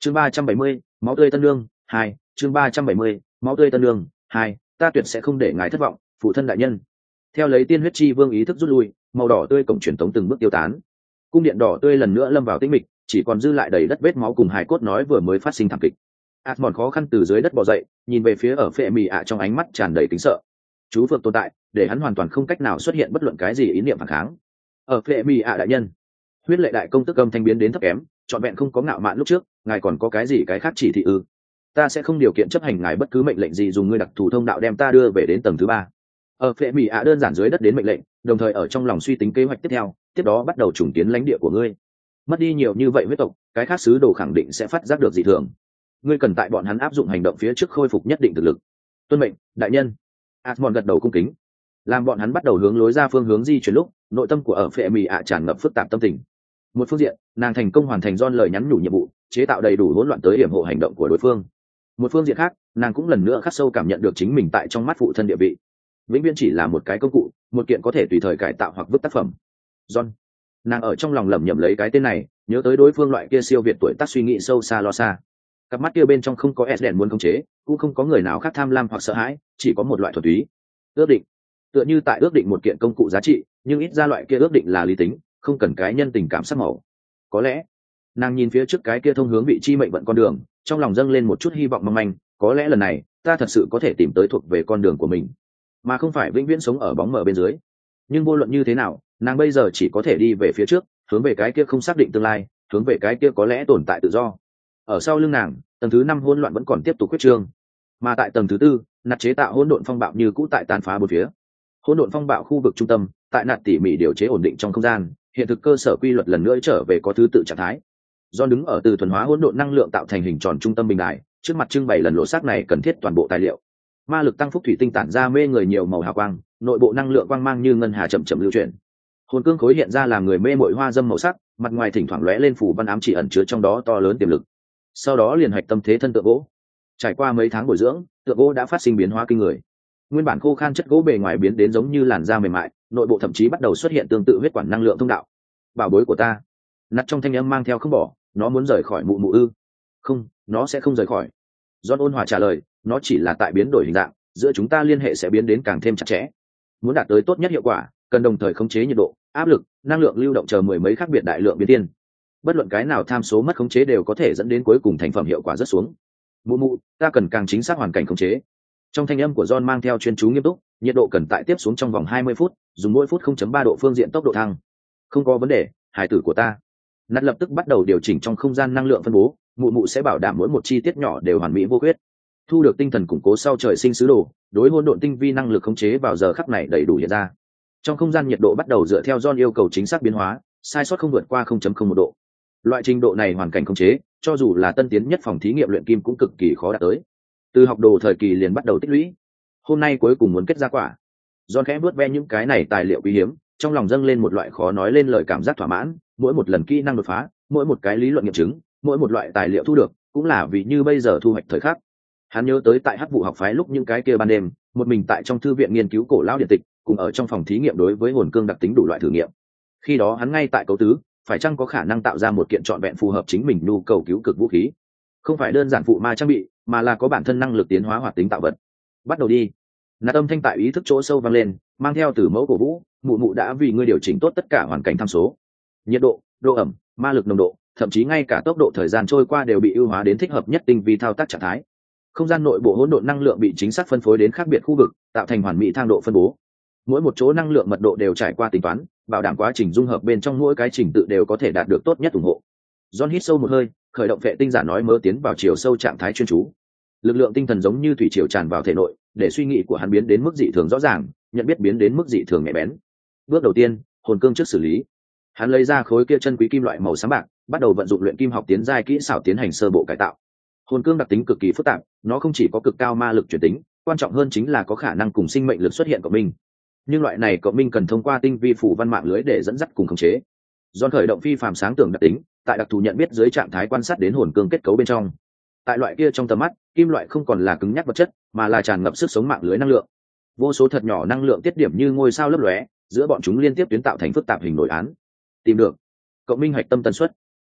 chương 370, máu tươi tân lương 2. chương 370, máu tươi tân lương 2. Ta tuyệt sẽ không để ngài thất vọng, phụ thân đại nhân. Theo lấy tiên huyết chi vương ý thức rút lui, màu đỏ tươi cổng truyền tống từng bước tiêu tán, cung điện đỏ tươi lần nữa lâm vào tĩnh mịch, chỉ còn dư lại đầy đất vết máu cùng hài cốt nói vừa mới phát sinh thảm kịch. Asmond khó khăn từ dưới đất bò dậy, nhìn về phía ở phệ mì ạ trong ánh mắt tràn đầy kính sợ. Chú phượng tồn tại để hắn hoàn toàn không cách nào xuất hiện bất luận cái gì ý niệm phản kháng. Ở phệ mì ạ đại nhân, huyết lệ đại công tức âm thanh biến đến thấp kém, trọn vẹn không có ngạo mạn lúc trước, ngài còn có cái gì cái khác chỉ thị ư? Ta sẽ không điều kiện chấp hành ngài bất cứ mệnh lệnh gì, dùng ngươi đặc thù thông đạo đem ta đưa về đến tầng thứ 3. Ở phệ mì ạ đơn giản dưới đất đến mệnh lệnh, đồng thời ở trong lòng suy tính kế hoạch tiếp theo, tiếp đó bắt đầu trùng tiến lãnh địa của ngươi. Mất đi nhiều như vậy huyết tộc, cái khác sứ đồ khẳng định sẽ phát giác được dị thường. Ngươi cần tại bọn hắn áp dụng hành động phía trước khôi phục nhất định thực lực. Tuân mệnh, đại nhân. Asmond gật đầu cung kính. Làm bọn hắn bắt đầu hướng lối ra phương hướng di chuyển lúc, nội tâm của ở phệ mì ạ tràn ngập phức tạp tâm tình. Một phương diện, nàng thành công hoàn thành John lời nhắn nhủ nhiệm vụ, chế tạo đầy đủ hỗn loạn tới hiểm hộ hành động của đối phương. Một phương diện khác, nàng cũng lần nữa khắc sâu cảm nhận được chính mình tại trong mắt phụ thân địa vị. Vĩnh viễn chỉ là một cái công cụ, một kiện có thể tùy thời cải tạo hoặc vứt tác phẩm. John. Nàng ở trong lòng lẩm nhẩm lấy cái tên này, nhớ tới đối phương loại kia siêu việt tuổi tác suy nghĩ sâu xa lo xa. Cặp mắt kia bên trong không có S đèn muốn khống chế, cũng không có người nào khác tham lam hoặc sợ hãi, chỉ có một loại thuần túy ước định. Tựa như tại ước định một kiện công cụ giá trị, nhưng ít ra loại kia ước định là lý tính, không cần cái nhân tình cảm sắc màu. Có lẽ nàng nhìn phía trước cái kia thông hướng vị chi mệnh vận con đường, trong lòng dâng lên một chút hy vọng mong manh, có lẽ lần này ta thật sự có thể tìm tới thuộc về con đường của mình, mà không phải vĩnh viễn sống ở bóng mờ bên dưới. Nhưng vô luận như thế nào, nàng bây giờ chỉ có thể đi về phía trước, hướng về cái kia không xác định tương lai, hướng về cái kia có lẽ tồn tại tự do. Ở sau lưng nàng, tầng thứ 5 hỗn loạn vẫn còn tiếp tục quyết trương, mà tại tầng thứ 4, nạt chế tạo hỗn độn phong bạo như cũ tại tàn phá bốn phía. Hỗn độn phong bạo khu vực trung tâm, tại nạt tỉ mỉ điều chế ổn định trong không gian, hiện thực cơ sở quy luật lần nữa trở về có thứ tự trạng thái. Do đứng ở từ thuần hóa hỗn độn năng lượng tạo thành hình tròn trung tâm bình đài, trước mặt trưng bày lần lộ xác này cần thiết toàn bộ tài liệu. Ma lực tăng phúc thủy tinh tản ra mê người nhiều màu hào quang, nội bộ năng lượng quang mang như ngân hà chậm chậm lưu chuyển. Hồn cương khối hiện ra làm người mê mội hoa dâm màu sắc, mặt ngoài thỉnh thoảng lóe lên phủ văn ám chỉ ẩn chứa trong đó to lớn tiềm lực. Sau đó liền hạch tâm thế thân tượng gỗ. Trải qua mấy tháng bồi dưỡng, tượng gỗ đã phát sinh biến hóa kinh người. Nguyên bản khô khan chất gỗ bề ngoài biến đến giống như làn da mềm mại, nội bộ thậm chí bắt đầu xuất hiện tương tự huyết quản năng lượng thông đạo. Bảo bối của ta. Nặt trong thanh âm mang theo không bỏ, nó muốn rời khỏi mụ mụ ư? Không, nó sẽ không rời khỏi. John ôn hòa trả lời, nó chỉ là tại biến đổi hình dạng, giữa chúng ta liên hệ sẽ biến đến càng thêm chặt chẽ. Muốn đạt tới tốt nhất hiệu quả, cần đồng thời khống chế nhiệt độ, áp lực, năng lượng lưu động chờ mười mấy khác biệt đại lượng biến thiên. Bất luận cái nào tham số mất khống chế đều có thể dẫn đến cuối cùng thành phẩm hiệu quả rất xuống. Mụ mụ, ta cần càng chính xác hoàn cảnh khống chế. Trong thanh âm của John mang theo chuyên chú nghiêm túc, nhiệt độ cần tại tiếp xuống trong vòng 20 phút, dùng mỗi phút 0.3 độ phương diện tốc độ thăng. Không có vấn đề, hải tử của ta. Nát lập tức bắt đầu điều chỉnh trong không gian năng lượng phân bố, mụ mụ sẽ bảo đảm mỗi một chi tiết nhỏ đều hoàn mỹ vô khuyết. Thu được tinh thần củng cố sau trời sinh sứ đồ, đối hỗn độn tinh vi năng lực khống chế vào giờ khắc này đầy đủ hiện ra. Trong không gian nhiệt độ bắt đầu dựa theo John yêu cầu chính xác biến hóa, sai sót không vượt qua 0.01 độ. Loại trình độ này hoàn cảnh khống chế, cho dù là tân tiến nhất phòng thí nghiệm luyện kim cũng cực kỳ khó đạt tới. Từ học đồ thời kỳ liền bắt đầu tích lũy, hôm nay cuối cùng muốn kết ra quả. John khẽ vuốt ve những cái này tài liệu quý hiếm, trong lòng dâng lên một loại khó nói lên lời cảm giác thỏa mãn. Mỗi một lần kỹ năng đột phá, mỗi một cái lý luận nghiệm chứng, mỗi một loại tài liệu thu được, cũng là vì như bây giờ thu hoạch thời khắc. Hắn nhớ tới tại Hắc vụ học phái lúc những cái kia ban đêm, một mình tại trong thư viện nghiên cứu cổ lão điện tịch, cùng ở trong phòng thí nghiệm đối với hồn cương đặc tính đủ loại thử nghiệm. Khi đó hắn ngay tại cấu tứ, phải chăng có khả năng tạo ra một kiện trọn vẹn phù hợp chính mình nhu cầu cứu cực vũ khí, không phải đơn giản phụ ma trang bị, mà là có bản thân năng lực tiến hóa hoạt tính tạo vật. Bắt đầu đi. Nạt âm thanh tại ý thức chỗ sâu vang lên, mang theo từ mẫu cổ vũ, mụ mụ đã vì ngươi điều chỉnh tốt tất cả hoàn cảnh tham số, nhiệt độ, độ ẩm, ma lực nồng độ, thậm chí ngay cả tốc độ thời gian trôi qua đều bị ưu hóa đến thích hợp nhất tinh vi thao tác trạng thái. Không gian nội bộ hỗn độn năng lượng bị chính xác phân phối đến khác biệt khu vực, tạo thành hoàn mỹ thang độ phân bố. Mỗi một chỗ năng lượng mật độ đều trải qua tính toán, bảo đảm quá trình dung hợp bên trong mỗi cái trình tự đều có thể đạt được tốt nhất ủng hộ. John hít sâu một hơi, khởi động vệ tinh giả nói mớ tiến vào chiều sâu trạng thái chuyên chú. Lực lượng tinh thần giống như thủy triều tràn vào thể nội, để suy nghĩ của hắn biến đến mức dị thường rõ ràng, nhận biết biến đến mức dị thường nhạy bén. Bước đầu tiên, hồn cương trước xử lý. Hắn lấy ra khối kia chân quý kim loại màu xám bạc, bắt đầu vận dụng luyện kim học tiến giai kỹ xảo tiến hành sơ bộ cải tạo. Hồn cương đặc tính cực kỳ phức tạp, nó không chỉ có cực cao ma lực chuyển tính, quan trọng hơn chính là có khả năng cùng sinh mệnh lực xuất hiện cộng minh. Nhưng loại này cộng minh cần thông qua tinh vi phủ văn mạng lưới để dẫn dắt cùng khống chế. Do khởi động phi phàm sáng tưởng đặc tính, tại đặc thù nhận biết dưới trạng thái quan sát đến hồn cương kết cấu bên trong. Tại loại kia trong tầm mắt, kim loại không còn là cứng nhắc vật chất, mà là tràn ngập sức sống mạng lưới năng lượng. Vô số thật nhỏ năng lượng tiết điểm như ngôi sao lấp lóe, giữa bọn chúng liên tiếp tuyến tạo thành phức tạp hình nổi án. Tìm được cộng minh hạch tâm tần suất.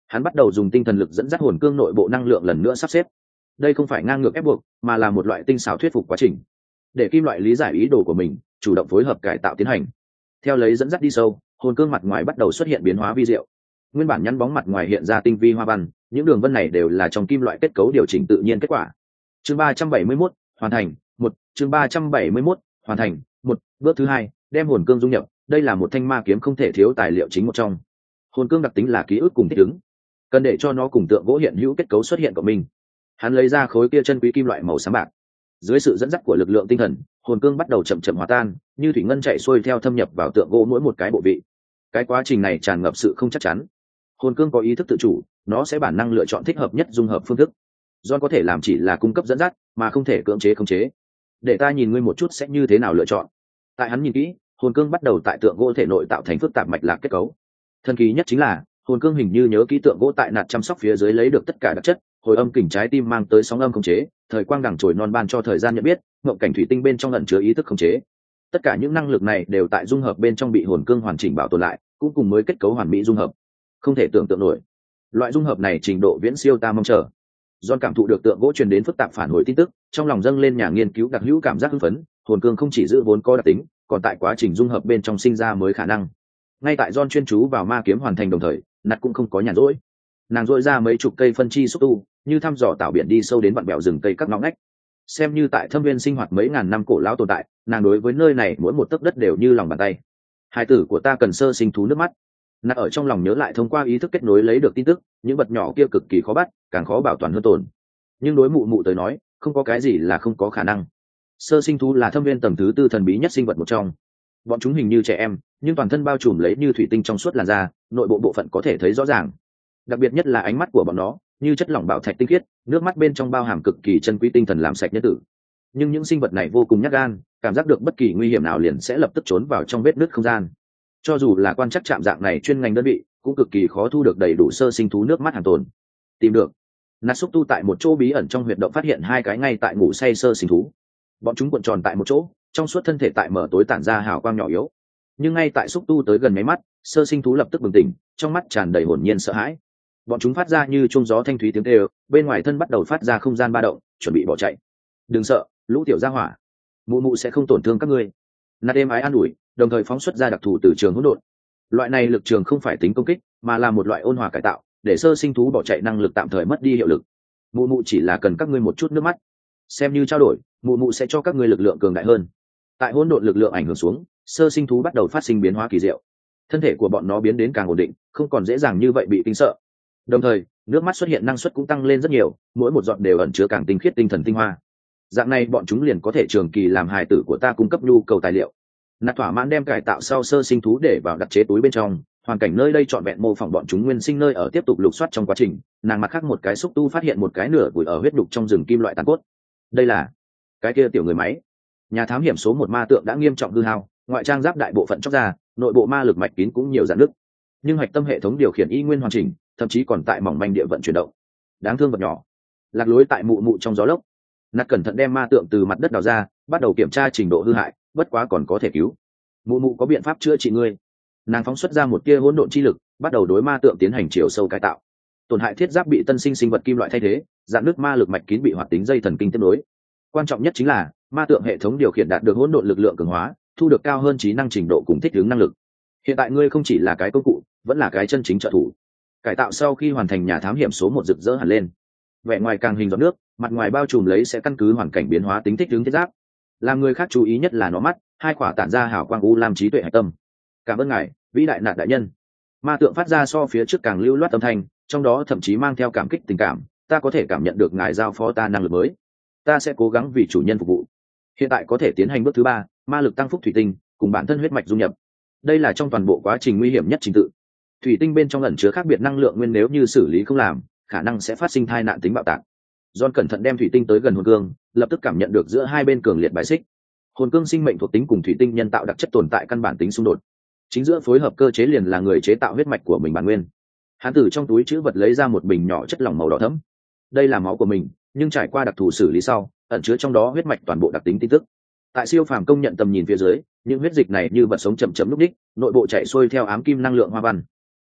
Hắn bắt đầu dùng tinh thần lực dẫn dắt hồn cương nội bộ năng lượng lần nữa sắp xếp. Đây không phải ngang ngược ép buộc, mà là một loại tinh xảo thuyết phục quá trình, để kim loại lý giải ý đồ của mình, chủ động phối hợp cải tạo tiến hành. Theo lấy dẫn dắt đi sâu, hồn cương mặt ngoài bắt đầu xuất hiện biến hóa vi diệu. Nguyên bản nhăn bóng mặt ngoài hiện ra tinh vi hoa văn, những đường vân này đều là trong kim loại kết cấu điều chỉnh tự nhiên kết quả. Chương 371, hoàn thành. Chương 371, hoàn thành. Bước thứ hai, đem hồn cương dung nhập. Đây là một thanh ma kiếm không thể thiếu tài liệu chính một trong. Hồn cương đặc tính là ký ức cùng thích ứng, cần để cho nó cùng tượng gỗ hiện hữu kết cấu xuất hiện của mình. Hắn lấy ra khối kia chân quý kim loại màu xám bạc. Dưới sự dẫn dắt của lực lượng tinh thần, hồn cương bắt đầu chậm chậm hòa tan, như thủy ngân chạy xuôi theo thâm nhập vào tượng gỗ mỗi một cái bộ vị. Cái quá trình này tràn ngập sự không chắc chắn. Hồn cương có ý thức tự chủ, nó sẽ bản năng lựa chọn thích hợp nhất dung hợp phương thức. John có thể làm chỉ là cung cấp dẫn dắt, mà không thể cưỡng chế khống chế. Để ta nhìn ngươi một chút sẽ như thế nào lựa chọn. Tại hắn nhìn kỹ, hồn cương bắt đầu tại tượng gỗ thể nội tạo thành phức tạp mạch lạc kết cấu. Thần kỳ nhất chính là hồn cương hình như nhớ kỹ tượng gỗ tại nạt chăm sóc phía dưới lấy được tất cả đặc chất, hồi âm kình trái tim mang tới sóng âm khống chế, thời quang đằng chồi non ban cho thời gian nhận biết, ngộng cảnh thủy tinh bên trong ẩn chứa ý thức khống chế. Tất cả những năng lực này đều tại dung hợp bên trong bị hồn cương hoàn chỉnh bảo tồn lại, cũng cùng mới kết cấu hoàn mỹ dung hợp. Không thể tưởng tượng nổi, loại dung hợp này trình độ viễn siêu ta mong chờ. John cảm thụ được tượng gỗ truyền đến phức tạp phản hồi tin tức, trong lòng dâng lên nhà nghiên cứu đặc hữu cảm giác hưng phấn. Hồn cương không chỉ giữ vốn có đặc tính, còn tại quá trình dung hợp bên trong sinh ra mới khả năng. Ngay tại John chuyên chú vào ma kiếm hoàn thành đồng thời, nạt cũng không có nhàn rỗi. Nàng dội ra mấy chục cây phân chi xúc tu, như thăm dò tạo biển đi sâu đến vặn bèo rừng cây các ngõ ngách. Xem như tại thâm viên sinh hoạt mấy ngàn năm cổ lão tồn tại, nàng đối với nơi này mỗi một tấc đất đều như lòng bàn tay. Hai tử của ta cần sơ sinh thú nước mắt. Nạt ở trong lòng nhớ lại thông qua ý thức kết nối lấy được tin tức, những vật nhỏ kia cực kỳ khó bắt, càng khó bảo toàn hơn tồn. Nhưng đối mụ mụ tới nói, không có cái gì là không có khả năng. Sơ sinh thú là thâm viên tầng thứ tư thần bí nhất sinh vật một trong. Bọn chúng hình như trẻ em, nhưng toàn thân bao trùm lấy như thủy tinh trong suốt làn da, nội bộ bộ phận có thể thấy rõ ràng. Đặc biệt nhất là ánh mắt của bọn nó, như chất lỏng bảo thạch tinh khiết, nước mắt bên trong bao hàm cực kỳ chân quý tinh thần làm sạch nhân tử. Nhưng những sinh vật này vô cùng nhát gan, cảm giác được bất kỳ nguy hiểm nào liền sẽ lập tức trốn vào trong vết nứt không gian. Cho dù là quan trắc trạm dạng này chuyên ngành đơn vị, cũng cực kỳ khó thu được đầy đủ sơ sinh thú nước mắt hàng tồn. Tìm được. Nát xúc tu tại một chỗ bí ẩn trong huyệt động phát hiện hai cái ngay tại ngủ say sơ sinh thú. Bọn chúng cuộn tròn tại một chỗ, trong suốt thân thể tại mở tối tản ra hào quang nhỏ yếu. Nhưng ngay tại xúc tu tới gần mấy mắt, sơ sinh thú lập tức bừng tỉnh, trong mắt tràn đầy hồn nhiên sợ hãi. Bọn chúng phát ra như chuông gió thanh thúy tiếng kêu, bên ngoài thân bắt đầu phát ra không gian ba động, chuẩn bị bỏ chạy. Đừng sợ, lũ tiểu gia hỏa, mụ mụ sẽ không tổn thương các ngươi. Nát êm ái an ủi, đồng thời phóng xuất ra đặc thù từ trường hỗn độn. Loại này lực trường không phải tính công kích, mà là một loại ôn hòa cải tạo, để sơ sinh thú bỏ chạy năng lực tạm thời mất đi hiệu lực. Mụ mụ chỉ là cần các ngươi một chút nước mắt, xem như trao đổi, mụ mụ sẽ cho các ngươi lực lượng cường đại hơn. Tại hỗn độn lực lượng ảnh hưởng xuống, sơ sinh thú bắt đầu phát sinh biến hóa kỳ diệu. Thân thể của bọn nó biến đến càng ổn định, không còn dễ dàng như vậy bị kinh sợ. Đồng thời, nước mắt xuất hiện năng suất cũng tăng lên rất nhiều, mỗi một giọt đều ẩn chứa càng tinh khiết tinh thần tinh hoa. Dạng này bọn chúng liền có thể trường kỳ làm hài tử của ta cung cấp nhu cầu tài liệu. Nạt thỏa mãn đem cải tạo sau sơ sinh thú để vào đặc chế túi bên trong, hoàn cảnh nơi đây trọn vẹn mô phỏng bọn chúng nguyên sinh nơi ở, tiếp tục lục soát trong quá trình, nàng mặt khác một cái xúc tu phát hiện một cái nửa vùi ở huyết đục trong rừng kim loại tàn cốt. Đây là cái kia tiểu người máy. Nhà thám hiểm số một ma tượng đã nghiêm trọng hư hao, ngoại trang giáp đại bộ phận chóc ra, nội bộ ma lực mạch kín cũng nhiều rạn nứt, nhưng hạch tâm hệ thống điều khiển y nguyên hoàn chỉnh, thậm chí còn tại mỏng manh địa vận chuyển động. Đáng thương vật nhỏ, lạc lối tại mụ mụ trong gió lốc. Nạt cẩn thận đem ma tượng từ mặt đất đào ra, bắt đầu kiểm tra trình độ hư hại, bất quá còn có thể cứu. Mụ mụ có biện pháp chữa trị ngươi. Nàng phóng xuất ra một tia hỗn độn chi lực, bắt đầu đối ma tượng tiến hành chiều sâu cải tạo. Tổn hại thiết giáp bị tân sinh sinh vật kim loại thay thế, dạn nước ma lực mạch kín bị hoạt tính dây thần kinh tiếp nối. Quan trọng nhất chính là ma tượng hệ thống điều khiển đạt được hỗn độn lực lượng cường hóa, thu được cao hơn trí năng trình độ cùng thích ứng năng lực. Hiện tại ngươi không chỉ là cái công cụ, vẫn là cái chân chính trợ thủ. Cải tạo sau khi hoàn thành, nhà thám hiểm số một rực rỡ hẳn lên. Vẻ ngoài càng hình giọt nước, mặt ngoài bao trùm lấy sẽ căn cứ hoàn cảnh biến hóa tính thích ứng thiết giáp. Làm người khác chú ý nhất là nó mắt, hai quả tản ra hào quang u lam trí tuệ hạch tâm. Cảm ơn ngài, vĩ đại Nạt đại nhân. Ma tượng phát ra so phía trước càng lưu loát âm thanh, trong đó thậm chí mang theo cảm kích tình cảm. Ta có thể cảm nhận được ngài giao phó ta năng lực mới, ta sẽ cố gắng vì chủ nhân phục vụ. Hiện tại có thể tiến hành bước thứ ba, ma lực tăng phúc thủy tinh cùng bản thân huyết mạch dung nhập. Đây là trong toàn bộ quá trình nguy hiểm nhất trình tự. Thủy tinh bên trong ẩn chứa khác biệt năng lượng nguyên, nếu như xử lý không làm, khả năng sẽ phát sinh tai nạn tính bạo tạc. John cẩn thận đem thủy tinh tới gần hồn cương, lập tức cảm nhận được giữa hai bên cường liệt bài xích. Hồn cương sinh mệnh thuộc tính cùng thủy tinh nhân tạo đặc chất tồn tại căn bản tính xung đột. Chính giữa phối hợp cơ chế liền là người chế tạo huyết mạch của mình bản nguyên. Hắn từ trong túi trữ vật lấy ra một bình nhỏ chất lỏng màu đỏ thẫm. Đây là máu của mình, nhưng trải qua đặc thù xử lý sau, ẩn chứa trong đó huyết mạch toàn bộ đặc tính tin tức. Tại siêu phàm công nhận tầm nhìn phía dưới, những huyết dịch này như vật sống chậm chậm lúc đích, nội bộ chạy xuôi theo ám kim năng lượng hoa văn.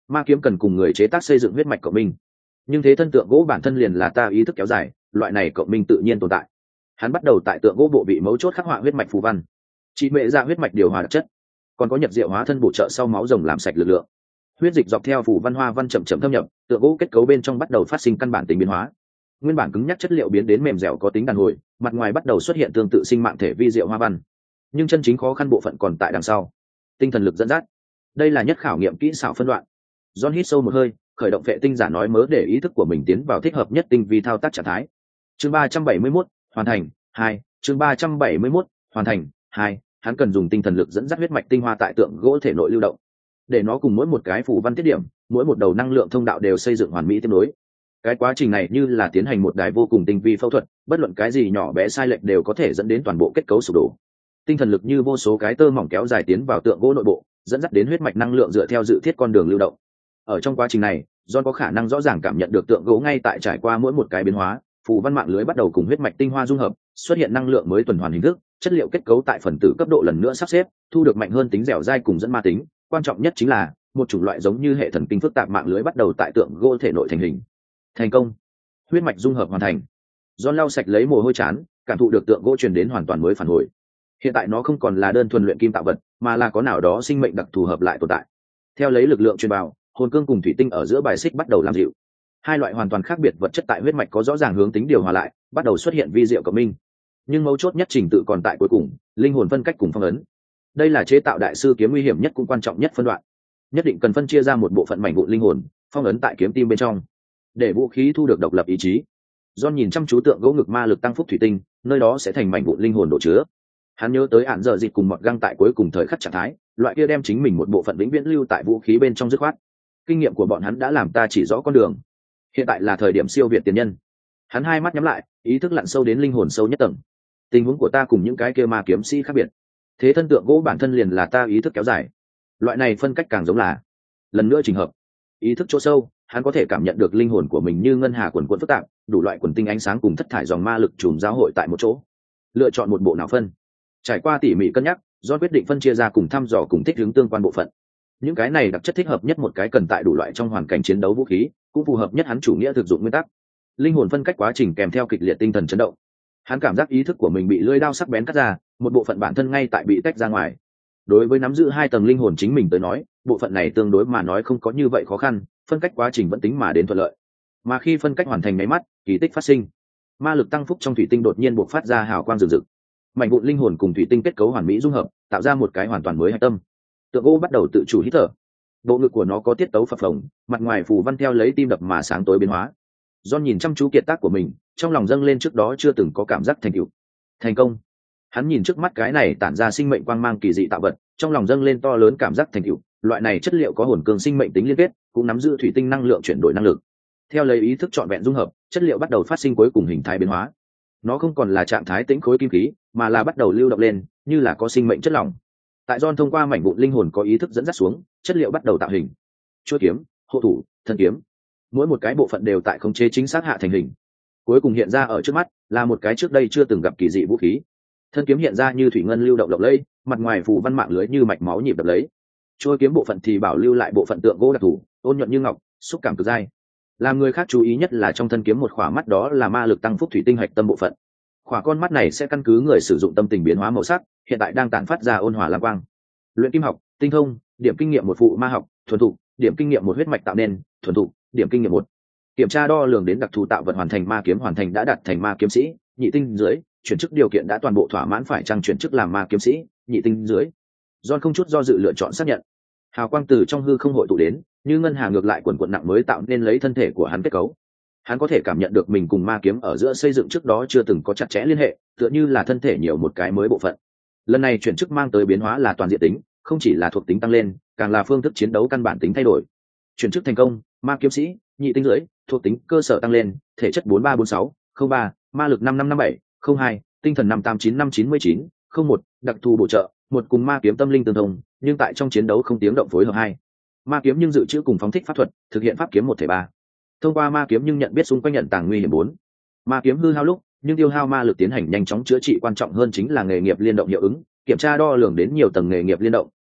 Ma kiếm cần cùng người chế tác xây dựng huyết mạch cộng minh, nhưng thế thân tượng gỗ bản thân liền là ta ý thức kéo dài, loại này cộng minh tự nhiên tồn tại. Hắn bắt đầu tại tượng gỗ bộ vị mấu chốt khắc họa huyết mạch phù văn, chị mệ ra huyết mạch điều hòa đặc chất, còn có nhật diệu hóa thân bổ trợ sau máu rồng làm sạch lực lượng. Huyết dịch dọc theo phù văn hoa văn chậm chậm thâm nhập, tượng gỗ kết cấu bên trong bắt đầu phát sinh căn bản tính biến hóa. Nguyên bản cứng nhắc chất liệu biến đến mềm dẻo có tính đàn hồi, mặt ngoài bắt đầu xuất hiện tương tự sinh mạng thể vi diệu hoa văn, nhưng chân chính khó khăn bộ phận còn tại đằng sau. Tinh thần lực dẫn dắt, đây là nhất khảo nghiệm kỹ xảo phân đoạn. John hít sâu một hơi, khởi động vệ tinh giả nói mớ để ý thức của mình tiến vào thích hợp nhất tinh vi thao tác trạng thái. Chương 371, hoàn thành 2, chương 371, hoàn thành 2, hắn cần dùng tinh thần lực dẫn dắt huyết mạch tinh hoa tại tượng gỗ thể nội lưu động, để nó cùng mỗi một cái phù văn tiết điểm, mỗi một đầu năng lượng thông đạo đều xây dựng hoàn mỹ tiếp nối. Cái quá trình này như là tiến hành một đài vô cùng tinh vi phẫu thuật, bất luận cái gì nhỏ bé sai lệch đều có thể dẫn đến toàn bộ kết cấu sụp đổ. Tinh thần lực như vô số cái tơ mỏng kéo dài tiến vào tượng gỗ nội bộ, dẫn dắt đến huyết mạch năng lượng dựa theo dự thiết con đường lưu động. Ở trong quá trình này, John có khả năng rõ ràng cảm nhận được tượng gỗ ngay tại trải qua mỗi một cái biến hóa, phù văn mạng lưới bắt đầu cùng huyết mạch tinh hoa dung hợp, xuất hiện năng lượng mới tuần hoàn hình thức, chất liệu kết cấu tại phần tử cấp độ lần nữa sắp xếp, thu được mạnh hơn tính dẻo dai cùng dẫn ma tính, quan trọng nhất chính là một chủng loại giống như hệ thần kinh phức tạp mạng lưới bắt đầu tại tượng gỗ thể nội thành hình. Thành công, huyết mạch dung hợp hoàn thành. John lau sạch lấy mồ hôi chán, cảm thụ được tượng gỗ truyền đến hoàn toàn mới phản hồi. Hiện tại nó không còn là đơn thuần luyện kim tạo vật, mà là có nào đó sinh mệnh đặc thù hợp lại tồn tại. Theo lấy lực lượng truyền vào, hồn cương cùng thủy tinh ở giữa bài xích bắt đầu làm dịu. Hai loại hoàn toàn khác biệt vật chất tại huyết mạch có rõ ràng hướng tính điều hòa lại, bắt đầu xuất hiện vi diệu cộng minh. Nhưng mấu chốt nhất trình tự còn tại cuối cùng, linh hồn phân cách cùng phong ấn. Đây là chế tạo đại sư kiếm nguy hiểm nhất cũng quan trọng nhất phân đoạn. Nhất định cần phân chia ra một bộ phận mảnh vụn linh hồn, phong ấn tại kiếm tim bên trong, để vũ khí thu được độc lập ý chí. John nhìn chăm chú tượng gỗ ngực ma lực tăng phúc thủy tinh, nơi đó sẽ thành mảnh vụn linh hồn độ chứa. Hắn nhớ tới ản giờ dịch cùng mọt găng tại cuối cùng thời khắc trạng thái, loại kia đem chính mình một bộ phận vĩnh viễn lưu tại vũ khí bên trong dứt khoát. Kinh nghiệm của bọn hắn đã làm ta chỉ rõ con đường. Hiện tại là thời điểm siêu việt tiền nhân. Hắn hai mắt nhắm lại, ý thức lặn sâu đến linh hồn sâu nhất tầng. Tình huống của ta cùng những cái kia ma kiếm sĩ khác biệt. Thế thân tượng gỗ bản thân liền là ta ý thức kéo dài. Loại này phân cách càng giống là lần nữa trình hợp. Ý thức chỗ sâu, hắn có thể cảm nhận được linh hồn của mình như ngân hà quần quần phức tạp, đủ loại quần tinh ánh sáng cùng thất thải dòng ma lực trùm giao hội tại một chỗ. Lựa chọn một bộ nào phân. Trải qua tỉ mỉ cân nhắc, do quyết định phân chia ra cùng thăm dò cùng thích ứng tương quan bộ phận. Những cái này đặc chất thích hợp nhất một cái cần tại đủ loại trong hoàn cảnh chiến đấu vũ khí, cũng phù hợp nhất hắn chủ nghĩa thực dụng nguyên tắc. Linh hồn phân cách quá trình kèm theo kịch liệt tinh thần chấn động. Hắn cảm giác ý thức của mình bị lưỡi dao sắc bén cắt ra, một bộ phận bản thân ngay tại bị tách ra ngoài. Đối với nắm giữ hai tầng linh hồn chính mình tới nói, bộ phận này tương đối mà nói không có như vậy khó khăn, phân cách quá trình vẫn tính mà đến thuận lợi. Mà khi phân cách hoàn thành nháy mắt, kỳ tích phát sinh. Ma lực tăng phúc trong thủy tinh đột nhiên bộc phát ra hào quang rực rực. Mảnh vụn linh hồn cùng thủy tinh kết cấu hoàn mỹ dung hợp, tạo ra một cái hoàn toàn mới hạch tâm. Tượng gỗ bắt đầu tự chủ hít thở. Bộ ngực của nó có tiết tấu phập phồng, mặt ngoài phù văn theo lấy tim đập mà sáng tối biến hóa. John nhìn chăm chú kiệt tác của mình, trong lòng dâng lên trước đó chưa từng có cảm giác thành tựu. Thành công. Hắn nhìn trước mắt cái này tản ra sinh mệnh quang mang kỳ dị tạo vật, trong lòng dâng lên to lớn cảm giác thành tựu. Loại này chất liệu có hồn cường sinh mệnh tính liên kết, cũng nắm giữ thủy tinh năng lượng chuyển đổi năng lực. Theo lấy ý thức trọn vẹn dung hợp, chất liệu bắt đầu phát sinh cuối cùng hình thái biến hóa. Nó không còn là trạng thái tĩnh khối kim khí, mà là bắt đầu lưu động lên, như là có sinh mệnh chất lỏng. Tại John thông qua mảnh vụn linh hồn có ý thức dẫn dắt xuống, chất liệu bắt đầu tạo hình. Chuôi kiếm, hộ thủ, thân kiếm, mỗi một cái bộ phận đều tại khống chế chính xác hạ thành hình. Cuối cùng hiện ra ở trước mắt là một cái trước đây chưa từng gặp kỳ dị vũ khí. Thân kiếm hiện ra như thủy ngân lưu động lộng lẫy, mặt ngoài phù văn mạng lưới như mạch máu nhịp đập lấy. Chuôi kiếm bộ phận thì bảo lưu lại bộ phận tượng gỗ đặc thù, ôn nhuận như ngọc, xúc cảm cực dai. Làm người khác chú ý nhất là trong thân kiếm một khỏa mắt, đó là ma lực tăng phúc thủy tinh hạch tâm bộ phận. Khỏa con mắt này sẽ căn cứ người sử dụng tâm tình biến hóa màu sắc, hiện tại đang tản phát ra ôn hòa lam quang. Luyện kim học, tinh thông, điểm kinh nghiệm một phụ ma học, thuần thục, điểm kinh nghiệm một huyết mạch tạo nên, thuần thục, điểm kinh nghiệm một. Kiểm tra đo lường đến đặc thù tạo vật hoàn thành, ma kiếm hoàn thành đã đạt thành ma kiếm sĩ, nhị tinh dưới, chuyển chức điều kiện đã toàn bộ thỏa mãn, phải chăng chuyển chức làm ma kiếm sĩ, nhị tinh dưới. John không chút do dự lựa chọn xác nhận. Hào quang từ trong hư không hội tụ đến, như ngân hà ngược lại quần quần nặng mới tạo nên lấy thân thể của hắn kết cấu. Hắn có thể cảm nhận được mình cùng ma kiếm ở giữa xây dựng trước đó chưa từng có chặt chẽ liên hệ, tựa như là thân thể nhiều một cái mới bộ phận. Lần này chuyển chức mang tới biến hóa là toàn diện tính, không chỉ là thuộc tính tăng lên, càng là phương thức chiến đấu căn bản tính thay đổi. Chuyển chức thành công, ma kiếm sĩ, nhị tinh dưới, thuộc tính cơ sở tăng lên, thể chất 4346, 03, ma lực 5557, 02, tinh thần 589599, 01, đặc thù bổ trợ, một cùng ma kiếm tâm linh tương thông, nhưng tại trong chiến đấu không tiếng động phối hợp hai. Ma kiếm nhưng dự trữ cùng phóng thích pháp thuật, thực hiện pháp kiếm 1/3. Thông qua ma kiếm nhưng nhận biết xung quanh nhận tàng nguy hiểm 4. Ma kiếm hư hao lúc, nhưng tiêu hao ma lực tiến hành nhanh chóng chữa trị, quan trọng hơn chính là nghề nghiệp liên động hiệu ứng, kiểm tra đo lường đến nhiều tầng nghề nghiệp liên động,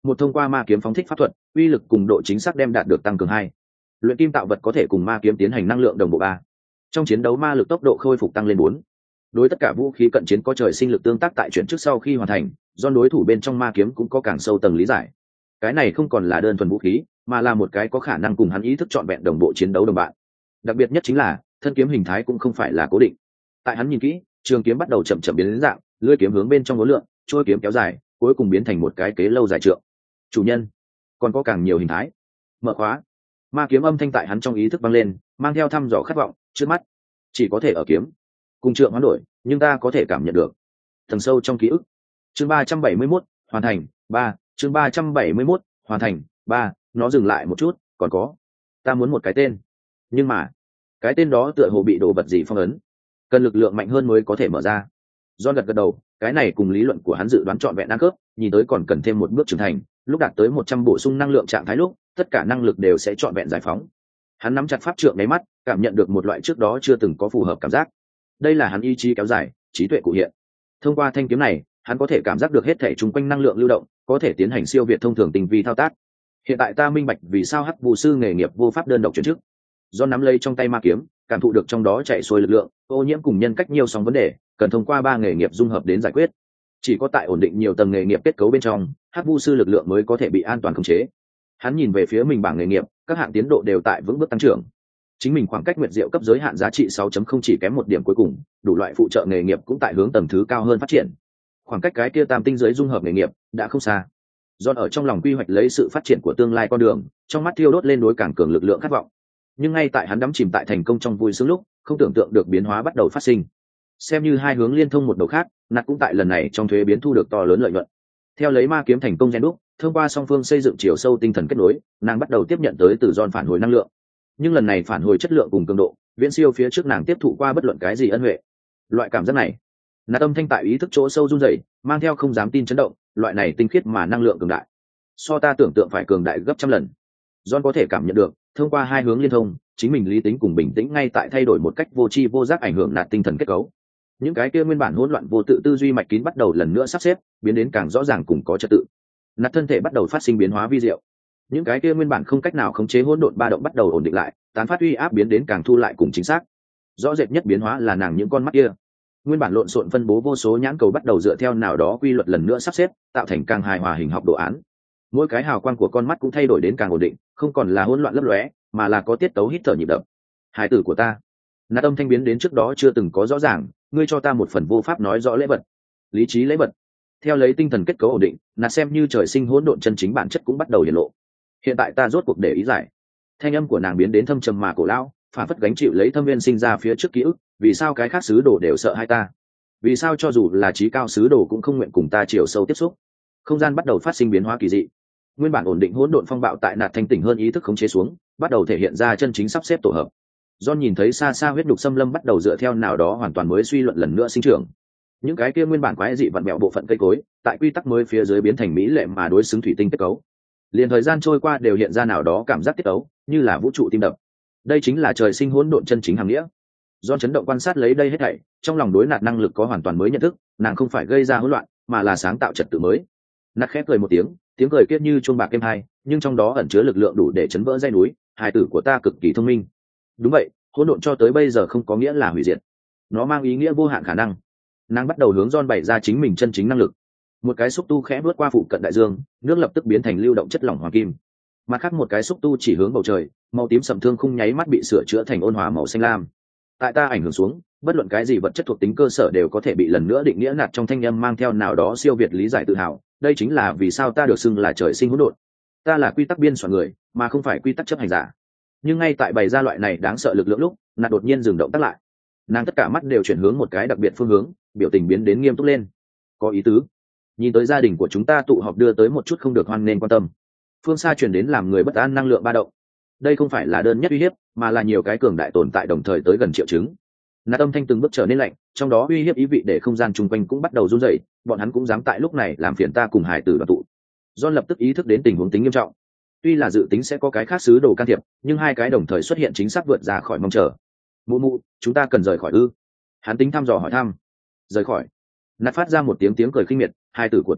một thông qua ma kiếm phóng thích pháp thuật, uy lực cùng độ chính xác đem đạt được tăng cường 2. Luyện kim tạo vật có thể cùng ma kiếm tiến hành năng lượng đồng bộ 3. Trong chiến đấu ma lực tốc độ khôi phục tăng lên 4. Đối tất cả vũ khí cận chiến có trời sinh lực tương tác tại chuyển trước sau khi hoàn thành, do đối thủ bên trong ma kiếm cũng có càng sâu tầng lý giải. Cái này không còn là đơn thuần vũ khí, mà là một cái có khả năng cùng hắn ý thức trọn vẹn đồng bộ chiến đấu đồng bạn. Đặc biệt nhất chính là thân kiếm hình thái cũng không phải là cố định. Tại hắn nhìn kỹ, trường kiếm bắt đầu chậm chậm biến đến dạng, lưỡi kiếm hướng bên trong ngố lượng, trôi kiếm kéo dài, cuối cùng biến thành một cái kế lâu dài trượng. Chủ nhân, còn có càng nhiều hình thái. Mở khóa. Ma kiếm âm thanh tại hắn trong ý thức vang lên, mang theo thăm dò khát vọng. Trước mắt chỉ có thể ở kiếm cùng trượng hoán đổi, nhưng ta có thể cảm nhận được tầng sâu trong ký ức. Chương 371, hoàn thành 3. Chương 371, hoàn thành 3. Nó dừng lại một chút, còn có, ta muốn một cái tên, nhưng mà cái tên đó tựa hồ bị đồ vật gì phong ấn, cần lực lượng mạnh hơn mới có thể mở ra. John gật đầu, cái này cùng lý luận của hắn dự đoán trọn vẹn ăn khớp, nhìn tới còn cần thêm một bước trưởng thành, lúc đạt tới 100 bổ sung năng lượng trạng thái lúc, tất cả năng lực đều sẽ trọn vẹn giải phóng. Hắn nắm chặt pháp trượng nháy mắt, cảm nhận được một loại trước đó chưa từng có phù hợp cảm giác. Đây là hắn ý chí kéo dài, trí tuệ cụ hiện. Thông qua thanh kiếm này, hắn có thể cảm giác được hết thảy chung quanh năng lượng lưu động, có thể tiến hành siêu việt thông thường tinh vi thao tác. Hiện tại ta minh bạch vì sao Hắc Vụ sư nghề nghiệp vô pháp đơn độc chuyển chức. Do nắm lấy trong tay ma kiếm, cảm thụ được trong đó chạy xuôi lực lượng, ô nhiễm cùng nhân cách nhiều sóng vấn đề, cần thông qua 3 nghề nghiệp dung hợp đến giải quyết. Chỉ có tại ổn định nhiều tầng nghề nghiệp kết cấu bên trong, Hắc Vụ sư lực lượng mới có thể bị an toàn khống chế. Hắn nhìn về phía mình bảng nghề nghiệp, các hạng tiến độ đều tại vững bước tăng trưởng. Chính mình khoảng cách nguyệt diệu cấp giới hạn giá trị 6.0 chỉ kém một điểm cuối cùng, đủ loại phụ trợ nghề nghiệp cũng tại hướng tầng thứ cao hơn phát triển. Khoảng cách cái kia tam tinh giới dung hợp nghề nghiệp đã không xa. John ở trong lòng quy hoạch lấy sự phát triển của tương lai con đường, trong mắt thiêu đốt lên đối càng cường lực lượng khát vọng. Nhưng ngay tại hắn đắm chìm tại thành công trong vui sướng lúc, không tưởng tượng được biến hóa bắt đầu phát sinh. Xem như hai hướng liên thông một đầu khác, nạt cũng tại lần này trong thuế biến thu được to lớn lợi nhuận. Theo lấy ma kiếm thành công gen đúc, thông qua song phương xây dựng chiều sâu tinh thần kết nối, nàng bắt đầu tiếp nhận tới từ John phản hồi năng lượng. Nhưng lần này phản hồi chất lượng cùng cường độ viễn siêu phía trước nàng tiếp thụ qua bất luận cái gì ân huệ. Loại cảm giác này, nạt âm thanh tại ý thức chỗ sâu run rẩy, mang theo không dám tin chấn động, loại này tinh khiết mà năng lượng cường đại, so ta tưởng tượng phải cường đại gấp trăm lần. John có thể cảm nhận được, thông qua hai hướng liên thông, chính mình lý tính cùng bình tĩnh ngay tại thay đổi một cách vô tri vô giác ảnh hưởng nạt tinh thần kết cấu. Những cái kia nguyên bản hỗn loạn vô tự tư duy mạch kín bắt đầu lần nữa sắp xếp, biến đến càng rõ ràng cùng có trật tự. Nạt thân thể bắt đầu phát sinh biến hóa vi diệu. Những cái kia nguyên bản không cách nào khống chế hỗn độn ba động bắt đầu ổn định lại, tán phát uy áp biến đến càng thu lại cùng chính xác. Rõ rệt nhất biến hóa là nàng những con mắt kia. Nguyên bản lộn xộn phân bố vô số nhãn cầu bắt đầu dựa theo nào đó quy luật lần nữa sắp xếp, tạo thành càng hài hòa hình học đồ án. Mỗi cái hào quang của con mắt cũng thay đổi đến càng ổn định, không còn là hỗn loạn lấp lóe, mà là có tiết tấu hít thở nhịp đập. Hải tử của ta. Nạt âm thanh biến đến trước đó chưa từng có rõ ràng, ngươi cho ta một phần vô pháp nói rõ lễ vật, lý trí lễ vật. Theo lấy tinh thần kết cấu ổn định, nạt xem như trời sinh hỗn độn chân chính bản chất cũng bắt đầu hiển lộ. Hiện tại ta rốt cuộc để ý giải. Thanh âm của nàng biến đến thâm trầm mà cổ lão, phản phất gánh chịu lấy thâm viên sinh ra phía trước ký ức. Vì sao cái khác sứ đồ đều sợ hai ta? Vì sao cho dù là trí cao sứ đồ cũng không nguyện cùng ta chiều sâu tiếp xúc? Không gian bắt đầu phát sinh biến hóa kỳ dị. Nguyên bản ổn định hỗn độn phong bạo tại nạt thanh tỉnh hơn ý thức khống chế xuống, bắt đầu thể hiện ra chân chính sắp xếp tổ hợp. John nhìn thấy xa xa huyết đục xâm lâm bắt đầu dựa theo nào đó hoàn toàn mới suy luận lần nữa sinh trưởng. Những cái kia nguyên bản quái dị vặn bẹo bộ phận cây cối, tại quy tắc mới phía dưới biến thành mỹ lệ mà đối xứng thủy tinh kết cấu. Liền thời gian trôi qua đều hiện ra nào đó cảm giác tiết tấu, như là vũ trụ tim đập. Đây chính là trời sinh hỗn độn chân chính hàm nghĩa. John chấn động quan sát lấy đây hết thảy, trong lòng đối nạt năng lực có hoàn toàn mới nhận thức, nàng không phải gây ra hỗn loạn, mà là sáng tạo trật tự mới. Nạt khẽ cười một tiếng, tiếng cười kiết như chuông bạc êm hai, nhưng trong đó ẩn chứa lực lượng đủ để chấn vỡ dãy núi. Hài tử của ta cực kỳ thông minh. Đúng vậy, hỗn độn cho tới bây giờ không có nghĩa là hủy diệt, nó mang ý nghĩa vô hạn khả năng. Nàng bắt đầu hướng John bày ra chính mình chân chính năng lực. Một cái xúc tu khẽ bước qua phụ cận đại dương, nước lập tức biến thành lưu động chất lỏng hoàng kim. Mặt khác một cái xúc tu chỉ hướng bầu trời, màu tím sậm thương khung nháy mắt bị sửa chữa thành ôn hòa màu xanh lam. Tại ta ảnh hưởng xuống, bất luận cái gì vật chất thuộc tính cơ sở đều có thể bị lần nữa định nghĩa. Nạt trong thanh âm mang theo nào đó siêu việt lý giải tự hào. Đây chính là vì sao ta được xưng là trời sinh hỗn độn. Ta là quy tắc biên soạn người, mà không phải quy tắc chấp hành giả. Nhưng ngay tại bày ra loại này đáng sợ lực lượng lúc, nạt đột nhiên dừng động tác lại. Nàng tất cả mắt đều chuyển hướng một cái đặc biệt phương hướng, biểu tình biến đến nghiêm túc lên. Có ý tứ. Nhìn tới gia đình của chúng ta tụ họp đưa tới một chút không được hoan nên quan tâm. Phương xa chuyển đến làm người bất an năng lượng ba động. Đây không phải là đơn nhất uy hiếp, mà là nhiều cái cường đại tồn tại đồng thời tới gần triệu chứng. Nạt âm thanh từng bước trở nên lạnh, trong đó uy hiếp ý vị để không gian chung quanh cũng bắt đầu run rẩy. Bọn hắn cũng dám tại lúc này làm phiền ta cùng hải tử đoàn tụ. John lập tức ý thức đến tình huống tính nghiêm trọng. Tuy là dự tính sẽ có cái khác sứ đồ can thiệp, nhưng hai cái đồng thời xuất hiện chính xác vượt ra khỏi mong chờ. Mụ mụ, chúng ta cần rời khỏi ư? Hắn tính thăm dò hỏi thăm. Rời khỏi. Nạt phát ra một tiếng cười khinh miệt, hai tử của ta,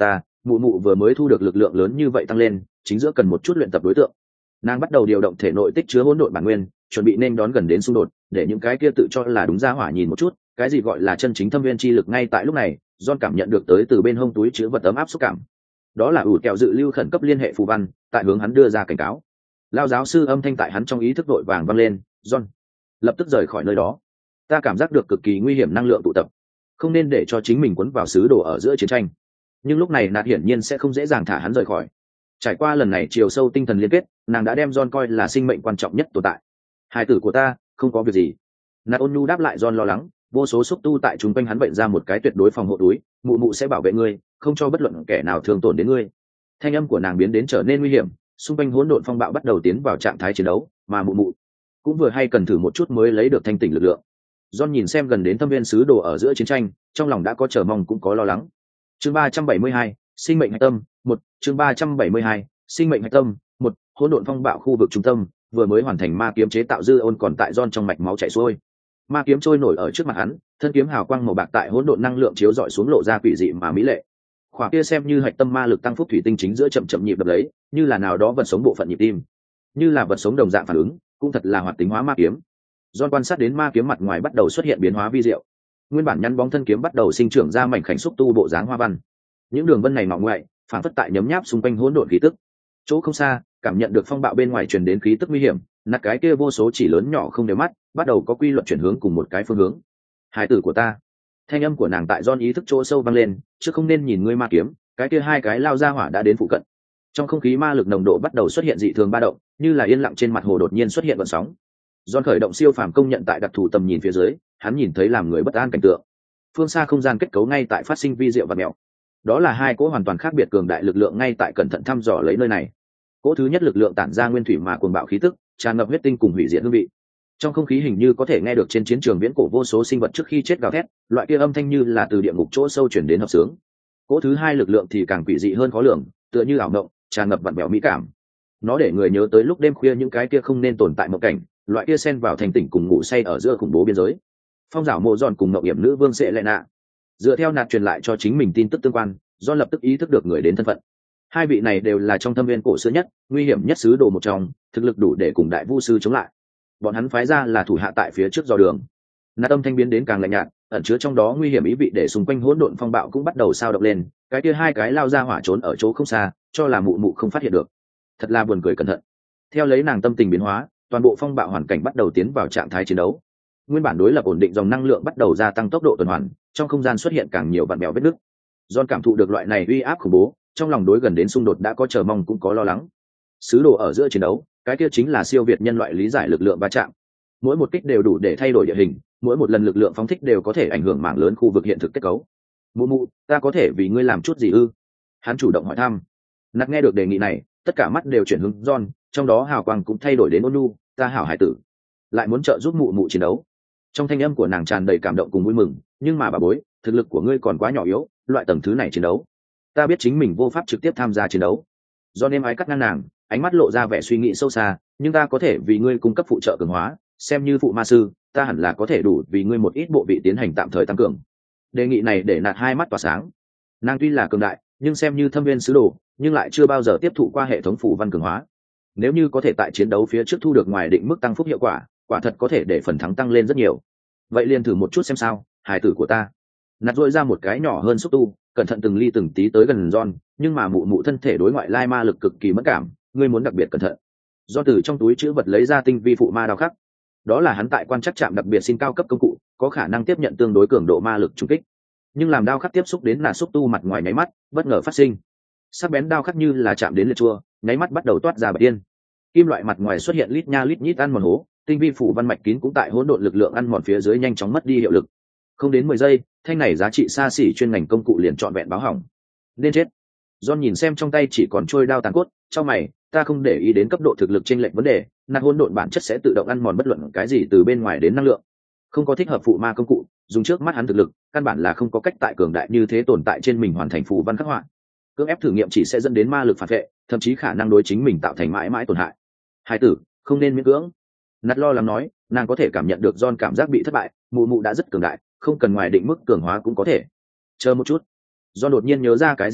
mụ mụ vừa mới thu được lực lượng lớn như vậy tăng lên, chính giữa cần một chút luyện tập đối tượng. Nàng bắt đầu điều động thể nội tích chứa hỗn độn bản nguyên, chuẩn bị nên đón gần đến xung đột, để những cái kia tự cho là đúng ra hỏa nhìn một chút cái gì gọi là chân chính thâm viên chi lực. Ngay tại lúc này, John cảm nhận được tới từ bên hông túi chứa vật ấm áp xúc cảm. Đó là ủ kẹo dự lưu khẩn cấp liên hệ phù văn, tại hướng hắn đưa ra cảnh cáo. Lao giáo sư âm thanh tại hắn trong ý thức vội vàng vang lên, "John, lập tức rời khỏi nơi đó. Ta cảm giác được cực kỳ nguy hiểm năng lượng tụ tập, không nên để cho chính mình cuốn vào xứ đồ ở giữa chiến tranh." Nhưng lúc này Nạt hiển nhiên sẽ không dễ dàng thả hắn rời khỏi. Trải qua lần này chiều sâu tinh thần liên kết, nàng đã đem John coi là sinh mệnh quan trọng nhất tồn tại. "Hài tử của ta, không có việc gì." Nạt ôn nhu đáp lại John lo lắng. Vô số xúc tu tại chúng quanh hắn bệnh ra một cái tuyệt đối phòng hộ túi, mụ mụ sẽ bảo vệ ngươi, không cho bất luận kẻ nào thương tổn đến ngươi. Thanh âm của nàng biến đến trở nên nguy hiểm, xung quanh hỗn độn phong bạo bắt đầu tiến vào trạng thái chiến đấu, mà mụ mụ cũng vừa hay cần thử một chút mới lấy được thanh tỉnh lực lượng. John nhìn xem gần đến thâm viên sứ đồ ở giữa chiến tranh, trong lòng đã có chờ mong cũng có lo lắng. Chương 372, sinh mệnh hạch tâm, 1, chương 372, sinh mệnh hạch tâm, 1, hỗn độn phong bạo khu vực trung tâm, vừa mới hoàn thành ma kiếm chế tạo dư ôn còn tại John trong mạch máu chảy xuôi. Ma kiếm trôi nổi ở trước mặt hắn, thân kiếm hào quang màu bạc tại hỗn độn năng lượng chiếu rọi xuống lộ ra quỷ dị mà mỹ lệ. Khỏa kia xem như hạch tâm ma lực tăng phúc thủy tinh chính giữa chậm chậm nhịp đập lấy, như là nào đó vật sống bộ phận nhịp tim, như là vật sống đồng dạng phản ứng, cũng thật là hoạt tính hóa ma kiếm. John quan sát đến ma kiếm mặt ngoài bắt đầu xuất hiện biến hóa vi diệu. Nguyên bản nhăn bóng thân kiếm bắt đầu sinh trưởng ra mảnh khảnh xúc tu bộ dáng hoa văn. Những đường vân này mỏng ngoại, phản phất tại nhấm nháp xung quanh hỗn độn khí tức. Chỗ không xa, cảm nhận được phong bạo bên ngoài truyền đến khí tức nguy hiểm, nạt cái kia vô số chỉ lớn nhỏ không đều mắt, bắt đầu có quy luật chuyển hướng cùng một cái phương hướng. "Hải tử của ta." Thanh âm của nàng tại John ý thức chỗ sâu vang lên, "chứ không nên nhìn ngươi ma kiếm, cái kia hai cái lao ra hỏa đã đến phụ cận." Trong không khí ma lực nồng độ bắt đầu xuất hiện dị thường ba động, như là yên lặng trên mặt hồ đột nhiên xuất hiện gợn sóng. John khởi động siêu phàm công nhận tại đặc thù tầm nhìn phía dưới, hắn nhìn thấy làm người bất an cảnh tượng. Phương xa không gian kết cấu ngay tại phát sinh vi diệu và mèo. Đó là hai cỗ hoàn toàn khác biệt cường đại lực lượng ngay tại cẩn thận thăm dò lấy nơi này. Cỗ thứ nhất lực lượng tản ra nguyên thủy mà cuồng bạo khí tức, tràn ngập huyết tinh cùng hủy diệt hương vị. Trong không khí hình như có thể nghe được trên chiến trường viễn cổ vô số sinh vật trước khi chết gào thét, loại kia âm thanh như là từ địa ngục chỗ sâu truyền đến hợp sướng. Cỗ thứ hai lực lượng thì càng quỷ dị hơn khó lường, tựa như ảo mộng, tràn ngập vặn vẹo mỹ cảm. Nó để người nhớ tới lúc đêm khuya những cái kia không nên tồn tại mộng cảnh, loại kia xen vào thành tỉnh cùng ngủ say ở giữa khủng bố biên giới. Phong giảo mộ giòn cùng mộng hiểm nữ vương sẽ lệ nạ. Dựa theo nạt truyền lại cho chính mình tin tức tương quan, do lập tức ý thức được người đến thân phận. Hai vị này đều là trong thâm viên cổ xưa nhất, nguy hiểm nhất sứ đồ một trong, thực lực đủ để cùng đại vu sư chống lại. Bọn hắn phái ra là thủ hạ tại phía trước dò đường. Nạt âm thanh biến đến càng lạnh nhạt, ẩn chứa trong đó nguy hiểm ý vị để xung quanh hỗn độn phong bạo cũng bắt đầu sao động lên. Cái kia hai cái lao ra hỏa trốn ở chỗ không xa, cho là mụ mụ không phát hiện được. Thật là buồn cười cẩn thận. Theo lấy nàng tâm tình biến hóa, toàn bộ phong bạo hoàn cảnh bắt đầu tiến vào trạng thái chiến đấu. Nguyên bản đối lập ổn định dòng năng lượng bắt đầu gia tăng tốc độ tuần hoàn, trong không gian xuất hiện càng nhiều vặn bèo vết nứt. John cảm thụ được loại này uy áp khủng bố, trong lòng đối gần đến xung đột đã có chờ mong cũng có lo lắng. Sứ đồ ở giữa chiến đấu, cái kia chính là siêu việt nhân loại lý giải lực lượng va chạm. Mỗi một kích đều đủ để thay đổi địa hình, mỗi một lần lực lượng phóng thích đều có thể ảnh hưởng mảng lớn khu vực hiện thực kết cấu. "Mụ mụ, ta có thể vì ngươi làm chút gì ư?" Hắn chủ động hỏi thăm. Nặc nghe được đề nghị này, tất cả mắt đều chuyển hướng John, trong đó hào quang cũng thay đổi đến ôn nhu, "Ta hảo hải tử, lại muốn trợ giúp mụ mụ chiến đấu." Trong thanh âm của nàng tràn đầy cảm động cùng vui mừng, "Nhưng mà bà bối, thực lực của ngươi còn quá nhỏ yếu, loại tầng thứ này chiến đấu, ta biết chính mình vô pháp trực tiếp tham gia chiến đấu." Do êm ái cắt ngang nàng, ánh mắt lộ ra vẻ suy nghĩ sâu xa, "Nhưng ta có thể vì ngươi cung cấp phụ trợ cường hóa, xem như phụ ma sư, ta hẳn là có thể đủ vì ngươi một ít bộ vị tiến hành tạm thời tăng cường." Đề nghị này để nạt hai mắt tỏa sáng. Nàng tuy là cường đại, nhưng xem như thâm viên sứ đồ, nhưng lại chưa bao giờ tiếp thụ qua hệ thống phù văn cường hóa. Nếu như có thể tại chiến đấu phía trước thu được ngoài định mức tăng phúc hiệu quả, quả thật có thể để phần thắng tăng lên rất nhiều. Vậy liền thử một chút xem sao, hài tử của ta. Nạt dội ra một cái nhỏ hơn xúc tu, cẩn thận từng ly từng tí tới gần John, nhưng mà mụ mụ thân thể đối ngoại lai ma lực cực kỳ mất cảm, ngươi muốn đặc biệt cẩn thận. Do từ trong túi chữ vật lấy ra tinh vi phụ ma đao khắc. Đó là hắn tại quan trắc trạm đặc biệt xin cao cấp công cụ, có khả năng tiếp nhận tương đối cường độ ma lực trùng kích. Nhưng làm đao khắc tiếp xúc đến nạt xúc tu mặt ngoài nháy mắt, bất ngờ phát sinh. Sắc bén đao khắc như là chạm đến liệt chua, nháy mắt bắt đầu toát ra bạch tiên. Kim loại mặt ngoài xuất hiện lít nha lít nhít ăn mòn hố, tinh vi phủ văn mạch kín cũng tại hỗn độn lực lượng ăn mòn phía dưới nhanh chóng mất đi hiệu lực. Không đến 10 giây, thanh này giá trị xa xỉ chuyên ngành công cụ liền trọn vẹn báo hỏng. Nên chết. John nhìn xem trong tay chỉ còn trôi đao tàn cốt, trong mày, ta không để ý đến cấp độ thực lực chênh lệch vấn đề, nạt hỗn độn bản chất sẽ tự động ăn mòn bất luận cái gì từ bên ngoài đến năng lượng. Không có thích hợp phụ ma công cụ, dùng trước mắt hắn thực lực, căn bản là không có cách tại cường đại như thế tồn tại trên mình hoàn thành phù văn khắc họa. Cưỡng ép thử nghiệm chỉ sẽ dẫn đến ma lực phản vệ, thậm chí khả năng đối chính mình tạo thành mãi mãi tổn hại. Hai tử, không nên miễn cưỡng. Nạt lo lắng nói, nàng có thể cảm nhận được John cảm giác bị thất bại, mụ mụ đã rất cường đại, không cần ngoài định mức cường hóa cũng có thể. Chờ một chút. John đột nhiên nhớ ra cái gì đó,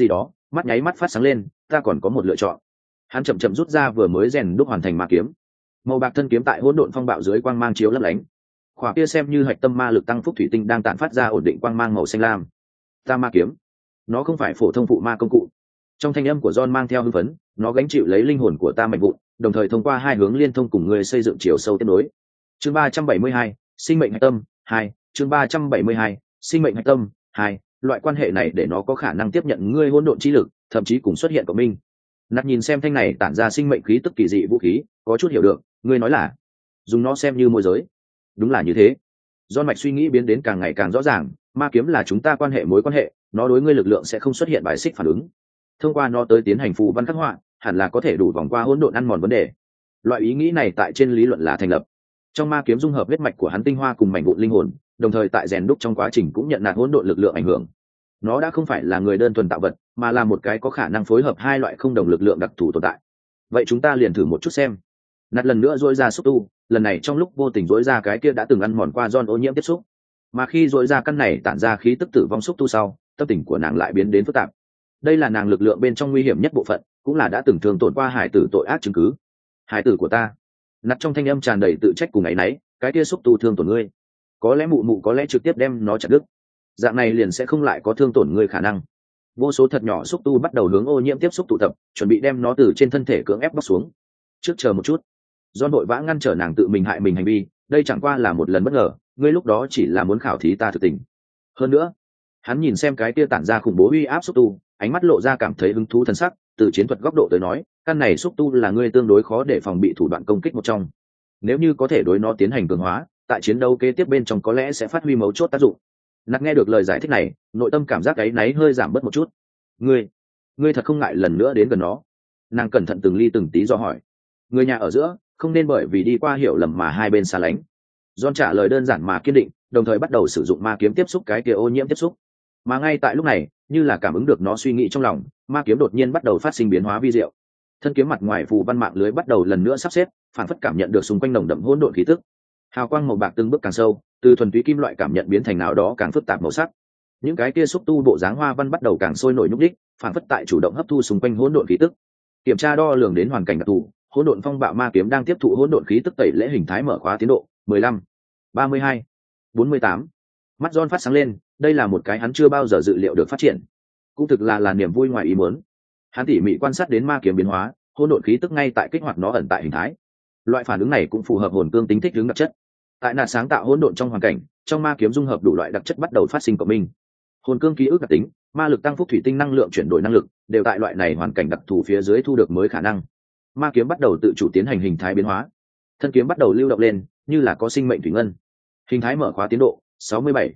mắt nháy mắt phát sáng lên, ta còn có một lựa chọn. Hắn chậm chậm rút ra vừa mới rèn đúc hoàn thành ma kiếm. Màu bạc thân kiếm tại hỗn độn phong bạo dưới quang mang chiếu lấp lánh. Khỏa kia xem như hạch tâm ma lực tăng phúc thủy tinh đang tản phát ra ổn định quang mang màu xanh lam. Ta ma kiếm, nó không phải phổ thông phụ ma công cụ. Trong thanh âm của John mang theo hưng phấn, nó gánh chịu lấy linh hồn của ta mệnh vụn, đồng thời thông qua hai hướng liên thông cùng người xây dựng chiều sâu tiếp nối. Chương 372, sinh mệnh hạch tâm 2, chương 372, sinh mệnh hạch tâm 2, loại quan hệ này để nó có khả năng tiếp nhận ngươi hỗn độn chi lực, thậm chí cùng xuất hiện cộng minh. Nạt nhìn xem thanh này tản ra sinh mệnh khí tức kỳ dị vũ khí, có chút hiểu được, ngươi nói là dùng nó xem như môi giới. Đúng là như thế. Do mạch suy nghĩ biến đến càng ngày càng rõ ràng, ma kiếm là chúng ta quan hệ mối quan hệ, nó đối ngươi lực lượng sẽ không xuất hiện bài xích phản ứng. Thông qua nó tới tiến hành phù văn khắc họa, hẳn là có thể đủ vòng qua hỗn độn ăn mòn vấn đề. Loại ý nghĩ này tại trên lý luận là thành lập. Trong ma kiếm dung hợp huyết mạch của hắn tinh hoa cùng mảnh vụn linh hồn, đồng thời tại rèn đúc trong quá trình cũng nhận nạt hỗn độn lực lượng ảnh hưởng. Nó đã không phải là người đơn thuần tạo vật, mà là một cái có khả năng phối hợp hai loại không đồng lực lượng đặc thù tồn tại. Vậy chúng ta liền thử một chút xem. Nạt lần nữa dỗi ra xúc tu, lần này trong lúc vô tình dỗi ra cái kia đã từng ăn mòn qua John ô nhiễm tiếp xúc. Mà khi dỗi ra căn này tản ra khí tức tử vong xúc tu sau, tâm tình của nàng lại biến đến phức tạp. Đây là nàng lực lượng bên trong nguy hiểm nhất bộ phận, cũng là đã từng thường tổn qua hải tử tội ác chứng cứ. Hải tử của ta. Nạt trong thanh âm tràn đầy tự trách cùng áy náy, cái kia xúc tu thương tổn ngươi, có lẽ mụ mụ có lẽ trực tiếp đem nó chặt đứt, dạng này liền sẽ không lại có thương tổn ngươi khả năng. Vô số thật nhỏ xúc tu bắt đầu hướng ô nhiễm tiếp xúc tụ tập, chuẩn bị đem nó từ trên thân thể cưỡng ép bóc xuống. Trước chờ một chút. John vội vã ngăn trở nàng tự mình hại mình hành vi, đây chẳng qua là một lần bất ngờ, ngươi lúc đó chỉ là muốn khảo thí ta thực tình. Hơn nữa, hắn nhìn xem cái kia tản ra khủng bố uy áp xúc tu, ánh mắt lộ ra cảm thấy hứng thú thần sắc, từ chiến thuật góc độ tới nói, căn này xúc tu là ngươi tương đối khó để phòng bị thủ đoạn công kích một trong. Nếu như có thể đối nó tiến hành cường hóa, tại chiến đấu kế tiếp bên trong có lẽ sẽ phát huy mấu chốt tác dụng. Nạt nghe được lời giải thích này, nội tâm cảm giác áy náy hơi giảm bớt một chút. Ngươi thật không ngại lần nữa đến gần nó? Nàng cẩn thận từng ly từng tí do hỏi. Người nhà ở giữa, không nên bởi vì đi qua hiểu lầm mà hai bên xa lánh. John trả lời đơn giản mà kiên định, đồng thời bắt đầu sử dụng ma kiếm tiếp xúc cái kia ô nhiễm tiếp xúc. Mà ngay tại lúc này, như là cảm ứng được nó suy nghĩ trong lòng, ma kiếm đột nhiên bắt đầu phát sinh biến hóa vi diệu. Thân kiếm mặt ngoài phù văn mạng lưới bắt đầu lần nữa sắp xếp, phản phất cảm nhận được xung quanh nồng đậm hỗn độn khí tức. Hào quang màu bạc từng bước càng sâu, từ thuần túy kim loại cảm nhận biến thành nào đó càng phức tạp màu sắc. Những cái kia xúc tu bộ dáng hoa văn bắt đầu càng sôi nổi nhúc đích, phản phất tại chủ động hấp thu xung quanh hỗn độn khí tức. Kiểm tra đo lường đến hoàn cảnh đặc thù, hỗn độn phong bạo ma kiếm đang tiếp thụ hỗn độn khí tức tẩy lễ hình thái mở khóa tiến độ 15, 32, 48. Mắt John phát sáng lên, đây là một cái hắn chưa bao giờ dự liệu được phát triển, cũng thực là niềm vui ngoài ý muốn. Hắn tỉ mỉ quan sát đến ma kiếm biến hóa, hỗn độn khí tức ngay tại kích hoạt nó ẩn tại hình thái. Loại phản ứng này cũng phù hợp hồn cương tính thích ứng đặc chất. Tại nạt sáng tạo hỗn độn trong hoàn cảnh, trong ma kiếm dung hợp đủ loại đặc chất bắt đầu phát sinh cộng minh. Hồn cương ký ức đặc tính, ma lực tăng phúc thủy tinh năng lượng chuyển đổi năng lực, đều tại loại này hoàn cảnh đặc thù phía dưới thu được mới khả năng. Ma kiếm bắt đầu tự chủ tiến hành hình thái biến hóa. Thân kiếm bắt đầu lưu động lên, như là có sinh mệnh thủy ngân. Hình thái mở khóa tiến độ 67,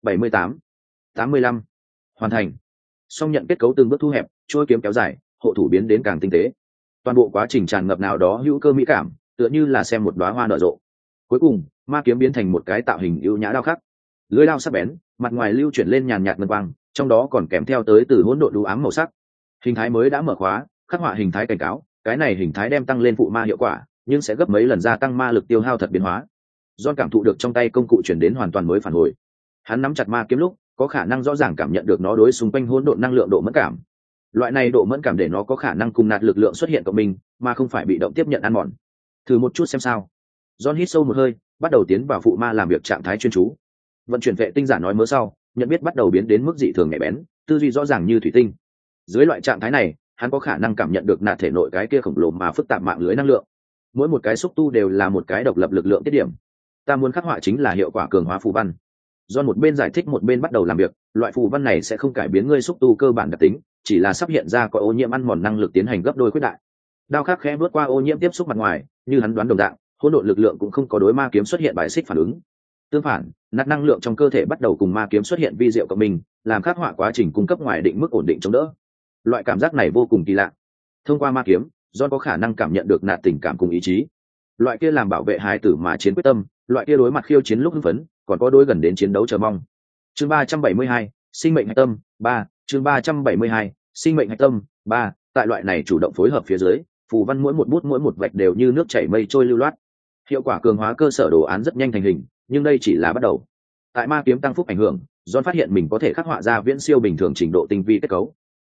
78, 85. Hoàn thành. Song nhận kết cấu từng bước thu hẹp, trôi kiếm kéo dài, hộ thủ biến đến càng tinh tế. Toàn bộ quá trình tràn ngập nào đó hữu cơ mỹ cảm, tựa như là xem một đóa hoa nở rộ. Cuối cùng, ma kiếm biến thành một cái tạo hình ưu nhã đao khắc. Lưỡi đao sắc bén, mặt ngoài lưu chuyển lên nhàn nhạt ngân quang, trong đó còn kèm theo tới từ hỗn độn đu ám màu sắc. Hình thái mới đã mở khóa, khắc họa hình thái cảnh cáo, cái này hình thái đem tăng lên phụ ma hiệu quả, nhưng sẽ gấp mấy lần gia tăng ma lực tiêu hao thật biến hóa. John cảm thụ được trong tay công cụ chuyển đến hoàn toàn mới phản hồi. Hắn nắm chặt ma kiếm lúc, có khả năng rõ ràng cảm nhận được nó đối xung quanh hỗn độn năng lượng độ mẫn cảm. Loại này độ mẫn cảm để nó có khả năng cùng nạt lực lượng xuất hiện cộng minh, mà không phải bị động tiếp nhận ăn mòn. Thử một chút xem sao. John hít sâu một hơi, bắt đầu tiến vào phụ ma làm việc trạng thái chuyên chú. Vận chuyển vệ tinh giả nói mớ sau, nhận biết bắt đầu biến đến mức dị thường nhạy bén, tư duy rõ ràng như thủy tinh. Dưới loại trạng thái này, hắn có khả năng cảm nhận được nạt thể nội cái kia khổng lồ mà phức tạp mạng lưới năng lượng. Mỗi một cái xúc tu đều là một cái độc lập lực lượng tiết điểm. Ta muốn khắc họa chính là hiệu quả cường hóa phù văn. Do một bên giải thích một bên bắt đầu làm việc, loại phù văn này sẽ không cải biến ngươi xúc tu cơ bản đặc tính, chỉ là sắp hiện ra có ô nhiễm ăn mòn năng lực tiến hành gấp đôi khuyết đại. Đao khắc khẽ vượt qua ô nhiễm tiếp xúc mặt ngoài, như hắn đoán đồng dạng, hỗn độn lực lượng cũng không có đối ma kiếm xuất hiện bài xích phản ứng. Tương phản, nát năng lượng trong cơ thể bắt đầu cùng ma kiếm xuất hiện vi diệu cộng minh, làm khắc họa quá trình cung cấp ngoài định mức ổn định chống đỡ. Loại cảm giác này vô cùng kỳ lạ. Thông qua ma kiếm, John có khả năng cảm nhận được nạt tình cảm cùng ý chí. Loại kia làm bảo vệ hài tử mà chiến quyết tâm, loại kia đối mặt khiêu chiến lúc hưng phấn, còn có đối gần đến chiến đấu chờ mong. Chương 372, sinh mệnh hạch tâm 3, chương 372, sinh mệnh hạch tâm 3, tại loại này chủ động phối hợp phía dưới, phù văn mỗi một bút mỗi một vạch đều như nước chảy mây trôi lưu loát. Hiệu quả cường hóa cơ sở đồ án rất nhanh thành hình, nhưng đây chỉ là bắt đầu. Tại ma kiếm tăng phúc ảnh hưởng, John phát hiện mình có thể khắc họa ra viễn siêu bình thường trình độ tinh vi kết cấu.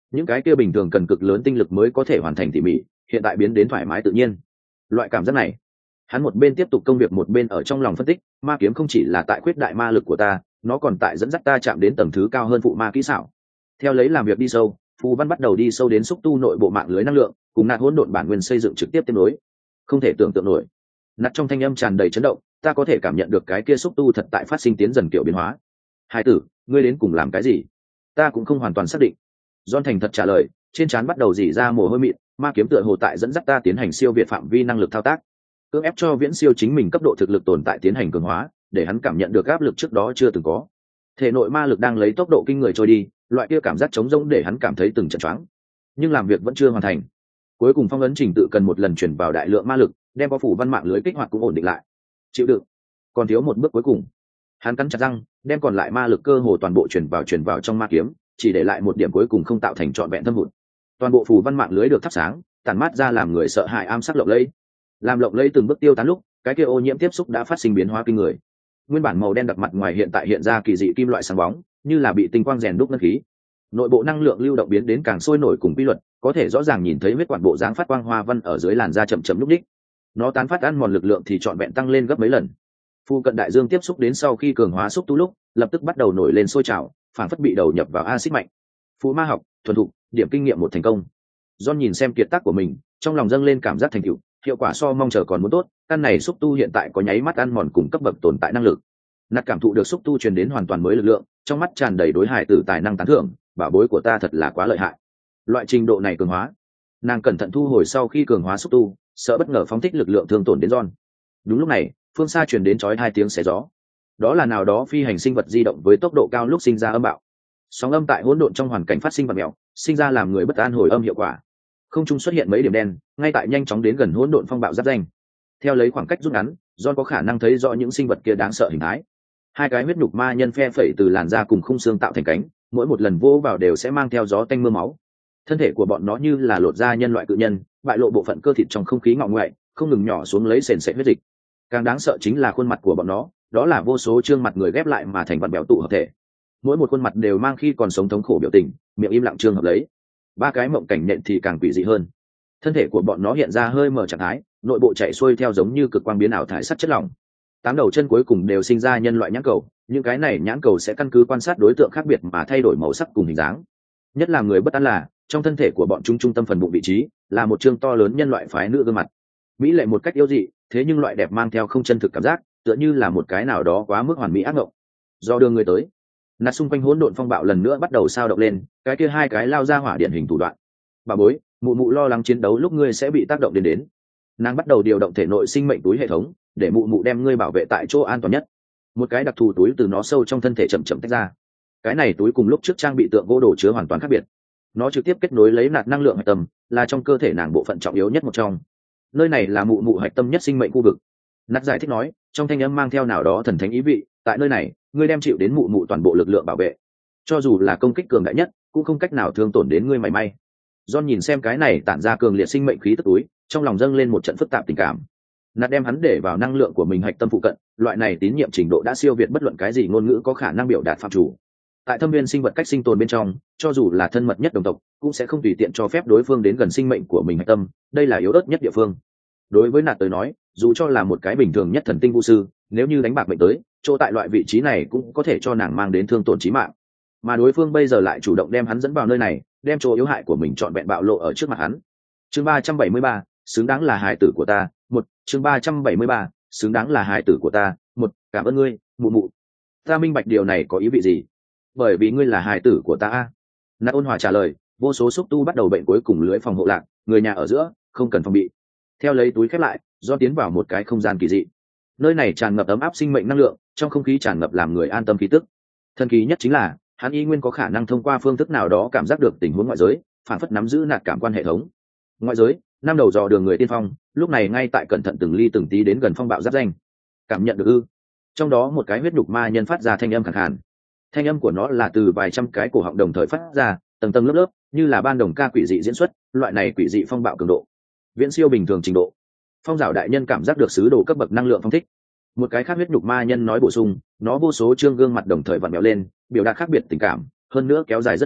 những cái kia bình thường cần cực lớn tinh lực mới có thể hoàn thành tỉ mỉ hiện tại biến đến thoải mái tự nhiên. Loại cảm giác này, hắn một bên tiếp tục công việc một bên ở trong lòng phân tích, ma kiếm không chỉ là tại khuyết đại ma lực của ta, nó còn tại dẫn dắt ta chạm đến tầng thứ cao hơn phụ ma kỹ xảo. Theo lấy làm việc đi sâu, Phù Văn bắt đầu đi sâu đến xúc tu nội bộ mạng lưới năng lượng, cùng nạt hỗn độn bản nguyên xây dựng trực tiếp tiếp nối. Không thể tưởng tượng nổi. Nạt trong thanh âm tràn đầy chấn động, ta có thể cảm nhận được cái kia xúc tu thật tại phát sinh tiến dần kiểu biến hóa. Hai tử, ngươi đến cùng làm cái gì? Ta cũng không hoàn toàn xác định. John thành thật trả lời, trên trán bắt đầu rỉ ra mồ hôi mịn, ma kiếm tựa hồ tại dẫn dắt ta tiến hành siêu việt phạm vi năng lực thao tác, cưỡng ép cho viễn siêu chính mình cấp độ thực lực tồn tại tiến hành cường hóa, để hắn cảm nhận được áp lực trước đó chưa từng có. Thể nội ma lực đang lấy tốc độ kinh người trôi đi, loại kia cảm giác trống rỗng để hắn cảm thấy từng trận choáng. Nhưng làm việc vẫn chưa hoàn thành. Cuối cùng phong ấn trình tự cần một lần chuyển vào đại lượng ma lực, đem có phủ văn mạng lưới kích hoạt cũng ổn định lại. Chịu đựng. Còn thiếu một bước cuối cùng. Hắn cắn chặt răng, đem còn lại ma lực cơ hồ toàn bộ chuyển vào trong ma kiếm, chỉ để lại một điểm cuối cùng không tạo thành trọn vẹn thâm hụt. Toàn bộ phủ văn mạng lưới được thắp sáng, tản mát ra làm người sợ hãi am sắc lộng lẫy. Làm lộng lẫy từng bước tiêu tán lúc, cái kia ô nhiễm tiếp xúc đã phát sinh biến hóa kinh người. Nguyên bản màu đen đặc mặt ngoài hiện tại hiện ra kỳ dị kim loại sáng bóng, như là bị tinh quang rèn đúc ngân khí. Nội bộ năng lượng lưu động biến đến càng sôi nổi cùng quy luật, có thể rõ ràng nhìn thấy huyết quản bộ dáng phát quang hoa văn ở dưới làn da chậm chậm lúc đích. Nó tán phát ăn mòn lực lượng thì trọn vẹn tăng lên gấp mấy lần. Phu cận đại dương tiếp xúc đến sau khi cường hóa xúc tu lúc, lập tức bắt đầu nổi lên sôi trào, phản phất bị đầu nhập vào axit mạnh. Phù ma học, thuần thục, điểm kinh nghiệm một thành công. John nhìn xem kiệt tác của mình, trong lòng dâng lên cảm giác thành tựu, hiệu quả so mong chờ còn muốn tốt. Căn này xúc tu hiện tại có nháy mắt ăn mòn cùng cấp bậc tồn tại năng lực. Nạt cảm thụ được xúc tu truyền đến hoàn toàn mới lực lượng, trong mắt tràn đầy đối hài tử tài năng tán thưởng, bảo bối của ta thật là quá lợi hại. Loại trình độ này cường hóa, nàng cẩn thận thu hồi sau khi cường hóa xúc tu, sợ bất ngờ phóng thích lực lượng thương tổn đến John. Đúng lúc này, phương xa truyền đến chói hai tiếng xé gió. Đó là nào đó phi hành sinh vật di động với tốc độ cao lúc sinh ra âm bạo. Sóng âm tại hỗn độn trong hoàn cảnh phát sinh vật mèo, sinh ra làm người bất an hồi âm hiệu quả. Không trung xuất hiện mấy điểm đen, ngay tại nhanh chóng đến gần hỗn độn phong bạo giáp danh. Theo lấy khoảng cách rút ngắn, John có khả năng thấy rõ những sinh vật kia đáng sợ hình thái. Hai cái huyết nhục ma nhân phe phẩy từ làn da cùng khung xương tạo thành cánh, mỗi một lần vỗ vào đều sẽ mang theo gió tanh mưa máu. Thân thể của bọn nó như là lột da nhân loại cự nhân, bại lộ bộ phận cơ thịt trong không khí ngọ ngoại, không ngừng nhỏ xuống lấy sền sệt huyết dịch. Càng đáng sợ chính là khuôn mặt của bọn nó, đó là vô số trương mặt người ghép lại mà thành vặn bèo tụ hợp thể. Mỗi một khuôn mặt đều mang khi còn sống thống khổ biểu tình, miệng im lặng trương hợp lấy. Ba cái mộng cảnh nện thì càng quỷ dị hơn. Thân thể của bọn nó hiện ra hơi mở trạng thái, nội bộ chạy xuôi theo giống như cực quang biến ảo thải sắt chất lỏng. Tám đầu chân cuối cùng đều sinh ra nhân loại nhãn cầu, những cái này nhãn cầu sẽ căn cứ quan sát đối tượng khác biệt mà thay đổi màu sắc cùng hình dáng. Nhất là người bất an là, trong thân thể của bọn chúng trung tâm phần bụng vị trí là một chương to lớn nhân loại phái nữ gương mặt, mỹ lệ một cách yếu dị, thế nhưng loại đẹp mang theo không chân thực cảm giác, tựa như là một cái nào đó quá mức hoàn mỹ ác mộng. Do đường người tới, nạt xung quanh hỗn độn phong bạo lần nữa bắt đầu sao động lên, cái kia hai cái lao ra hỏa điển hình thủ đoạn. Bà bối, mụ mụ lo lắng chiến đấu lúc ngươi sẽ bị tác động đến. Nàng bắt đầu điều động thể nội sinh mệnh túi hệ thống, để mụ mụ đem ngươi bảo vệ tại chỗ an toàn nhất. Một cái đặc thù túi từ nó sâu trong thân thể chậm chậm tách ra. Cái này túi cùng lúc trước trang bị tượng gỗ đồ chứa hoàn toàn khác biệt. Nó trực tiếp kết nối lấy nạt năng lượng hạch tâm, là trong cơ thể nàng bộ phận trọng yếu nhất một trong. Nơi này là mụ mụ hạch tâm nhất sinh mệnh khu vực. Nạt giải thích nói, trong thanh âm mang theo nào đó thần thánh ý vị, tại nơi này, ngươi đem chịu đến mụ mụ toàn bộ lực lượng bảo vệ. Cho dù là công kích cường đại nhất, cũng không cách nào thương tổn đến ngươi mảy may. John nhìn xem cái này tản ra cường liệt sinh mệnh khí tức túi, trong lòng dâng lên một trận phức tạp tình cảm. Nạt đem hắn để vào năng lượng của mình hạch tâm phụ cận, loại này tín nhiệm trình độ đã siêu việt bất luận cái gì ngôn ngữ có khả năng biểu đạt phạm chủ. Tại thâm viên sinh vật cách sinh tồn bên trong, cho dù là thân mật nhất đồng tộc, cũng sẽ không tùy tiện cho phép đối phương đến gần sinh mệnh của mình hạch tâm, đây là yếu ớt nhất địa phương. Đối với Nạt tới nói, dù cho là một cái bình thường nhất thần tinh vũ sư, nếu như đánh bạc mệnh tới, chỗ tại loại vị trí này cũng có thể cho nàng mang đến thương tổn chí mạng. Mà đối phương bây giờ lại chủ động đem hắn dẫn vào nơi này, đem chỗ yếu hại của mình trọn vẹn bạo lộ ở trước mặt hắn. Chương 373, xứng đáng là hài tử của ta. Chương 373, xứng đáng là hài tử của ta. Cảm ơn ngươi, mụ mụ. Ta minh bạch điều này có ý vị gì? Bởi vì ngươi là hài tử của ta. Nạt ôn hòa trả lời, vô số xúc tu bắt đầu bệnh cuối cùng lưới phòng hộ lạc, người nhà ở giữa, không cần phòng bị. Theo lấy túi khép lại, do tiến vào một cái không gian kỳ dị. Nơi này tràn ngập ấm áp sinh mệnh năng lượng, trong không khí tràn ngập làm người an tâm khí tức. Thần kỳ nhất chính là, hắn y nguyên có khả năng thông qua phương thức nào đó cảm giác được tình huống ngoại giới, phản phất nắm giữ nạt cảm quan hệ thống. Ngoại giới, năm đầu dò đường người tiên phong, lúc này ngay tại cẩn thận từng ly từng tí đến gần phong bạo giáp danh. Cảm nhận được ư? Trong đó một cái huyết nhục ma nhân phát ra thanh âm khàn khàn. Thanh âm của nó là từ vài trăm cái cổ họng đồng thời phát ra, tầng tầng lớp lớp, như là ban đồng ca quỷ dị diễn xuất, loại này quỷ dị phong bạo cường độ, viễn siêu bình thường trình độ. Phong Giảo đại nhân cảm giác được sứ đồ cấp bậc năng lượng phong thích. Một cái khác huyết nhục ma nhân nói bổ sung, nó vô số trương gương mặt đồng thời vặn vẹo lên, biểu đạt khác biệt tình cảm, hơn nữa kéo dài rất lâu,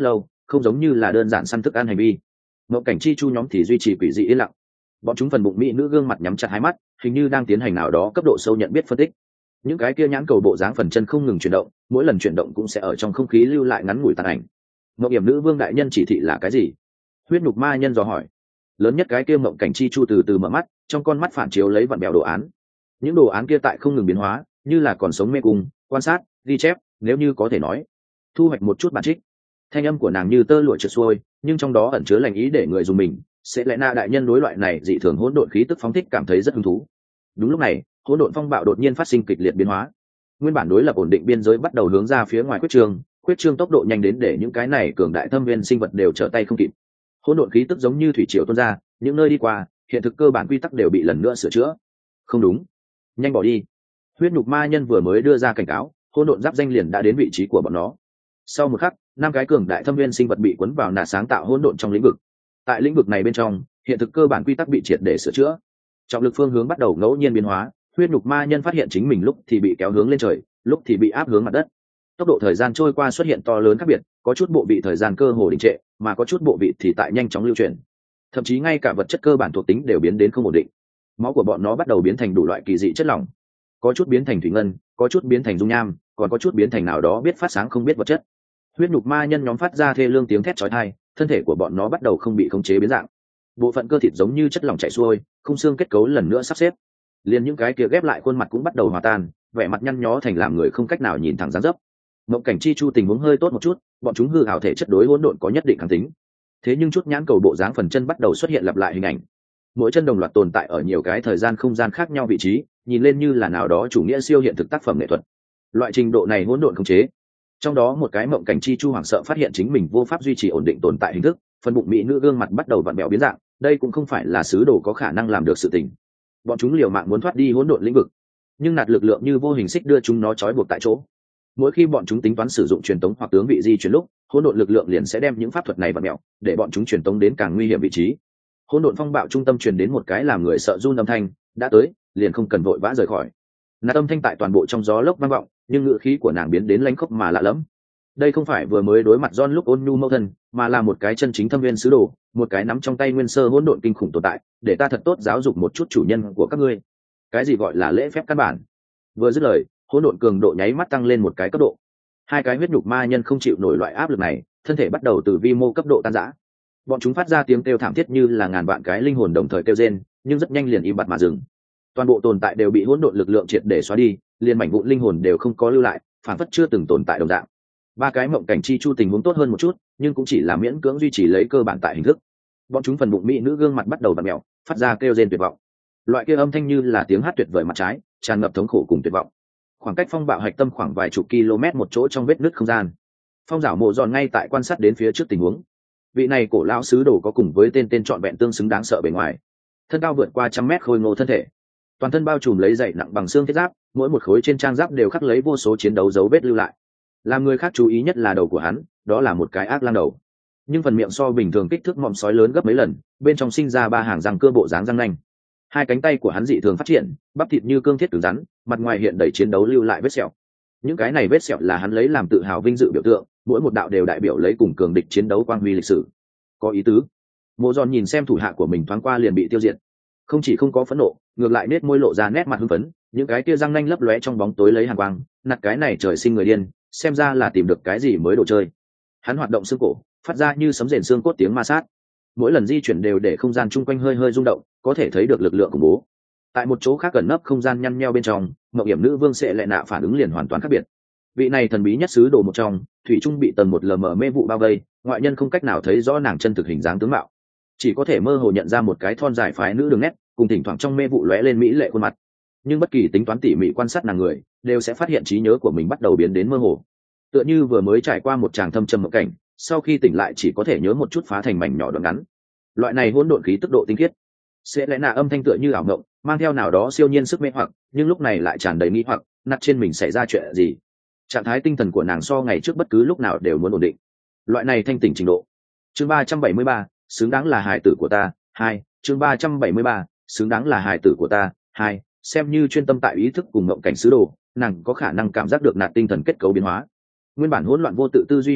không giống như là đơn giản săn thức ăn hành vi. Mộng cảnh chi chu nhóm thì duy trì quỷ dị yên lặng, bọn chúng phần bụng mỹ nữ gương mặt nhắm chặt hai mắt, hình như đang tiến hành nào đó cấp độ sâu nhận biết phân tích. Những cái kia nhãn cầu bộ dáng phần chân không ngừng chuyển động, mỗi lần chuyển động cũng sẽ ở trong không khí lưu lại ngắn ngủi tàn ảnh. Mộng hiểm nữ vương đại nhân chỉ thị là cái gì? Huyết nhục ma nhân dò hỏi. Lớn nhất cái kia mộng cảnh chi chu từ từ mở mắt, trong con mắt phản chiếu lấy vặn bèo đồ án. Những đồ án kia tại không ngừng biến hóa, như là còn sống mê cung, quan sát, ghi chép, nếu như có thể nói, thu hoạch một chút bản trích. Thanh âm của nàng như tơ lụa trượt xuôi, nhưng trong đó ẩn chứa lành ý để người dùng mình. Sẽ lẽ na đại nhân đối loại này dị thường hỗn độn khí tức phóng thích cảm thấy rất hứng thú. Đúng lúc này, hỗn độn phong bạo đột nhiên phát sinh kịch liệt biến hóa. Nguyên bản đối lập ổn định biên giới bắt đầu hướng ra phía ngoài quyết trương tốc độ nhanh đến để những cái này cường đại thâm viên sinh vật đều trở tay không kịp. Hỗn độn khí tức giống như thủy triều tuôn ra, những nơi đi qua, hiện thực cơ bản quy tắc đều bị lần nữa sửa chữa. Không đúng, nhanh bỏ đi. Huyết nhục ma nhân vừa mới đưa ra cảnh cáo, hỗn độn giáp danh liền đã đến vị trí của bọn nó. Sau một khắc, 5 cái cường đại thâm viên sinh vật bị cuốn vào nạ sáng tạo hỗn độn trong lĩnh vực. Tại lĩnh vực này bên trong, hiện thực cơ bản quy tắc bị triệt để sửa chữa, trọng lực phương hướng bắt đầu ngẫu nhiên biến hóa. Huyết nhục ma nhân phát hiện chính mình lúc thì bị kéo hướng lên trời, lúc thì bị áp hướng mặt đất. Tốc độ thời gian trôi qua xuất hiện to lớn khác biệt, có chút bộ vị thời gian cơ hồ đình trệ, mà có chút bộ vị thì tại nhanh chóng lưu chuyển. Thậm chí ngay cả vật chất cơ bản thuộc tính đều biến đến không ổn định. Máu của bọn nó bắt đầu biến thành đủ loại kỳ dị chất lỏng, có chút biến thành thủy ngân, có chút biến thành dung nham, còn có chút biến thành nào đó biết phát sáng không biết vật chất. Huyết nhục ma nhân nhóm phát ra thê lương tiếng thét chói tai, thân thể của bọn nó bắt đầu không bị khống chế biến dạng. Bộ phận cơ thịt giống như chất lỏng chảy xuôi, khung xương kết cấu lần nữa sắp xếp. Liền những cái kia ghép lại khuôn mặt cũng bắt đầu hòa tan, vẻ mặt nhăn nhó thành làm người không cách nào nhìn thẳng dáng dấp. Mộng cảnh chi chu tình huống hơi tốt một chút, bọn chúng hư ảo thể chất đối hỗn độn có nhất định kháng tính. Thế nhưng chút nhãn cầu bộ dáng phần chân bắt đầu xuất hiện lặp lại hình ảnh. Mỗi chân đồng loạt tồn tại ở nhiều cái thời gian không gian khác nhau vị trí, nhìn lên như là nào đó chủ nghĩa siêu hiện thực tác phẩm nghệ thuật. Loại trình độ này hỗn độn khống chế. Trong đó một cái mộng cảnh chi chu hoảng sợ phát hiện chính mình vô pháp duy trì ổn định tồn tại hình thức, phần bụng mỹ nữ gương mặt bắt đầu vặn vẹo biến dạng, đây cũng không phải là sứ đồ có khả năng làm được sự tình. Bọn chúng liều mạng muốn thoát đi hỗn độn lĩnh vực, nhưng nạt lực lượng như vô hình xích đưa chúng nó trói buộc tại chỗ. Mỗi khi bọn chúng tính toán sử dụng truyền tống hoặc tướng vị di chuyển lúc, hỗn độn lực lượng liền sẽ đem những pháp thuật này vặn vẹo, để bọn chúng truyền tống đến càng nguy hiểm vị trí. Hỗn độn phong bạo trung tâm truyền đến một cái làm người sợ run âm thanh, đã tới, liền không cần vội vã rời khỏi. Nạt âm thanh tại toàn bộ trong gió lốc vang vọng, nhưng ngữ khí của nàng biến đến lãnh khốc mà lạ lẫm. Đây không phải vừa mới đối mặt John lúc ôn nhu mâu thân, mà là một cái chân chính thâm viên sứ đồ, một cái nắm trong tay nguyên sơ hỗn độn kinh khủng tồn tại, để ta thật tốt giáo dục một chút chủ nhân của các ngươi. Cái gì gọi là lễ phép căn bản? Vừa dứt lời, hỗn độn cường độ nháy mắt tăng lên một cái cấp độ. Hai cái huyết nhục ma nhân không chịu nổi loại áp lực này, thân thể bắt đầu từ vi mô cấp độ tan rã. Bọn chúng phát ra tiếng kêu thảm thiết như là ngàn vạn cái linh hồn đồng thời kêu rên, nhưng rất nhanh liền im bặt mà dừng. Toàn bộ tồn tại đều bị hỗn độn lực lượng triệt để xóa đi, liền mảnh vụn linh hồn đều không có lưu lại, phản phất chưa từng tồn tại đồng dạng. Ba cái mộng cảnh chi chu tình huống tốt hơn một chút, nhưng cũng chỉ là miễn cưỡng duy trì lấy cơ bản tại hình thức. Bọn chúng phần bụng mỹ nữ gương mặt bắt đầu vặn mèo, phát ra kêu rên tuyệt vọng. Loại kia âm thanh như là tiếng hát tuyệt vời mặt trái, tràn ngập thống khổ cùng tuyệt vọng. Khoảng cách phong bạo hạch tâm khoảng vài chục km một chỗ trong vết nứt không gian, phong giảo mộ giòn ngay tại quan sát đến phía trước tình huống. Vị này cổ lão sứ đồ có cùng với tên trọn vẹn tương xứng đáng sợ bề ngoài, thân cao vượt qua 100 mét khôi ngô thân thể, toàn thân bao trùm lấy dày nặng bằng xương thiết giáp, mỗi một khối trên trang giáp đều khắc lấy vô số chiến đấu dấu vết lưu lại. Làm người khác chú ý nhất là đầu của hắn, đó là một cái ác lang đầu, nhưng phần miệng so bình thường kích thước mỏm sói lớn gấp mấy lần, bên trong sinh ra 3 hàng răng cơ bộ dáng răng nanh. Hai cánh tay của hắn dị thường phát triển, bắp thịt như cương thiết cứng rắn, mặt ngoài hiện đầy chiến đấu lưu lại vết sẹo. Những cái này vết sẹo là hắn lấy làm tự hào vinh dự biểu tượng, mỗi một đạo đều đại biểu lấy cùng cường địch chiến đấu quang huy lịch sử. Có ý tứ. Mộ Giòn nhìn xem thủ hạ của mình thoáng qua liền bị tiêu diệt, không chỉ không có phẫn nộ, ngược lại nết môi lộ ra nét mặt hưng phấn, những cái tia răng nanh lấp lóe trong bóng tối lấy hàn quang, nặt cái này trời sinh người điên, xem ra là tìm được cái gì mới đồ chơi. Hắn hoạt động xương cổ, phát ra như sấm rền xương cốt tiếng ma sát, mỗi lần di chuyển đều để không gian chung quanh hơi hơi rung động, có thể thấy được lực lượng khủng bố. Tại một chỗ khác gần nấp không gian nhăn nheo bên trong, mộng hiểm nữ vương sẽ lại nạ phản ứng liền hoàn toàn khác biệt. Vị này thần bí nhất sứ đồ một trong, thủy trung bị tầng một lờ mờ mê vụ bao vây, ngoại nhân không cách nào thấy rõ nàng chân thực hình dáng tướng mạo, chỉ có thể mơ hồ nhận ra một cái thon dài phái nữ đường nét, cùng thỉnh thoảng trong mê vụ lóe lên mỹ lệ khuôn mặt. Nhưng bất kỳ tính toán tỉ mỉ quan sát nàng người, đều sẽ phát hiện trí nhớ của mình bắt đầu biến đến mơ hồ, tựa như vừa mới trải qua một tràng thâm trầm mộng cảnh, sau khi tỉnh lại chỉ có thể nhớ một chút phá thành mảnh nhỏ đoạn ngắn. Loại này hỗn độn khí tức độ tinh khiết, sẽ lẽ nạ âm thanh tựa như ảo mộng, mang theo nào đó siêu nhiên sức mê hoặc, nhưng lúc này lại tràn đầy nghi hoặc, nặt trên mình xảy ra chuyện gì. Trạng thái tinh thần của nàng so ngày trước bất cứ lúc nào đều muốn ổn định. Loại này thanh tỉnh trình độ. Chương 373, xứng đáng là hài tử của ta. 2. Chương 373, xứng đáng là hài tử của ta. 2. Xem như chuyên tâm tại ý thức cùng mộng cảnh sứ đồ, nàng có khả năng cảm giác được nạt tinh thần kết cấu biến hóa. Nguyên bản hỗn loạn vô tự tư duy hình thức,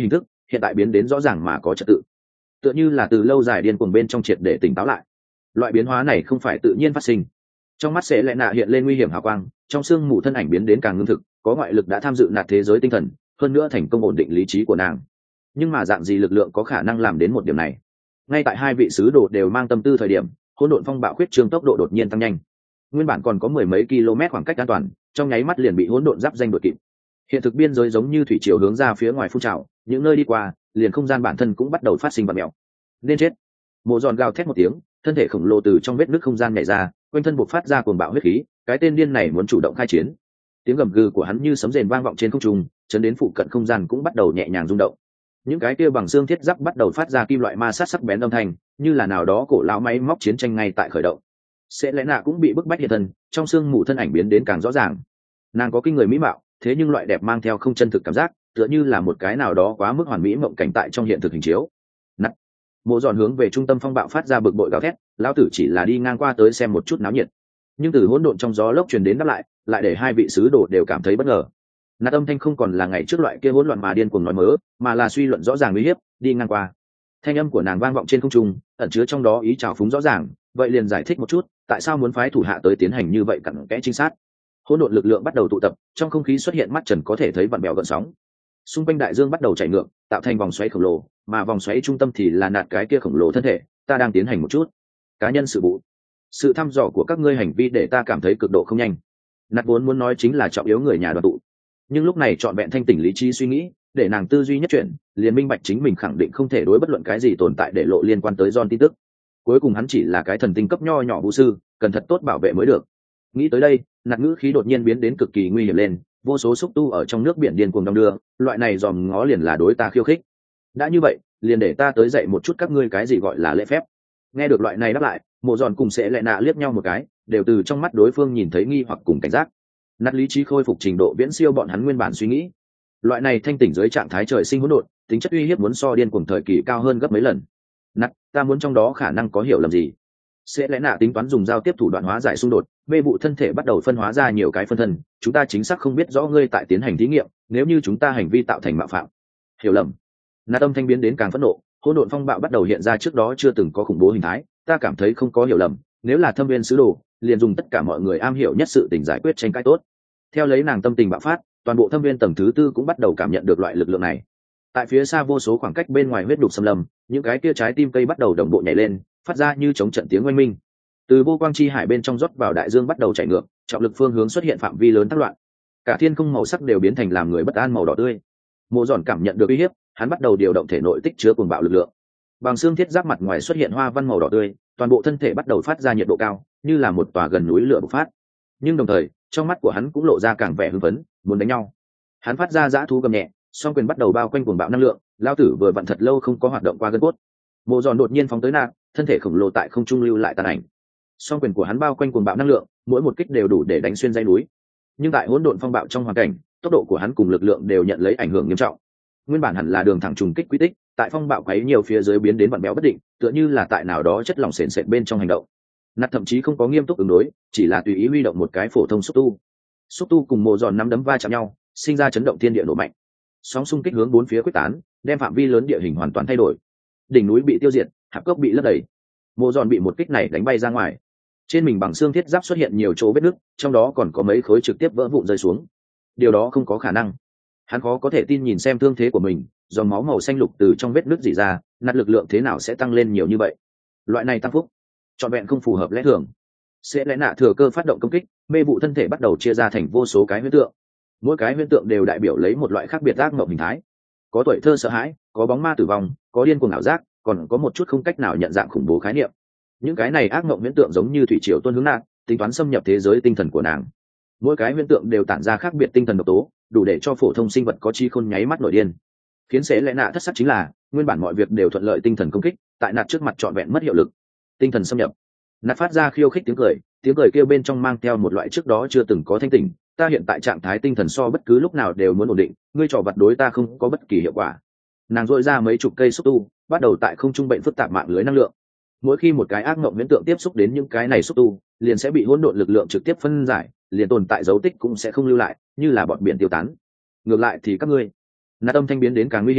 hiện tại biến đến rõ ràng mà có trật tự, tựa như là từ lâu dài điên cuồng bên trong triệt để tỉnh táo lại. Loại biến hóa này không phải tự nhiên phát sinh. Trong mắt sẽ lẽ nạ hiện lên nguy hiểm hào quang, trong xương mù thân ảnh biến đến càng ngưng thực, có ngoại lực đã tham dự nạt thế giới tinh thần, hơn nữa thành công ổn định lý trí của nàng. Nhưng mà dạng gì lực lượng có khả năng làm đến một điểm này? Ngay tại hai vị sứ đồ đều mang tâm tư thời điểm, hỗn độn phong bạo khuyết trương tốc độ đột nhiên tăng nhanh. Nguyên bản còn có mười mấy km khoảng cách an toàn, trong nháy mắt liền bị hỗn độn giáp danh đuổi kịp. Hiện thực biên giới giống như thủy triều hướng ra phía ngoài phun trào, những nơi đi qua, liền không gian bản thân cũng bắt đầu phát sinh vặn mèo. Nên chết! Mộ Giòn gào thét một tiếng, thân thể khổng lồ từ trong vết nứt không gian nhảy ra, quanh thân bộc phát ra cuồng bạo huyết khí, cái tên điên này muốn chủ động khai chiến. Tiếng gầm gừ của hắn như sấm rền vang vọng trên không trung, chấn đến phụ cận không gian cũng bắt đầu nhẹ nhàng rung động. Những cái kia bằng xương thiết giáp bắt đầu phát ra kim loại ma sát sắc bén âm thanh, như là nào đó cổ lão máy móc chiến tranh ngay tại khởi động. Sẽ lẽ nạ cũng bị bức bách hiện thân, trong xương mù thân ảnh biến đến càng rõ ràng. Nàng có kinh người mỹ mạo, thế nhưng loại đẹp mang theo không chân thực cảm giác, tựa như là một cái nào đó quá mức hoàn mỹ mộng cảnh tại trong hiện thực hình chiếu. Nặng. Mộ Giòn hướng về trung tâm phong bạo phát ra bực bội gào thét, lão tử chỉ là đi ngang qua tới xem một chút náo nhiệt. Nhưng từ hỗn độn trong gió lốc truyền đến đáp lại để hai vị sứ đồ đều cảm thấy bất ngờ. Nạt âm thanh không còn là ngày trước loại kia hỗn loạn mà điên cuồng nói mớ, mà là suy luận rõ ràng uy hiếp, đi ngang qua. Thanh âm của nàng vang vọng trên không trung, ẩn chứa trong đó ý trào phúng rõ ràng, vậy liền giải thích một chút, tại sao muốn phái thủ hạ tới tiến hành như vậy cặn kẽ trinh sát. Hỗn độn lực lượng bắt đầu tụ tập, trong không khí xuất hiện mắt trần có thể thấy vặn bèo gợn sóng. Xung quanh đại dương bắt đầu chảy ngược, tạo thành vòng xoáy khổng lồ, mà vòng xoáy trung tâm thì là nạt cái kia khổng lồ thân thể. Ta đang tiến hành một chút cá nhân sự vụ. Sự thăm dò của các ngươi hành vi để ta cảm thấy cực độ không nhanh. Nạt vốn muốn nói chính là trọng yếu người nhà đoàn tụ, nhưng lúc này trọn vẹn thanh tỉnh lý trí suy nghĩ, để nàng tư duy nhất chuyện, liền minh bạch chính mình khẳng định không thể đối bất luận cái gì tồn tại để lộ liên quan tới John tin tức. Cuối cùng hắn chỉ là cái thần tinh cấp nho nhỏ vũ sư, cần thật tốt bảo vệ mới được. Nghĩ tới đây, nạt ngữ khí đột nhiên biến đến cực kỳ nguy hiểm lên, vô số xúc tu ở trong nước biển điên cuồng đong đưa, loại này dòm ngó liền là đối ta khiêu khích. Đã như vậy, liền để ta tới dạy một chút các ngươi cái gì gọi là lễ phép. Nghe được loại này đáp lại, Mộ Giòn cùng sẽ lẹ nạ liếc nhau một cái, đều từ trong mắt đối phương nhìn thấy nghi hoặc cùng cảnh giác. Nát lý trí khôi phục trình độ viễn siêu bọn hắn nguyên bản suy nghĩ. Loại này thanh tỉnh dưới trạng thái trời sinh hỗn độn, tính chất uy hiếp muốn so điên cuồng thời kỳ cao hơn gấp mấy lần. Nát, ta muốn trong đó khả năng có hiểu lầm gì? Sẽ lẽ nạ tính toán dùng giao tiếp thủ đoạn hóa giải xung đột, mê vụ thân thể bắt đầu phân hóa ra nhiều cái phân thân, chúng ta chính xác không biết rõ ngươi tại tiến hành thí nghiệm, nếu như chúng ta hành vi tạo thành mạo phạm. Hiểu lầm. Nát tâm thanh biến đến càng phẫn nộ, hỗn độn phong bạo bắt đầu hiện ra trước đó chưa từng có khủng bố hình thái, ta cảm thấy không có hiểu lầm, nếu là thâm viên sứ đồ, liền dùng tất cả mọi người am hiểu nhất sự tình giải quyết tranh cãi tốt. Theo lấy nàng tâm tình bạo phát, toàn bộ thâm viên tầng thứ tư cũng bắt đầu cảm nhận được loại lực lượng này. Tại phía xa vô số khoảng cách bên ngoài huyết đục xâm lâm, những cái kia trái tim cây bắt đầu đồng bộ nhảy lên, phát ra như chống trận tiếng oanh minh. Từ vô quang chi hải bên trong rót vào đại dương bắt đầu chảy ngược, trọng lực phương hướng xuất hiện phạm vi lớn tác loạn. Cả thiên không màu sắc đều biến thành làm người bất an màu đỏ tươi. Mộ Giòn cảm nhận được uy hiếp, hắn bắt đầu điều động thể nội tích chứa cuồng bạo lực lượng. Bằng xương thiết giáp mặt ngoài xuất hiện hoa văn màu đỏ tươi, toàn bộ thân thể bắt đầu phát ra nhiệt độ cao, như là một tòa gần núi lửa bộc phát. Nhưng đồng thời, trong mắt của hắn cũng lộ ra càng vẻ hưng phấn, muốn đánh nhau. Hắn phát ra dã thú gầm nhẹ, song quyền bắt đầu bao quanh cuồng bạo năng lượng, lao tử vừa vặn thật lâu không có hoạt động qua gân cốt. Mộ Giòn đột nhiên phóng tới nàng, thân thể khổng lồ tại không trung lưu lại tàn ảnh. Song quyền của hắn bao quanh cuồng bạo năng lượng, mỗi một kích đều đủ để đánh xuyên dãy núi. Nhưng tại hỗn độn phong bạo trong hoàn cảnh, tốc độ của hắn cùng lực lượng đều nhận lấy ảnh hưởng nghiêm trọng. Nguyên bản hẳn là đường thẳng trùng kích quy tích, tại phong bạo quấy nhiều phía dưới biến đến vặn béo bất định, tựa như là tại nào đó chất lỏng sền sệt bên trong hành động. Nạt thậm chí không có nghiêm túc ứng đối, chỉ là tùy ý huy động một cái phổ thông xúc tu cùng Mộ Giòn nắm đấm va chạm nhau, sinh ra chấn động thiên địa nổ mạnh. Sóng xung kích hướng bốn phía quyết tán, đem phạm vi lớn địa hình hoàn toàn thay đổi. Đỉnh núi bị tiêu diệt, hạp cốc bị lấp đầy. Mộ Giòn bị một kích này đánh bay ra ngoài. Trên mình bằng xương thiết giáp xuất hiện nhiều chỗ vết nứt, trong đó còn có mấy khối trực tiếp vỡ vụn rơi xuống. Điều đó không có khả năng. Hắn khó có thể tin nhìn xem thương thế của mình, dòng máu màu xanh lục từ trong vết nứt rỉ ra, nạt lực lượng thế nào sẽ tăng lên nhiều như vậy? Loại này tăng phúc, trọn vẹn không phù hợp lẽ thường. Sẽ lẽ nạ thừa cơ phát động công kích, mê vụ thân thể bắt đầu chia ra thành vô số cái huyễn tượng. Mỗi cái huyễn tượng đều đại biểu lấy một loại khác biệt ác mộng hình thái. Có tuổi thơ sợ hãi, có bóng ma tử vong, có điên cuồng ảo giác, còn có một chút không cách nào nhận dạng khủng bố khái niệm. Những cái này ác mộng huyễn tượng giống như thủy triều tuôn hướng nàng, tính toán xâm nhập thế giới tinh thần của nàng. Mỗi cái huyễn tượng đều tản ra khác biệt tinh thần độc tố, đủ để cho phổ thông sinh vật có chi khôn nháy mắt nổi điên. Khiến sẽ lẽ nạ thất sắc chính là, nguyên bản mọi việc đều thuận lợi tinh thần công kích, tại nạt trước mặt trọn vẹn mất hiệu lực. Tinh thần xâm nhập. Nạt phát ra khiêu khích tiếng cười kêu bên trong mang theo một loại trước đó chưa từng có thanh tỉnh. Ta hiện tại trạng thái tinh thần so bất cứ lúc nào đều muốn ổn định, ngươi trò vặt đối ta không có bất kỳ hiệu quả. Nàng dội ra mấy chục cây xúc tu, bắt đầu tại không trung bệnh phức tạp mạng lưới năng lượng. Mỗi khi một cái ác mộng huyễn tượng tiếp xúc đến những cái này xúc tu, liền sẽ bị hỗn độn lực lượng trực tiếp phân giải, liền tồn tại dấu tích cũng sẽ không lưu lại, như là bọn biển tiêu tán. Ngược lại thì các ngươi, nạt âm thanh biến đến càng nguy hiểm,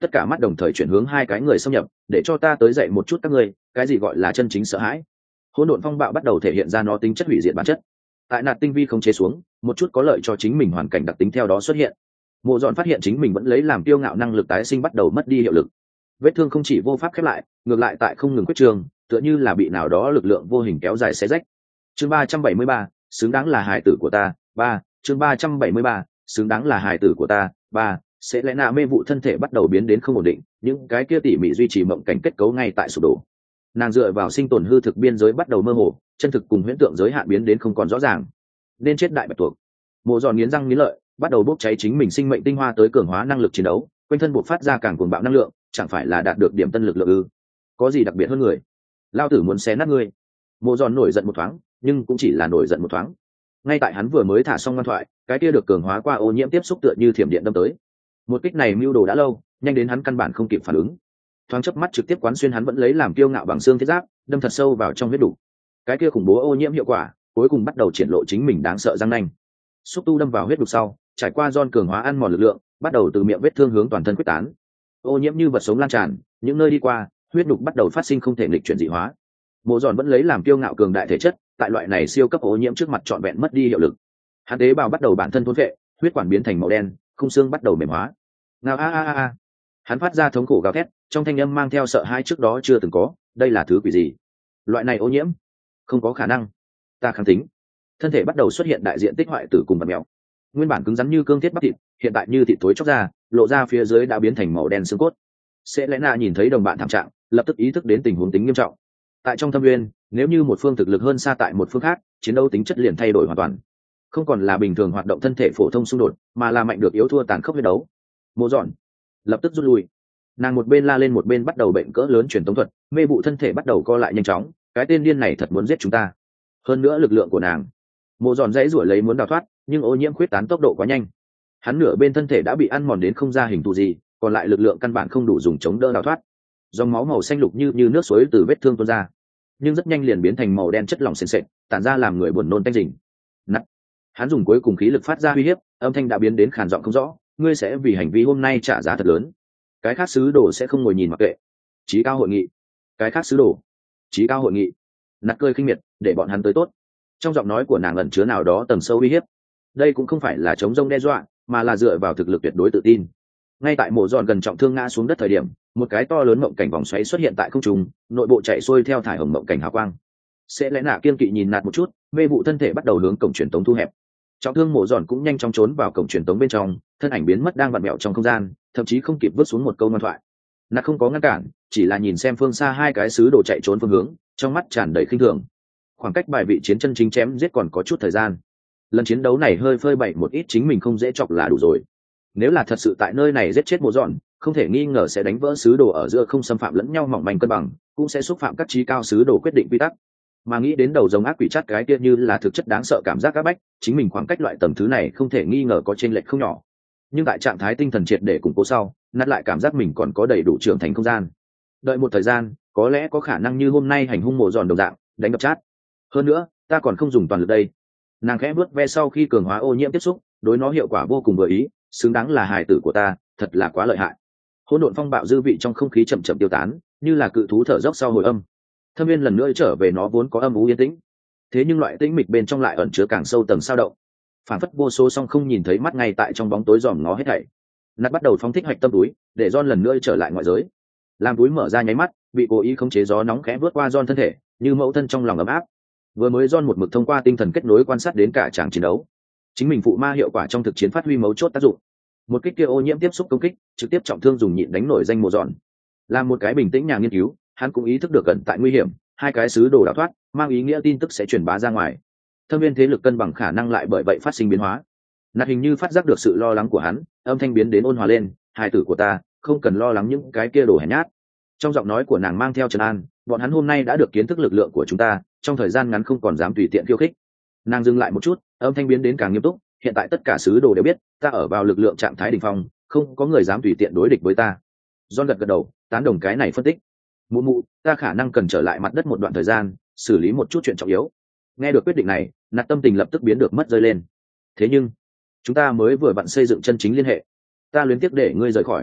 tất cả mắt đồng thời chuyển hướng hai cái người xâm nhập, để cho ta tới dạy một chút các ngươi cái gì gọi là chân chính sợ hãi. Hỗn độn phong bạo bắt đầu thể hiện ra nó tính chất hủy diệt bản chất. Tại nạt tinh vi không chế xuống, một chút có lợi cho chính mình hoàn cảnh đặc tính theo đó xuất hiện. Mộ Dọn phát hiện chính mình vẫn lấy làm kiêu ngạo năng lực tái sinh bắt đầu mất đi hiệu lực. Vết thương không chỉ vô pháp khép lại, ngược lại tại không ngừng quyết trường, tựa như là bị nào đó lực lượng vô hình kéo dài xé rách. Chương 373, xứng đáng là hài tử của ta. 3, chương 373, xứng đáng là hài tử của ta. 3, sẽ lẽ nạ mê vụ thân thể bắt đầu biến đến không ổn định, những cái kia tỉ mỉ duy trì mộng cảnh kết cấu ngay tại sụp đổ. Nàng dựa vào sinh tồn hư thực biên giới bắt đầu mơ hồ, chân thực cùng huyễn tượng giới hạn biến đến không còn rõ ràng. Nên chết đại bạch tuộc. Mộ Dọn nghiến răng nghiến lợi, bắt đầu bốc cháy chính mình sinh mệnh tinh hoa tới cường hóa năng lực chiến đấu, quanh thân buộc phát ra càng cuồng bạo năng lượng, chẳng phải là đạt được điểm tân lực lượng ư? Có gì đặc biệt hơn người? Lao tử muốn xé nát ngươi. Mộ Dọn nổi giận một thoáng, nhưng cũng chỉ là nổi giận một thoáng. Ngay tại hắn vừa mới thả xong ngoan thoại, cái kia được cường hóa qua ô nhiễm tiếp xúc tựa như thiểm điện đâm tới. Một kích này mưu đồ đã lâu, nhanh đến hắn căn bản không kịp phản ứng. Thoáng chớp mắt trực tiếp quán xuyên hắn vẫn lấy làm kiêu ngạo bằng xương thiết giáp, đâm thật sâu vào trong huyết đủ. Cái kia khủng bố ô nhiễm hiệu quả, cuối cùng bắt đầu triển lộ chính mình đáng sợ răng nanh. Xúc tu đâm vào huyết đục sau, trải qua giòn cường hóa ăn mòn lực lượng, bắt đầu từ miệng vết thương hướng toàn thân quyết tán. Ô nhiễm như vật sống lan tràn, những nơi đi qua, huyết đục bắt đầu phát sinh không thể nghịch chuyển dị hóa. Mộ Dọn vẫn lấy làm kiêu ngạo cường đại thể chất, tại loại này siêu cấp ô nhiễm trước mặt trọn vẹn mất đi hiệu lực. Hắn tế bào bắt đầu bản thân thôn vệ, huyết quản biến thành màu đen, khung xương bắt đầu mềm hóa. Nào a a a a. Hắn phát ra thống khổ gào thét, trong thanh âm mang theo sợ hãi trước đó chưa từng có, đây là thứ quỷ gì? Loại này ô nhiễm? Không có khả năng. Ta kháng tính. Thân thể bắt đầu xuất hiện đại diện tích hoại tử cùng vật mèo. Nguyên bản cứng rắn như cương thiết bắp thịt, hiện tại như thịt thối chóc ra, lộ ra phía dưới đã biến thành màu đen xương cốt. Sẽ lẽ nạ nhìn thấy đồng bạn thảm trạng, lập tức ý thức đến tình huống tính nghiêm trọng. Tại trong thâm nguyên, nếu như một phương thực lực hơn xa tại một phương khác, chiến đấu tính chất liền thay đổi hoàn toàn. Không còn là bình thường hoạt động thân thể phổ thông xung đột, mà là mạnh được yếu thua tàn khốc huyết đấu. Mộ Dọn lập tức rút lui. Nàng một bên la lên một bên bắt đầu bệnh cỡ lớn truyền tống thuật, mê vụ thân thể bắt đầu co lại nhanh chóng, cái tên điên này thật muốn giết chúng ta. Hơn nữa lực lượng của nàng. Mộ Dọn dãy rủa lấy muốn đào thoát, nhưng ô nhiễm khuyết tán tốc độ quá nhanh. Hắn nửa bên thân thể đã bị ăn mòn đến không ra hình thù gì, còn lại lực lượng căn bản không đủ dùng chống đỡ đào thoát. Dòng máu màu xanh lục như nước suối từ vết thương tuôn ra, nhưng rất nhanh liền biến thành màu đen chất lỏng sền sệt, tản ra làm người buồn nôn tanh rình. Nặng. Hắn dùng cuối cùng khí lực phát ra uy hiếp, âm thanh đã biến đến khàn giọng không rõ, ngươi sẽ vì hành vi hôm nay trả giá thật lớn. Cái khác sứ đồ sẽ không ngồi nhìn mặc kệ. Chí cao hội nghị. Cái khác sứ đồ. Chí cao hội nghị. Nạt cười khinh miệt, để bọn hắn tới tốt. Trong giọng nói của nàng ẩn chứa nào đó tầng sâu uy hiếp. Đây cũng không phải là chống rông đe dọa, mà là dựa vào thực lực tuyệt đối tự tin. Ngay tại Mộ Dọn gần trọng thương ngã xuống đất thời điểm, một cái to lớn mộng cảnh vòng xoáy xuất hiện tại không trung, nội bộ chạy xuôi theo thải hồng mộng cảnh hào quang. Sẽ lẽ nạ kiên kỵ nhìn Nạt một chút, mê vụ thân thể bắt đầu hướng cổng truyền tống thu hẹp. Trọng thương Mộ Dọn cũng nhanh chóng trốn vào cổng truyền tống bên trong, thân ảnh biến mất đang vặn mẹo trong không gian, thậm chí không kịp vứt xuống một câu ngoan thoại. Nạt không có ngăn cản, chỉ là nhìn xem phương xa hai cái sứ đồ chạy trốn phương hướng, trong mắt tràn đầy khinh thường. Khoảng cách bài vị chiến chân chính chém giết còn có chút thời gian. Lần chiến đấu này hơi phơi bày một ít chính mình không dễ chọc là đủ rồi. Nếu là thật sự tại nơi này giết chết Mộ Dọn, không thể nghi ngờ sẽ đánh vỡ sứ đồ ở giữa không xâm phạm lẫn nhau mỏng manh cân bằng, cũng sẽ xúc phạm các chí cao sứ đồ quyết định quy tắc. Mà nghĩ đến đầu giống ác quỷ chát cái kia như là thực chất đáng sợ cảm giác áp bách, chính mình khoảng cách loại tầm thứ này không thể nghi ngờ có chênh lệch không nhỏ. Nhưng tại trạng thái tinh thần triệt để củng cố sau, Nát lại cảm giác mình còn có đầy đủ trưởng thành không gian. Đợi một thời gian, có lẽ có khả năng như hôm nay hành hung Mộ Dọn đồng dạng, đánh đập chát. Hơn nữa, ta còn không dùng toàn lực đây. Nàng khẽ bước ve sau khi cường hóa ô nhiễm tiếp xúc, đối nó hiệu quả vô cùng vừa ý, xứng đáng là hài tử của ta, thật là quá lợi hại. Hỗn độn phong bạo dư vị trong không khí chậm chậm tiêu tán, như là cự thú thở dốc sau hồi âm. Thâm viên lần nữa trở về nó vốn có âm u yên tĩnh, thế nhưng loại tĩnh mịch bên trong lại ẩn chứa càng sâu tầng sao động. Phản phất vô số song không nhìn thấy mắt ngay tại trong bóng tối dòm ngó hết thảy. Nát bắt đầu phóng thích hạch tâm túi, để John lần nữa trở lại ngoại giới. Làm túi mở ra nháy mắt, bị cố ý khống chế gió nóng khẽ vượt qua John thân thể, như mẫu thân trong lòng ấm áp. Vừa mới John một mực thông qua tinh thần kết nối quan sát đến cả tràng chiến đấu, chính mình phụ ma hiệu quả trong thực chiến phát huy mấu chốt tác dụng. Một kích kia ô nhiễm tiếp xúc công kích, trực tiếp trọng thương dùng nhịn đánh nổi danh Mộ Dọn. Làm một cái bình tĩnh nhà nghiên cứu, hắn cũng ý thức được cẩn tại nguy hiểm, hai cái sứ đồ đào thoát, mang ý nghĩa tin tức sẽ truyền bá ra ngoài. Thâm viên thế lực cân bằng khả năng lại bởi vậy phát sinh biến hóa. Nạt hình như phát giác được sự lo lắng của hắn, âm thanh biến đến ôn hòa lên, hài tử của ta, không cần lo lắng những cái kia đồ hèn nhát. Trong giọng nói của nàng mang theo trấn an, bọn hắn hôm nay đã được kiến thức lực lượng của chúng ta, trong thời gian ngắn không còn dám tùy tiện khiêu khích. Nàng dừng lại một chút, âm thanh biến đến càng nghiêm túc, hiện tại tất cả sứ đồ đều biết ta ở vào lực lượng trạng thái đỉnh phong, không có người dám tùy tiện đối địch với ta. John gật gật đầu, tán đồng cái này phân tích. Mụ mụ, ta khả năng cần trở lại mặt đất một đoạn thời gian, xử lý một chút chuyện trọng yếu. Nghe được quyết định này, Nạt tâm tình lập tức biến được mất rơi lên. Thế nhưng chúng ta mới vừa vặn xây dựng chân chính liên hệ, ta luyến tiếc để ngươi rời khỏi.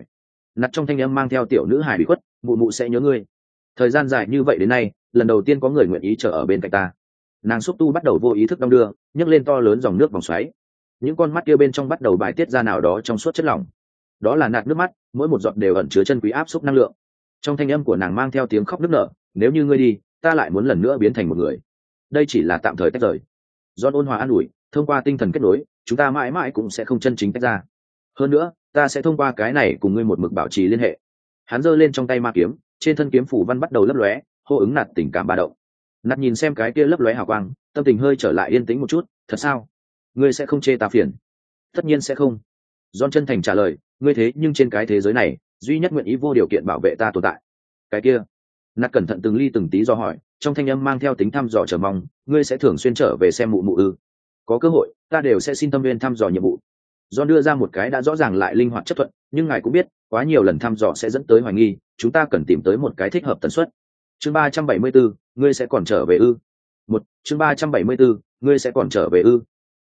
Nặt trong thanh âm mang theo tiểu nữ hài bị khuất, mụ mụ sẽ nhớ ngươi. Thời gian dài như vậy đến nay, lần đầu tiên có người nguyện ý chờ ở bên cạnh ta. Nàng xúc tu bắt đầu vô ý thức đong đưa, nhấc lên to lớn dòng nước vòng xoáy. Những con mắt kia bên trong bắt đầu bài tiết ra nào đó trong suốt chất lỏng. Đó là nạt nước mắt, mỗi một giọt đều ẩn chứa chân quý áp xúc năng lượng. Trong thanh âm của nàng mang theo tiếng khóc nức nở, nếu như ngươi đi, ta lại muốn lần nữa biến thành một người. Đây chỉ là tạm thời tách rời. John ôn hòa an ủi, thông qua tinh thần kết nối, chúng ta mãi mãi cũng sẽ không chân chính tách ra. Hơn nữa, ta sẽ thông qua cái này cùng ngươi một mực bảo trì liên hệ. Hắn giơ lên trong tay ma kiếm, trên thân kiếm phủ văn bắt đầu lấp lóe, hô ứng nạt tình cảm ba động. Nạt nhìn xem cái kia lấp lóe hào quang, tâm tình hơi trở lại yên tĩnh một chút. Thật sao? Ngươi sẽ không chê ta phiền? Tất nhiên sẽ không. John chân thành trả lời, ngươi thế nhưng trên cái thế giới này, duy nhất nguyện ý vô điều kiện bảo vệ ta tồn tại. Cái kia? Nạt cẩn thận từng ly từng tí do hỏi, trong thanh âm mang theo tính thăm dò chờ mong, ngươi sẽ thường xuyên trở về xem mụ mụ ư? Có cơ hội, ta đều sẽ xin tâm viên thăm dò nhiệm vụ. John đưa ra một cái đã rõ ràng lại linh hoạt chấp thuận, nhưng ngài cũng biết, quá nhiều lần thăm dò sẽ dẫn tới hoài nghi, chúng ta cần tìm tới một cái thích hợp tần suất. Chương 374, ngươi sẽ còn trở về ư? Chương 374, ngươi sẽ còn trở về ư?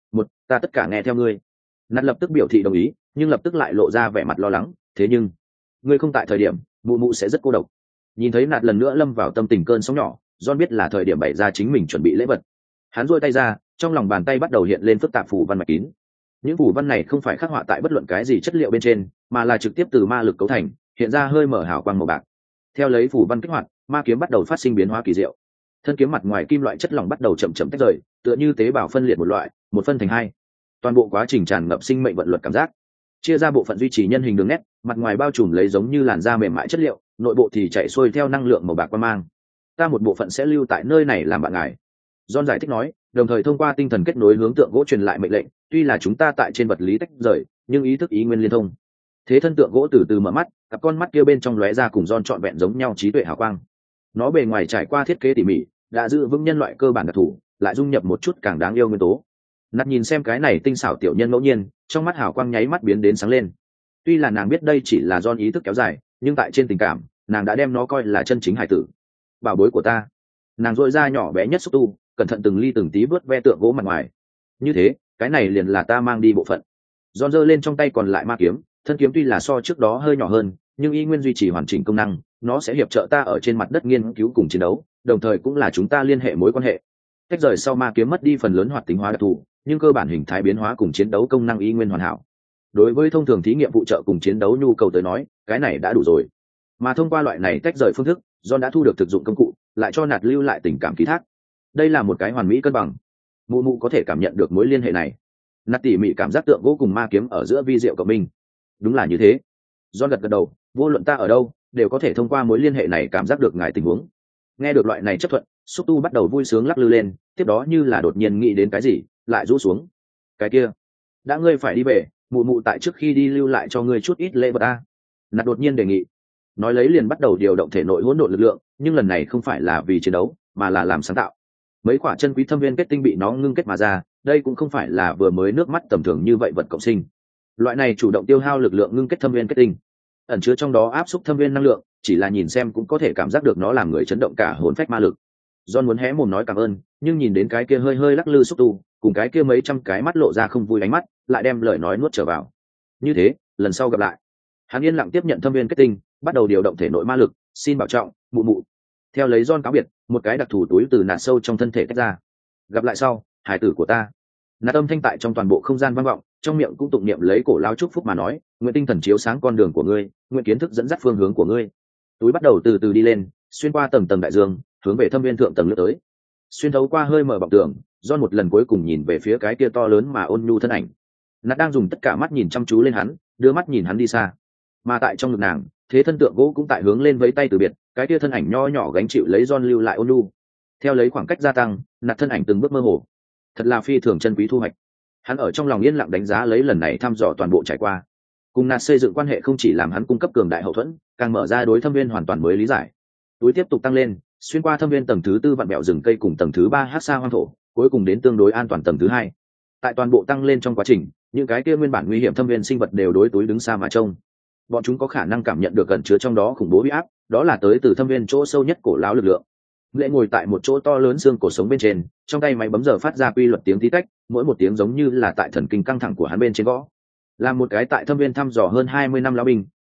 Ta tất cả nghe theo ngươi. Nạt lập tức biểu thị đồng ý, nhưng lập tức lại lộ ra vẻ mặt lo lắng, thế nhưng, ngươi không tại thời điểm, mụ mụ sẽ rất cô độc. Nhìn thấy Nạt lần nữa lâm vào tâm tình cơn sóng nhỏ, John biết là thời điểm bày ra chính mình chuẩn bị lễ vật. Hắn duỗi tay ra, trong lòng bàn tay bắt đầu hiện lên phức tạp phù văn mạch kín. Những phù văn này không phải khắc họa tại bất luận cái gì chất liệu bên trên, mà là trực tiếp từ ma lực cấu thành, hiện ra hơi mở hào quang màu bạc. Theo lấy phù văn kích hoạt, ma kiếm bắt đầu phát sinh biến hóa kỳ diệu. Thân kiếm mặt ngoài kim loại chất lỏng bắt đầu chậm chậm tách rời, tựa như tế bào phân liệt một loại, một phân thành hai. Toàn bộ quá trình tràn ngập sinh mệnh vận luật cảm giác. Chia ra bộ phận duy trì nhân hình đường nét, mặt ngoài bao trùm lấy giống như làn da mềm mại chất liệu, nội bộ thì chạy xuôi theo năng lượng màu bạc quang mang. Ta một bộ phận sẽ lưu tại nơi này làm bạn ngài. John giải thích nói, đồng thời thông qua tinh thần kết nối hướng tượng gỗ truyền lại mệnh lệnh, tuy là chúng ta tại trên vật lý tách rời, nhưng ý thức ý nguyên liên thông. Thế thân tượng gỗ từ từ mở mắt, cặp con mắt kia bên trong lóe ra cùng John trọn vẹn giống nhau trí tuệ hào quang. Nó bề ngoài trải qua thiết kế tỉ mỉ, đã giữ vững nhân loại cơ bản đặc thù, lại dung nhập một chút càng đáng yêu nguyên tố. Nạt nhìn xem cái này tinh xảo tiểu nhân ngẫu nhiên, trong mắt hào quang nháy mắt biến đến sáng lên. Tuy là nàng biết đây chỉ là John ý thức kéo dài, nhưng tại trên tình cảm, nàng đã đem nó coi là chân chính hải tử. Bảo bối của ta. Nàng dội ra nhỏ bé nhất xúc tu, cẩn thận từng ly từng tí vớt ve tượng gỗ mặt ngoài. Như thế, cái này liền là ta mang đi bộ phận. John giơ lên trong tay còn lại ma kiếm, thân kiếm tuy là so trước đó hơi nhỏ hơn, nhưng y nguyên duy trì hoàn chỉnh công năng, nó sẽ hiệp trợ ta ở trên mặt đất nghiên cứu cùng chiến đấu, đồng thời cũng là chúng ta liên hệ mối quan hệ. Tách rời sau ma kiếm mất đi phần lớn hoạt tính hóa đặc thù, nhưng cơ bản hình thái biến hóa cùng chiến đấu công năng y nguyên hoàn hảo. Đối với thông thường thí nghiệm phụ trợ cùng chiến đấu nhu cầu tới nói, cái này đã đủ rồi. Mà thông qua loại này tách rời phương thức, John đã thu được thực dụng công cụ, lại cho Nạt lưu lại tình cảm ký thác. Đây là một cái hoàn mỹ cân bằng. Mụ mụ có thể cảm nhận được mối liên hệ này. Nạt tỉ mỉ cảm giác tượng gỗ cùng ma kiếm ở giữa vi diệu cộng minh. Đúng là như thế. John gật gật đầu, vô luận ta ở đâu, đều có thể thông qua mối liên hệ này cảm giác được ngài tình huống. Nghe được loại này chấp thuận, xúc tu bắt đầu vui sướng lắc lư lên, tiếp đó như là đột nhiên nghĩ đến cái gì, lại rũ xuống. Cái kia, đã ngươi phải đi về, mụ mụ tại trước khi đi lưu lại cho ngươi chút ít lễ vật a. Nạt đột nhiên đề nghị. Nói lấy liền bắt đầu điều động thể nội hỗn độn lực lượng, nhưng lần này không phải là vì chiến đấu, mà là làm sáng tạo. Mấy quả chân quý thâm viên kết tinh bị nó ngưng kết mà ra, đây cũng không phải là vừa mới nước mắt tầm thường như vậy vật cộng sinh. Loại này chủ động tiêu hao lực lượng ngưng kết thâm viên kết tinh, ẩn chứa trong đó áp suất thâm viên năng lượng, chỉ là nhìn xem cũng có thể cảm giác được nó làm người chấn động cả hồn phách ma lực. John muốn hé mồm nói cảm ơn, nhưng nhìn đến cái kia hơi hơi lắc lư xúc tu, cùng cái kia mấy trăm cái mắt lộ ra không vui ánh mắt, lại đem lời nói nuốt trở vào. Như thế, lần sau gặp lại. Hắn yên lặng tiếp nhận thâm viên kết tinh, bắt đầu điều động thể nội ma lực, xin bảo trọng, mụ mụ. Theo lấy John cáo biệt, một cái đặc thù túi từ nạt sâu trong thân thể tách ra. Gặp lại sau, hải tử của ta. Nạt âm thanh tại trong toàn bộ không gian vang vọng, trong miệng cũng tụng niệm lấy cổ lao chúc phúc mà nói, nguyện tinh thần chiếu sáng con đường của ngươi, nguyện kiến thức dẫn dắt phương hướng của ngươi. Túi bắt đầu từ từ đi lên, xuyên qua tầng tầng đại dương, hướng về thâm viên thượng tầng lướt tới. Xuyên thấu qua hơi mở bọng tường, John một lần cuối cùng nhìn về phía cái kia to lớn mà ôn nhu thân ảnh. Nạt đang dùng tất cả mắt nhìn chăm chú lên hắn, đưa mắt nhìn hắn đi xa. Mà tại trong ngực nàng, thế thân tượng gỗ cũng tại hướng lên với tay từ biệt, cái kia thân ảnh nho nhỏ gánh chịu lấy John lưu lại ôn nhu. Theo lấy khoảng cách gia tăng, Nạt thân ảnh từng bước mơ hồ. Thật là phi thường chân quý thu hoạch. Hắn ở trong lòng yên lặng đánh giá lấy lần này thăm dò toàn bộ trải qua. Cùng Nạt xây dựng quan hệ không chỉ làm hắn cung cấp cường đại hậu thuẫn, càng mở ra đối thâm viên hoàn toàn mới lý giải. Túi tiếp tục tăng lên, xuyên qua thâm viên tầng thứ 4 vạn bèo rừng cây cùng tầng thứ 3 hát xa hoang thổ, cuối cùng đến tương đối an toàn tầng thứ 2. Tại toàn bộ tăng lên trong quá trình, những cái kia nguyên bản nguy hiểm thâm viên sinh vật đều đối túi đứng xa mà trông. Bọn chúng có khả năng cảm nhận được gần chứa trong đó khủng bố uy áp, đó là tới từ thâm viên chỗ sâu nhất cổ lão lực lượng. Lệ ngồi tại một chỗ to lớn xương cổ sống bên trên, trong tay máy bấm giờ phát ra quy luật tiếng tí tách, mỗi một tiếng giống như là tại thần kinh căng thẳng của hắn bên trên gõ. Là một cái tại thâm viên thăm dò hơn 20 năm lão binh,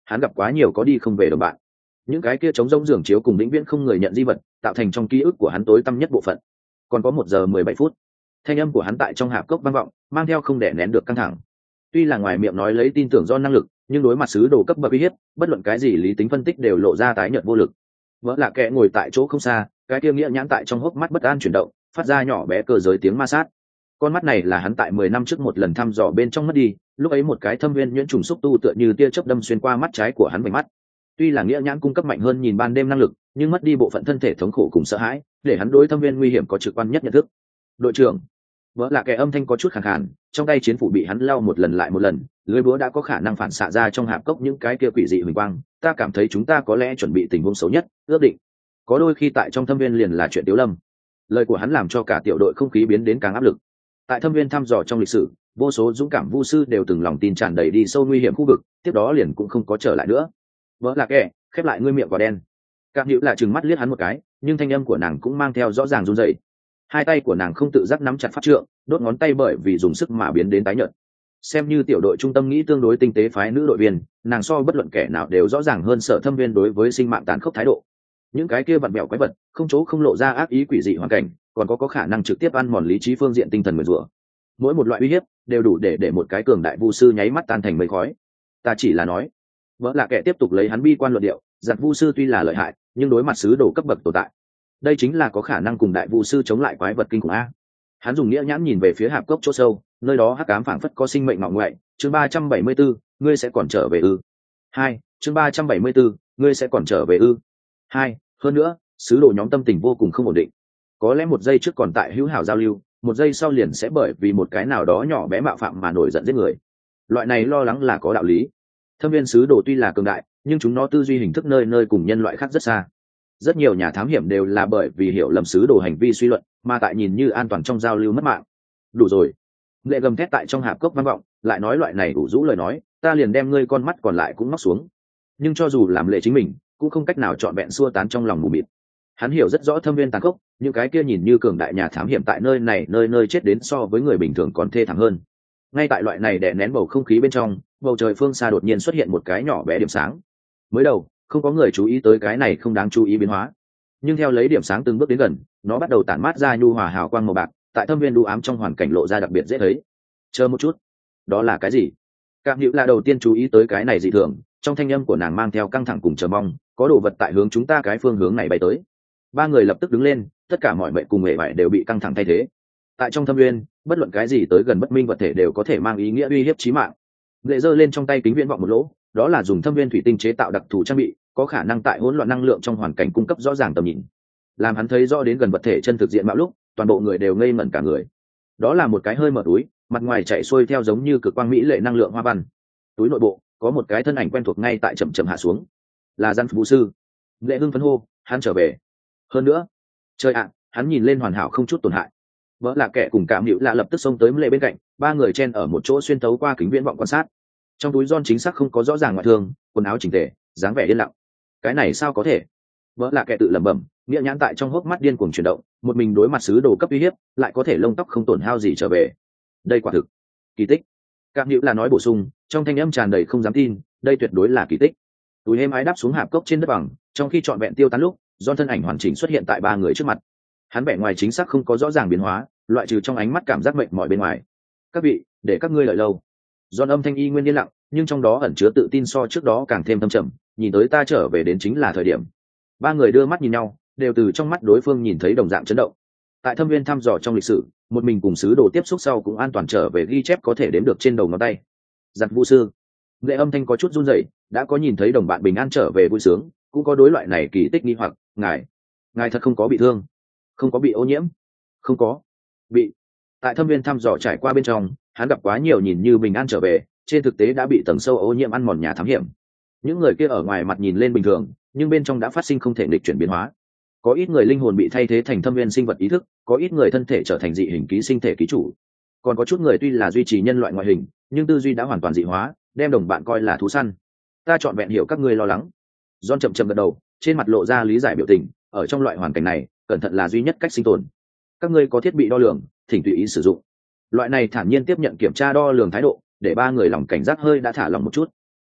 hắn gặp quá nhiều có đi không về đồng bạn. Những cái kia trống rỗng giường chiếu cùng vĩnh viễn không người nhận di vật tạo thành trong ký ức của hắn tối tăm nhất bộ phận. Còn có 1 giờ 17 phút, thanh âm của hắn tại trong hạp cốc vang vọng, mang theo không đè nén được căng thẳng. Tuy là ngoài miệng nói lấy tin tưởng do năng lực, nhưng đối mặt sứ đồ cấp bậc uy hiếp, bất luận cái gì lý tính phân tích đều lộ ra tái nhợt vô lực. Vỡ là kẻ ngồi tại chỗ không xa, cái kia nghĩa nhãn tại trong hốc mắt bất an chuyển động, phát ra nhỏ bé cơ giới tiếng ma sát. Con mắt này là hắn tại 10 năm trước một lần thăm dò bên trong mất đi, lúc ấy một cái thâm viên nhuyễn trùng xúc tu tựa như tia chớp đâm xuyên qua mắt trái của hắn vành mắt. Tuy là nghĩa nhãn cung cấp mạnh hơn nhìn ban đêm năng lực, nhưng mất đi bộ phận thân thể thống khổ cùng sợ hãi, để hắn đối thâm viên nguy hiểm có trực quan nhất nhận thức. Đội trưởng, vỡ là kẻ âm thanh có chút khàn khàn, trong tay chiến phủ bị hắn lau một lần lại một lần, lưỡi búa đã có khả năng phản xạ ra trong hạp cốc những cái kia quỷ dị huỳnh quang. Ta cảm thấy chúng ta có lẽ chuẩn bị tình huống xấu nhất, ước định. Có đôi khi tại trong thâm viên liền là chuyện tiểu lâm. Lời của hắn làm cho cả tiểu đội không khí biến đến càng áp lực. Tại thâm viên thăm dò trong lịch sử, vô số dũng cảm vu sư đều từng lòng tin tràn đầy đi sâu nguy hiểm khu vực, tiếp đó liền cũng không có trở lại nữa. Vỡ là kẻ, khép lại ngươi miệng quả đen. Cam Hữu là trừng mắt liếc hắn một cái, nhưng thanh âm của nàng cũng mang theo rõ ràng run rẩy. Hai tay của nàng không tự giác nắm chặt pháp trượng, đốt ngón tay bởi vì dùng sức mà biến đến tái nhợt. Xem như tiểu đội trung tâm nghĩ tương đối tinh tế phái nữ đội viên, nàng so bất luận kẻ nào đều rõ ràng hơn Sở Thâm Viên đối với sinh mạng tàn khốc thái độ. Những cái kia vặn bẹo quái vật, không chỗ không lộ ra ác ý quỷ dị hoàn cảnh, còn có khả năng trực tiếp ăn mòn lý trí phương diện tinh thần người rủa. Mỗi một loại uy hiếp đều đủ để một cái cường đại vu sư nháy mắt tan thành mây khói. Ta chỉ là nói, vỡ là kẻ tiếp tục lấy hắn bi quan luận điệu, giặc vu sư tuy là lợi hại, nhưng đối mặt sứ đồ cấp bậc tồn tại, đây chính là có khả năng cùng đại vu sư chống lại quái vật kinh khủng a. Hắn dùng nghĩa nhãn nhìn về phía hạp cốc chỗ sâu, nơi đó hắc ám phảng phất có sinh mệnh ngọ ngoại. Chương 374, ngươi sẽ còn trở về ư? 2. Chương 374, ngươi sẽ còn trở về ư? 2. Hơn nữa, sứ đồ nhóm tâm tình vô cùng không ổn định. Có lẽ một giây trước còn tại hữu hảo giao lưu, một giây sau liền sẽ bởi vì một cái nào đó nhỏ bé mạo phạm mà nổi giận giết người. Loại này lo lắng là có đạo lý. Thâm viên sứ đồ tuy là cường đại, nhưng chúng nó tư duy hình thức nơi nơi cùng nhân loại khác rất xa. Rất nhiều nhà thám hiểm đều là bởi vì hiểu lầm sứ đồ hành vi suy luận, mà tại nhìn như an toàn trong giao lưu mất mạng. Đủ rồi. Lệ gầm thét tại trong hạp cốc vang vọng, lại nói loại này đủ rũ lời nói, ta liền đem ngươi con mắt còn lại cũng ngóc xuống. Nhưng cho dù làm lệ chính mình, cũng không cách nào trọn vẹn xua tán trong lòng mù mịt. Hắn hiểu rất rõ thâm viên tàn khốc, những cái kia nhìn như cường đại nhà thám hiểm tại nơi này nơi nơi chết đến so với người bình thường còn thê thảm hơn. Ngay tại loại này đè nén bầu không khí bên trong, bầu trời phương xa đột nhiên xuất hiện một cái nhỏ bé điểm sáng. Mới đầu không có người chú ý tới cái này không đáng chú ý biến hóa, nhưng theo lấy điểm sáng từng bước đến gần, nó bắt đầu tản mát ra nhu hòa hào quang màu bạc, tại thâm viên đu ám trong hoàn cảnh lộ ra đặc biệt dễ thấy. Chờ một chút, đó là cái gì? Cam Hữu là đầu tiên chú ý tới cái này dị thường, trong thanh âm của nàng mang theo căng thẳng cùng chờ mong, có đồ vật tại hướng chúng ta cái phương hướng này bay tới. Ba người lập tức đứng lên, tất cả mọi mệnh cùng nghệ bại đều bị căng thẳng thay thế. Tại trong thâm viên, bất luận cái gì tới gần bất minh vật thể đều có thể mang ý nghĩa uy hiếp chí mạng. Lệ giơ lên trong tay kính viễn vọng một lỗ, đó là dùng thâm viên thủy tinh chế tạo đặc thù trang bị, có khả năng tại hỗn loạn năng lượng trong hoàn cảnh cung cấp rõ ràng tầm nhìn. Làm hắn thấy rõ đến gần vật thể chân thực diện mạo lúc, toàn bộ người đều ngây ngẩn cả người. Đó là một cái hơi mở túi, mặt ngoài chạy xuôi theo giống như cực quang mỹ lệ năng lượng hoa văn. Túi nội bộ có một cái thân ảnh quen thuộc ngay tại chậm chậm hạ xuống, là Gian Vũ sư. Lệ hưng phấn hô, hắn trở về. Hơn nữa, trời ạ, hắn nhìn lên hoàn hảo không chút tổn hại. Vỡ là kẻ cùng Cảm Hữu lạ lập tức xông tới Lệ bên cạnh, ba người chen ở một chỗ xuyên tấu qua kính viễn vọng quan sát. Trong túi John chính xác không có rõ ràng ngoại thương, quần áo chỉnh tề, dáng vẻ yên lặng. Cái này sao có thể? Vỡ là kẻ tự lẩm bẩm, nghĩa nhãn tại trong hốc mắt điên cuồng chuyển động, một mình đối mặt sứ đồ cấp uy hiếp, lại có thể lông tóc không tổn hao gì trở về. Đây quả thực kỳ tích. Cảm Hữu là nói bổ sung, trong thanh âm tràn đầy không dám tin, đây tuyệt đối là kỳ tích. Túi êm ái đáp xuống hạp cốc trên đất bằng, trong khi trọn vẹn tiêu tán lúc, John thân ảnh hoàn chỉnh xuất hiện tại ba người trước mặt. Hắn vẻ ngoài chính xác không có rõ ràng biến hóa, loại trừ trong ánh mắt cảm giác mệt mỏi bên ngoài. Các vị, để các ngươi lợi lâu. John âm thanh y nguyên yên lặng, nhưng trong đó ẩn chứa tự tin so trước đó càng thêm thâm trầm, nhìn tới ta trở về đến chính là thời điểm. Ba người đưa mắt nhìn nhau, đều từ trong mắt đối phương nhìn thấy đồng dạng chấn động. Tại thâm viên thăm dò trong lịch sử, một mình cùng sứ đồ tiếp xúc sau cũng an toàn trở về ghi chép có thể đếm được trên đầu ngón tay. Giặc Vu sư. Lệ âm thanh có chút run rẩy, đã có nhìn thấy đồng bạn bình an trở về vui sướng, cũng có đối loại này kỳ tích nghi hoặc, ngài thật không có bị thương, không có bị ô nhiễm, không có bị. Tại thâm viên thăm dò trải qua bên trong, hắn gặp quá nhiều nhìn như bình an trở về, trên thực tế đã bị tầng sâu ô nhiễm ăn mòn nhà thám hiểm. Những người kia ở ngoài mặt nhìn lên bình thường, nhưng bên trong đã phát sinh không thể nghịch chuyển biến hóa. Có ít người linh hồn bị thay thế thành thâm viên sinh vật ý thức, có ít người thân thể trở thành dị hình ký sinh thể ký chủ, còn có chút người tuy là duy trì nhân loại ngoại hình, nhưng tư duy đã hoàn toàn dị hóa, đem đồng bạn coi là thú săn. Ta chọn vẹn hiểu các ngươi lo lắng. John chậm chậm gật đầu, trên mặt lộ ra lý giải biểu tình, ở trong loại hoàn cảnh này, cẩn thận là duy nhất cách sinh tồn. Các ngươi có thiết bị đo lường, thỉnh tùy ý sử dụng. Loại này thản nhiên tiếp nhận kiểm tra đo lường thái độ, để ba người lòng cảnh giác hơi đã thả lòng một chút.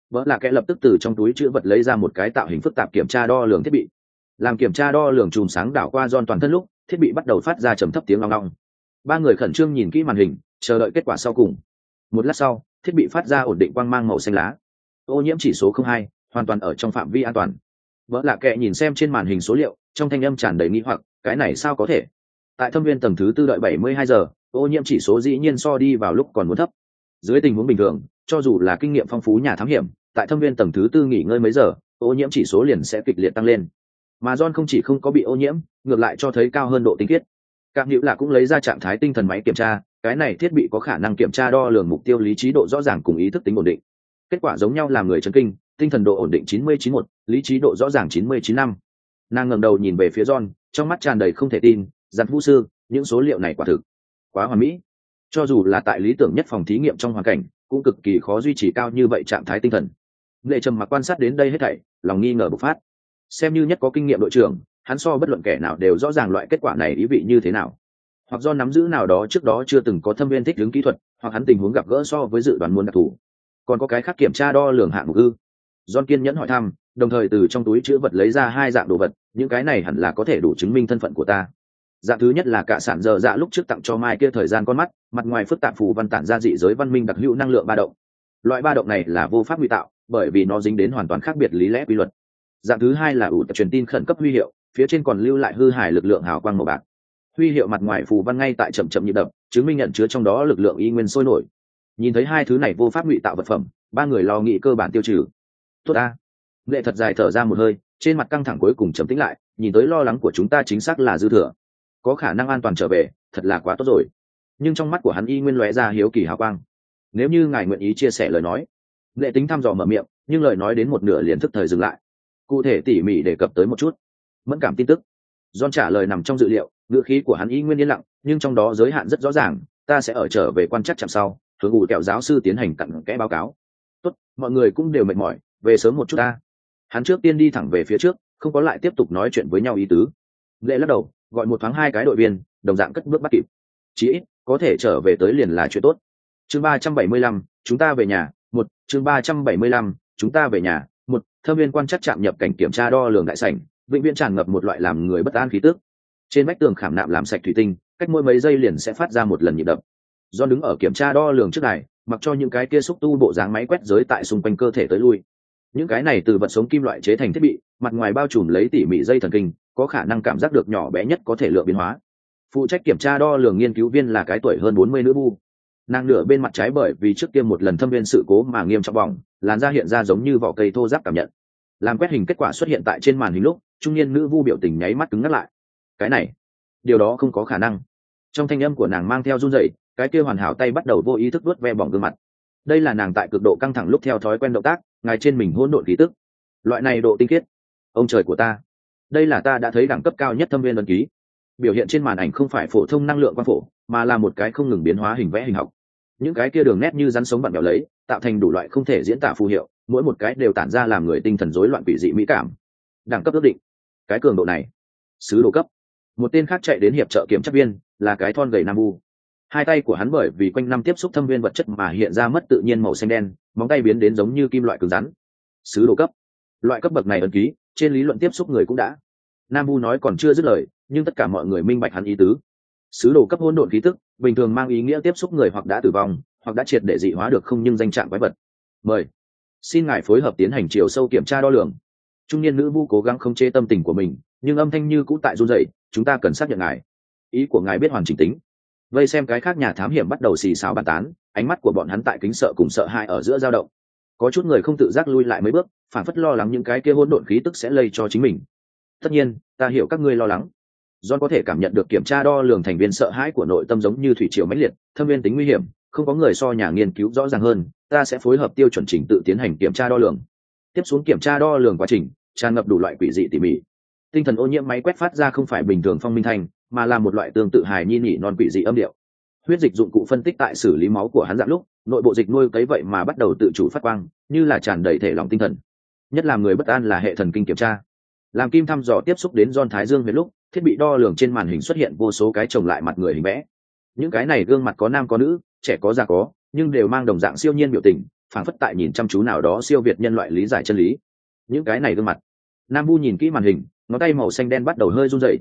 vợ là kẻ lập tức từ trong túi chữ vật lấy ra một cái tạo hình phức tạp kiểm tra đo lường thiết bị. Làm kiểm tra đo lường chùm sáng đảo qua John toàn thân lúc, thiết bị bắt đầu phát ra trầm thấp tiếng ong ong. Ba người khẩn trương nhìn kỹ màn hình, chờ đợi kết quả sau cùng. Một lát sau, thiết bị phát ra ổn định quang mang màu xanh lá. Ô nhiễm chỉ số 02, hoàn toàn ở trong phạm vi an toàn. Vợ lạ kệ nhìn xem trên màn hình số liệu, trong thanh âm tràn đầy nghi hoặc, cái này sao có thể? Tại thâm viên tầng thứ tư đợi 72 giờ, ô nhiễm chỉ số dĩ nhiên so đi vào lúc còn muốn thấp. Dưới tình huống bình thường, cho dù là kinh nghiệm phong phú nhà thám hiểm, tại thâm viên tầng thứ tư nghỉ ngơi mấy giờ, ô nhiễm chỉ số liền sẽ kịch liệt tăng lên. Mà John không chỉ không có bị ô nhiễm, ngược lại cho thấy cao hơn độ tinh khiết. Các hữu là cũng lấy ra trạng thái tinh thần máy kiểm tra, cái này thiết bị có khả năng kiểm tra đo lường mục tiêu lý trí độ rõ ràng cùng ý thức tính ổn định. Kết quả giống nhau làm người chấn kinh, tinh thần độ ổn định 99.1, lý trí độ rõ ràng 99.5. Nàng ngẩng đầu nhìn về phía John, trong mắt tràn đầy không thể tin, "Giản vũ sư, những số liệu này quả thực quá hoàn mỹ. Cho dù là tại lý tưởng nhất phòng thí nghiệm trong hoàn cảnh, cũng cực kỳ khó duy trì cao như vậy trạng thái tinh thần." Lệ Trầm mặc quan sát đến đây hết thảy, lòng nghi ngờ bộc phát. Xem như nhất có kinh nghiệm đội trưởng, hắn so bất luận kẻ nào đều rõ ràng loại kết quả này ý vị như thế nào. Hoặc do nắm giữ nào đó trước đó chưa từng có thâm viên thích ứng kỹ thuật, hoặc hắn tình huống gặp gỡ so với dự đoán muốn đặc thù. Còn có cái khác kiểm tra đo lường hạng mục ư? John kiên nhẫn hỏi thăm, đồng thời từ trong túi chữ vật lấy ra hai dạng đồ vật, những cái này hẳn là có thể đủ chứng minh thân phận của ta. Dạng thứ nhất là cả sản giờ dạ lúc trước tặng cho Mai kia thời gian con mắt, mặt ngoài phức tạp phù văn tản ra dị giới văn minh đặc hữu năng lượng ba động. Loại ba động này là vô pháp ngụy tạo, bởi vì nó dính đến hoàn toàn khác biệt lý lẽ quy luật. Dạng thứ hai là ủ tập truyền tin khẩn cấp huy hiệu, phía trên còn lưu lại hư hài lực lượng hào quang màu bạc. Huy hiệu mặt ngoài phù văn ngay tại chậm chậm nhịp đập, chứng minh nhận chứa trong đó lực lượng y nguyên sôi nổi. Nhìn thấy hai thứ này vô pháp ngụy tạo vật phẩm, ba người lo nghĩ cơ bản tiêu trừ. Tốt a. Lệ thật dài thở ra một hơi, trên mặt căng thẳng cuối cùng trầm tĩnh lại, nhìn tới lo lắng của chúng ta chính xác là dư thừa. Có khả năng an toàn trở về, thật là quá tốt rồi. Nhưng trong mắt của hắn y nguyên lóe ra hiếu kỳ hào quang. Nếu như ngài nguyện ý chia sẻ lời nói. Lệ tính thăm dò mở miệng, nhưng lời nói đến một nửa liền thức thời dừng lại. Cụ thể tỉ mỉ đề cập tới một chút. Mẫn cảm tin tức. John trả lời nằm trong dự liệu, ngữ khí của hắn y nguyên yên lặng, nhưng trong đó giới hạn rất rõ ràng, ta sẽ ở trở về quan trắc chạm sau, hướng ủ kẹo giáo sư tiến hành cặn kẽ báo cáo. Tốt, mọi người cũng đều mệt mỏi, về sớm một chút ta. Hắn trước tiên đi thẳng về phía trước, không có lại tiếp tục nói chuyện với nhau ý tứ. Lệ lắc đầu, gọi một thoáng hai cái đội viên, đồng dạng cất bước bắt kịp. Chí ít có thể trở về tới liền là chuyện tốt. Chương 375, chúng ta về nhà. Một, chương 375, chúng ta về nhà. Một, thâm viên quan trắc trạm nhập cảnh kiểm tra đo lường đại sảnh, vĩnh viễn tràn ngập một loại làm người bất an khí tức. Trên vách tường khảm nạm làm sạch thủy tinh, cách mỗi mấy giây liền sẽ phát ra một lần nhịp đập. Do đứng ở kiểm tra đo lường trước đài, mặc cho những cái kia xúc tu bộ dáng máy quét giới tại xung quanh cơ thể tới lui. Những cái này từ vật sống kim loại chế thành thiết bị, mặt ngoài bao trùm lấy tỉ mỉ dây thần kinh, có khả năng cảm giác được nhỏ bé nhất có thể lượng biến hóa. Phụ trách kiểm tra đo lường nghiên cứu viên là cái tuổi hơn 40 nữ bu. Nàng nửa bên mặt trái bởi vì trước kia một lần thâm viên sự cố mà nghiêm trọng bỏng, làn da hiện ra giống như vỏ cây thô ráp cảm nhận. Làm quét hình kết quả xuất hiện tại trên màn hình lúc, trung niên nữ vu biểu tình nháy mắt cứng ngắt lại. Cái này, điều đó không có khả năng. Trong thanh âm của nàng mang theo run rẩy, cái kia hoàn hảo tay bắt đầu vô ý thức vuốt ve bỏng gương mặt. Đây là nàng tại cực độ căng thẳng lúc theo thói quen động tác, ngài trên mình hỗn độn khí tức. Loại này độ tinh khiết, ông trời của ta, đây là ta đã thấy đẳng cấp cao nhất thâm viên ấn ký. Biểu hiện trên màn ảnh không phải phổ thông năng lượng quang phổ, mà là một cái không ngừng biến hóa hình vẽ hình học. Những cái kia đường nét như rắn sống vặn vẹo lấy, tạo thành đủ loại không thể diễn tả phù hiệu, mỗi một cái đều tản ra làm người tinh thần rối loạn quỷ dị mỹ cảm. Đẳng cấp ước định, cái cường độ này, sứ đồ cấp. Một tên khác chạy đến hiệp trợ kiểm tra viên, là cái thon gầy nam vu. Hai tay của hắn bởi vì quanh năm tiếp xúc thâm viên vật chất mà hiện ra mất tự nhiên màu xanh đen, móng tay biến đến giống như kim loại cứng rắn. Sứ đồ cấp, loại cấp bậc này ấn ký, trên lý luận tiếp xúc người cũng đã. Nam vu nói còn chưa dứt lời, nhưng tất cả mọi người minh bạch hắn ý tứ. Sứ đồ cấp hỗn độn khí tức, bình thường mang ý nghĩa tiếp xúc người hoặc đã tử vong, hoặc đã triệt để dị hóa được không nhưng danh trạng quái vật. Mời, xin ngài phối hợp tiến hành chiều sâu kiểm tra đo lường. Trung niên nữ vu cố gắng khống chế tâm tình của mình, nhưng âm thanh như cũ tại run rẩy. Chúng ta cần xác nhận ngài, ý của ngài biết hoàn chỉnh tính. Vây xem cái khác nhà thám hiểm bắt đầu xì xào bàn tán, ánh mắt của bọn hắn tại kính sợ cùng sợ hãi ở giữa dao động. Có chút người không tự giác lui lại mấy bước, phản phất lo lắng những cái kia hỗn độn khí tức sẽ lây cho chính mình. Tất nhiên, ta hiểu các ngươi lo lắng. John có thể cảm nhận được kiểm tra đo lường thành viên sợ hãi của nội tâm giống như thủy triều mãnh liệt, thâm viên tính nguy hiểm, không có người so nhà nghiên cứu rõ ràng hơn. Ta sẽ phối hợp tiêu chuẩn trình tự tiến hành kiểm tra đo lường. Tiếp xuống kiểm tra đo lường quá trình, tràn ngập đủ loại quỷ dị tỉ mỉ. Tinh thần ô nhiễm máy quét phát ra không phải bình thường phong minh thành, mà là một loại tương tự hài nhi nhỉ non quỷ dị âm điệu. Huyết dịch dụng cụ phân tích tại xử lý máu của hắn dạng lúc, nội bộ dịch nuôi cấy vậy mà bắt đầu tự chủ phát quang, như là tràn đầy thể lòng tinh thần. Nhất là người bất an là hệ thần kinh kiểm tra. Làm kim thăm dò tiếp xúc đến John Thái Dương huyệt lúc, thiết bị đo lường trên màn hình xuất hiện vô số cái chồng lại mặt người hình vẽ. Những cái này gương mặt có nam có nữ, trẻ có già có, nhưng đều mang đồng dạng siêu nhiên biểu tình, phảng phất tại nhìn chăm chú nào đó siêu việt nhân loại lý giải chân lý. Những cái này gương mặt. Nam Vu nhìn kỹ màn hình, ngón tay màu xanh đen bắt đầu hơi run rẩy.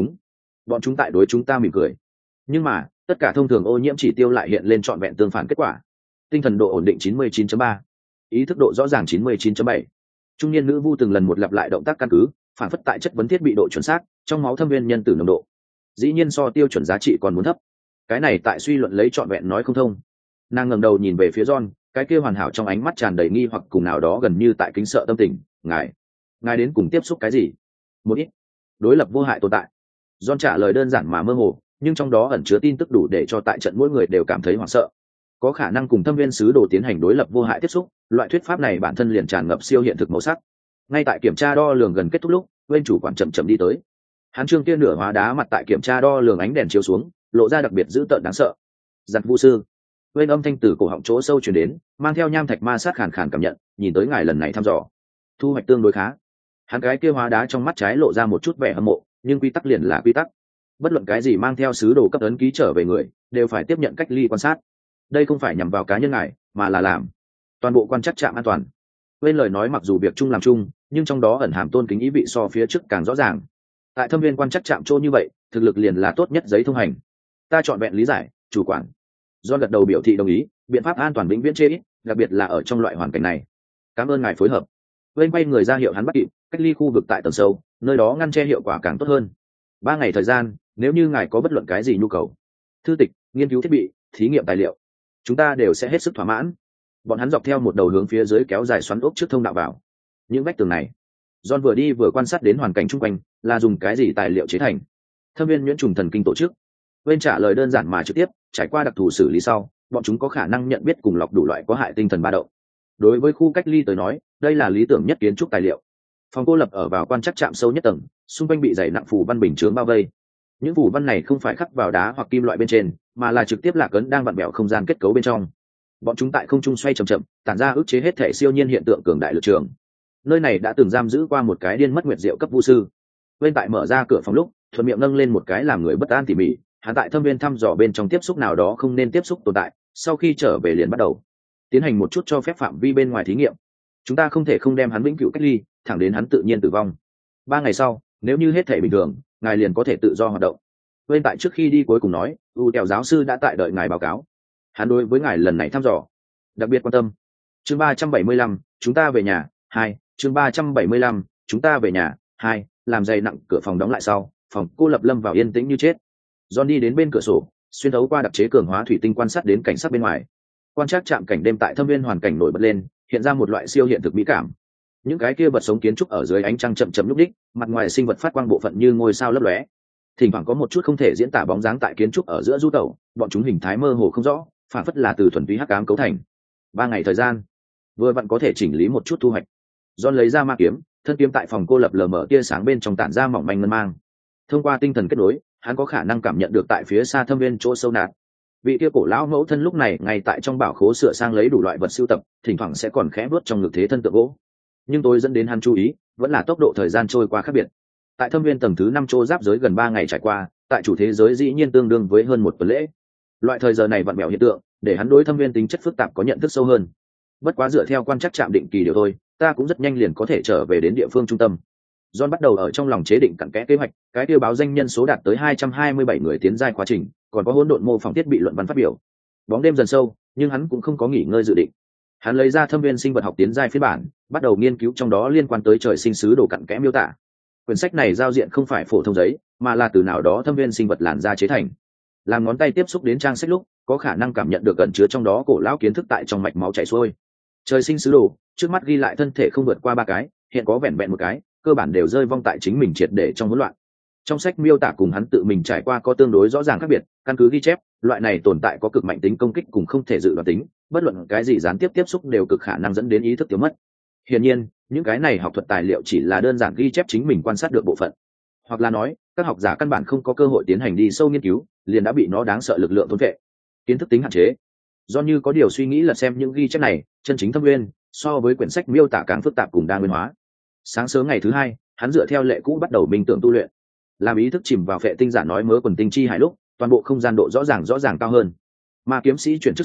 Bọn chúng tại đối chúng ta mỉm cười, nhưng mà tất cả thông thường ô nhiễm chỉ tiêu lại hiện lên trọn vẹn tương phản kết quả. Tinh thần độ ổn định 99.3, ý thức độ rõ ràng 99.7. Trung niên nữ Vu từng lần một lặp lại động tác căn cứ, phản phất tại chất vấn thiết bị độ chuẩn xác, trong máu thâm viên nhân tử nồng độ dĩ nhiên so tiêu chuẩn giá trị còn muốn thấp. Cái này tại suy luận lấy trọn vẹn nói không thông. Nàng ngẩng đầu nhìn về phía John, cái kia hoàn hảo trong ánh mắt tràn đầy nghi hoặc cùng nào đó gần như tại kính sợ tâm tình. Ngài đến cùng tiếp xúc cái gì? Một ít đối lập vô hại tồn tại. John trả lời đơn giản mà mơ hồ, nhưng trong đó ẩn chứa tin tức đủ để cho tại trận mỗi người đều cảm thấy hoảng sợ. Có khả năng cùng thâm viên sứ đồ tiến hành đối lập vô hại tiếp xúc, loại thuyết pháp này bản thân liền tràn ngập siêu hiện thực màu sắc. Ngay tại kiểm tra đo lường gần kết thúc lúc, bên chủ quản chậm chậm đi tới. Hắn trương kia nửa hóa đá mặt tại kiểm tra đo lường ánh đèn chiếu xuống, lộ ra đặc biệt dữ tợn đáng sợ. Giặt Vu sư. Bên âm thanh từ cổ họng chỗ sâu truyền đến, mang theo nham thạch ma sát khàn khàn cảm nhận, nhìn tới ngài lần này thăm dò, thu hoạch tương đối khá. Hắn cái kia hóa đá trong mắt trái lộ ra một chút vẻ hâm mộ, nhưng quy tắc liền là quy tắc. Bất luận cái gì mang theo sứ đồ cấp ấn ký trở về người, đều phải tiếp nhận cách ly quan sát. Đây không phải nhằm vào cá nhân ngài, mà là làm toàn bộ quan trắc trạm an toàn. Bên lời nói mặc dù việc chung làm chung, nhưng trong đó ẩn hàm tôn kính ý vị so phía trước càng rõ ràng. Tại thâm viên quan trắc trạm chỗ như vậy, thực lực liền là tốt nhất giấy thông hành. Ta chọn vẹn lý giải, chủ quản. Do gật đầu biểu thị đồng ý, biện pháp an toàn vĩnh viễn chê ít, đặc biệt là ở trong loại hoàn cảnh này. Cảm ơn ngài phối hợp. Bên quay người ra hiệu hắn bắt kịp, cách ly khu vực tại tầng sâu, nơi đó ngăn che hiệu quả càng tốt hơn. 3 ngày thời gian, nếu như ngài có bất luận cái gì nhu cầu, thư tịch, nghiên cứu thiết bị, thí nghiệm tài liệu, chúng ta đều sẽ hết sức thỏa mãn. Bọn hắn dọc theo một đầu hướng phía dưới kéo dài xoắn ốc trước thông đạo vào. Những vách tường này, John vừa đi vừa quan sát đến hoàn cảnh chung quanh, là dùng cái gì tài liệu chế thành. Thâm viên nhuyễn trùng thần kinh tổ chức. Bên trả lời đơn giản mà trực tiếp, trải qua đặc thù xử lý sau, bọn chúng có khả năng nhận biết cùng lọc đủ loại có hại tinh thần ba động. Đối với khu cách ly tới nói, đây là lý tưởng nhất kiến trúc tài liệu. Phòng cô lập ở vào quan trắc trạm sâu nhất tầng, xung quanh bị dày nặng phù văn bình chướng bao vây. Những phù văn này không phải khắc vào đá hoặc kim loại bên trên, mà là trực tiếp lạc ấn đang vặn vẹo không gian kết cấu bên trong. Bọn chúng tại không trung xoay chậm chậm, tản ra ức chế hết thể siêu nhiên hiện tượng cường đại lực trường. Nơi này đã từng giam giữ qua một cái điên mất nguyệt diệu cấp vu sư. Bên tại mở ra cửa phòng lúc, thuận miệng nâng lên một cái làm người bất an tỉ mỉ. Hắn tại thâm viên thăm dò bên trong tiếp xúc nào đó không nên tiếp xúc tồn tại, sau khi trở về liền bắt đầu tiến hành một chút cho phép phạm vi bên ngoài thí nghiệm. Chúng ta không thể không đem hắn vĩnh cửu cách ly, thẳng đến hắn tự nhiên tử vong. 3 ngày sau, nếu như hết thể bình thường, ngài liền có thể tự do hoạt động. Bên tại trước khi đi cuối cùng nói, kẹo giáo sư đã tại đợi ngài báo cáo. Hắn đối với ngài lần này thăm dò đặc biệt quan tâm. Chương 375, chúng ta về nhà 2. Chương 375, chúng ta về nhà 2. Làm dày nặng cửa phòng đóng lại sau, phòng cô lập lâm vào yên tĩnh như chết. John đi đến bên cửa sổ, xuyên thấu qua đặc chế cường hóa thủy tinh quan sát đến cảnh sắc bên ngoài. Quan trắc trạm cảnh đêm tại thâm viên hoàn cảnh nổi bật lên, hiện ra một loại siêu hiện thực mỹ cảm. Những cái kia vật sống kiến trúc ở dưới ánh trăng chậm chậm lúc đích, mặt ngoài sinh vật phát quang bộ phận như ngôi sao lấp lóe. Thỉnh thoảng có một chút không thể diễn tả bóng dáng tại kiến trúc ở giữa du tẩu, bọn chúng hình thái mơ hồ không rõ, phản phất là từ thuần túy hắc ám cấu thành. 3 ngày thời gian, vừa vặn có thể chỉnh lý một chút thu hoạch. John lấy ra ma kiếm, thân kiếm tại phòng cô lập lờ mờ tia sáng bên trong tản ra mỏng manh ngân mang. Thông qua tinh thần kết nối, hắn có khả năng cảm nhận được tại phía xa thâm viên chỗ sâu nạt. Vị kia cổ lão mẫu thân lúc này ngay tại trong bảo khố sửa sang lấy đủ loại vật sưu tập, thỉnh thoảng sẽ còn khẽ bước trong ngực thế thân tượng gỗ. Nhưng tôi dẫn đến hắn chú ý, vẫn là tốc độ thời gian trôi qua khác biệt. Tại thâm viên tầng thứ 5 chỗ giáp giới gần 3 ngày trải qua, tại chủ thế giới dĩ nhiên tương đương với hơn một tuần lễ. Loại thời giờ này vặn vẹo hiện tượng, để hắn đối thâm viên tính chất phức tạp có nhận thức sâu hơn. Bất quá dựa theo quan trắc trạm định kỳ điều thôi, ta cũng rất nhanh liền có thể trở về đến địa phương trung tâm. John bắt đầu ở trong lòng chế định cặn kẽ kế hoạch, cái tiêu báo danh nhân số đạt tới 227 người tiến giai quá trình, còn có hỗn độn mô phỏng thiết bị luận văn phát biểu. Bóng đêm dần sâu, nhưng hắn cũng không có nghỉ ngơi dự định. Hắn lấy ra thâm viên sinh vật học tiến giai phiên bản, bắt đầu nghiên cứu trong đó liên quan tới trời sinh sứ đồ cặn kẽ miêu tả. Quyển sách này giao diện không phải phổ thông giấy, mà là từ nào đó thâm viên sinh vật làn da chế thành. Làm ngón tay tiếp xúc đến trang sách lúc, có khả năng cảm nhận được ẩn chứa trong đó cổ lão kiến thức tại trong mạch máu chảy xuôi. Trời sinh sứ đồ, trước mắt ghi lại thân thể không vượt qua 3 cái, hiện có vẹn vẹn một cái, cơ bản đều rơi vong tại chính mình triệt để trong hỗn loạn. Trong sách miêu tả cùng hắn tự mình trải qua có tương đối rõ ràng khác biệt, căn cứ ghi chép, loại này tồn tại có cực mạnh tính công kích cùng không thể dự đoán tính, bất luận cái gì gián tiếp tiếp xúc đều cực khả năng dẫn đến ý thức tiêu mất. Hiển nhiên, những cái này học thuật tài liệu chỉ là đơn giản ghi chép chính mình quan sát được bộ phận, hoặc là nói, các học giả căn bản không có cơ hội tiến hành đi sâu nghiên cứu, liền đã bị nó đáng sợ lực lượng thôn vệ. Kiến thức tính hạn chế. Do như có điều suy nghĩ là xem những ghi chép này, chân chính thâm nguyên, so với quyển sách miêu tả càng phức tạp cùng đa nguyên hóa. Sáng sớm ngày thứ 2, hắn dựa theo lệ cũ bắt đầu minh tưởng tu luyện. Làm ý thức chìm vào phệ tinh giả nói mớ quần tinh chi hải lúc, toàn bộ không gian độ rõ ràng cao hơn. Ma kiếm sĩ chuyển trước sau,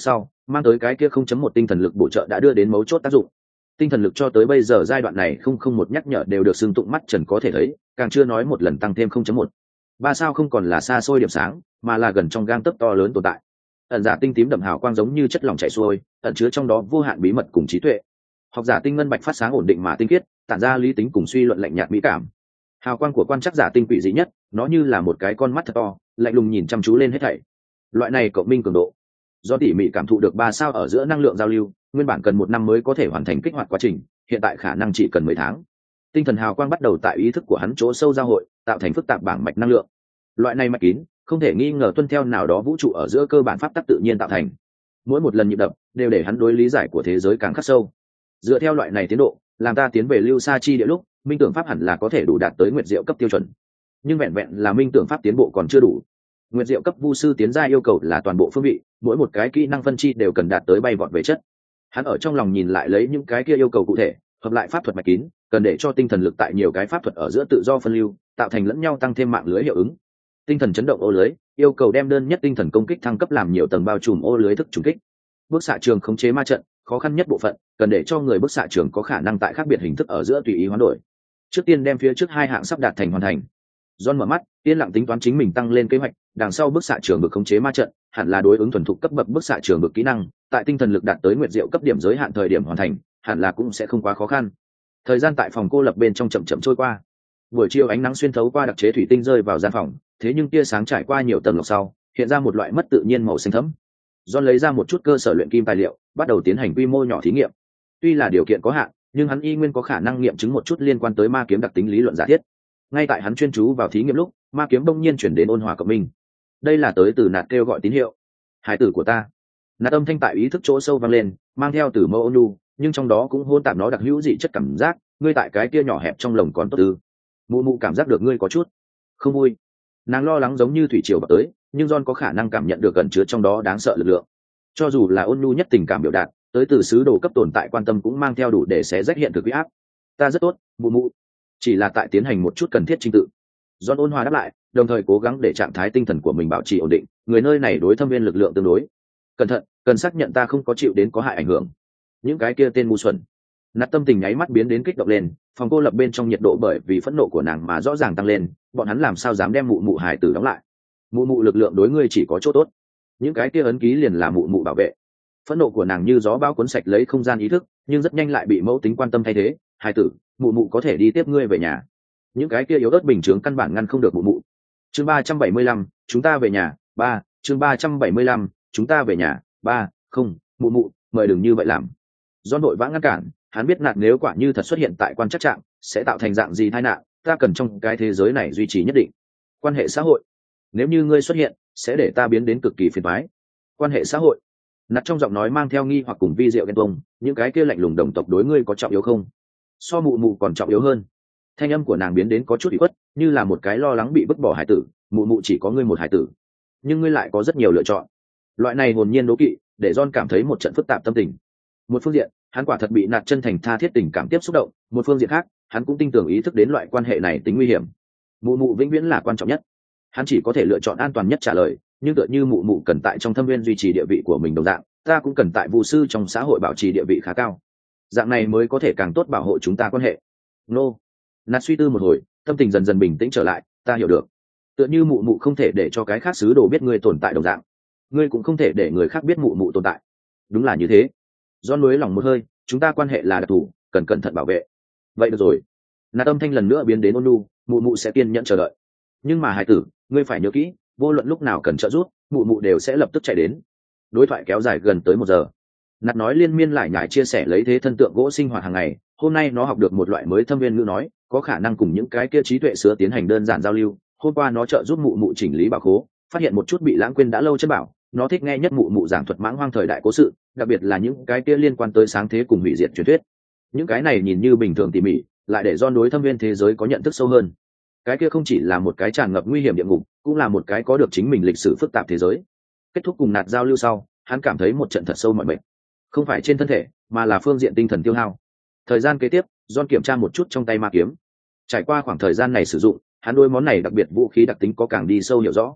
mang tới cái kia 0.1 tinh thần lực bổ trợ đã đưa đến mấu chốt tác dụng. Tinh thần lực cho tới bây giờ giai đoạn này không một nhắc nhở đều được xưng tụng mắt trần có thể thấy, càng chưa nói một lần tăng thêm 0.1. Ba sao không còn là xa xôi điểm sáng, mà là gần trong gang tấc to lớn tồn tại. Ẩn giả tinh tím đậm hào quang giống như chất lỏng chảy xuôi, ẩn chứa trong đó vô hạn bí mật cùng trí tuệ. Học giả tinh ngân bạch phát sáng ổn định mà tinh khiết, tản ra lý tính cùng suy luận lạnh nhạt mỹ cảm. Hào quang của quan trắc giả tinh quỷ dị nhất, nó như là một cái con mắt thật to, lạnh lùng nhìn chăm chú lên hết thảy. Loại này cộng minh cường độ, do tỉ mỉ cảm thụ được 3 sao ở giữa năng lượng giao lưu, nguyên bản cần 1 năm mới có thể hoàn thành kích hoạt quá trình, hiện tại khả năng chỉ cần 10 tháng. Tinh thần hào quang bắt đầu tại ý thức của hắn chỗ sâu giao hội, tạo thành phức tạp bảng mạch năng lượng. Loại này mạch kín, không thể nghi ngờ tuân theo nào đó vũ trụ ở giữa cơ bản pháp tắc tự nhiên tạo thành. Mỗi một lần nhịp đập đều để hắn đối lý giải của thế giới càng khắc sâu. Dựa theo loại này tiến độ, làm ta tiến về lưu sa chi địa lúc, minh tưởng pháp hẳn là có thể đủ đạt tới nguyệt diệu cấp tiêu chuẩn. Nhưng vẹn vẹn là minh tưởng pháp tiến bộ còn chưa đủ. Nguyệt diệu cấp vu sư tiến gia yêu cầu là toàn bộ phương vị, mỗi một cái kỹ năng phân chi đều cần đạt tới bay vọt về chất. Hắn ở trong lòng nhìn lại lấy những cái kia yêu cầu cụ thể, hợp lại pháp thuật mạch kín, cần để cho tinh thần lực tại nhiều cái pháp thuật ở giữa tự do phân lưu, tạo thành lẫn nhau tăng thêm mạng lưới hiệu ứng. Tinh thần chấn động ô lưới, yêu cầu đem đơn nhất tinh thần công kích thăng cấp làm nhiều tầng bao trùm ô lưới thức trùng kích. Bức xạ trường khống chế ma trận, khó khăn nhất bộ phận, cần để cho người bức xạ trường có khả năng tại khác biệt hình thức ở giữa tùy ý hoán đổi. Trước tiên đem phía trước 2 hạng sắp đạt thành hoàn thành. John mở mắt, yên lặng tính toán chính mình tăng lên kế hoạch, đằng sau bức xạ trường bực khống chế ma trận, hẳn là đối ứng thuần thục cấp bậc bức xạ trường bực kỹ năng, tại tinh thần lực đạt tới nguyệt diệu cấp điểm giới hạn thời điểm hoàn thành, hẳn là cũng sẽ không quá khó khăn. Thời gian tại phòng cô lập bên trong chậm chậm trôi qua. Buổi chiều ánh nắng xuyên thấu qua đặc chế thủy tinh rơi vào gian phòng, thế nhưng tia sáng trải qua nhiều tầng lọc sau, hiện ra một loại mất tự nhiên màu xanh thẫm. John lấy ra một chút cơ sở luyện kim tài liệu, bắt đầu tiến hành quy mô nhỏ thí nghiệm. Tuy là điều kiện có hạn, nhưng hắn y nguyên có khả năng nghiệm chứng một chút liên quan tới ma kiếm đặc tính lý luận giả thiết. Ngay tại hắn chuyên chú vào thí nghiệm lúc, ma kiếm bỗng nhiên chuyển đến ôn hòa cộng minh. Đây là tới từ nạt kêu gọi tín hiệu. Hải tử của ta. Nạt âm thanh tại ý thức chỗ sâu vang lên, mang theo từ mâu ôn nhu, nhưng trong đó cũng hôn tạp nó đặc hữu dị chất cảm giác. Ngươi tại cái kia nhỏ hẹp trong lồng còn tốt ư? Mụ mụ cảm giác được ngươi có chút không vui. Nàng lo lắng giống như thủy triều vào tới, nhưng John có khả năng cảm nhận được gần chứa trong đó đáng sợ lực lượng. Cho dù là ôn nhu nhất tình cảm biểu đạt, tới từ sứ đồ cấp tồn tại quan tâm cũng mang theo đủ để xé rách hiện thực uy áp. Ta rất tốt, mụ mụ. Chỉ là tại tiến hành một chút cần thiết trình tự. John ôn hòa đáp lại, đồng thời cố gắng để trạng thái tinh thần của mình bảo trì ổn định. Người nơi này đối thâm viên lực lượng tương đối cẩn thận, cần xác nhận ta không có chịu đến có hại ảnh hưởng. Những cái kia tên ngu xuẩn. Nạt tâm tình nháy mắt biến đến kích động lên, phòng cô lập bên trong nhiệt độ bởi vì phẫn nộ của nàng mà rõ ràng tăng lên. Bọn hắn làm sao dám đem mụ mụ hài tử đóng lại? Mụ mụ lực lượng đối ngươi chỉ có chỗ tốt. Những cái kia ấn ký liền là mụ mụ bảo vệ. Phẫn nộ của nàng như gió bão cuốn sạch lấy không gian ý thức, nhưng rất nhanh lại bị mẫu tính quan tâm thay thế. Hài tử, mụ mụ có thể đi tiếp ngươi về nhà. Những cái kia yếu ớt bình chướng căn bản ngăn không được mụ mụ. Chương 375, chúng ta về nhà. 3, chương 375, chúng ta về nhà. 3, không, mụ mụ, mời đừng như vậy làm. Do nội vã ngăn cản, hắn biết nạt nếu quả như thật xuất hiện tại quan trắc trạm, sẽ tạo thành dạng gì tai nạn, ta cần trong cái thế giới này duy trì nhất định. Quan hệ xã hội. Nếu như ngươi xuất hiện, sẽ để ta biến đến cực kỳ phiền toái. Quan hệ xã hội. Nạt trong giọng nói mang theo nghi hoặc cùng vi diệu ghen tuông, những cái kia lạnh lùng đồng tộc đối ngươi có trọng yếu không? So mụ mụ còn trọng yếu hơn. Thanh âm của nàng biến đến có chút ủy khuất, như là một cái lo lắng bị vứt bỏ hải tử. Mụ mụ chỉ có ngươi một hải tử, nhưng ngươi lại có rất nhiều lựa chọn. Loại này hồn nhiên đố kỵ, để John cảm thấy một trận phức tạp tâm tình. Một phương diện, hắn quả thật bị nạt chân thành tha thiết tình cảm tiếp xúc động. Một phương diện khác, hắn cũng tin tưởng ý thức đến loại quan hệ này tính nguy hiểm. Mụ mụ vĩnh viễn là quan trọng nhất. Hắn chỉ có thể lựa chọn an toàn nhất trả lời, nhưng tựa như mụ mụ cần tại trong thâm viên duy trì địa vị của mình đồng dạng, ta cũng cần tại vu sư trong xã hội bảo trì địa vị khá cao. Dạng này mới có thể càng tốt bảo hộ chúng ta quan hệ. Nô. Nạt suy tư một hồi, tâm tình dần dần bình tĩnh trở lại. Ta hiểu được. Tựa như mụ mụ không thể để cho cái khác sứ đồ biết ngươi tồn tại đồng dạng, ngươi cũng không thể để người khác biết mụ mụ tồn tại. Đúng là như thế. John nuối lòng một hơi, chúng ta quan hệ là đặc thù, cần cẩn thận bảo vệ. Vậy được rồi. Nạt âm thanh lần nữa biến đến ôn nhu, mụ mụ sẽ kiên nhẫn chờ đợi. Nhưng mà hải tử, ngươi phải nhớ kỹ, vô luận lúc nào cần trợ giúp, mụ mụ đều sẽ lập tức chạy đến. Đối thoại kéo dài gần tới 1 giờ. Nạt nói liên miên lại nhải chia sẻ lấy thế thân tượng gỗ sinh hoạt hàng ngày. Hôm nay nó học được một loại mới thâm viên ngữ nói, có khả năng cùng những cái kia trí tuệ sữa tiến hành đơn giản giao lưu. Hôm qua nó trợ giúp mụ mụ chỉnh lý bảo khố, phát hiện một chút bị lãng quên đã lâu chất bảo. Nó thích nghe nhất mụ mụ giảng thuật mãng hoang thời đại cố sự, đặc biệt là những cái kia liên quan tới sáng thế cùng hủy diệt truyền thuyết. Những cái này nhìn như bình thường tỉ mỉ, lại để John đối thâm viên thế giới có nhận thức sâu hơn. Cái kia không chỉ là một cái tràn ngập nguy hiểm địa ngục, cũng là một cái có được chính mình lịch sử phức tạp thế giới. Kết thúc cùng nạt giao lưu sau, hắn cảm thấy một trận thật sâu mỏi mệt, không phải trên thân thể, mà là phương diện tinh thần tiêu hao. Thời gian kế tiếp, John kiểm tra một chút trong tay ma kiếm. Trải qua khoảng thời gian này sử dụng, hắn đôi món này đặc biệt vũ khí đặc tính có càng đi sâu hiểu rõ.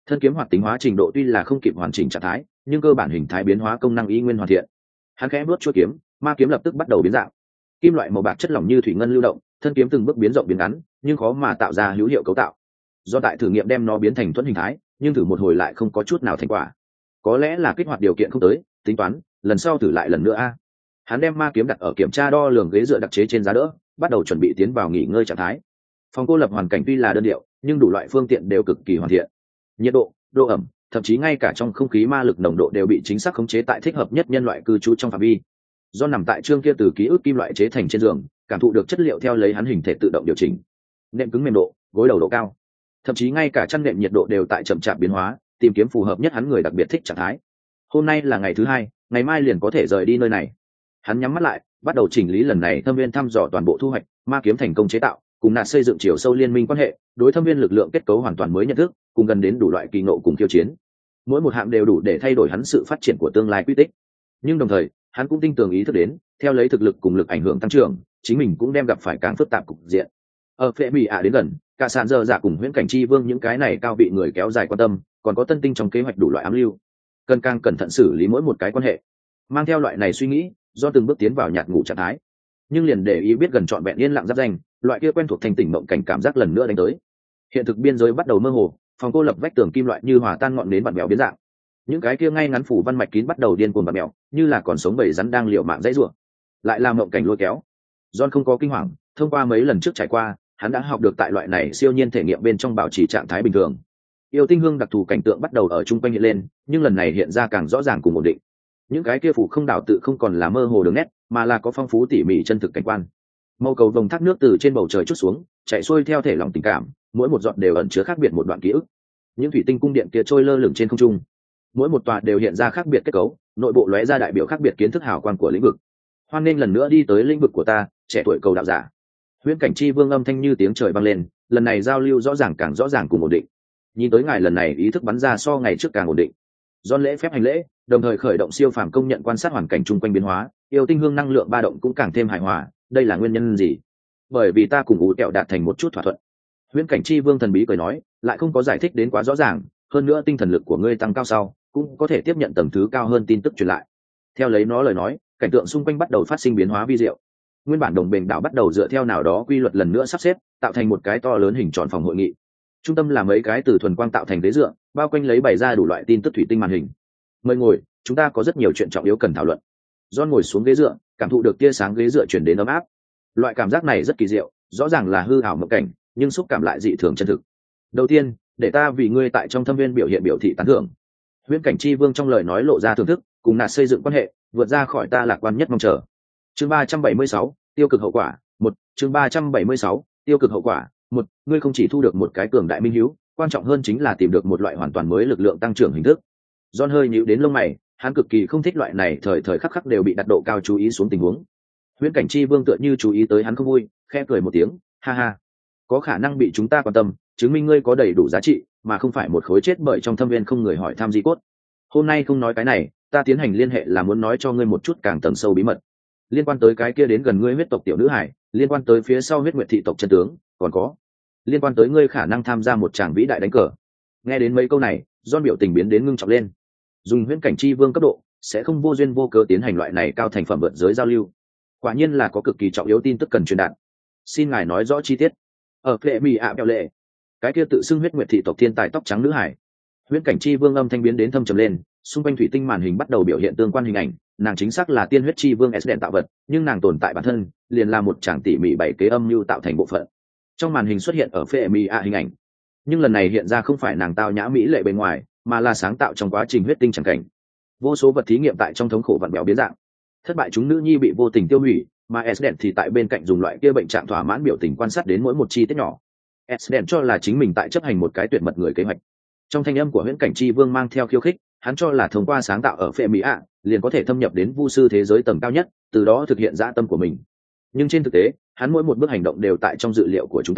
Thân kiếm hoạt tính hóa trình độ tuy là không kịp hoàn chỉnh trạng thái, nhưng cơ bản hình thái biến hóa công năng y nguyên hoàn thiện. Hắn khẽ vuốt chuôi kiếm, ma kiếm lập tức bắt đầu biến dạng. Kim loại màu bạc chất lỏng như thủy ngân lưu động, thân kiếm từng bước biến rộng biến ngắn, nhưng khó mà tạo ra hữu hiệu cấu tạo. Do tại thử nghiệm đem nó biến thành thuẫn hình thái, nhưng thử một hồi lại không có chút nào thành quả. Có lẽ là kích hoạt điều kiện không tới, tính toán, lần sau thử lại lần nữa a. Hắn đem ma kiếm đặt ở kiểm tra đo lường ghế dựa đặc chế trên giá đỡ, bắt đầu chuẩn bị tiến vào nghỉ ngơi trạng thái. Phòng cô lập hoàn cảnh tuy là đơn điệu, nhưng đủ loại phương tiện đều cực kỳ hoàn thiện. Nhiệt độ, độ ẩm, thậm chí ngay cả trong không khí ma lực nồng độ đều bị chính xác khống chế tại thích hợp nhất nhân loại cư trú trong phạm vi. Do nằm tại trương kia từ ký ức kim loại chế thành trên giường, cảm thụ được chất liệu theo lấy hắn hình thể tự động điều chỉnh. Nệm cứng mềm độ, gối đầu độ cao, thậm chí ngay cả chăn nệm nhiệt độ đều tại chậm chạp biến hóa, tìm kiếm phù hợp nhất hắn người đặc biệt thích trạng thái. Hôm nay là ngày thứ hai, ngày mai liền có thể rời đi nơi này. Hắn nhắm mắt lại, bắt đầu chỉnh lý lần này thâm viên thăm dò toàn bộ thu hoạch, ma kiếm thành công chế tạo, cùng nạt xây dựng chiều sâu liên minh quan hệ, đối thâm viên lực lượng kết cấu hoàn toàn mới nhận thức, cùng gần đến đủ loại kỳ ngộ cùng khiêu chiến. Mỗi một hạng đều đủ để thay đổi hắn sự phát triển của tương lai quy tích. Nhưng đồng thời, hắn cũng tin tưởng ý thức đến, theo lấy thực lực cùng lực ảnh hưởng tăng trưởng, chính mình cũng đem gặp phải càng phức tạp cục diện. Ở phệ bị đến gần, cả sàn giờ giả cùng huyễn cảnh chi vương những cái này cao bị người kéo dài quan tâm, còn có tân tinh trong kế hoạch đủ loại ám lưu, cần càng cẩn thận xử lý mỗi một cái quan hệ. Mang theo loại này suy nghĩ, do từng bước tiến vào nhạt ngủ trạng thái, nhưng liền để ý biết gần trọn vẹn yên lặng giáp danh, loại kia quen thuộc thành tỉnh mộng cảnh cảm giác lần nữa đánh tới. Hiện thực biên giới bắt đầu mơ hồ, phòng cô lập vách tường kim loại như hòa tan ngọn nến bặm mèo biến dạng, những cái kia ngay ngắn phủ văn mạch kín bắt đầu điên cuồng bặm mèo, như là còn sống bầy rắn đang liều mạng dãy rủa. Lại làm mộng cảnh lôi kéo. John không có kinh hoàng, thông qua mấy lần trước trải qua, hắn đã học được tại loại này siêu nhiên thể nghiệm bên trong bảo trì trạng thái bình thường. Yêu tinh hương đặc thù cảnh tượng bắt đầu ở trung quanh hiện lên, nhưng lần này hiện ra càng rõ ràng cùng ổn định. Những cái kia phủ không đảo tự không còn là mơ hồ đường nét, mà là có phong phú tỉ mỉ chân thực cảnh quan. Màu cầu vồng thác nước từ trên bầu trời chút xuống, chạy xuôi theo thể lòng tình cảm, mỗi một giọt đều ẩn chứa khác biệt một đoạn ký ức. Những thủy tinh cung điện kia trôi lơ lửng trên không trung, mỗi một tòa đều hiện ra khác biệt kết cấu, nội bộ lóe ra đại biểu khác biệt kiến thức hào quang của lĩnh vực. Hoan nghênh lần nữa đi tới lĩnh vực của ta, trẻ tuổi cầu đạo giả. Huyễn cảnh chi vương âm thanh như tiếng trời vang lên, lần này giao lưu rõ ràng càng rõ ràng cùng ổn định. Nhìn tới ngài lần này ý thức bắn ra so ngày trước càng ổn định. John lễ phép hành lễ, đồng thời khởi động siêu phàm công nhận quan sát hoàn cảnh chung quanh biến hóa, yêu tinh hương năng lượng ba động cũng càng thêm hài hòa. Đây là nguyên nhân gì? Bởi vì ta cùng ủ kẹo đạt thành một chút thỏa thuận. Huyễn cảnh chi vương thần bí cười nói, lại không có giải thích đến quá rõ ràng. Hơn nữa tinh thần lực của ngươi tăng cao sau, cũng có thể tiếp nhận tầng thứ cao hơn tin tức truyền lại. Theo lấy nó lời nói, cảnh tượng xung quanh bắt đầu phát sinh biến hóa vi diệu. Nguyên bản đồng bền đảo bắt đầu dựa theo nào đó quy luật lần nữa sắp xếp, tạo thành một cái to lớn hình tròn phòng hội nghị. Trung tâm là mấy cái từ thuần quang tạo thành ghế dựa, bao quanh lấy bày ra đủ loại tin tức thủy tinh màn hình. Mời ngồi, chúng ta có rất nhiều chuyện trọng yếu cần thảo luận. John ngồi xuống ghế dựa, cảm thụ được tia sáng ghế dựa chuyển đến ấm áp. Loại cảm giác này rất kỳ diệu, rõ ràng là hư ảo mộng cảnh, nhưng xúc cảm lại dị thường chân thực. Đầu tiên, để ta vì ngươi tại trong thâm viên biểu hiện biểu thị tán thưởng. Huyễn cảnh chi vương trong lời nói lộ ra thưởng thức, cùng nạt xây dựng quan hệ, vượt ra khỏi ta lạc quan nhất mong chờ. Chương 376, tiêu cực hậu quả, 1, chương 376, tiêu cực hậu quả, 1, ngươi không chỉ thu được một cái cường đại minh hiếu, quan trọng hơn chính là tìm được một loại hoàn toàn mới lực lượng tăng trưởng hình thức. John hơi nhíu đến lông mày, hắn cực kỳ không thích loại này thời thời khắc khắc đều bị đặt độ cao chú ý xuống tình huống. Huyễn cảnh chi vương tựa như chú ý tới hắn không vui, khẽ cười một tiếng, ha ha, có khả năng bị chúng ta quan tâm, chứng minh ngươi có đầy đủ giá trị, mà không phải một khối chết bởi trong thâm viên không người hỏi thăm di cốt. Hôm nay không nói cái này, ta tiến hành liên hệ là muốn nói cho ngươi một chút càng tầng sâu bí mật, liên quan tới cái kia đến gần ngươi huyết tộc tiểu nữ hải, liên quan tới phía sau huyết nguyệt thị tộc chân tướng, còn có liên quan tới ngươi khả năng tham gia một tràng vĩ đại đánh cờ. Nghe đến mấy câu này, John biểu tình biến đến ngưng trọng lên. Dùng huyễn cảnh chi vương cấp độ, sẽ không vô duyên vô cớ tiến hành loại này cao thành phẩm vượt giới giao lưu. Quả nhiên là có cực kỳ trọng yếu tin tức cần truyền đạt. Xin ngài nói rõ chi tiết. Ở Phệ Mị ạ Bèo Lệ, cái kia tự xưng huyết nguyệt thị tộc thiên tài tóc trắng nữ hải. Huyễn cảnh chi vương âm thanh biến đến thâm trầm lên, xung quanh thủy tinh màn hình bắt đầu biểu hiện tương quan hình ảnh. Nàng chính xác là tiên huyết chi vương s đèn tạo vật, nhưng nàng tồn tại bản thân liền là một tràng tỉ mỉ bảy kế âm mưu tạo thành bộ phận. Trong màn hình xuất hiện ở Phệ Mị ạ hình ảnh, nhưng lần này hiện ra không phải nàng tao nhã mỹ lệ bên ngoài, mà là sáng tạo trong quá trình huyết tinh chẳng cảnh. Vô số vật thí nghiệm tại trong thống khổ vặn bèo biến dạng, thất bại chúng nữ nhi bị vô tình tiêu hủy, mà s đèn thì tại bên cạnh dùng loại kia bệnh trạng thỏa mãn biểu tình quan sát đến mỗi một chi tiết nhỏ. s đèn cho là chính mình tại chấp hành một cái tuyệt mật người kế hoạch. Trong thanh âm của huyễn cảnh chi vương mang theo khiêu khích, hắn cho là thông qua sáng tạo ở Phệ Mỹ ạ liền có thể thâm nhập đến vu sư thế giới tầng cao nhất, từ đó thực hiện dã tâm của mình. Nhưng trên thực tế, hắn mỗi một bước hành động đều tại trong dự liệu của chúng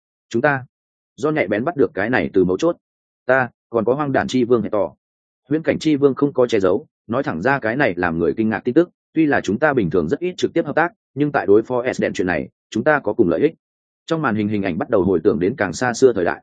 ta. Do nhạy bén bắt được cái này từ mấu chốt. Ta còn có hoang đản chi vương hệ tỏ. Huyễn cảnh chi vương không có che giấu, nói thẳng ra cái này làm người kinh ngạc tin tức. Tuy là chúng ta bình thường rất ít trực tiếp hợp tác, nhưng tại đối phó S đèn chuyện này, chúng ta có cùng lợi ích. Trong màn hình hình ảnh bắt đầu hồi tưởng đến càng xa xưa thời đại.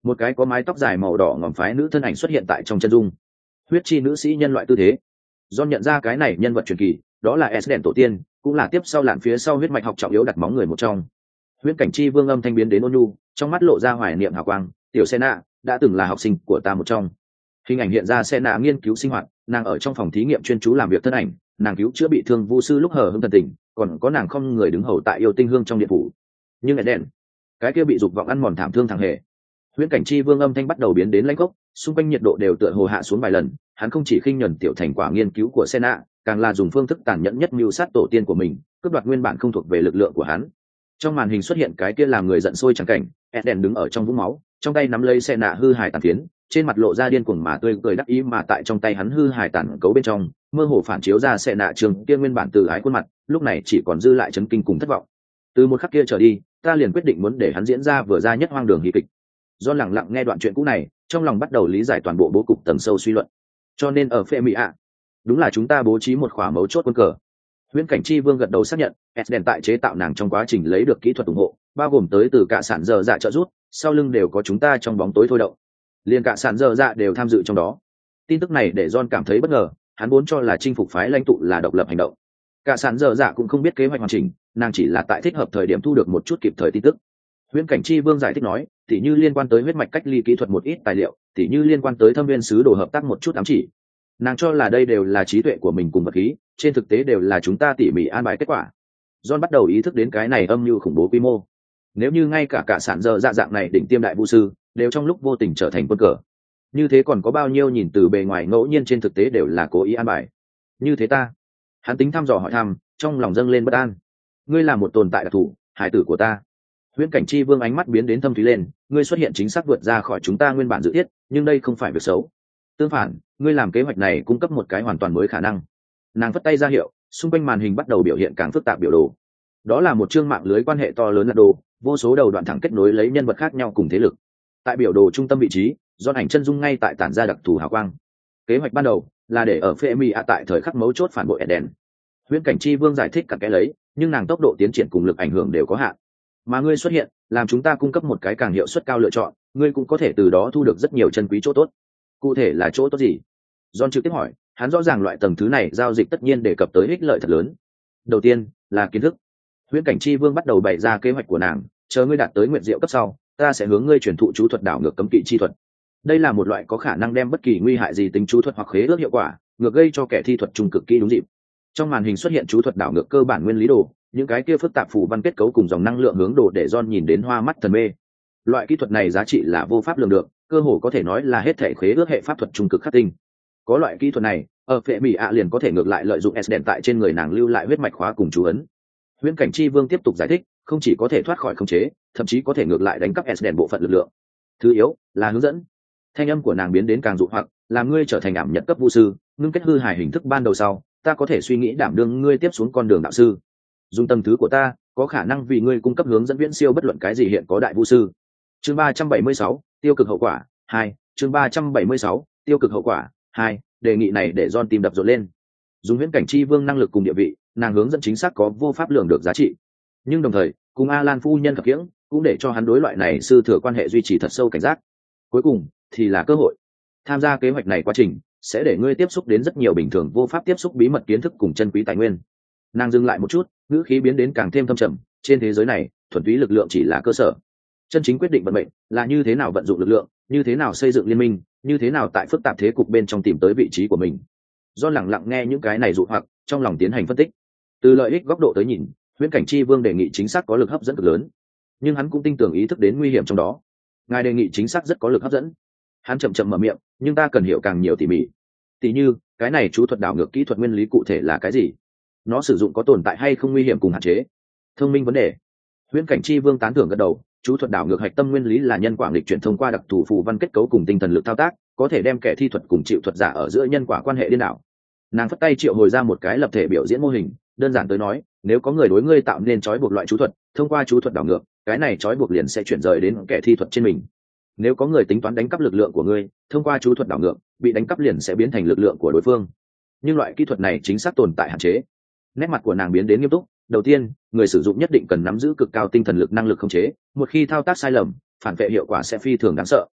Một cái có mái tóc dài màu đỏ ngòm phái nữ thân ảnh xuất hiện tại trong chân dung. Huyết chi nữ sĩ nhân loại tư thế. John nhận ra cái này nhân vật truyền kỳ, đó là Esden tổ tiên, cũng là tiếp sau lạn phía sau huyết mạch học trọng yếu đặt móng người một trong. Huyễn cảnh chi vương âm thanh biến đến ôn nhu, trong mắt lộ ra hoài niệm hào quang. Tiểu Senna đã từng là học sinh của ta một trong. Hình ảnh hiện ra Senna nghiên cứu sinh hoạt, nàng ở trong phòng thí nghiệm chuyên chú làm việc thân ảnh, nàng cứu chữa bị thương vu sư lúc hờ hững thần tình, còn có nàng không người đứng hầu tại yêu tinh hương trong điện phủ. Nhưng Eden, cái kia bị dục vọng ăn mòn thảm thương thằng hề. Huyễn cảnh chi vương âm thanh bắt đầu biến đến lãnh gốc, xung quanh nhiệt độ đều tựa hồ hạ xuống vài lần. Hắn không chỉ khinh nhẫn tiểu thành quả nghiên cứu của Senna, càng là dùng phương thức tàn nhẫn nhất mưu sát tổ tiên của mình, cướp đoạt nguyên bản không thuộc về lực lượng của hắn. Trong màn hình xuất hiện cái kia làm người giận sôi chẳng cảnh, Eden đứng ở trong vũng máu, trong tay nắm lấy Senna hư hài tàn phiến, trên mặt lộ ra điên cuồng mà tươi cười đắc ý, mà tại trong tay hắn hư hài tàn cấu bên trong, mơ hồ phản chiếu ra Senna trường kia nguyên bản từ ái khuôn mặt, lúc này chỉ còn dư lại chấn kinh cùng thất vọng. Từ một khắc kia trở đi, ta liền quyết định muốn để hắn diễn ra vừa ra nhất hoang đường hí kịch. Do lặng lặng nghe đoạn chuyện cũ này, trong lòng bắt đầu lý giải toàn bộ bố cục tầng sâu suy luận. Cho nên ở phệ mỹ ạ, đúng là chúng ta bố trí một khỏa mấu chốt quân cờ. Huyễn cảnh chi vương gật đầu xác nhận, Esden tại chế tạo nàng trong quá trình lấy được kỹ thuật ủng hộ, bao gồm tới từ cả sản dở dạ trợ giúp, sau lưng đều có chúng ta trong bóng tối thôi động. Liên cả sản dở dạ đều tham dự trong đó. Tin tức này để John cảm thấy bất ngờ, hắn vốn cho là chinh phục phái lãnh tụ là độc lập hành động. Cả sản dở dạ cũng không biết kế hoạch hoàn chỉnh, nàng chỉ là tại thích hợp thời điểm thu được một chút kịp thời tin tức. Huyễn cảnh chi vương giải thích nói, tỉ như liên quan tới huyết mạch cách ly kỹ thuật một ít tài liệu, tỉ như liên quan tới thâm viên sứ đồ hợp tác một chút ám chỉ. Nàng cho là đây đều là trí tuệ của mình cùng vật khí, trên thực tế đều là chúng ta tỉ mỉ an bài kết quả. John bắt đầu ý thức đến cái này âm mưu khủng bố quy mô. Nếu như ngay cả sản dơ dạ dạng này đỉnh tiêm đại vũ sư đều trong lúc vô tình trở thành quân cờ, như thế còn có bao nhiêu nhìn từ bề ngoài ngẫu nhiên trên thực tế đều là cố ý an bài. Như thế ta, hắn tính thăm dò hỏi thăm, trong lòng dâng lên bất an. Ngươi là một tồn tại đặc thù, hải tử của ta. Huyễn cảnh chi vương ánh mắt biến đến thâm thúy lên, ngươi xuất hiện chính xác vượt ra khỏi chúng ta nguyên bản dự thiết, nhưng đây không phải việc xấu. Tương phản, ngươi làm kế hoạch này cung cấp một cái hoàn toàn mới khả năng. Nàng vất tay ra hiệu, xung quanh màn hình bắt đầu biểu hiện càng phức tạp biểu đồ. Đó là một chương mạng lưới quan hệ to lớn là đồ, vô số đầu đoạn thẳng kết nối lấy nhân vật khác nhau cùng thế lực. Tại biểu đồ trung tâm vị trí, do ảnh chân dung ngay tại tản ra đặc thù hào quang. Kế hoạch ban đầu là để ở phệ mỹ ạ tại thời khắc mấu chốt phản bội Eden. Huyễn cảnh chi vương giải thích cả cái lấy, nhưng nàng tốc độ tiến triển cùng lực ảnh hưởng đều có hạn. Mà ngươi xuất hiện, làm chúng ta cung cấp một cái càng hiệu suất cao lựa chọn, ngươi cũng có thể từ đó thu được rất nhiều chân quý chỗ tốt. Cụ thể là chỗ tốt gì? John trực tiếp hỏi, hắn rõ ràng loại tầng thứ này giao dịch tất nhiên đề cập tới ích lợi thật lớn. Đầu tiên là kiến thức. Huyễn cảnh chi vương bắt đầu bày ra kế hoạch của nàng, chờ ngươi đạt tới nguyện diệu cấp sau, ta sẽ hướng ngươi truyền thụ chú thuật đảo ngược cấm kỵ chi thuật. Đây là một loại có khả năng đem bất kỳ nguy hại gì tính chú thuật hoặc khế ước hiệu quả, ngược gây cho kẻ thi thuật trung cực kỳ đúng dịp. Trong màn hình xuất hiện chú thuật đảo ngược cơ bản nguyên lý đồ, những cái kia phức tạp phù văn kết cấu cùng dòng năng lượng hướng đồ để John nhìn đến hoa mắt thần mê. Loại kỹ thuật này giá trị là vô pháp lường được, cơ hồ có thể nói là hết thể khế ước hệ pháp thuật trung cực khắc tinh. Có loại kỹ thuật này, ở phệ mỹ ạ liền có thể ngược lại lợi dụng Esden tại trên người nàng lưu lại huyết mạch khóa cùng chú ấn. Huyễn cảnh chi vương tiếp tục giải thích, không chỉ có thể thoát khỏi khống chế, thậm chí có thể ngược lại đánh cắp Esden bộ phận lực lượng. Thứ yếu là hướng dẫn. Thanh âm của nàng biến đến càng dụ hoặc, làm ngươi trở thành ảm nhật cấp vũ sư, ngưng kết hư hài hình thức ban đầu sau, ta có thể suy nghĩ đảm đương ngươi tiếp xuống con đường đạo sư. Dùng tầng thứ của ta, có khả năng vì ngươi cung cấp hướng dẫn viễn siêu bất luận cái gì hiện có đại vũ sư. Chương 376, tiêu cực hậu quả 2, chương 376, tiêu cực hậu quả 2, đề nghị này để John tim đập rộn lên. Dùng huyễn cảnh chi vương năng lực cùng địa vị, nàng hướng dẫn chính xác có vô pháp lường được giá trị. Nhưng đồng thời, cùng Alan phu nhân khập khiễng, cũng để cho hắn đối loại này sư thừa quan hệ duy trì thật sâu cảnh giác. Cuối cùng thì là cơ hội. Tham gia kế hoạch này quá trình sẽ để ngươi tiếp xúc đến rất nhiều bình thường vô pháp tiếp xúc bí mật kiến thức cùng chân quý tài nguyên. Nàng dừng lại một chút, ngữ khí biến đến càng thêm thâm trầm, trên thế giới này thuần túy lực lượng chỉ là cơ sở, chân chính quyết định vận mệnh là như thế nào vận dụng lực lượng, như thế nào xây dựng liên minh, như thế nào tại phức tạp thế cục bên trong tìm tới vị trí của mình. Do lặng lặng nghe những cái này dụ hoặc, trong lòng tiến hành phân tích. Từ lợi ích góc độ tới nhìn, huyễn cảnh chi vương đề nghị chính xác có lực hấp dẫn cực lớn, nhưng hắn cũng tin tưởng ý thức đến nguy hiểm trong đó. Ngài đề nghị chính xác rất có lực hấp dẫn. Hắn chậm chậm mở miệng, nhưng ta cần hiểu càng nhiều tỉ mỉ. Tỉ như cái này chú thuật đảo ngược kỹ thuật nguyên lý cụ thể là cái gì, nó sử dụng có tồn tại hay không nguy hiểm cùng hạn chế. Thông minh vấn đề. Huyễn cảnh chi vương tán thưởng gật đầu, chú thuật đảo ngược hạch tâm nguyên lý là nhân quả nghịch chuyển thông qua đặc thù phù văn kết cấu cùng tinh thần lực thao tác, có thể đem kẻ thi thuật cùng chịu thuật giả ở giữa nhân quả quan hệ điên đảo. Nàng phất tay triệu hồi ra một cái lập thể biểu diễn mô hình, đơn giản tới nói, nếu có người đối ngươi tạo nên trói buộc loại chú thuật, thông qua chú thuật đảo ngược, cái này trói buộc liền sẽ chuyển rời đến kẻ thi thuật trên mình. Nếu có người tính toán đánh cắp lực lượng của ngươi, thông qua chú thuật đảo ngược, bị đánh cắp liền sẽ biến thành lực lượng của đối phương. Nhưng loại kỹ thuật này chính xác tồn tại hạn chế. Nét mặt của nàng biến đến nghiêm túc. Đầu tiên, người sử dụng nhất định cần nắm giữ cực cao tinh thần lực năng lực khống chế, một khi thao tác sai lầm, phản vệ hiệu quả sẽ phi thường đáng sợ.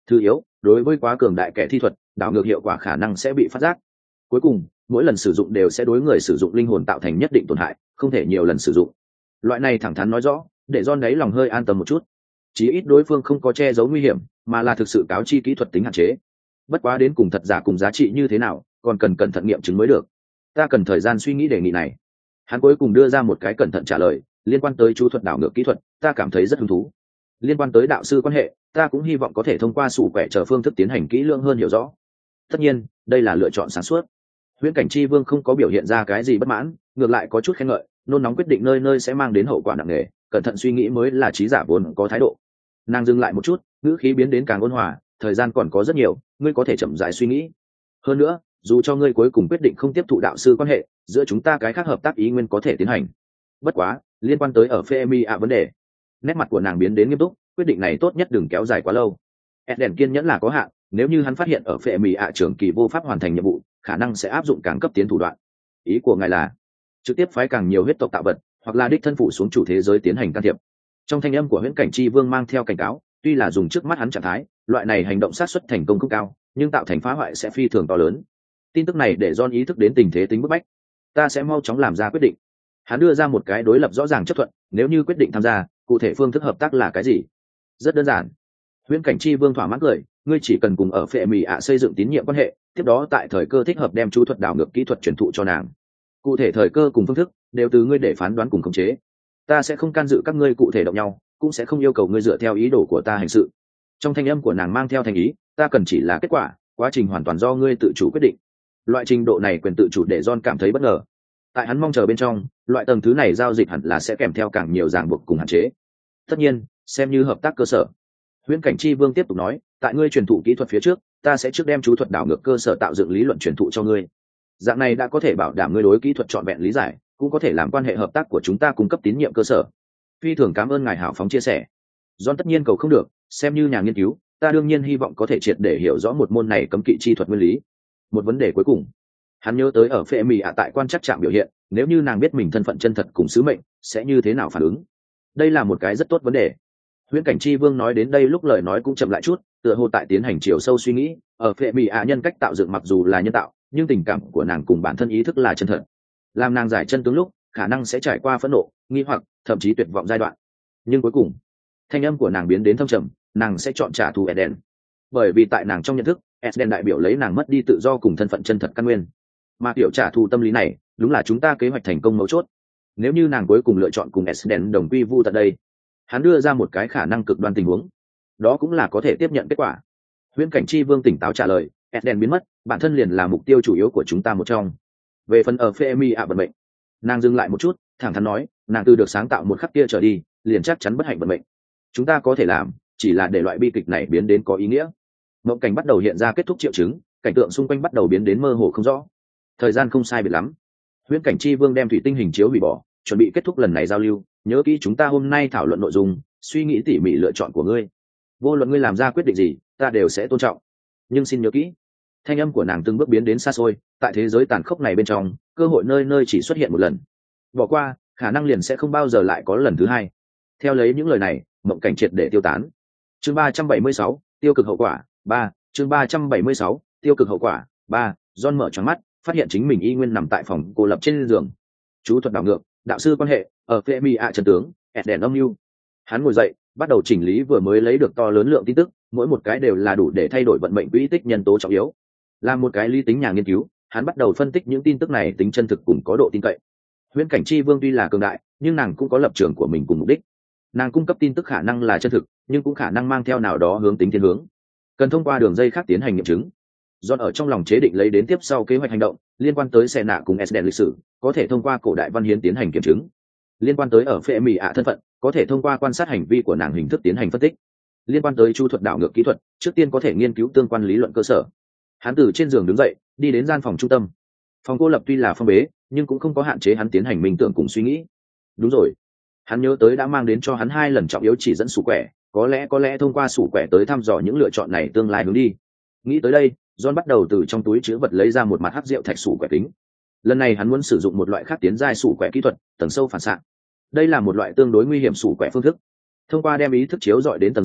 thứ yếu, đối với quá cường đại kẻ thi thuật, đảo ngược hiệu quả khả năng sẽ bị phát giác. Cuối cùng, mỗi lần sử dụng đều sẽ đối người sử dụng linh hồn tạo thành nhất định tổn hại, không thể nhiều lần sử dụng. Loại này thẳng thắn nói rõ, để John đấy lòng hơi an tâm một chút. Chí ít đối phương không có che giấu nguy hiểm, mà là thực sự cáo chi kỹ thuật tính hạn chế. Bất quá đến cùng thật giả cùng giá trị như thế nào, còn cần cẩn thận nghiệm chứng mới được. Ta cần thời gian suy nghĩ đề nghị này. Hắn cuối cùng đưa ra một cái cẩn thận trả lời, liên quan tới chú thuật đảo ngược kỹ thuật, ta cảm thấy rất hứng thú. Liên quan tới đạo sư quan hệ, ta cũng hy vọng có thể thông qua sủ quẻ chờ phương thức tiến hành kỹ lưỡng hơn hiểu rõ. Tất nhiên, đây là lựa chọn sáng suốt. Huyễn Cảnh Chi Vương không có biểu hiện ra cái gì bất mãn, ngược lại có chút khen ngợi, nôn nóng quyết định nơi nơi sẽ mang đến hậu quả nặng nề, cẩn thận suy nghĩ mới là trí giả vốn có thái độ. Nàng dừng lại một chút, ngữ khí biến đến càng ôn hòa, thời gian còn có rất nhiều, ngươi có thể chậm rãi suy nghĩ. Hơn nữa, dù cho ngươi cuối cùng quyết định không tiếp thụ đạo sư quan hệ, giữa chúng ta cái khác hợp tác ý nguyên có thể tiến hành. Bất quá, liên quan tới ở Femia vấn đề, nét mặt của nàng biến đến nghiêm túc, quyết định này tốt nhất đừng kéo dài quá lâu. Eden kiên nhẫn là có hạn, nếu như hắn phát hiện ở Femia trưởng kỳ vô pháp hoàn thành nhiệm vụ, khả năng sẽ áp dụng càng cấp tiến thủ đoạn. Ý của ngài là trực tiếp phái càng nhiều huyết tộc tạo vật, hoặc là đích thân phụ xuống chủ thế giới tiến hành can thiệp. Trong thanh âm của Huyễn Cảnh Chi Vương mang theo cảnh cáo, tuy là dùng trước mắt hắn trạng thái, loại này hành động sát suất thành công không cao, nhưng tạo thành phá hoại sẽ phi thường to lớn. Tin tức này để John ý thức đến tình thế tính bức bách. Ta sẽ mau chóng làm ra quyết định. Hắn đưa ra một cái đối lập rõ ràng chấp thuận, nếu như quyết định tham gia, cụ thể phương thức hợp tác là cái gì? Rất đơn giản. Huyễn Cảnh Chi Vương thỏa mãn cười, ngươi chỉ cần cùng ở Phệ Mị ạ xây dựng tín nhiệm quan hệ, tiếp đó tại thời cơ thích hợp đem chú thuật đảo ngược kỹ thuật truyền thụ cho nàng. Cụ thể thời cơ cùng phương thức đều từ ngươi để phán đoán cùng khống chế. Ta sẽ không can dự các ngươi cụ thể động nhau, cũng sẽ không yêu cầu ngươi dựa theo ý đồ của ta hành sự. Trong thanh âm của nàng mang theo thành ý, ta cần chỉ là kết quả, quá trình hoàn toàn do ngươi tự chủ quyết định. Loại trình độ này quyền tự chủ để John cảm thấy bất ngờ. Tại hắn mong chờ bên trong, loại tầng thứ này giao dịch hẳn là sẽ kèm theo càng nhiều ràng buộc cùng hạn chế. Tất nhiên, xem như hợp tác cơ sở. Huyễn Cảnh Chi Vương tiếp tục nói, tại ngươi truyền thụ kỹ thuật phía trước, ta sẽ trước đem chú thuật đảo ngược cơ sở tạo dựng lý luận truyền thụ cho ngươi. Dạng này đã có thể bảo đảm ngươi đối kỹ thuật trọn vẹn lý giải, cũng có thể làm quan hệ hợp tác của chúng ta cung cấp tín nhiệm cơ sở. Phi thường cảm ơn ngài hảo phóng chia sẻ. John tất nhiên cầu không được, xem như nhà nghiên cứu, ta đương nhiên hy vọng có thể triệt để hiểu rõ một môn này cấm kỵ chi thuật nguyên lý. Một vấn đề cuối cùng, hắn nhớ tới ở Phệ Mị ạ tại quan trắc trạm biểu hiện, nếu như nàng biết mình thân phận chân thật cùng sứ mệnh, sẽ như thế nào phản ứng? Đây là một cái rất tốt vấn đề. Huyễn Cảnh Chi Vương nói đến đây lúc lời nói cũng chậm lại chút, tựa hồ tại tiến hành chiều sâu suy nghĩ, ở Phệ Mị ạ nhân cách tạo dựng mặc dù là nhân tạo, nhưng tình cảm của nàng cùng bản thân ý thức là chân thật. Làm nàng giải chân tướng lúc, khả năng sẽ trải qua phẫn nộ, nghi hoặc, thậm chí tuyệt vọng giai đoạn. Nhưng cuối cùng, thanh âm của nàng biến đến thâm trầm, nàng sẽ chọn trả thù Eden. Bởi vì tại nàng trong nhận thức, Eden đại biểu lấy nàng mất đi tự do cùng thân phận chân thật căn nguyên. Mà kiểu trả thù tâm lý này, đúng là chúng ta kế hoạch thành công mấu chốt. Nếu như nàng cuối cùng lựa chọn cùng Eden đồng quy vu tận đây, hắn đưa ra một cái khả năng cực đoan tình huống, đó cũng là có thể tiếp nhận kết quả. Huyễn Cảnh Chi Vương tỉnh táo trả lời, Eden biến mất, bản thân liền là mục tiêu chủ yếu của chúng ta một trong. Về phần ở Femia vận mệnh, nàng dừng lại một chút, thẳng thắn nói, nàng từ được sáng tạo một khắc kia trở đi, liền chắc chắn bất hạnh vận mệnh. Chúng ta có thể làm, chỉ là để loại bi kịch này biến đến có ý nghĩa. Mộng cảnh bắt đầu hiện ra kết thúc triệu chứng, cảnh tượng xung quanh bắt đầu biến đến mơ hồ không rõ. Thời gian không sai biệt lắm, Huyễn Cảnh Chi Vương đem thủy tinh hình chiếu hủy bỏ, chuẩn bị kết thúc lần này giao lưu. Nhớ kỹ chúng ta hôm nay thảo luận nội dung, suy nghĩ tỉ mỉ lựa chọn của ngươi. Vô luận ngươi làm ra quyết định gì, ta đều sẽ tôn trọng. Nhưng xin nhớ kỹ, thanh âm của nàng từng bước biến đến xa xôi, tại thế giới tàn khốc này bên trong, cơ hội nơi nơi chỉ xuất hiện một lần. Bỏ qua, khả năng liền sẽ không bao giờ lại có lần thứ hai. Theo lấy những lời này, mộng cảnh triệt để tiêu tán. Chương 376, tiêu cực hậu quả 3. Chương 376, tiêu cực hậu quả 3. John mở choáng mắt, phát hiện chính mình y nguyên nằm tại phòng cô lập trên giường. Chú thuật đảo ngược, đạo sư quan hệ, ở Femia chân tướng, Eden âm mưu. Hắn ngồi dậy, bắt đầu chỉnh lý vừa mới lấy được to lớn lượng tin tức, mỗi một cái đều là đủ để thay đổi vận mệnh quỹ tích nhân tố trọng yếu. Là một cái lý tính nhà nghiên cứu, hắn bắt đầu phân tích những tin tức này tính chân thực cùng có độ tin cậy. Huyễn Cảnh Chi Vương tuy là cường đại, nhưng nàng cũng có lập trường của mình cùng mục đích. Nàng cung cấp tin tức khả năng là chân thực, nhưng cũng khả năng mang theo nào đó hướng tính thiên hướng, cần thông qua đường dây khác tiến hành nghiệm chứng. John ở trong lòng chế định lấy đến tiếp sau kế hoạch hành động liên quan tới xe nạ cùng Eden lịch sử, có thể thông qua cổ đại văn hiến tiến hành kiểm chứng. Liên quan tới ở Phệ Mị ạ thân phận, có thể thông qua quan sát hành vi của nàng hình thức tiến hành phân tích. Liên quan tới chu thuật đảo ngược kỹ thuật, trước tiên có thể nghiên cứu tương quan lý luận cơ sở. Hắn từ trên giường đứng dậy, đi đến gian phòng trung tâm. Phòng cô lập tuy là phong bế, nhưng cũng không có hạn chế hắn tiến hành minh tưởng cùng suy nghĩ. Đúng rồi, hắn nhớ tới đã mang đến cho hắn 2 lần trọng yếu chỉ dẫn sủ quẻ, có lẽ thông qua sủ quẻ tới thăm dò những lựa chọn này tương lai hướng đi. Nghĩ tới đây, John bắt đầu từ trong túi chứa vật lấy ra một mặt hắc rượu thạch sủ quẻ kính. Lần này hắn muốn sử dụng một loại khác tiến giai sủ quẻ kỹ thuật, tầng sâu phản xạ. Đây là một loại tương đối nguy hiểm sủ quẻ phương thức. Thông qua đem ý thức chiếu dọi đến tầng sâu,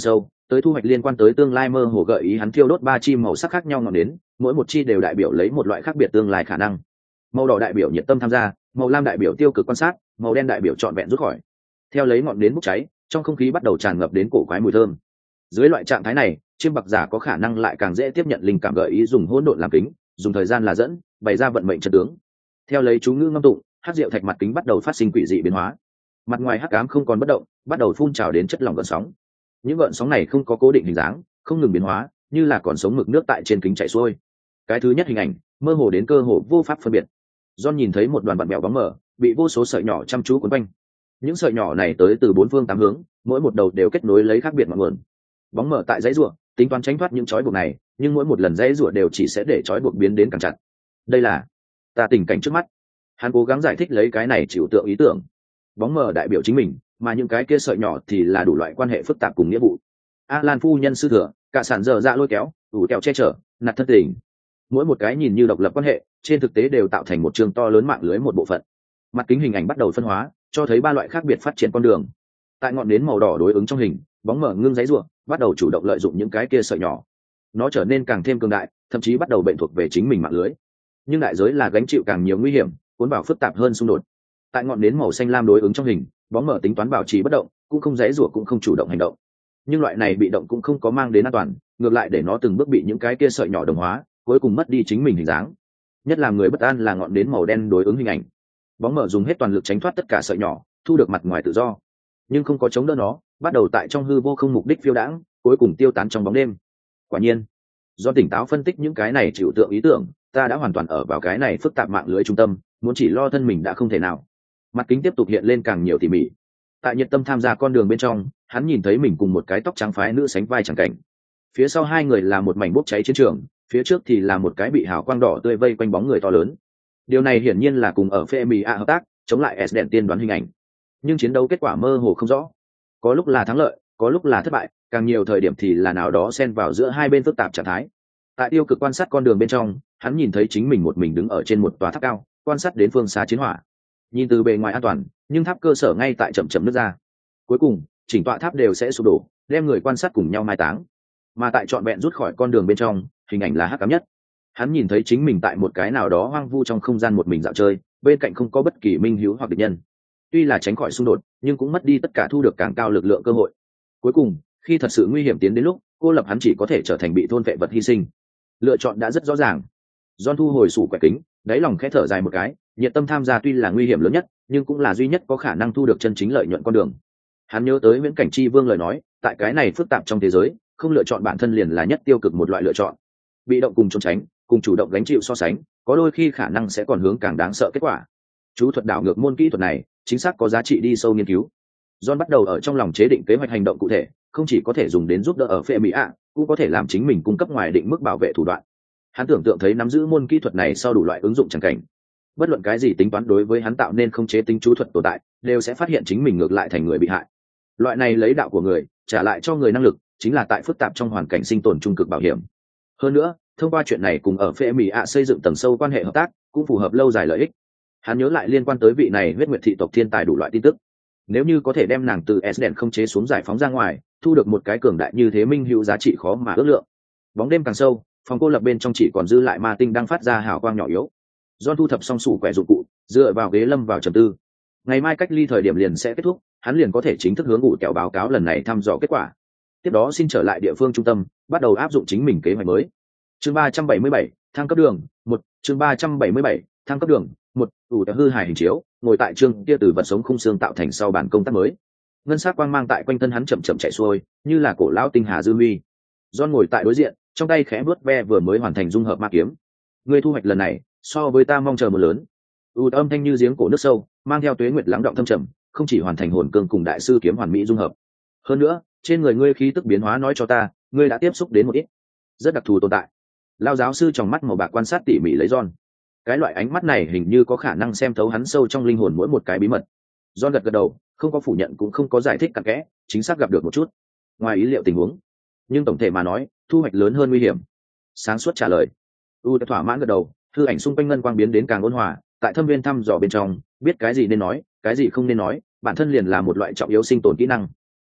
tới thu hoạch liên quan tới tương lai mơ hồ gợi ý hắn thiêu đốt 3 chi màu sắc khác nhau ngọn nến, mỗi một chi đều đại biểu lấy một loại khác biệt tương lai khả năng. Màu đỏ đại biểu nhiệt tâm tham gia, màu lam đại biểu tiêu cực quan sát, màu đen đại biểu trọn vẹn rút khỏi. Theo lấy ngọn nến bốc cháy, trong không khí bắt đầu tràn ngập đến cổ quái mùi thơm. Dưới loại trạng thái này, chiêm bạc giả có khả năng lại càng dễ tiếp nhận linh cảm gợi ý, dùng hỗn độn làm kính, dùng thời gian là dẫn, bày ra vận mệnh trận tướng. Theo lấy chú ngữ ngâm tụng, hắc diệu thạch mặt kính bắt đầu phát sinh quỷ dị biến hóa. Mặt ngoài hắc ám không còn bất động, bắt đầu phun trào đến chất lỏng gợn sóng. Những gợn sóng này không có cố định hình dáng, không ngừng biến hóa, như là còn sống mực nước tại trên kính chảy xuôi. Cái thứ nhất hình ảnh, mơ hồ đến cơ hồ vô pháp phân biệt. John nhìn thấy một đoàn vặn vẹo bóng mờ, bị vô số sợi nhỏ chăm chú quấn quanh. Những sợi nhỏ này tới từ 4 phương 8 hướng, mỗi một đầu đều kết nối lấy khác biệt ngọn nguồn. Bóng mờ tại dãy rùa, tính toán tránh thoát những trói buộc này, nhưng mỗi một lần dãy rùa đều chỉ sẽ để trói buộc biến đến càng chặt. Đây là ta tình cảnh trước mắt. Hắn cố gắng giải thích lấy cái này chịu tượng ý tưởng. Bóng mờ đại biểu chính mình, mà những cái kia sợi nhỏ thì là đủ loại quan hệ phức tạp cùng nghĩa vụ. Alan phu nhân sư thừa, cả sản dở dạ lôi kéo, ủ kẹo che chở, nạt thân tình. Mỗi một cái nhìn như độc lập quan hệ, trên thực tế đều tạo thành một trường to lớn mạng lưới một bộ phận. Mặt kính hình ảnh bắt đầu phân hóa, cho thấy 3 loại khác biệt phát triển con đường. Tại ngọn nến màu đỏ đối ứng trong hình, bóng mờ ngưng giấy rùa, bắt đầu chủ động lợi dụng những cái kia sợi nhỏ. Nó trở nên càng thêm cường đại, thậm chí bắt đầu bệnh thuộc về chính mình mạng lưới. Nhưng đại giới là gánh chịu càng nhiều nguy hiểm, cuốn vào phức tạp hơn xung đột. Tại ngọn nến màu xanh lam đối ứng trong hình, bóng mờ tính toán bảo trì bất động, cũng không giấy rùa cũng không chủ động hành động. Nhưng loại này bị động cũng không có mang đến an toàn, ngược lại để nó từng bước bị những cái kia sợi nhỏ đồng hóa, cuối cùng mất đi chính mình hình dáng. Nhất là người bất an là ngọn nến màu đen đối ứng hình ảnh. Bóng mờ dùng hết toàn lực tránh thoát tất cả sợi nhỏ, thu được mặt ngoài tự do, nhưng không có chống đỡ nó, bắt đầu tại trong hư vô không mục đích phiêu đãng, cuối cùng tiêu tán trong bóng đêm. Quả nhiên, do tỉnh táo phân tích những cái này chịu tượng ý tưởng, ta đã hoàn toàn ở vào cái này phức tạp mạng lưới trung tâm, muốn chỉ lo thân mình đã không thể nào. Mặt kính tiếp tục hiện lên càng nhiều tỉ mỉ. Tại nhiệt tâm tham gia con đường bên trong, hắn nhìn thấy mình cùng một cái tóc trắng phái nữ sánh vai chẳng cảnh. Phía sau hai người là một mảnh bốc cháy chiến trường, phía trước thì là một cái bị hào quang đỏ tươi vây quanh bóng người to lớn. Điều này hiển nhiên là cùng ở FMIA hợp tác, chống lại S đèn tiên đoán hình ảnh. Nhưng chiến đấu kết quả mơ hồ không rõ. Có lúc là thắng lợi, có lúc là thất bại, càng nhiều thời điểm thì là nào đó xen vào giữa hai bên phức tạp trạng thái. Tại tiêu cực quan sát con đường bên trong, hắn nhìn thấy chính mình một mình đứng ở trên một tòa tháp cao, quan sát đến phương xa chiến hỏa. Nhìn từ bề ngoài an toàn, nhưng tháp cơ sở ngay tại chậm chậm nứt ra. Cuối cùng, chỉnh tọa tháp đều sẽ sụp đổ, đem người quan sát cùng nhau mai táng. Mà tại trọn vẹn rút khỏi con đường bên trong, hình ảnh là hắc ám nhất. Hắn nhìn thấy chính mình tại một cái nào đó hoang vu trong không gian một mình dạo chơi, bên cạnh không có bất kỳ minh hữu hoặc địch nhân. Tuy là tránh khỏi xung đột, nhưng cũng mất đi tất cả thu được càng cao lực lượng cơ hội. Cuối cùng, khi thật sự nguy hiểm tiến đến lúc, cô lập hắn chỉ có thể trở thành bị thôn vệ vật hy sinh. Lựa chọn đã rất rõ ràng. John thu hồi sủ quẻ kính, đáy lòng khẽ thở dài một cái, nhiệt tâm tham gia tuy là nguy hiểm lớn nhất, nhưng cũng là duy nhất có khả năng thu được chân chính lợi nhuận con đường. Hắn nhớ tới Viễn Cảnh Chi Vương lời nói, tại cái này phức tạp trong thế giới, không lựa chọn bản thân liền là nhất tiêu cực một loại lựa chọn. Bị động cùng trốn tránh, cùng chủ động gánh chịu so sánh, có đôi khi khả năng sẽ còn hướng càng đáng sợ kết quả. Chú thuật đảo ngược môn kỹ thuật này, chính xác có giá trị đi sâu nghiên cứu. John bắt đầu ở trong lòng chế định kế hoạch hành động cụ thể, không chỉ có thể dùng đến giúp đỡ ở phệ mỹ ạ, cũng có thể làm chính mình cung cấp ngoài định mức bảo vệ thủ đoạn. Hắn tưởng tượng thấy nắm giữ môn kỹ thuật này sau đủ loại ứng dụng chẳng cảnh. Bất luận cái gì tính toán đối với hắn tạo nên không chế tính chú thuật tồn tại, đều sẽ phát hiện chính mình ngược lại thành người bị hại. Loại này lấy đạo của người trả lại cho người năng lực, chính là tại phức tạp trong hoàn cảnh sinh tồn trung cực bảo hiểm. Hơn nữa, thông qua chuyện này cùng ở phệ mỹ ạ xây dựng tầng sâu quan hệ hợp tác, cũng phù hợp lâu dài lợi ích. Hắn nhớ lại liên quan tới vị này huyết nguyệt thị tộc thiên tài đủ loại tin tức. Nếu như có thể đem nàng từ S đèn không chế xuống giải phóng ra ngoài, thu được một cái cường đại như thế minh hữu giá trị khó mà ước lượng. Bóng đêm càng sâu, phòng cô lập bên trong chỉ còn dư lại ma tinh đang phát ra hào quang nhỏ yếu. John thu thập xong sủ quẻ dụng cụ, dựa vào ghế lâm vào trầm tư. Ngày mai cách ly thời điểm liền sẽ kết thúc, hắn liền có thể chính thức hướng ủ kẹo báo cáo lần này thăm dò kết quả. Tiếp đó xin trở lại địa phương trung tâm, bắt đầu áp dụng chính mình kế hoạch mới. Chương 377, thăng cấp đường 1, chương 377, thăng cấp đường 1, ủ kẹo hư hài hình chiếu, ngồi tại chương kia từ vật sống khung xương tạo thành sau bản công tác mới. Ngân sắc quang mang tại quanh thân hắn chậm chậm chạy xuôi, như là cổ lão tinh hà dư huy. John ngồi tại đối diện, trong tay khẽ vuốt ve vừa mới hoàn thành dung hợp ma kiếm. Ngươi thu hoạch lần này so với ta mong chờ một lớn. Âm thanh như giếng cổ nước sâu, mang theo tuế nguyệt lắng động thâm trầm, không chỉ hoàn thành hồn cương cùng đại sư kiếm hoàn mỹ dung hợp. Hơn nữa, trên người ngươi khí tức biến hóa nói cho ta, ngươi đã tiếp xúc đến một ít rất đặc thù tồn tại. Lao giáo sư trong mắt màu bạc quan sát tỉ mỉ lấy John. Cái loại ánh mắt này hình như có khả năng xem thấu hắn sâu trong linh hồn mỗi một cái bí mật. John gật gật đầu, không có phủ nhận cũng không có giải thích cặn kẽ, chính xác gặp được một chút ngoài ý liệu tình huống, nhưng tổng thể mà nói, thu hoạch lớn hơn nguy hiểm. Sáng suốt trả lời. Đã thỏa mãn gật đầu, thư ảnh xung quanh ngân quang biến đến càng ôn hòa, tại thâm viên thăm dò bên trong, biết cái gì nên nói, cái gì không nên nói, bản thân liền là một loại trọng yếu sinh tồn kỹ năng.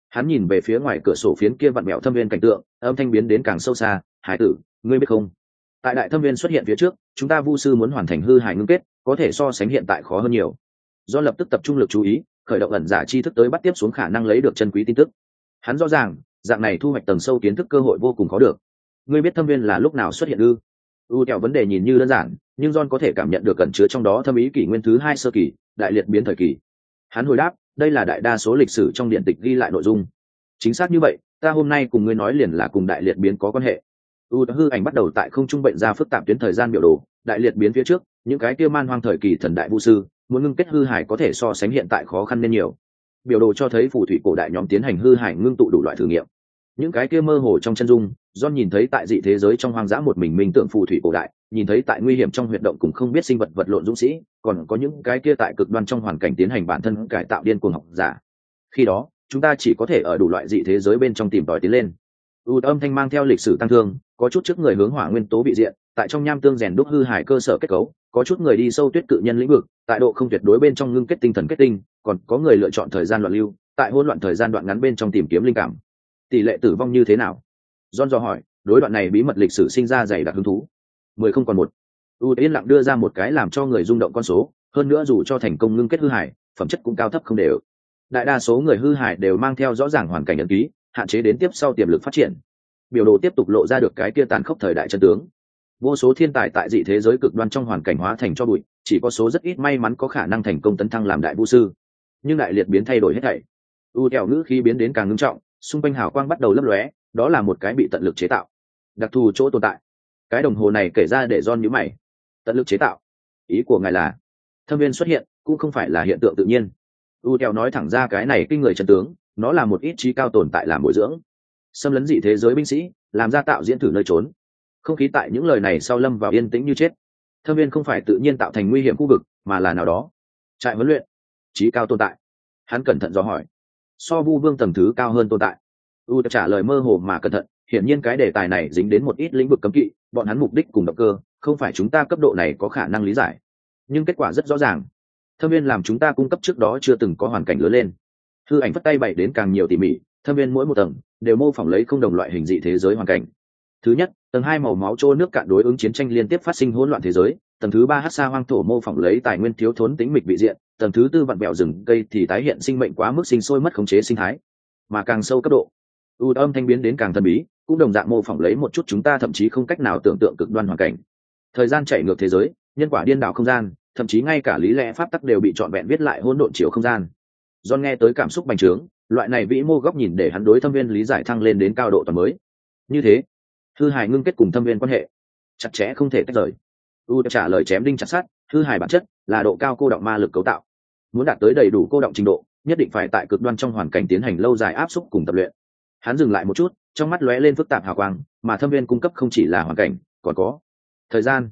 Hắn nhìn về phía ngoài cửa sổ phiến kia vặn mẹo thâm viên cảnh tượng, âm thanh biến đến càng sâu xa. Hải tử, ngươi biết không, tại đại thâm viên xuất hiện phía trước, chúng ta vu sư muốn hoàn thành hư hải ngưng kết có thể so sánh hiện tại khó hơn nhiều. Do lập tức tập trung lực chú ý, khởi động ẩn giả tri thức tới bắt tiếp xuống khả năng lấy được chân quý tin tức. Hắn rõ ràng dạng này thu hoạch tầng sâu kiến thức cơ hội vô cùng khó được. Ngươi biết thâm viên là lúc nào xuất hiện ư? Theo vấn đề nhìn như đơn giản, nhưng John có thể cảm nhận được cẩn chứa trong đó thâm ý kỷ nguyên thứ 2 sơ kỳ, đại liệt biến thời kỳ. Hắn hồi đáp, đây là đại đa số lịch sử trong điện tịch ghi lại nội dung. Chính xác như vậy, ta hôm nay cùng ngươi nói liền là cùng đại liệt biến có quan hệ. Hư ảnh bắt đầu tại không trung bệnh ra phức tạp tuyến thời gian biểu đồ, đại liệt biến phía trước, những cái kia man hoang thời kỳ thần đại vu sư, muốn ngưng kết hư hải có thể so sánh hiện tại khó khăn nên nhiều. Biểu đồ cho thấy phù thủy cổ đại nhóm tiến hành hư hải ngưng tụ đủ loại thử nghiệm. Những cái kia mơ hồ trong chân dung, John nhìn thấy tại dị thế giới trong hoang dã một mình minh tượng phù thủy cổ đại, nhìn thấy tại nguy hiểm trong huyệt động cùng không biết sinh vật vật lộn dũng sĩ, còn có những cái kia tại cực đoan trong hoàn cảnh tiến hành bản thân cải tạo điên cuồng học giả. Khi đó, chúng ta chỉ có thể ở đủ loại dị thế giới bên trong tìm tòi tiến lên. Âm thanh mang theo lịch sử tăng thương, có chút trước người hướng hỏa nguyên tố bị diện, tại trong nham tương rèn đúc hư hải cơ sở kết cấu, có chút người đi sâu tuyết cự nhân lĩnh vực, tại độ không tuyệt đối bên trong ngưng kết tinh thần kết tinh, còn có người lựa chọn thời gian loạn lưu, tại hỗn loạn thời gian đoạn ngắn bên trong tìm kiếm linh cảm. Tỷ lệ tử vong như thế nào? John dò hỏi, đối đoạn này bí mật lịch sử sinh ra dày đặc hứng thú. 10 không còn 1. Yên lặng đưa ra một cái làm cho người rung động con số, hơn nữa dù cho thành công ngưng kết hư hải, phẩm chất cũng cao thấp không đều. Đại đa số người hư hải đều mang theo rõ ràng hoàn cảnh ấn ký, hạn chế đến tiếp sau tiềm lực phát triển. Biểu đồ tiếp tục lộ ra được cái kia tàn khốc thời đại chân tướng. Vô số thiên tài tại dị thế giới cực đoan trong hoàn cảnh hóa thành cho bụi, chỉ có số rất ít may mắn có khả năng thành công tấn thăng làm đại vu sư. Nhưng đại liệt biến thay đổi hết thảy. Theo ngữ khí biến đến càng ngưng trọng, xung quanh hào quang bắt đầu lấp lóe, đó là một cái bị tận lực chế tạo, đặc thù chỗ tồn tại. Cái đồng hồ này kể ra để John nhíu mày. Tận lực chế tạo? Ý của ngài là thâm viên xuất hiện cũng không phải là hiện tượng tự nhiên. Theo nói thẳng ra cái này kinh người chân tướng, nó là một ít trí cao tồn tại làm bồi dưỡng, xâm lấn dị thế giới binh sĩ, làm ra tạo diễn thử nơi trốn. Không khí tại những lời này sau lâm vào yên tĩnh như chết. Thâm viên không phải tự nhiên tạo thành nguy hiểm khu vực, mà là nào đó trại huấn luyện, trí cao tồn tại. Hắn cẩn thận dò hỏi, so vu vương tầng thứ cao hơn tồn tại. Trả lời mơ hồ mà cẩn thận, hiển nhiên cái đề tài này dính đến một ít lĩnh vực cấm kỵ, bọn hắn mục đích cùng động cơ không phải chúng ta cấp độ này có khả năng lý giải. Nhưng kết quả rất rõ ràng, thâm viên làm chúng ta cung cấp trước đó chưa từng có hoàn cảnh lớn lên. Hư ảnh phất tay bày đến càng nhiều tỉ mỉ, thâm viên mỗi một tầng đều mô phỏng lấy không đồng loại hình dị thế giới hoàn cảnh. Thứ nhất, tầng 2 màu máu trô nước cạn đối ứng chiến tranh liên tiếp phát sinh hỗn loạn thế giới. Tầng thứ 3 hắc sa hoang thổ mô phỏng lấy tài nguyên thiếu thốn tính mịch vị diện. Tầng thứ 4 vặn bẹo rừng cây thì tái hiện sinh mệnh quá mức sinh sôi mất khống chế sinh thái. Mà càng sâu cấp độ, âm thanh biến đến càng thần bí, cũng đồng dạng mô phỏng lấy một chút chúng ta thậm chí không cách nào tưởng tượng cực đoan hoàn cảnh. Thời gian chạy ngược thế giới, nhân quả điên đảo không gian, thậm chí ngay cả lý lẽ pháp tắc đều bị trọn vẹn viết lại hỗn độn chiều không gian. John nghe tới cảm xúc bành trướng, loại này vĩ mô góc nhìn để hắn đối thâm viên lý giải thăng lên đến cao độ toàn mới. Như thế, hư hài ngưng kết cùng thâm viên quan hệ chặt chẽ không thể tách rời. Trả lời chém đinh chặt sắt, hư hài bản chất là độ cao cô động ma lực cấu tạo. Muốn đạt tới đầy đủ cô động trình độ, nhất định phải tại cực đoan trong hoàn cảnh tiến hành lâu dài áp xúc cùng tập luyện. Hắn dừng lại một chút, trong mắt lóe lên phức tạp hào quang, mà thâm viên cung cấp không chỉ là hoàn cảnh, còn có thời gian.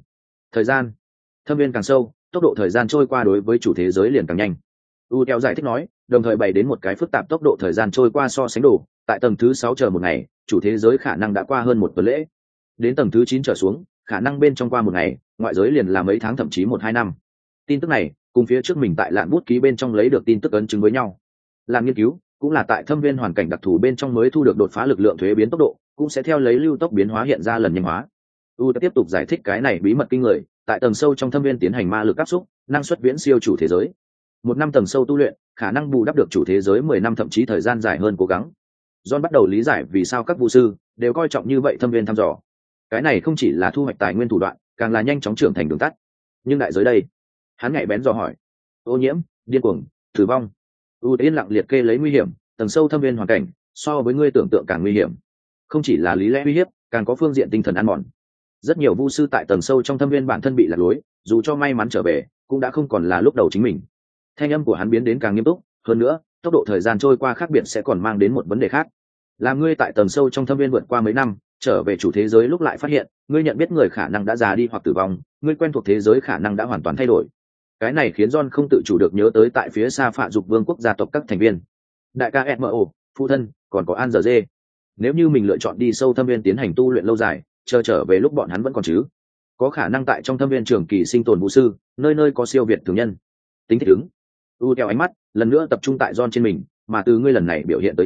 Thâm viên càng sâu, tốc độ thời gian trôi qua đối với chủ thế giới liền càng nhanh. Theo giải thích nói, đồng thời bày đến một cái phức tạp tốc độ thời gian trôi qua so sánh đủ. Tại tầng thứ 6 chờ một ngày, chủ thế giới khả năng đã qua hơn một tuần lễ. Đến tầng thứ 9 trở xuống, khả năng bên trong qua một ngày, ngoại giới liền là mấy tháng thậm chí 1-2 năm. Tin tức này cùng phía trước mình tại lạn bút ký bên trong lấy được tin tức ấn chứng với nhau. Làm nghiên cứu cũng là tại thâm viên hoàn cảnh đặc thù bên trong mới thu được đột phá lực lượng thuế biến tốc độ, cũng sẽ theo lấy lưu tốc biến hóa hiện ra lần nhanh hóa. Tiếp tục giải thích cái này bí mật kinh người, tại tầng sâu trong thâm viên tiến hành ma lực áp xúc, năng suất viễn siêu chủ thế giới. 1 năm tầng sâu tu luyện, khả năng bù đắp được chủ thế giới 10 năm thậm chí thời gian dài hơn cố gắng. John bắt đầu lý giải vì sao các vu sư đều coi trọng như vậy thâm viên thăm dò. Cái này không chỉ là thu hoạch tài nguyên thủ đoạn, càng là nhanh chóng trưởng thành đường tắt. Nhưng đại giới đây, hắn nhạy bén dò hỏi, ô nhiễm, điên cuồng, tử vong. Yên lặng liệt kê lấy nguy hiểm, tầng sâu thâm viên hoàn cảnh so với ngươi tưởng tượng càng nguy hiểm. Không chỉ là lý lẽ uy hiếp, càng có phương diện tinh thần ăn mòn. Rất nhiều vu sư tại tầng sâu trong thâm viên bản thân bị lạc lối, dù cho may mắn trở về, cũng đã không còn là lúc đầu chính mình. Thanh âm của hắn biến đến càng nghiêm túc, hơn nữa, tốc độ thời gian trôi qua khác biệt sẽ còn mang đến một vấn đề khác. Làm ngươi tại tầng sâu trong thâm viên vượt qua mấy năm, trở về chủ thế giới lúc lại phát hiện, ngươi nhận biết người khả năng đã già đi hoặc tử vong, ngươi quen thuộc thế giới khả năng đã hoàn toàn thay đổi. Cái này khiến John không tự chủ được nhớ tới tại phía xa Phạ Dục Vương quốc gia tộc các thành viên. Đại ca Mo, phụ thân, còn có An Giờ Dê. Nếu như mình lựa chọn đi sâu thâm viên tiến hành tu luyện lâu dài, chờ trở về lúc bọn hắn vẫn còn chứ. Có khả năng tại trong thâm viên trường kỳ sinh tồn vũ sư, nơi nơi có siêu việt thường nhân. Tính thích ứng. Theo ánh mắt lần nữa tập trung tại John trên mình, mà từ ngươi lần này biểu hiện tới nhìn,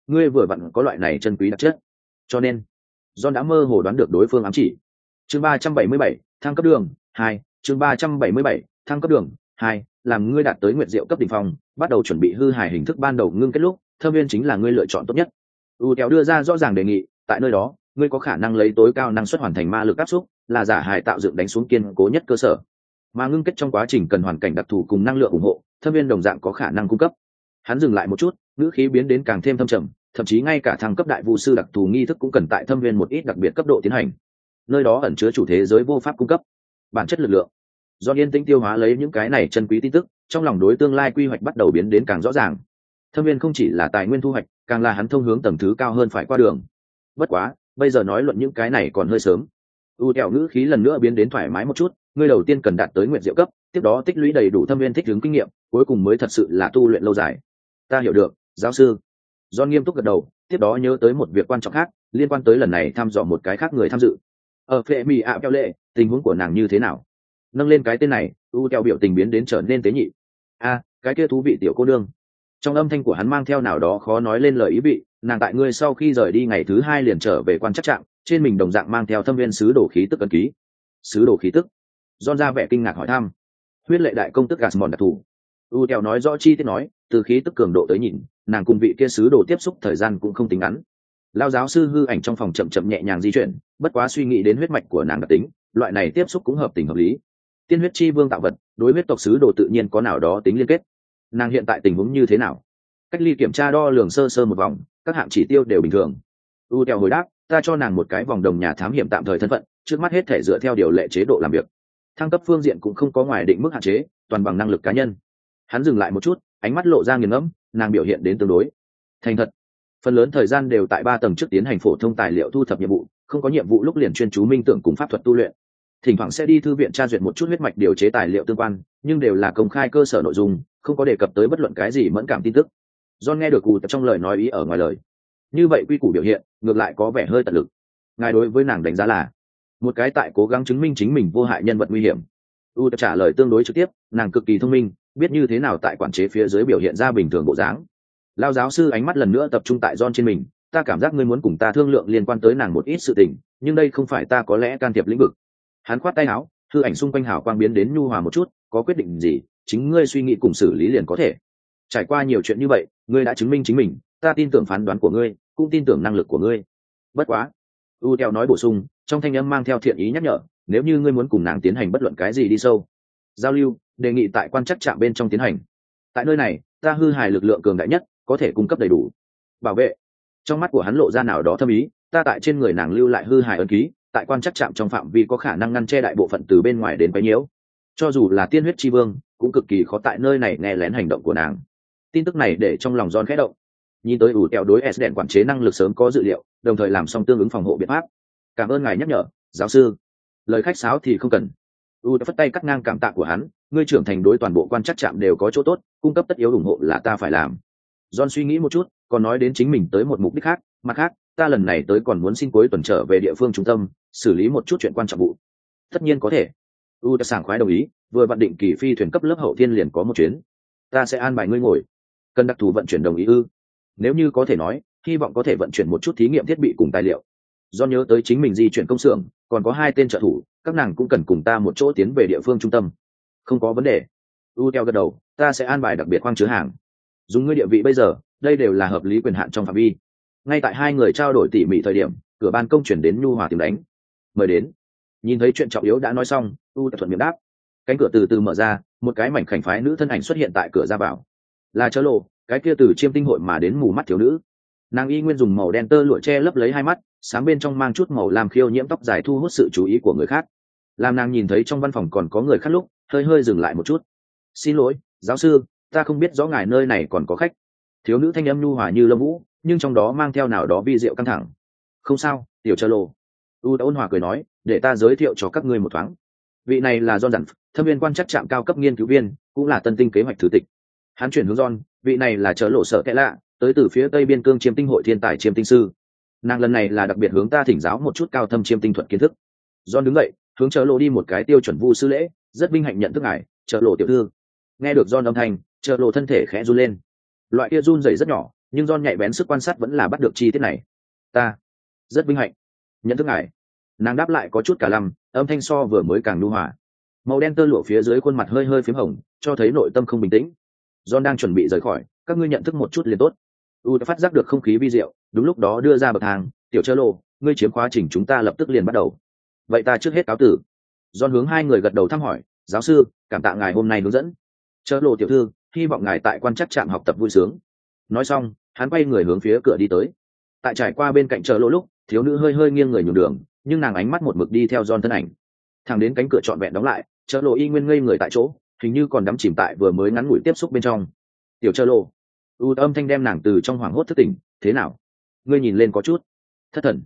ngươi vừa vặn có loại này chân quý đặc chất, cho nên John đã mơ hồ đoán được đối phương ám chỉ. Chương 377, thăng cấp đường 2, chương 377, thăng cấp đường 2, làm ngươi đạt tới nguyệt diệu cấp đỉnh phong, bắt đầu chuẩn bị hư hài hình thức ban đầu ngưng kết lúc, Thâm Viên chính là ngươi lựa chọn tốt nhất. Kéo đưa ra rõ ràng đề nghị, tại nơi đó, ngươi có khả năng lấy tối cao năng suất hoàn thành ma lực áp xúc, là giả hài tạo dựng đánh xuống kiên cố nhất cơ sở. Mà ngưng kết trong quá trình cần hoàn cảnh đặc thù cùng năng lượng ủng hộ, Thâm Viên đồng dạng có khả năng cung cấp. Hắn dừng lại một chút, ngữ khí biến đến càng thêm thâm trầm, thậm chí ngay cả thăng cấp đại vu sư đặc thù nghi thức cũng cần tại Thâm Viên một ít đặc biệt cấp độ tiến hành. Nơi đó ẩn chứa chủ thế giới vô pháp cung cấp bản chất lực lượng. Do yên tĩnh tiêu hóa lấy những cái này chân quý tin tức, trong lòng đối tương lai quy hoạch bắt đầu biến đến càng rõ ràng. Thâm Viên không chỉ là tài nguyên thu hoạch, càng là hắn thông hướng tầng thứ cao hơn phải qua đường. Bất quá, bây giờ nói luận những cái này còn hơi sớm. Kẹo ngữ khí lần nữa biến đến thoải mái một chút, ngươi đầu tiên cần đạt tới nguyện diệu cấp, tiếp đó tích lũy đầy đủ Thâm Viên thích ứng kinh nghiệm, cuối cùng mới thật sự là tu luyện lâu dài. Ta hiểu được, giáo sư. John nghiêm túc gật đầu, tiếp đó nhớ tới một việc quan trọng khác, liên quan tới lần này thăm dò một cái khác người tham dự. Ở Phệ Mị ạ Keo Lệ, tình huống của nàng như thế nào? Nâng lên cái tên này, Kẹo biểu tình biến đến trở nên tế nhị. Cái kia thú vị tiểu cô nương. Trong âm thanh của hắn mang theo nào đó khó nói lên lời ý vị, nàng tại ngươi sau khi rời đi ngày thứ 2 liền trở về quan chắc trạng, trên mình đồng dạng mang theo Thâm Viên sứ đồ khí tức ấn ký. Sứ đồ khí tức? John ra vẻ kinh ngạc hỏi thăm. Huyết lệ đại công tức Gasmond đặc thù. Kẹo nói rõ chi tiết nói, từ khí tức cường độ tới nhìn, nàng cùng vị kia sứ đồ tiếp xúc thời gian cũng không tính ngắn. Lao giáo sư hư ảnh trong phòng chậm chậm nhẹ nhàng di chuyển, bất quá suy nghĩ đến huyết mạch của nàng đặc tính, loại này tiếp xúc cũng hợp tình hợp lý. Tiên huyết chi vương tạo vật, đối huyết tộc sứ đồ tự nhiên có nào đó tính liên kết. Nàng hiện tại tình huống như thế nào? Cách ly kiểm tra đo lường sơ sơ một vòng, các hạng chỉ tiêu đều bình thường. Kẹo hồi đáp, ta cho nàng một cái vòng đồng nhà thám hiểm tạm thời thân phận, trước mắt hết thể dựa theo điều lệ chế độ làm việc. Thăng cấp phương diện cũng không có ngoài định mức hạn chế, toàn bằng năng lực cá nhân. Hắn dừng lại một chút, ánh mắt lộ ra nghiền ngẫm, nàng biểu hiện đến tương đối thành thật. Phần lớn thời gian đều tại 3 tầng trước tiến hành phổ thông tài liệu thu thập nhiệm vụ, không có nhiệm vụ lúc liền chuyên chú minh tưởng cùng pháp thuật tu luyện. Thỉnh thoảng sẽ đi thư viện tra duyệt một chút huyết mạch điều chế tài liệu tương quan, nhưng đều là công khai cơ sở nội dung, không có đề cập tới bất luận cái gì mẫn cảm tin tức. John nghe được cụ trong lời nói ý ở ngoài lời. Như vậy quy củ biểu hiện, ngược lại có vẻ hơi tận lực. Ngài đối với nàng đánh giá là một cái tại cố gắng chứng minh chính mình vô hại nhân vật nguy hiểm. Trả lời tương đối trực tiếp, nàng cực kỳ thông minh, biết như thế nào tại quản chế phía dưới biểu hiện ra bình thường bộ dáng. Lao giáo sư ánh mắt lần nữa tập trung tại John trên mình, ta cảm giác ngươi muốn cùng ta thương lượng liên quan tới nàng một ít sự tình, nhưng đây không phải ta có lẽ can thiệp lĩnh vực. Hắn khoát tay áo, hư ảnh xung quanh hào quang biến đến nhu hòa một chút, có quyết định gì, chính ngươi suy nghĩ cùng xử lý liền có thể. Trải qua nhiều chuyện như vậy, ngươi đã chứng minh chính mình, ta tin tưởng phán đoán của ngươi, cũng tin tưởng năng lực của ngươi. Bất quá, Theo nói bổ sung, trong thanh âm mang theo thiện ý nhắc nhở, nếu như ngươi muốn cùng nàng tiến hành bất luận cái gì đi sâu giao lưu, đề nghị tại quan chắc trạm bên trong tiến hành. Tại nơi này, ta hư hài lực lượng cường đại nhất, có thể cung cấp đầy đủ bảo vệ. Trong mắt của hắn lộ ra nào đó thâm ý, ta tại trên người nàng lưu lại hư hài ấn ký, tại quan chắc trạm trong phạm vi có khả năng ngăn che đại bộ phận từ bên ngoài đến quấy nhiễu. Cho dù là tiên huyết chi vương, cũng cực kỳ khó tại nơi này nghe lén hành động của nàng. Tin tức này để trong lòng John khẽ động. Nhìn tới Kẹo đối S đèn quản chế năng lực sớm có dự liệu, đồng thời làm xong tương ứng phòng hộ biện pháp. Cảm ơn ngài nhắc nhở, giáo sư. Lời khách sáo thì không cần. Đã phất tay cắt ngang cảm tạ của hắn, ngươi trưởng thành đối toàn bộ quan chắc trạm đều có chỗ tốt, cung cấp tất yếu ủng hộ là ta phải làm. John suy nghĩ một chút, còn nói đến chính mình tới một mục đích khác, mặt khác, ta lần này tới còn muốn xin cuối tuần trở về địa phương trung tâm, xử lý một chút chuyện quan trọng vụ. Tất nhiên có thể. Đã sảng khoái đồng ý, vừa vận định kỳ phi thuyền cấp lớp hậu thiên liền có một chuyến. Ta sẽ an bài ngươi ngồi. Cần đặc thù vận chuyển đồng ý ư? Nếu như có thể nói, hy vọng có thể vận chuyển một chút thí nghiệm thiết bị cùng tài liệu. Do nhớ tới chính mình di chuyển công xưởng, còn có 2 tên trợ thủ, các nàng cũng cần cùng ta một chỗ tiến về địa phương trung tâm. Không có vấn đề. Theo gật đầu, ta sẽ an bài đặc biệt khoang chứa hàng. Dùng ngươi địa vị bây giờ, đây đều là hợp lý quyền hạn trong phạm vi. Ngay tại 2 người trao đổi tỉ mỉ thời điểm, cửa ban công chuyển đến nhu hòa tiếng đánh. Mời đến. Nhìn thấy chuyện trọng yếu đã nói xong, thuận miệng đáp. Cánh cửa từ từ mở ra, một cái mảnh khảnh phái nữ thân ảnh xuất hiện tại cửa ra vào. Là Chớ Lộ, cái kia từ chiêm tinh hội mà đến mù mắt thiếu nữ. Nàng y nguyên dùng màu đen tơ lụa che lấp lấy 2 mắt, sáng bên trong mang chút màu làm khiêu nhiễm tóc dài thu hút sự chú ý của người khác. Làm nàng nhìn thấy trong văn phòng còn có người khác lúc, hơi dừng lại một chút. Xin lỗi, giáo sư, ta không biết rõ ngài nơi này còn có khách. Thiếu nữ thanh âm nhu hòa như lông vũ, nhưng trong đó mang theo nào đó vi diệu căng thẳng. Không sao, tiểu Chớ Lộ. Đã ôn hòa cười nói, để ta giới thiệu cho các ngươi một thoáng. Vị này là John Dặn, thâm viên quan chắc trạm cao cấp nghiên cứu viên, cũng là tân tinh kế hoạch thứ tịch. Hắn chuyển hướng John, vị này là Chớ Lộ sợ kẽ lạ, tới từ phía tây biên cương chiêm tinh hội thiên tài chiêm tinh sư. Nàng lần này là đặc biệt hướng ta thỉnh giáo một chút cao thâm chiêm tinh thuật kiến thức. John đứng dậy, hướng Chớ Lộ đi một cái tiêu chuẩn vu sư lễ, rất vinh hạnh nhận thức ngài, Chớ Lộ tiểu thư. Nghe được John âm thanh, Chớ Lộ thân thể khẽ run lên. Loại kia run rẩy rất nhỏ, nhưng John nhạy bén sức quan sát vẫn là bắt được chi tiết này. Ta rất vinh hạnh nhận thức ngài. Nàng đáp lại có chút cả lăm, âm thanh so vừa mới càng nhu hòa. Màu đen tơ lụa phía dưới khuôn mặt hơi hơi phím hồng, cho thấy nội tâm không bình tĩnh. John đang chuẩn bị rời khỏi, các ngươi nhận thức một chút liền tốt. Đã phát giác được không khí vi diệu, đúng lúc đó đưa ra bậc thang. Tiểu Chơ Lô, ngươi chiếm khóa trình chúng ta lập tức liền bắt đầu. Vậy ta trước hết cáo tử. John hướng hai người gật đầu thăm hỏi, giáo sư, cảm tạ ngài hôm nay hướng dẫn. Chơ Lô tiểu thư, hy vọng ngài tại quan trắc trạm học tập vui sướng. Nói xong, hắn quay người hướng phía cửa đi tới. Tại trải qua bên cạnh Chơ Lô lúc, thiếu nữ hơi hơi nghiêng người nhường đường, nhưng nàng ánh mắt một mực đi theo John thân ảnh. Thẳng đến cánh cửa trọn vẹn đóng lại, Chơ Lô y nguyên ngây người tại chỗ, hình như còn đắm chìm tại vừa mới ngắn ngủi tiếp xúc bên trong. Tiểu Chơ Lô, âm thanh đem nàng từ trong hoảng hốt thức tỉnh. Thế nào, ngươi nhìn lên có chút thất thần?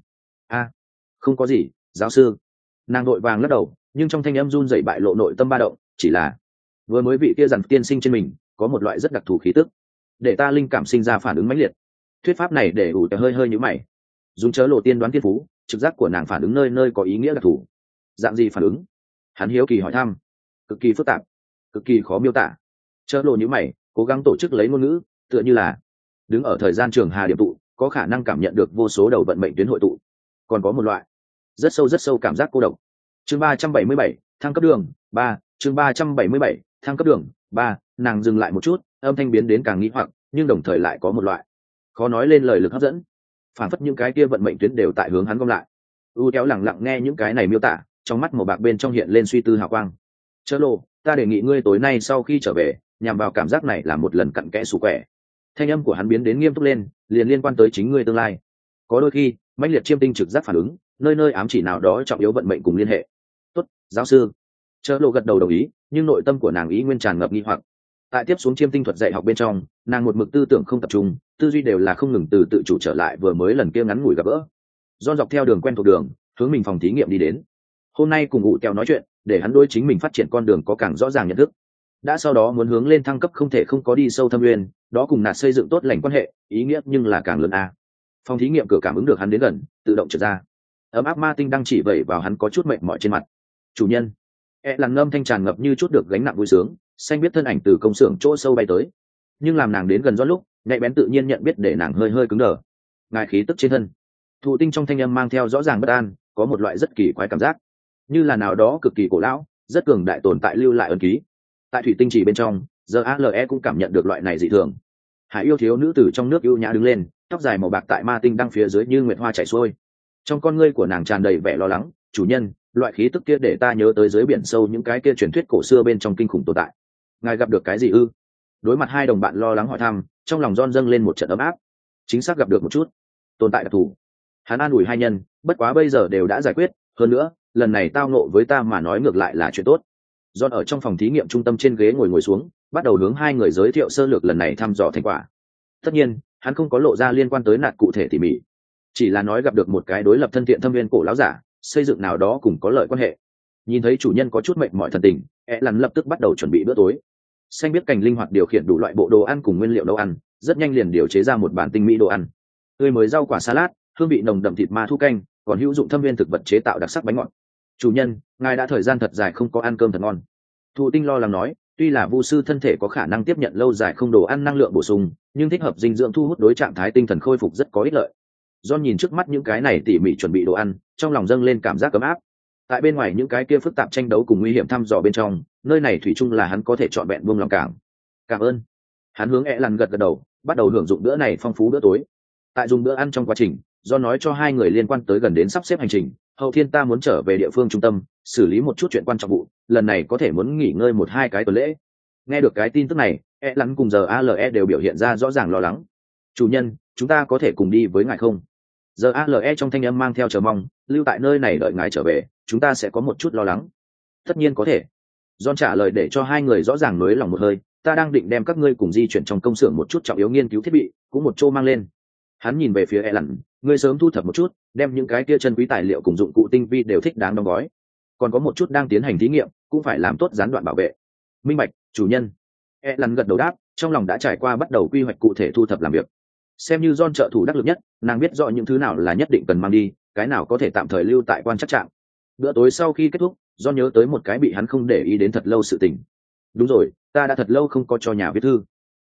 Không có gì, giáo sư. Nàng đội vàng lắc đầu, nhưng trong thanh âm run rẩy bại lộ nội tâm ba động, chỉ là vừa mới vị kia dằn tiên sinh trên mình có một loại rất đặc thù khí tức, để ta linh cảm sinh ra phản ứng mãnh liệt. Thuyết pháp này để hơi hơi nhíu mày. Dùng Chớ Lộ tiên đoán thiên phú, trực giác của nàng phản ứng nơi nơi có ý nghĩa đặc thù. Dạng gì phản ứng? Hắn hiếu kỳ hỏi thăm. Cực kỳ phức tạp, cực kỳ khó miêu tả. Chớ Lộ nhíu mày, cố gắng tổ chức lấy ngôn ngữ, tựa như là đứng ở thời gian trường hà điểm tụ, có khả năng cảm nhận được vô số đầu vận mệnh tuyến hội tụ. Còn có một loại rất sâu cảm giác cô độc. Chương 377, thăng cấp đường 3, chương 377, thăng cấp đường 3. Nàng dừng lại một chút, âm thanh biến đến càng nghĩ hoặc, nhưng đồng thời lại có một loại khó nói lên lời lực hấp dẫn. Phản phất những cái kia vận mệnh tuyến đều tại hướng hắn gom lại. Kéo lẳng lặng nghe những cái này miêu tả, trong mắt màu bạc bên trong hiện lên suy tư hào quang. Chớ Lộ, ta đề nghị ngươi tối nay sau khi trở về, nhằm vào cảm giác này là một lần cặn kẽ sủ quẻ. Thanh âm của hắn biến đến nghiêm túc lên, liền liên quan tới chính ngươi tương lai. Có đôi khi mãnh liệt chiêm tinh trực giác phản ứng, nơi nơi ám chỉ nào đó trọng yếu vận mệnh cùng liên hệ. Tốt, giáo sư. Chớ Lộ gật đầu đồng ý, nhưng nội tâm của nàng ý nguyên tràn ngập nghi hoặc. Tại tiếp xuống chiêm tinh thuật dạy học bên trong, nàng một mực tư tưởng không tập trung, tư duy đều là không ngừng từ tự chủ trở lại vừa mới lần kia ngắn ngủi gặp gỡ. Don dọc theo đường quen thuộc đường, hướng mình phòng thí nghiệm đi đến. Hôm nay cùng ụ kẹo nói chuyện, để hắn đối chính mình phát triển con đường có càng rõ ràng nhận thức. Đã sau đó muốn hướng lên thăng cấp không thể không có đi sâu thâm nguyên, đó cùng nạt xây dựng tốt lành quan hệ, ý nghĩa nhưng là càng lớn a. Phòng thí nghiệm cửa cảm ứng được hắn đến gần, tự động trượt ra. Ấm áp ma tinh đang chỉ vẩy vào hắn có chút mệt mỏi trên mặt. Chủ nhân. Làn ngâm thanh tràn ngập như chút được gánh nặng vui sướng, xanh biết thân ảnh từ công xưởng chỗ sâu bay tới. Nhưng làm nàng đến gần do lúc, nhạy bén tự nhiên nhận biết để nàng hơi hơi cứng đờ. Ngài khí tức trên thân. Thụ tinh trong thanh âm mang theo rõ ràng bất an, có một loại rất kỳ quái cảm giác, như là nào đó cực kỳ cổ lão, rất cường đại tồn tại lưu lại ấn ký. Tại thủy tinh chỉ bên trong, giờ Ale cũng cảm nhận được loại này dị thường. Hải yêu thiếu nữ tử trong nước ưu nhã đứng lên, tóc dài màu bạc tại ma tinh đang phía dưới như nguyệt hoa chảy xuôi. Trong con ngươi của nàng tràn đầy vẻ lo lắng. Chủ nhân, loại khí tức kia để ta nhớ tới dưới biển sâu những cái kia truyền thuyết cổ xưa bên trong kinh khủng tồn tại. Ngài gặp được cái gì ư? Đối mặt hai đồng bạn lo lắng hỏi thăm, trong lòng John dâng lên một trận ấm áp. Chính xác gặp được một chút tồn tại đặc thù. Hắn an ủi hai nhân, bất quá bây giờ đều đã giải quyết, hơn nữa lần này tao nộ với ta mà nói ngược lại là chuyện tốt. John ở trong phòng thí nghiệm trung tâm trên ghế ngồi xuống, bắt đầu hướng hai người giới thiệu sơ lược lần này thăm dò thành quả. Tất nhiên hắn không có lộ ra liên quan tới nạt cụ thể tỉ mỉ, chỉ là nói gặp được một cái đối lập thân thiện thâm viên cổ lão giả, xây dựng nào đó cùng có lợi quan hệ. Nhìn thấy chủ nhân có chút mệt mỏi thần tình, Lặn lập tức bắt đầu chuẩn bị bữa tối. Xanh biết cành linh hoạt điều khiển đủ loại bộ đồ ăn cùng nguyên liệu nấu ăn, rất nhanh liền điều chế ra một bản tinh mỹ đồ ăn. Tươi mới rau quả salad, hương vị nồng đậm thịt ma thu canh, còn hữu dụng thâm viên thực vật chế tạo đặc sắc bánh ngọt. Chủ nhân, ngài đã thời gian thật dài không có ăn cơm thật ngon. Thụ tinh lo lắng nói, tuy là vu sư thân thể có khả năng tiếp nhận lâu dài không đồ ăn năng lượng bổ sung, nhưng thích hợp dinh dưỡng thu hút đối trạng thái tinh thần khôi phục rất có ích lợi. John nhìn trước mắt những cái này tỉ mỉ chuẩn bị đồ ăn, trong lòng dâng lên cảm giác ấm áp. Tại bên ngoài những cái kia phức tạp tranh đấu cùng nguy hiểm thăm dò bên trong, nơi này thủy chung là hắn có thể trọn vẹn buông lòng cảm ơn. Hắn hướng Lặn gật đầu, bắt đầu hưởng dụng bữa này phong phú bữa tối. Tại dùng bữa ăn trong quá trình, John nói cho hai người liên quan tới gần đến sắp xếp hành trình. Hậu thiên ta muốn trở về địa phương trung tâm, xử lý một chút chuyện quan trọng vụ, lần này có thể muốn nghỉ ngơi 1-2 cái tuần lễ. Nghe được cái tin tức này, Lặn cùng giờ Ale đều biểu hiện ra rõ ràng lo lắng. Chủ nhân, chúng ta có thể cùng đi với ngài không? Giờ Ale trong thanh âm mang theo chờ mong, lưu tại nơi này đợi ngài trở về, chúng ta sẽ có một chút lo lắng. Tất nhiên có thể. John trả lời để cho hai người rõ ràng nới lòng một hơi, ta đang định đem các ngươi cùng di chuyển trong công xưởng một chút trọng yếu nghiên cứu thiết bị, cũng một chỗ mang lên. Hắn nhìn về phía Lặn, ngươi sớm thu thập một chút, đem những cái kia chân quý tài liệu cùng dụng cụ tinh vi đều thích đáng đóng gói. Còn có một chút đang tiến hành thí nghiệm, cũng phải làm tốt gián đoạn bảo vệ. Minh bạch, chủ nhân. Lặn gật đầu đáp, trong lòng đã trải qua bắt đầu quy hoạch cụ thể thu thập làm việc. Xem như John trợ thủ đắc lực nhất, nàng biết rõ những thứ nào là nhất định cần mang đi, cái nào có thể tạm thời lưu tại quan trắc trạm. Bữa tối sau khi kết thúc, John nhớ tới một cái bị hắn không để ý đến thật lâu sự tình. Đúng rồi, ta đã thật lâu không có cho nhà viết thư.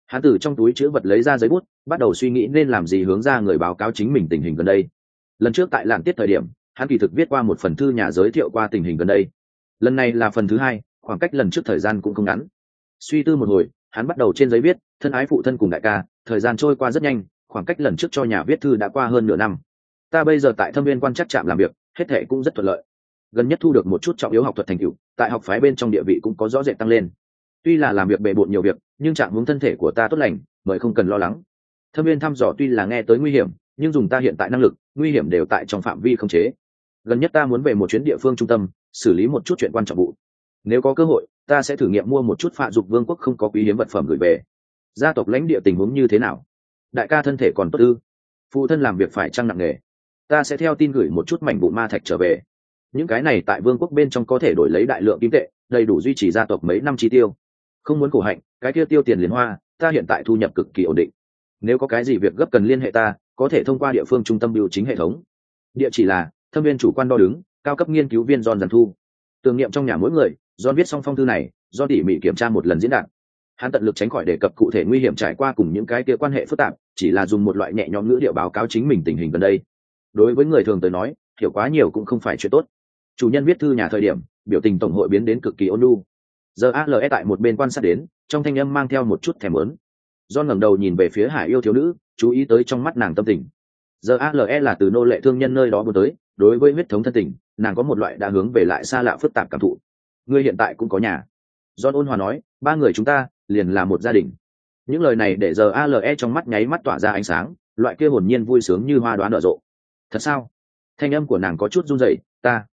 Hắn từ trong túi chữ vật lấy ra giấy bút, bắt đầu suy nghĩ nên làm gì hướng ra người báo cáo chính mình tình hình gần đây. Lần trước tại làng tiết thời điểm, hắn kỳ thực viết qua một phần thư nhà giới thiệu qua tình hình gần đây. Lần này là phần thứ hai, khoảng cách lần trước thời gian cũng không ngắn. Suy tư một hồi, hắn bắt đầu trên giấy viết: thân ái phụ thân cùng đại ca, thời gian trôi qua rất nhanh, khoảng cách lần trước cho nhà viết thư đã qua hơn nửa năm. Ta bây giờ tại Thâm Viên quan trắc trạm làm việc, hết thệ cũng rất thuận lợi. Gần nhất thu được một chút trọng yếu học thuật thành tựu, tại học phái bên trong địa vị cũng có rõ rệt tăng lên. Tuy là làm việc bề bộn nhiều việc, nhưng trạng huống thân thể của ta tốt lành, mời không cần lo lắng. Thâm Viên thăm dò tuy là nghe tới nguy hiểm, nhưng dùng ta hiện tại năng lực, nguy hiểm đều tại trong phạm vi khống chế. Gần nhất ta muốn về một chuyến địa phương trung tâm, xử lý một chút chuyện quan trọng vụ. Nếu có cơ hội, ta sẽ thử nghiệm mua một chút Phạ Dục Vương quốc không có quý hiếm vật phẩm gửi về. Gia tộc lãnh địa tình huống như thế nào? Đại ca thân thể còn tốt ư? Phụ thân làm việc phải chăng nặng nề? Ta sẽ theo tin gửi một chút mảnh vụn ma thạch trở về. Những cái này tại vương quốc bên trong có thể đổi lấy đại lượng kim tệ, đầy đủ duy trì gia tộc mấy năm chi tiêu. Không muốn khổ hạnh, cái kia tiêu tiền liền hoa, ta hiện tại thu nhập cực kỳ ổn định. Nếu có cái gì việc gấp cần liên hệ ta, có thể thông qua địa phương trung tâm bưu chính hệ thống. Địa chỉ là Thâm Viên chủ quan đo đứng, cao cấp nghiên cứu viên John Giản Thu. Tưởng niệm trong nhà mỗi người, John viết xong phong thư này, John tỉ mỉ kiểm tra một lần diễn đạt. Hắn tận lực tránh khỏi đề cập cụ thể nguy hiểm trải qua cùng những cái kia quan hệ phức tạp, chỉ là dùng một loại nhẹ nhõm ngữ điệu báo cáo chính mình tình hình gần đây. Đối với người thường tới nói, hiểu quá nhiều cũng không phải chuyện tốt. Chủ nhân viết thư nhà thời điểm, biểu tình tổng hội biến đến cực kỳ ôn nhu. Giờ ALE tại một bên quan sát đến, trong thanh âm mang theo một chút thèm muốn. John ngẩng đầu nhìn về phía Hải yêu thiếu nữ, chú ý tới trong mắt nàng tâm tình. Giờ ALE là từ nô lệ thương nhân nơi đó buôn tới, đối với huyết thống thân tình, nàng có một loại đã hướng về lại xa lạ phức tạp cảm thụ. Ngươi hiện tại cũng có nhà. John ôn hòa nói, ba người chúng ta liền là một gia đình. Những lời này để giờ ALE trong mắt nháy mắt tỏa ra ánh sáng, loại kia hồn nhiên vui sướng như hoa đoán nở rộ. Thật sao? Thanh âm của nàng có chút run rẩy.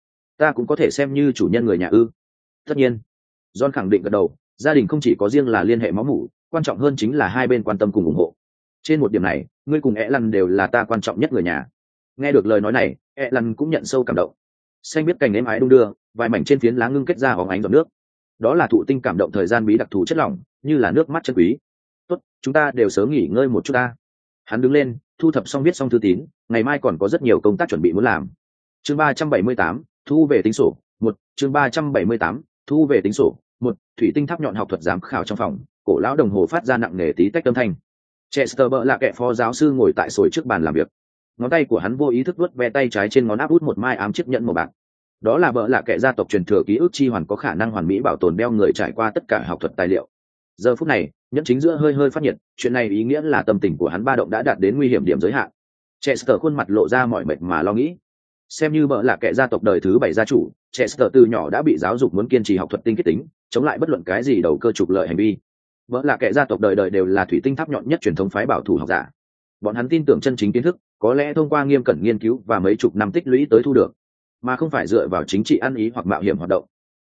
Ta cũng có thể xem như chủ nhân người nhà ư? Tất nhiên. John khẳng định gật đầu, gia đình không chỉ có riêng là liên hệ máu mủ, quan trọng hơn chính là hai bên quan tâm cùng ủng hộ. Trên một điểm này, ngươi cùng Lăn đều là ta quan trọng nhất người nhà. Nghe được lời nói này, Lăn cũng nhận sâu cảm động. Xanh biết cành êm ái đung đưa, vài mảnh trên phiến lá ngưng kết ra óng ánh giọt nước. Đó là thụ tinh cảm động thời gian bí đặc thù chất lỏng, như là nước mắt chân quý. Tốt, chúng ta đều sớm nghỉ ngơi một chút ta. Hắn đứng lên, thu thập xong viết xong thư tín, ngày mai còn có rất nhiều công tác chuẩn bị muốn làm. Chương 378, thu về tính sổ. Chương 378, thu về tính sổ. Thủy tinh tháp nhọn học thuật giám khảo trong phòng, cổ lão đồng hồ phát ra nặng nề tí tách âm thanh. Chester bợ là kẻ phó giáo sư ngồi tại sồi trước bàn làm việc. Ngón tay của hắn vô ý thức vuốt ve tay trái trên ngón áp út một mai ám chiếc nhẫn màu bạc. Đó là bợ là kẻ gia tộc truyền thừa ký ức chi hoàn có khả năng hoàn mỹ bảo tồn đeo người trải qua tất cả học thuật tài liệu. Giờ phút này, nhẫn chính giữa hơi hơi phát nhiệt, chuyện này ý nghĩa là tâm tình của hắn ba động đã đạt đến nguy hiểm điểm giới hạn. Chester khuôn mặt lộ ra mỏi mệt mà lo nghĩ. Xem như bợ là kẻ gia tộc đời thứ 7 gia chủ, Chester từ nhỏ đã bị giáo dục muốn kiên trì học thuật tinh khiết tính, chống lại bất luận cái gì đầu cơ trục lợi hành vi. Bợ là kẻ gia tộc đời đời đều là thủy tinh tháp nhọn nhất truyền thống phái bảo thủ học giả. Bọn hắn tin tưởng chân chính kiến thức, có lẽ thông qua nghiêm cẩn nghiên cứu và mấy chục năm tích lũy tới thu được, mà không phải dựa vào chính trị ăn ý hoặc mạo hiểm hoạt động.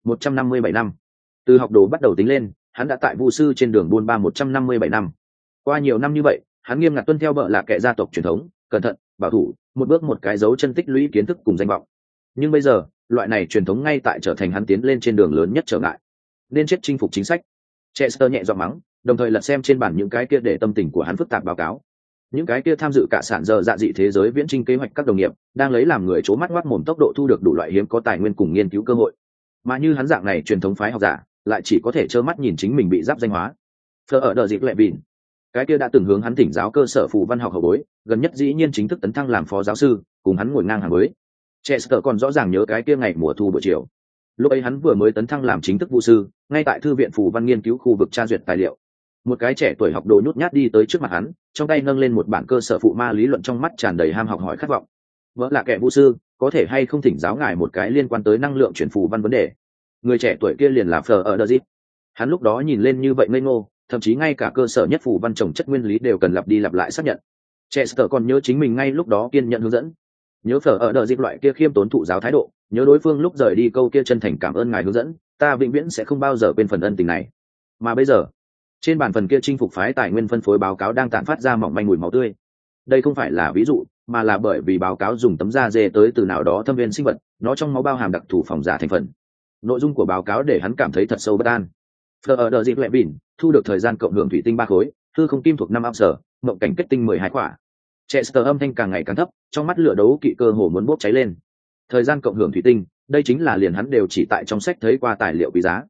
157 năm. Từ học đồ bắt đầu tính lên, hắn đã tại Vu sư trên đường buôn ba 157 năm. Qua nhiều năm như vậy, hắn nghiêm ngặt tuân theo bợ là kẻ gia tộc truyền thống, cẩn thận, bảo thủ, một bước một cái dấu chân tích lũy kiến thức cùng danh vọng. Nhưng bây giờ, loại này truyền thống ngay tại trở thành hắn tiến lên trên đường lớn nhất trở ngại. Nên chết chinh phục chính sách. Chester nhẹ giọng mắng, đồng thời lật xem trên bản những cái kia để tâm tình của hắn phức tạp báo cáo. Những cái kia tham dự cả sản giờ dạ dị thế giới viễn trinh kế hoạch các đồng nghiệp đang lấy làm người chố mắt ngoác mồm tốc độ thu được đủ loại hiếm có tài nguyên cùng nghiên cứu cơ hội. Mà như hắn dạng này truyền thống phái học giả, lại chỉ có thể trơ mắt nhìn chính mình bị giáp danh hóa. Phở ở đợt dịp lệ bỉn, cái kia đã từng hướng hắn thỉnh giáo cơ sở phù văn học hậu bối, gần nhất dĩ nhiên chính thức tấn thăng làm phó giáo sư, cùng hắn ngồi ngang hàng với. Chester còn rõ ràng nhớ cái kia ngày mùa thu buổi chiều. Lúc ấy hắn vừa mới tấn thăng làm chính thức vu sư, ngay tại thư viện phù văn nghiên cứu khu vực tra duyệt tài liệu. Một cái trẻ tuổi học đồ nhút nhát đi tới trước mặt hắn, trong tay nâng lên một bản cơ sở phụ ma lý luận, trong mắt tràn đầy ham học hỏi khát vọng. Vợ là kẻ vu sư, có thể hay không thỉnh giáo ngài một cái liên quan tới năng lượng chuyển phù văn vấn đề? Người trẻ tuổi kia liền là Phở ở Đợt. Hắn lúc đó nhìn lên như vậy ngây ngô, thậm chí ngay cả cơ sở nhất phù văn trồng chất nguyên lý đều cần lặp đi lặp lại xác nhận. Chester còn nhớ chính mình ngay lúc đó kiên nhận hướng dẫn, nhớ Phở ở Đợt loại kia khiêm tốn thụ giáo thái độ, nhớ đối phương lúc rời đi câu kia chân thành cảm ơn ngài hướng dẫn, ta vĩnh viễn sẽ không bao giờ quên phần ân tình này. Mà bây giờ, trên bàn phần kia chinh phục phái tài nguyên phân phối báo cáo đang tản phát ra mỏng manh mùi máu tươi. Đây không phải là ví dụ, mà là bởi vì báo cáo dùng tấm da dê tới từ nào đó thâm viên sinh vật, nó trong máu bao hàm đặc thù phòng giả thành phần. Nội dung của báo cáo để hắn cảm thấy thật sâu bất an. Phở ở Đợt dịp lệ bỉn thu được thời gian cộng hưởng thủy tinh 3 khối, hư không kim thuộc 5 ounce, mộng cảnh kết tinh 12 quả. Chester âm thanh càng ngày càng thấp, trong mắt lửa đấu kỵ cơ hồ muốn bốc cháy lên. Thời gian cộng hưởng thủy tinh, đây chính là liền hắn đều chỉ tại trong sách thấy qua tài liệu quý giá.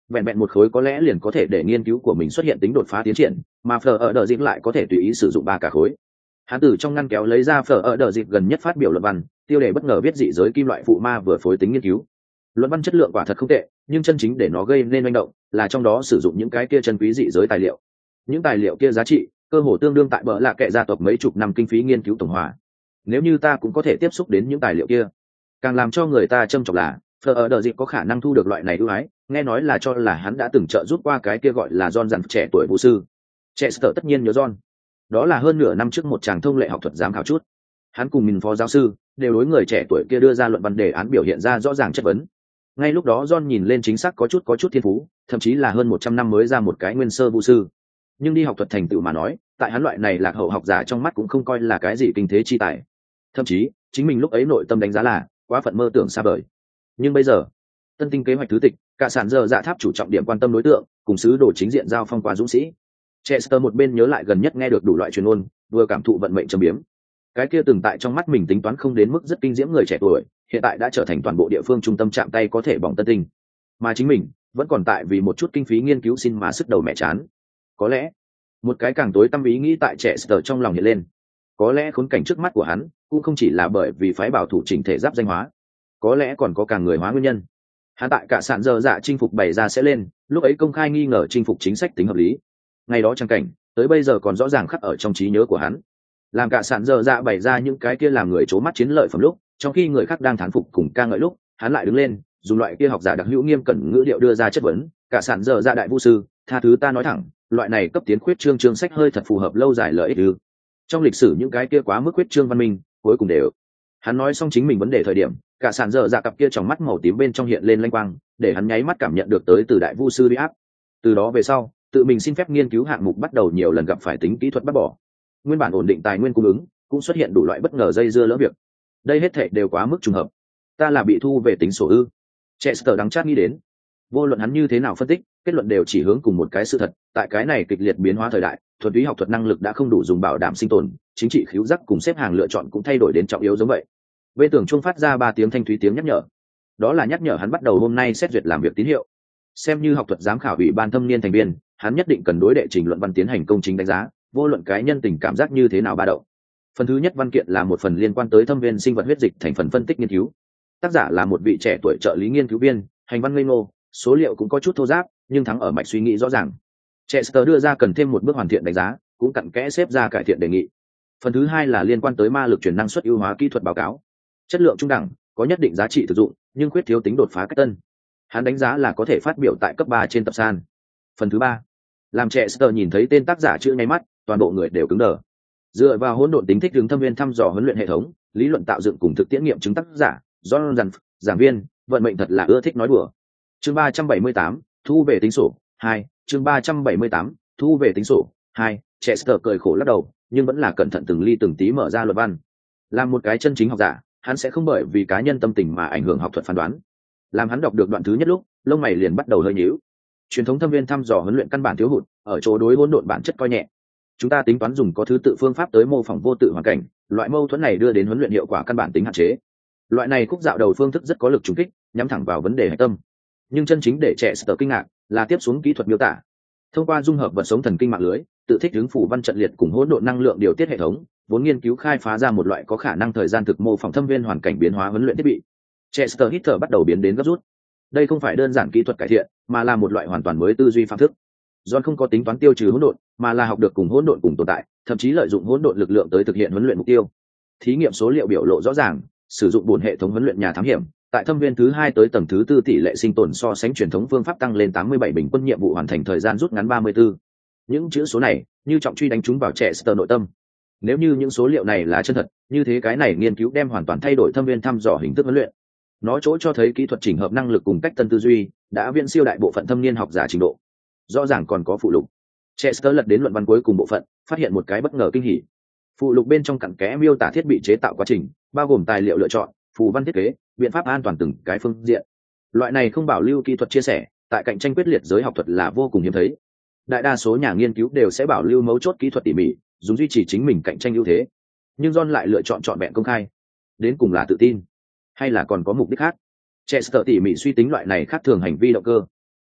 vẹn vẹn một khối có lẽ liền có thể để nghiên cứu của mình xuất hiện tính đột phá tiến triển, mà phở ở đờ dịp lại có thể tùy ý sử dụng 3 cả khối. Hắn từ trong ngăn kéo lấy ra phở ở đờ dịp gần nhất phát biểu luận văn, tiêu đề bất ngờ viết dị giới kim loại phụ ma vừa phối tính nghiên cứu. Luận văn chất lượng quả thật không tệ, nhưng chân chính để nó gây nên manh động là trong đó sử dụng những cái kia chân quý dị giới tài liệu. Những tài liệu kia giá trị cơ hồ tương đương tại bờ lạ kệ gia tộc mấy chục năm kinh phí nghiên cứu tổng hòa. Nếu như ta cũng có thể tiếp xúc đến những tài liệu kia, càng làm cho người ta trâm trọng là phở ở đờ dịp có khả năng thu được loại này ưu ái, nghe nói là cho là hắn đã từng trợ giúp qua cái kia gọi là John dặn trẻ tuổi vũ sư. Chester tất nhiên nhớ John. Đó là hơn nửa năm trước một chàng thông lệ học thuật giám khảo chút. Hắn cùng mình phó giáo sư đều đối người trẻ tuổi kia đưa ra luận văn đề án biểu hiện ra rõ ràng chất vấn. Ngay lúc đó John nhìn lên chính xác có chút thiên phú, thậm chí là hơn 100 năm mới ra một cái nguyên sơ vũ sư. Nhưng đi học thuật thành tựu mà nói, tại hắn loại này lạc hậu học giả trong mắt cũng không coi là cái gì kinh thế chi tài. Thậm chí, chính mình lúc ấy nội tâm đánh giá là quá phận mơ tưởng xa vời. Nhưng bây giờ, tân tinh kế hoạch thứ tịch, cả sản giờ dạ tháp chủ trọng điểm quan tâm đối tượng, cùng sứ đồ chính diện giao phong qua dũng sĩ. Chester một bên nhớ lại gần nhất nghe được đủ loại truyền ngôn, vừa cảm thụ vận mệnh trầm biếm. Cái kia từng tại trong mắt mình tính toán không đến mức rất kinh diễm người trẻ tuổi, hiện tại đã trở thành toàn bộ địa phương trung tâm chạm tay có thể bỏng tân tinh. Mà chính mình vẫn còn tại vì một chút kinh phí nghiên cứu xin mà sức đầu mẹ chán. Có lẽ, một cái càng tối tâm ý nghĩ tại Chester trong lòng hiện lên. Có lẽ khốn cảnh trước mắt của hắn cũng không chỉ là bởi vì phái bảo thủ chỉnh thể giáp danh hóa, có lẽ còn có càng người hóa nguyên nhân. Hắn tại cả sạn giờ dạ chinh phục bày ra sẽ lên, lúc ấy công khai nghi ngờ chinh phục chính sách tính hợp lý. Ngày đó trang cảnh tới bây giờ còn rõ ràng khắc ở trong trí nhớ của hắn. Làm cả sạn giờ dạ bày ra những cái kia làm người trố mắt chiến lợi phẩm lúc, trong khi người khác đang thán phục cùng ca ngợi lúc, hắn lại đứng lên dùng loại kia học giả đặc hữu nghiêm cẩn ngữ điệu đưa ra chất vấn. Cả sạn giờ dạ đại vũ sư, tha thứ ta nói thẳng, loại này cấp tiến khuyết trương sách hơi thật phù hợp lâu dài lợi ích ư? Trong lịch sử những cái kia quá mức khuyết trương văn minh cuối cùng đều. Hắn nói xong chính mình vấn đề thời điểm, cả sàn dở dạ cặp kia trong mắt màu tím bên trong hiện lên lanh quang, để hắn nháy mắt cảm nhận được tới từ đại vu sư uy áp. Từ đó về sau, tự mình xin phép nghiên cứu hạng mục bắt đầu nhiều lần gặp phải tính kỹ thuật bắt bỏ. Nguyên bản ổn định tài nguyên cung ứng cũng xuất hiện đủ loại bất ngờ dây dưa lỡ việc. Đây hết thảy đều quá mức trùng hợp. Ta là bị thu về tính sổ ư? Chester đắng chát nghĩ đến. Vô luận hắn như thế nào phân tích, kết luận đều chỉ hướng cùng một cái sự thật, tại cái này kịch liệt biến hóa thời đại, thuật lý học thuật năng lực đã không đủ dùng bảo đảm sinh tồn, chính trị khíu giác cùng xếp hàng lựa chọn cũng thay đổi đến trọng yếu giống vậy. Bên tường chuông phát ra 3 tiếng thanh thúy tiếng nhắc nhở. Đó là nhắc nhở hắn bắt đầu hôm nay xét duyệt làm việc tín hiệu. Xem như học thuật giám khảo ủy ban thâm niên thành viên, hắn nhất định cần đối đệ trình luận văn tiến hành công chính đánh giá, vô luận cái nhân tình cảm giác như thế nào ba đậu. Phần thứ nhất văn kiện là một phần liên quan tới thâm viên sinh vật huyết dịch thành phần phân tích nghiên cứu. Tác giả là một vị trẻ tuổi trợ lý nghiên cứu viên, hành văn ngây ngô, số liệu cũng có chút thô ráp, nhưng thắng ở mạch suy nghĩ rõ ràng. Chester đưa ra cần thêm một bước hoàn thiện đánh giá, cũng cặn kẽ xếp ra cải thiện đề nghị. Phần thứ hai là liên quan tới ma lực truyền năng suất ưu hóa kỹ thuật báo cáo. Chất lượng trung đẳng, có nhất định giá trị thực dụng, nhưng khuyết thiếu tính đột phá cách tân. Hắn đánh giá là có thể phát biểu tại cấp 3 trên tập san. Phần thứ ba, làm Chester nhìn thấy tên tác giả chữ nháy mắt, toàn bộ người đều cứng đờ. Dựa vào hỗn độn tính thích ứng thâm viên thăm dò huấn luyện hệ thống, lý luận tạo dựng cùng thực tiễn nghiệm chứng tác giả, John giảng viên, vận mệnh thật là ưa thích nói đùa. Chương 378, thu về tính sổ 2, chương 378, thu về tính sổ 2, Chester cười khổ lắc đầu, nhưng vẫn là cẩn thận từng ly từng tí mở ra luận văn. Làm một cái chân chính học giả, hắn sẽ không bởi vì cá nhân tâm tình mà ảnh hưởng học thuật phán đoán. Làm hắn đọc được đoạn thứ nhất lúc, lông mày liền bắt đầu hơi nhíu. Truyền thống thâm viên thăm dò huấn luyện căn bản thiếu hụt, ở chỗ đối hỗn độn bản chất coi nhẹ. Chúng ta tính toán dùng có thứ tự phương pháp tới mô phỏng vô tự hoàn cảnh, loại mâu thuẫn này đưa đến huấn luyện hiệu quả căn bản tính hạn chế. Loại này khúc dạo đầu phương thức rất có lực trùng kích, nhắm thẳng vào vấn đề hạch tâm. Nhưng chân chính để trẻ sở kinh ngạc là tiếp xuống kỹ thuật miêu tả. Thông qua dung hợp vật sống thần kinh mạng lưới, tự thích ứng phủ văn trận liệt cùng hỗn độn năng lượng điều tiết hệ thống, vốn nghiên cứu khai phá ra một loại có khả năng thời gian thực mô phỏng thâm viên hoàn cảnh biến hóa huấn luyện thiết bị. Chester hít thở bắt đầu biến đến gấp rút. Đây không phải đơn giản kỹ thuật cải thiện, mà là một loại hoàn toàn mới tư duy phạm thức. John không có tính toán tiêu trừ hỗn độn, mà là học được cùng hỗn độn cùng tồn tại, thậm chí lợi dụng hỗn độn lực lượng tới thực hiện huấn luyện mục tiêu. Thí nghiệm số liệu biểu lộ rõ ràng, sử dụng buồn hệ thống huấn luyện nhà thám hiểm, tại thâm viên thứ 2 tới tầng thứ 4 tỷ lệ sinh tồn so sánh truyền thống phương pháp tăng lên 87, bình quân nhiệm vụ hoàn thành thời gian rút ngắn 34. Những chữ số này như trọng truy đánh trúng vào Chester nội tâm. Nếu như những số liệu này là chân thật, như thế cái này nghiên cứu đem hoàn toàn thay đổi thâm viên thăm dò hình thức huấn luyện. Nó chỗ cho thấy kỹ thuật chỉnh hợp năng lực cùng cách tân tư duy đã viễn siêu đại bộ phận thâm niên học giả trình độ. Rõ ràng còn có phụ lục. Chester lật đến luận văn cuối cùng bộ phận, phát hiện một cái bất ngờ kinh hỉ. Phụ lục bên trong cặn kẽ miêu tả thiết bị chế tạo quá trình, bao gồm tài liệu lựa chọn, phù văn thiết kế, biện pháp an toàn từng cái phương diện. Loại này không bảo lưu kỹ thuật chia sẻ, tại cạnh tranh quyết liệt giới học thuật là vô cùng hiếm thấy. Đại đa số nhà nghiên cứu đều sẽ bảo lưu mấu chốt kỹ thuật tỉ mỉ, dùng duy trì chính mình cạnh tranh ưu thế. Nhưng John lại lựa chọn trọn vẹn công khai. Đến cùng là tự tin, hay là còn có mục đích khác? Chester tỉ mỉ suy tính loại này khác thường hành vi động cơ.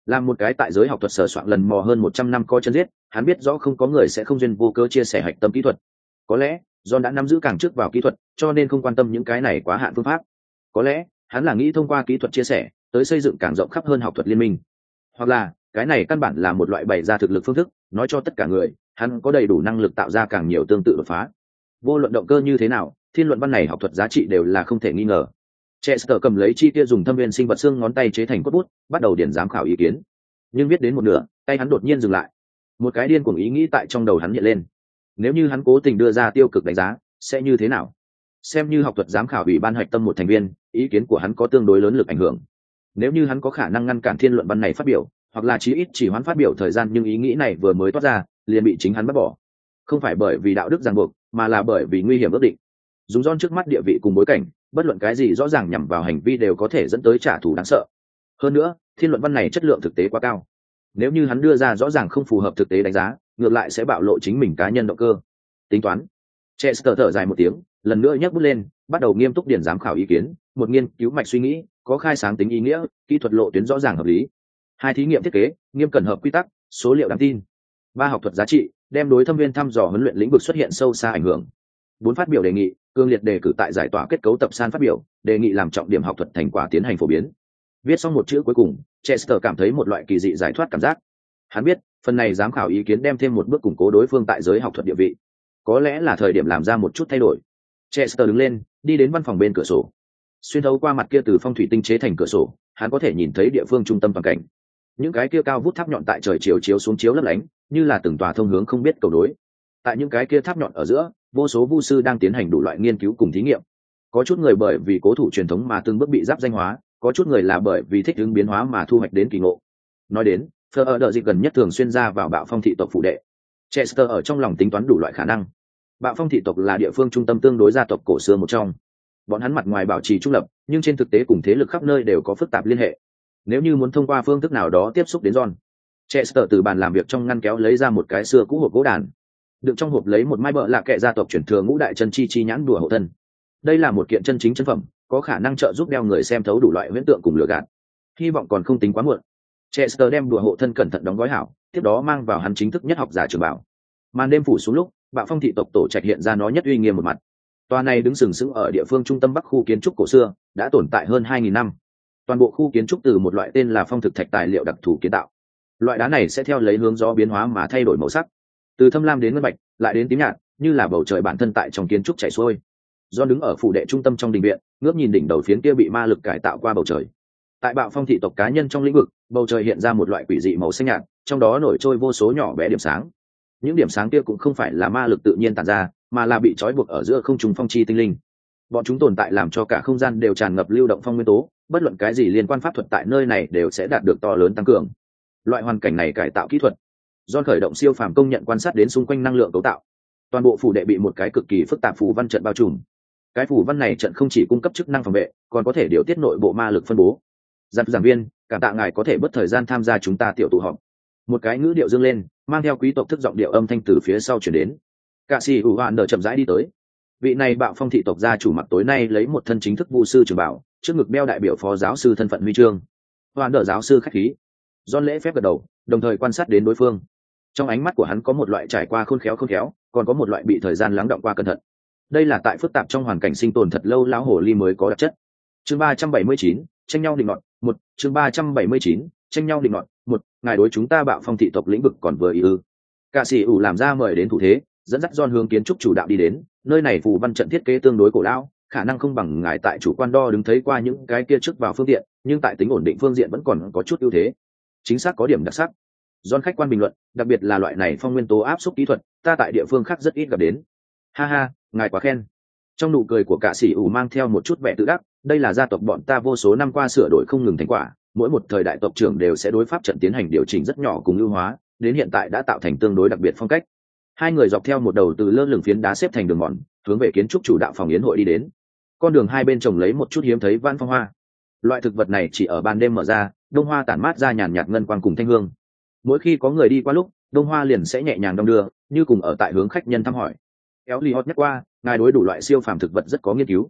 Làm một cái tại giới học thuật sờ soạn lần mò hơn 100 năm có chân giết, hắn biết rõ không có người sẽ không duyên vô cớ chia sẻ hạch tâm kỹ thuật. Có lẽ John đã nắm giữ càng trước vào kỹ thuật, cho nên không quan tâm những cái này quá hạn phương pháp. Có lẽ hắn là nghĩ thông qua kỹ thuật chia sẻ tới xây dựng càng rộng khắp hơn học thuật liên minh, hoặc là cái này căn bản là một loại bày ra thực lực phương thức, nói cho tất cả người hắn có đầy đủ năng lực tạo ra càng nhiều tương tự đột phá. Vô luận động cơ như thế nào, thiên luận văn này học thuật giá trị đều là không thể nghi ngờ. Chester cầm lấy chi kia dùng thâm viên sinh vật xương ngón tay chế thành cốt bút, bắt đầu điền giám khảo ý kiến. Nhưng viết đến một nửa, tay hắn đột nhiên dừng lại. Một cái điên cuồng ý nghĩ tại trong đầu hắn hiện lên. Nếu như hắn cố tình đưa ra tiêu cực đánh giá, sẽ như thế nào? Xem như học thuật giám khảo ủy ban hoạch tâm một thành viên, ý kiến của hắn có tương đối lớn lực ảnh hưởng. Nếu như hắn có khả năng ngăn cản thiên luận văn này phát biểu, hoặc là chí ít chỉ hoãn phát biểu thời gian, nhưng ý nghĩ này vừa mới toát ra, liền bị chính hắn bắt bỏ. Không phải bởi vì đạo đức ràng buộc, mà là bởi vì nguy hiểm ước định. Dùng John trước mắt địa vị cùng bối cảnh, bất luận cái gì rõ ràng nhằm vào hành vi đều có thể dẫn tới trả thù đáng sợ. Hơn nữa, thiên luận văn này chất lượng thực tế quá cao. Nếu như hắn đưa ra rõ ràng không phù hợp thực tế đánh giá, ngược lại sẽ bạo lộ chính mình cá nhân động cơ. Tính toán. Chester thở dài một tiếng, lần nữa nhấc bút lên, bắt đầu nghiêm túc điền giám khảo ý kiến, một nghiên cứu mạch suy nghĩ, có khai sáng tính ý nghĩa, kỹ thuật lộ tuyến rõ ràng hợp lý. Hai thí nghiệm thiết kế, nghiêm cẩn hợp quy tắc, số liệu đáng tin. Ba học thuật giá trị, đem đối thâm viên thăm dò huấn luyện lĩnh vực xuất hiện sâu xa ảnh hưởng. Bốn phát biểu đề nghị, cương liệt đề cử tại giải tỏa kết cấu tập san phát biểu, đề nghị làm trọng điểm học thuật thành quả tiến hành phổ biến. Viết xong một chữ cuối cùng, Chester cảm thấy một loại kỳ dị giải thoát cảm giác. Hắn biết, phần này giám khảo ý kiến đem thêm một bước củng cố đối phương tại giới học thuật địa vị. Có lẽ là thời điểm làm ra một chút thay đổi. Chester đứng lên, đi đến văn phòng bên cửa sổ. Xuyên thấu qua mặt kia từ phong thủy tinh chế thành cửa sổ, hắn có thể nhìn thấy địa phương trung tâm toàn cảnh. Những cái kia cao vút tháp nhọn tại trời chiều chiếu xuống chiếu lấp lánh, như là từng tòa thông hướng không biết cầu đối. Tại những cái kia tháp nhọn ở giữa, vô số vu sư đang tiến hành đủ loại nghiên cứu cùng thí nghiệm. Có chút người bởi vì cố thủ truyền thống mà từng bước bị giáp danh hóa, có chút người là bởi vì thích ứng biến hóa mà thu hoạch đến kỳ ngộ. Nói đến, Fleur ở đợt dịch gần nhất thường xuyên ra vào Bạo Phong thị tộc phụ đệ. Chester ở trong lòng tính toán đủ loại khả năng. Bạo Phong thị tộc là địa phương trung tâm tương đối gia tộc cổ xưa một trong. Bọn hắn mặt ngoài bảo trì trung lập, nhưng trên thực tế cùng thế lực khắp nơi đều có phức tạp liên hệ. Nếu như muốn thông qua phương thức nào đó tiếp xúc đến John, Chester từ bàn làm việc trong ngăn kéo lấy ra một cái xưa cũ hộp gỗ đàn. Đựng trong hộp lấy một mai bợ lạ kệ gia tộc truyền thừa ngũ đại chân chi nhãn đùa hộ thân. Đây là một kiện chân chính chân phẩm, có khả năng trợ giúp đeo người xem thấu đủ loại huyễn tượng cùng lừa gạt. Hy vọng còn không tính quá muộn. Chester đem đùa hộ thân cẩn thận đóng gói hảo, tiếp đó mang vào hắn chính thức nhất học giả trường bảo. Màn đêm phủ xuống lúc, Bạo Phong thị tộc tổ trạch hiện ra nó nhất uy nghiêm một mặt. Tòa này đứng sừng sững ở địa phương trung tâm bắc khu kiến trúc cổ xưa, đã tồn tại hơn 2000 năm. Toàn bộ khu kiến trúc từ một loại tên là phong thực thạch tài liệu đặc thù kiến tạo. Loại đá này sẽ theo lấy hướng gió biến hóa mà thay đổi màu sắc, từ thâm lam đến ngân bạch, lại đến tím nhạt, như là bầu trời bản thân tại trong kiến trúc chảy xuôi. Do đứng ở phủ đệ trung tâm trong đình viện, ngước nhìn đỉnh đầu phiến kia bị ma lực cải tạo qua bầu trời. Tại Bạo Phong thị tộc cá nhân trong lĩnh vực, bầu trời hiện ra một loại quỷ dị màu xanh nhạt, trong đó nổi trôi vô số nhỏ bé điểm sáng. Những điểm sáng kia cũng không phải là ma lực tự nhiên tản ra, mà là bị trói buộc ở giữa không trung phong chi tinh linh. Bọn chúng tồn tại làm cho cả không gian đều tràn ngập lưu động phong nguyên tố, bất luận cái gì liên quan pháp thuật tại nơi này đều sẽ đạt được to lớn tăng cường. Loại hoàn cảnh này cải tạo kỹ thuật, John khởi động siêu phàm công nhận quan sát đến xung quanh năng lượng cấu tạo. Toàn bộ phủ đệ bị một cái cực kỳ phức tạp phù văn trận bao trùm. Cái phù văn này trận không chỉ cung cấp chức năng phòng vệ, còn có thể điều tiết nội bộ ma lực phân bố. Giảng viên, cảm tạ ngài có thể bất thời gian tham gia chúng ta tiểu tụ họp. Một cái ngữ điệu dương lên, mang theo quý tộc thức giọng điệu âm thanh từ phía sau chuyển đến. Cạ sĩ ủ hoạn đờ chậm rãi đi tới. Vị này Bạo Phong thị tộc gia chủ mặc tối nay lấy một thân chính thức vu sư trường bảo, trước ngực đeo đại biểu phó giáo sư thân phận huy chương. Hoạn đờ giáo sư khách khí. John lễ phép gật đầu, đồng thời quan sát đến đối phương. Trong ánh mắt của hắn có một loại trải qua khôn khéo, còn có một loại bị thời gian lắng đọng qua cẩn thận. Đây là tại phức tạp trong hoàn cảnh sinh tồn thật lâu lão hồ ly mới có đặc chất. Chương 379, tranh nhau định ngọn, một. Chương 379, tranh nhau định ngọn, một. Ngài đối chúng ta Bạo Phong thị tộc lĩnh vực còn vừa ý ư? Cạ sĩ ủ làm ra mời đến thủ thế, dẫn dắt John hướng kiến trúc chủ đạo đi đến. Nơi này phù văn trận thiết kế tương đối cổ lão, khả năng không bằng ngài tại chủ quan đo đứng thấy qua những cái kia trước vào phương tiện, nhưng tại tính ổn định phương diện vẫn còn có chút ưu thế. Chính xác có điểm đặc sắc. John khách quan bình luận, đặc biệt là loại này phong nguyên tố áp suất kỹ thuật, ta tại địa phương khác rất ít gặp đến. Ha ha, ngài quá khen. Trong nụ cười của Cạ sĩ ủ mang theo một chút vẻ tự đắc, đây là gia tộc bọn ta vô số năm qua sửa đổi không ngừng thành quả, mỗi một thời đại tộc trưởng đều sẽ đối pháp trận tiến hành điều chỉnh rất nhỏ cùng ưu hóa, đến hiện tại đã tạo thành tương đối đặc biệt phong cách. Hai người dọc theo một đầu từ lơ lửng phiến đá xếp thành đường mòn, hướng về kiến trúc chủ đạo phòng yến hội đi đến. Con đường hai bên trồng lấy một chút hiếm thấy van phong hoa. Loại thực vật này chỉ ở ban đêm mở ra, đông hoa tản mát ra nhàn nhạt ngân quang cùng thanh hương. Mỗi khi có người đi qua lúc, đông hoa liền sẽ nhẹ nhàng đong đưa, như cùng ở tại hướng khách nhân thăm hỏi. Kéo li hót nhắc qua, ngài đối đủ loại siêu phàm thực vật rất có nghiên cứu.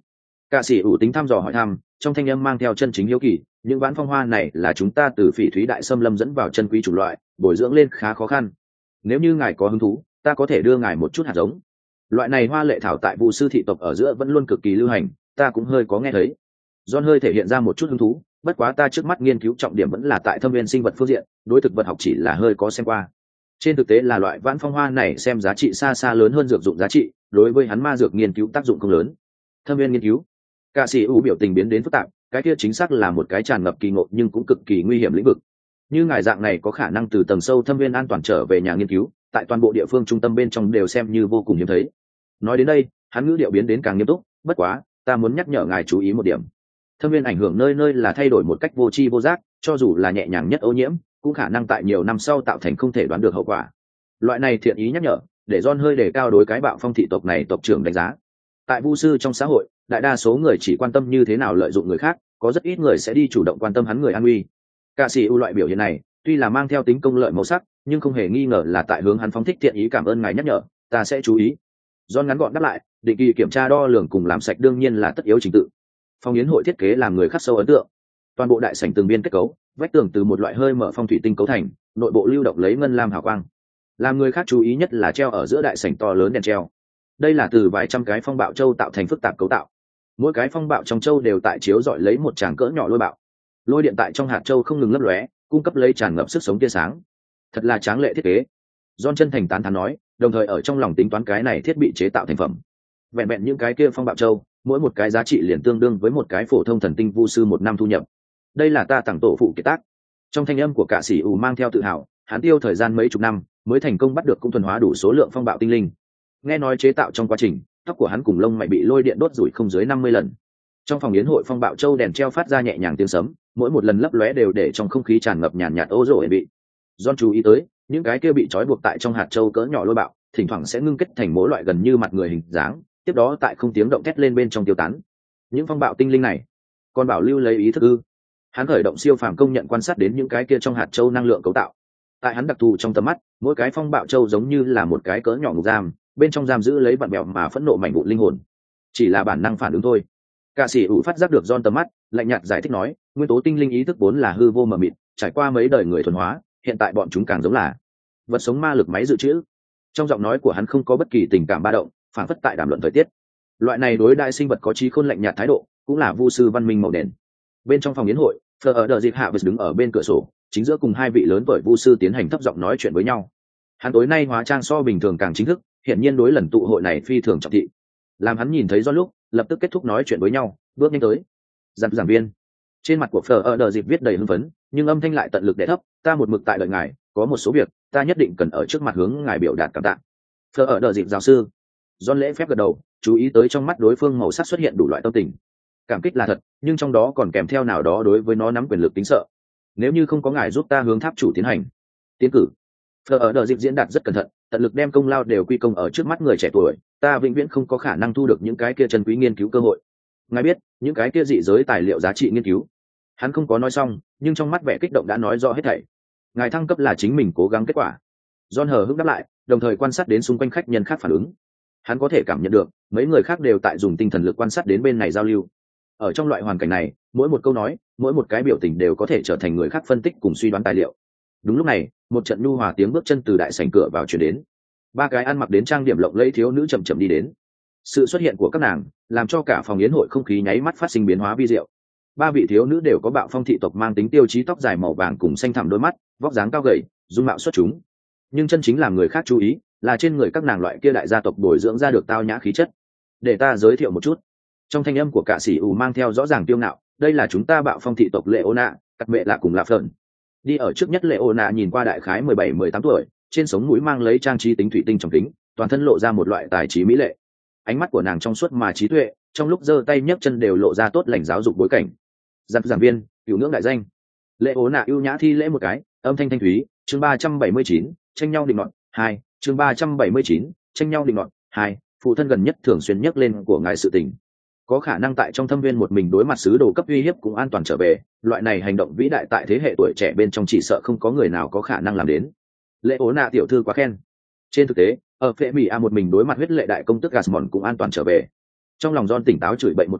Cả sĩ ủ tính thăm dò hỏi thăm, trong thanh âm mang theo chân chính hiếu kỳ, những vãn phong hoa này là chúng ta từ phỉ thúy đại xâm lâm dẫn vào chân quý chủng loại, bồi dưỡng lên khá khó khăn. Nếu như ngài có hứng thú, ta có thể đưa ngài một chút hạt giống. Loại này hoa lệ thảo tại Vu sư thị tộc ở giữa vẫn luôn cực kỳ lưu hành, ta cũng hơi có nghe thấy. John hơi thể hiện ra một chút hứng thú, bất quá ta trước mắt nghiên cứu trọng điểm vẫn là tại thâm viên sinh vật phương diện, đối thực vật học chỉ là hơi có xem qua. Trên thực tế là loại vãn phong hoa này xem giá trị xa xa lớn hơn dược dụng giá trị, đối với hắn ma dược nghiên cứu tác dụng không lớn. Thâm viên nghiên cứu, Cả sĩ ủ biểu tình biến đến phức tạp, cái kia chính xác là một cái tràn ngập kỳ ngộ nhưng cũng cực kỳ nguy hiểm lĩnh vực. Như ngài dạng này có khả năng từ tầng sâu thâm viên an toàn trở về nhà nghiên cứu, tại toàn bộ địa phương trung tâm bên trong đều xem như vô cùng hiếm thấy. Nói đến đây, hắn ngữ điệu biến đến càng nghiêm túc, bất quá, ta muốn nhắc nhở ngài chú ý một điểm. Thâm viên ảnh hưởng nơi nơi là thay đổi một cách vô tri vô giác, cho dù là nhẹ nhàng nhất ô nhiễm, cũng khả năng tại nhiều năm sau tạo thành không thể đoán được hậu quả. Loại này thiện ý nhắc nhở, để John hơi đề cao đối cái bạo phong thị tộc này tộc trưởng đánh giá. Tại Vu sư trong xã hội, đại đa số người chỉ quan tâm như thế nào lợi dụng người khác, có rất ít người sẽ đi chủ động quan tâm hắn người an nguy. Cả sĩ ưu loại biểu hiện này, tuy là mang theo tính công lợi màu sắc, nhưng không hề nghi ngờ là tại hướng hắn phóng thích thiện ý, cảm ơn ngài nhắc nhở, ta sẽ chú ý. John ngắn gọn đáp lại, định kỳ kiểm tra đo lường cùng làm sạch đương nhiên là tất yếu trình tự. Phòng yến hội thiết kế làm người khắc sâu ấn tượng. Toàn bộ đại sảnh từng biên kết cấu, vách tường từ một loại hơi mở phong thủy tinh cấu thành, nội bộ lưu động lấy ngân lam hào quang. Làm người khác chú ý nhất là treo ở giữa đại sảnh to lớn đèn treo. Đây là từ vài trăm cái phong bạo châu tạo thành phức tạp cấu tạo. Mỗi cái phong bạo trong châu đều tại chiếu dọi lấy một tràng cỡ nhỏ lôi bạo. Lôi điện tại trong hạt châu không ngừng lấp lóe, cung cấp lấy tràn ngập sức sống tia sáng. Thật là tráng lệ thiết kế. John chân thành tán thán nói, đồng thời ở trong lòng tính toán cái này thiết bị chế tạo thành phẩm. Vẹn vẹn những cái kia phong bạo châu, mỗi một cái giá trị liền tương đương với một cái phổ thông thần tinh vu sư một năm thu nhập. Đây là ta tặng tổ phụ kiệt tác. Trong thanh âm của cả sĩ ủ mang theo tự hào, hắn tiêu thời gian mấy chục năm mới thành công bắt được cũng thuần hóa đủ số lượng phong bạo tinh linh. Nghe nói chế tạo trong quá trình, tóc của hắn cùng lông mày bị lôi điện đốt rủi không dưới 50 lần. Trong phòng yến hội phong bạo châu đèn treo phát ra nhẹ nhàng tiếng sấm, mỗi một lần lấp lóe đều để trong không khí tràn ngập nhàn nhạt ô rổ bị. John chú ý tới, những cái kia bị trói buộc tại trong hạt châu cỡ nhỏ lôi bạo, thỉnh thoảng sẽ ngưng kết thành mỗi loại gần như mặt người hình dáng, tiếp đó tại không tiếng động thét lên bên trong tiêu tán. Những phong bạo tinh linh này, còn bảo lưu lấy ý thức ư? Hắn khởi động siêu phàm công nhận quan sát đến những cái kia trong hạt châu năng lượng cấu tạo. Tại hắn đặc thù trong tầm mắt, mỗi cái phong bạo châu giống như là một cái cỡ nhỏ ngục giam, bên trong giam giữ lấy vặn bẹo mà phẫn nộ mảnh vụn linh hồn. Chỉ là bản năng phản ứng thôi. Cả sĩ ủ phát giác được John tầm mắt, lạnh nhạt giải thích nói, nguyên tố tinh linh ý thức vốn là hư vô mờ mịt, trải qua mấy đời người thuần hóa, hiện tại bọn chúng càng giống là vật sống ma lực máy dự trữ. Trong giọng nói của hắn không có bất kỳ tình cảm ba động, phản phất tại đàm luận thời tiết. Loại này đối đại sinh vật có trí khôn lạnh nhạt thái độ, cũng là vu sư văn minh màu đen. Bên trong phòng yến hội, Fleur ở đờ dịp hạ vật đứng ở bên cửa sổ, chính giữa cùng hai vị lớn tuổi vu sư tiến hành thấp giọng nói chuyện với nhau. Hắn tối nay hóa trang so bình thường càng chính thức, hiện nhiên đối lần tụ hội này phi thường trọng thị. Làm hắn nhìn thấy John lúc, lập tức kết thúc nói chuyện với nhau, bước nhanh tới. Giảng viên. Trên mặt của Fleur ở đờ dịp viết đầy hưng phấn, nhưng âm thanh lại tận lực đè thấp, ta một mực tại đợi ngài, có một số việc ta nhất định cần ở trước mặt hướng ngài biểu đạt cảm tạ. Fleur ở đờ dịp giáo sư. John lễ phép gật đầu, chú ý tới trong mắt đối phương màu sắc xuất hiện đủ loại tâm tình. Cảm kích là thật, nhưng trong đó còn kèm theo nào đó đối với nó nắm quyền lực tính sợ. Nếu như không có ngài giúp ta hướng tháp chủ tiến hành tiến cử. Fleur ở đờ dịp diễn đạt rất cẩn thận, tận lực đem công lao đều quy công ở trước mắt người trẻ tuổi, ta vĩnh viễn không có khả năng thu được những cái kia chân quý nghiên cứu cơ hội. Ngài biết, những cái kia dị giới tài liệu giá trị nghiên cứu. Hắn không có nói xong, nhưng trong mắt vẻ kích động đã nói rõ hết thảy. Ngài thăng cấp là chính mình cố gắng kết quả. John hờ hững đáp lại, đồng thời quan sát đến xung quanh khách nhân khác phản ứng. Hắn có thể cảm nhận được, mấy người khác đều tại dùng tinh thần lực quan sát đến bên này giao lưu. Ở trong loại hoàn cảnh này, mỗi một câu nói, mỗi một cái biểu tình đều có thể trở thành người khác phân tích cùng suy đoán tài liệu. Đúng lúc này, một trận nhu hòa tiếng bước chân từ đại sảnh cửa vào truyền đến. Ba cái ăn mặc đến trang điểm lộng lẫy thiếu nữ chậm chậm đi đến. Sự xuất hiện của các nàng làm cho cả phòng yến hội không khí nháy mắt phát sinh biến hóa vi diệu. Ba vị thiếu nữ đều có bạo phong thị tộc mang tính tiêu chí, tóc dài màu vàng cùng xanh thẳm đôi mắt, vóc dáng cao gầy, dung mạo xuất chúng. Nhưng chân chính làm người khác chú ý là trên người các nàng loại kia đại gia tộc bồi dưỡng ra được tao nhã khí chất. Để ta giới thiệu một chút. Trong thanh âm của cả sĩ ủ mang theo rõ ràng kiêu ngạo, đây là chúng ta bạo phong thị tộc Leona, cắt mẹ lạ cùng La Phởn. Đi ở trước nhất Leona nhìn qua đại khái 17-18 tuổi, trên sống mũi mang lấy trang trí tính thủy tinh trong kính, toàn thân lộ ra một loại tài trí mỹ lệ. Ánh mắt của nàng trong suốt mà trí tuệ, trong lúc giơ tay nhấc chân đều lộ ra tốt lành giáo dục bối cảnh. Giảng viên, cửu ngưỡng đại danh. Leona ưu nhã thi lễ một cái, âm thanh thanh thúy, chương 379, tranh nhau định luận 2, chương 379, tranh nhau định luận 2, phụ thân gần nhất thường xuyên nhắc lên của ngài sự tình. Có khả năng tại trong thâm viên một mình đối mặt sứ đồ cấp uy hiếp cũng an toàn trở về, loại này hành động vĩ đại tại thế hệ tuổi trẻ bên trong chỉ sợ không có người nào có khả năng làm đến. Leona tiểu thư quá khen. Trên thực tế, ở phệ mỹ a một mình đối mặt huyết lệ đại công tức Gasmon cũng an toàn trở về. Trong lòng John tỉnh táo chửi bậy một câu,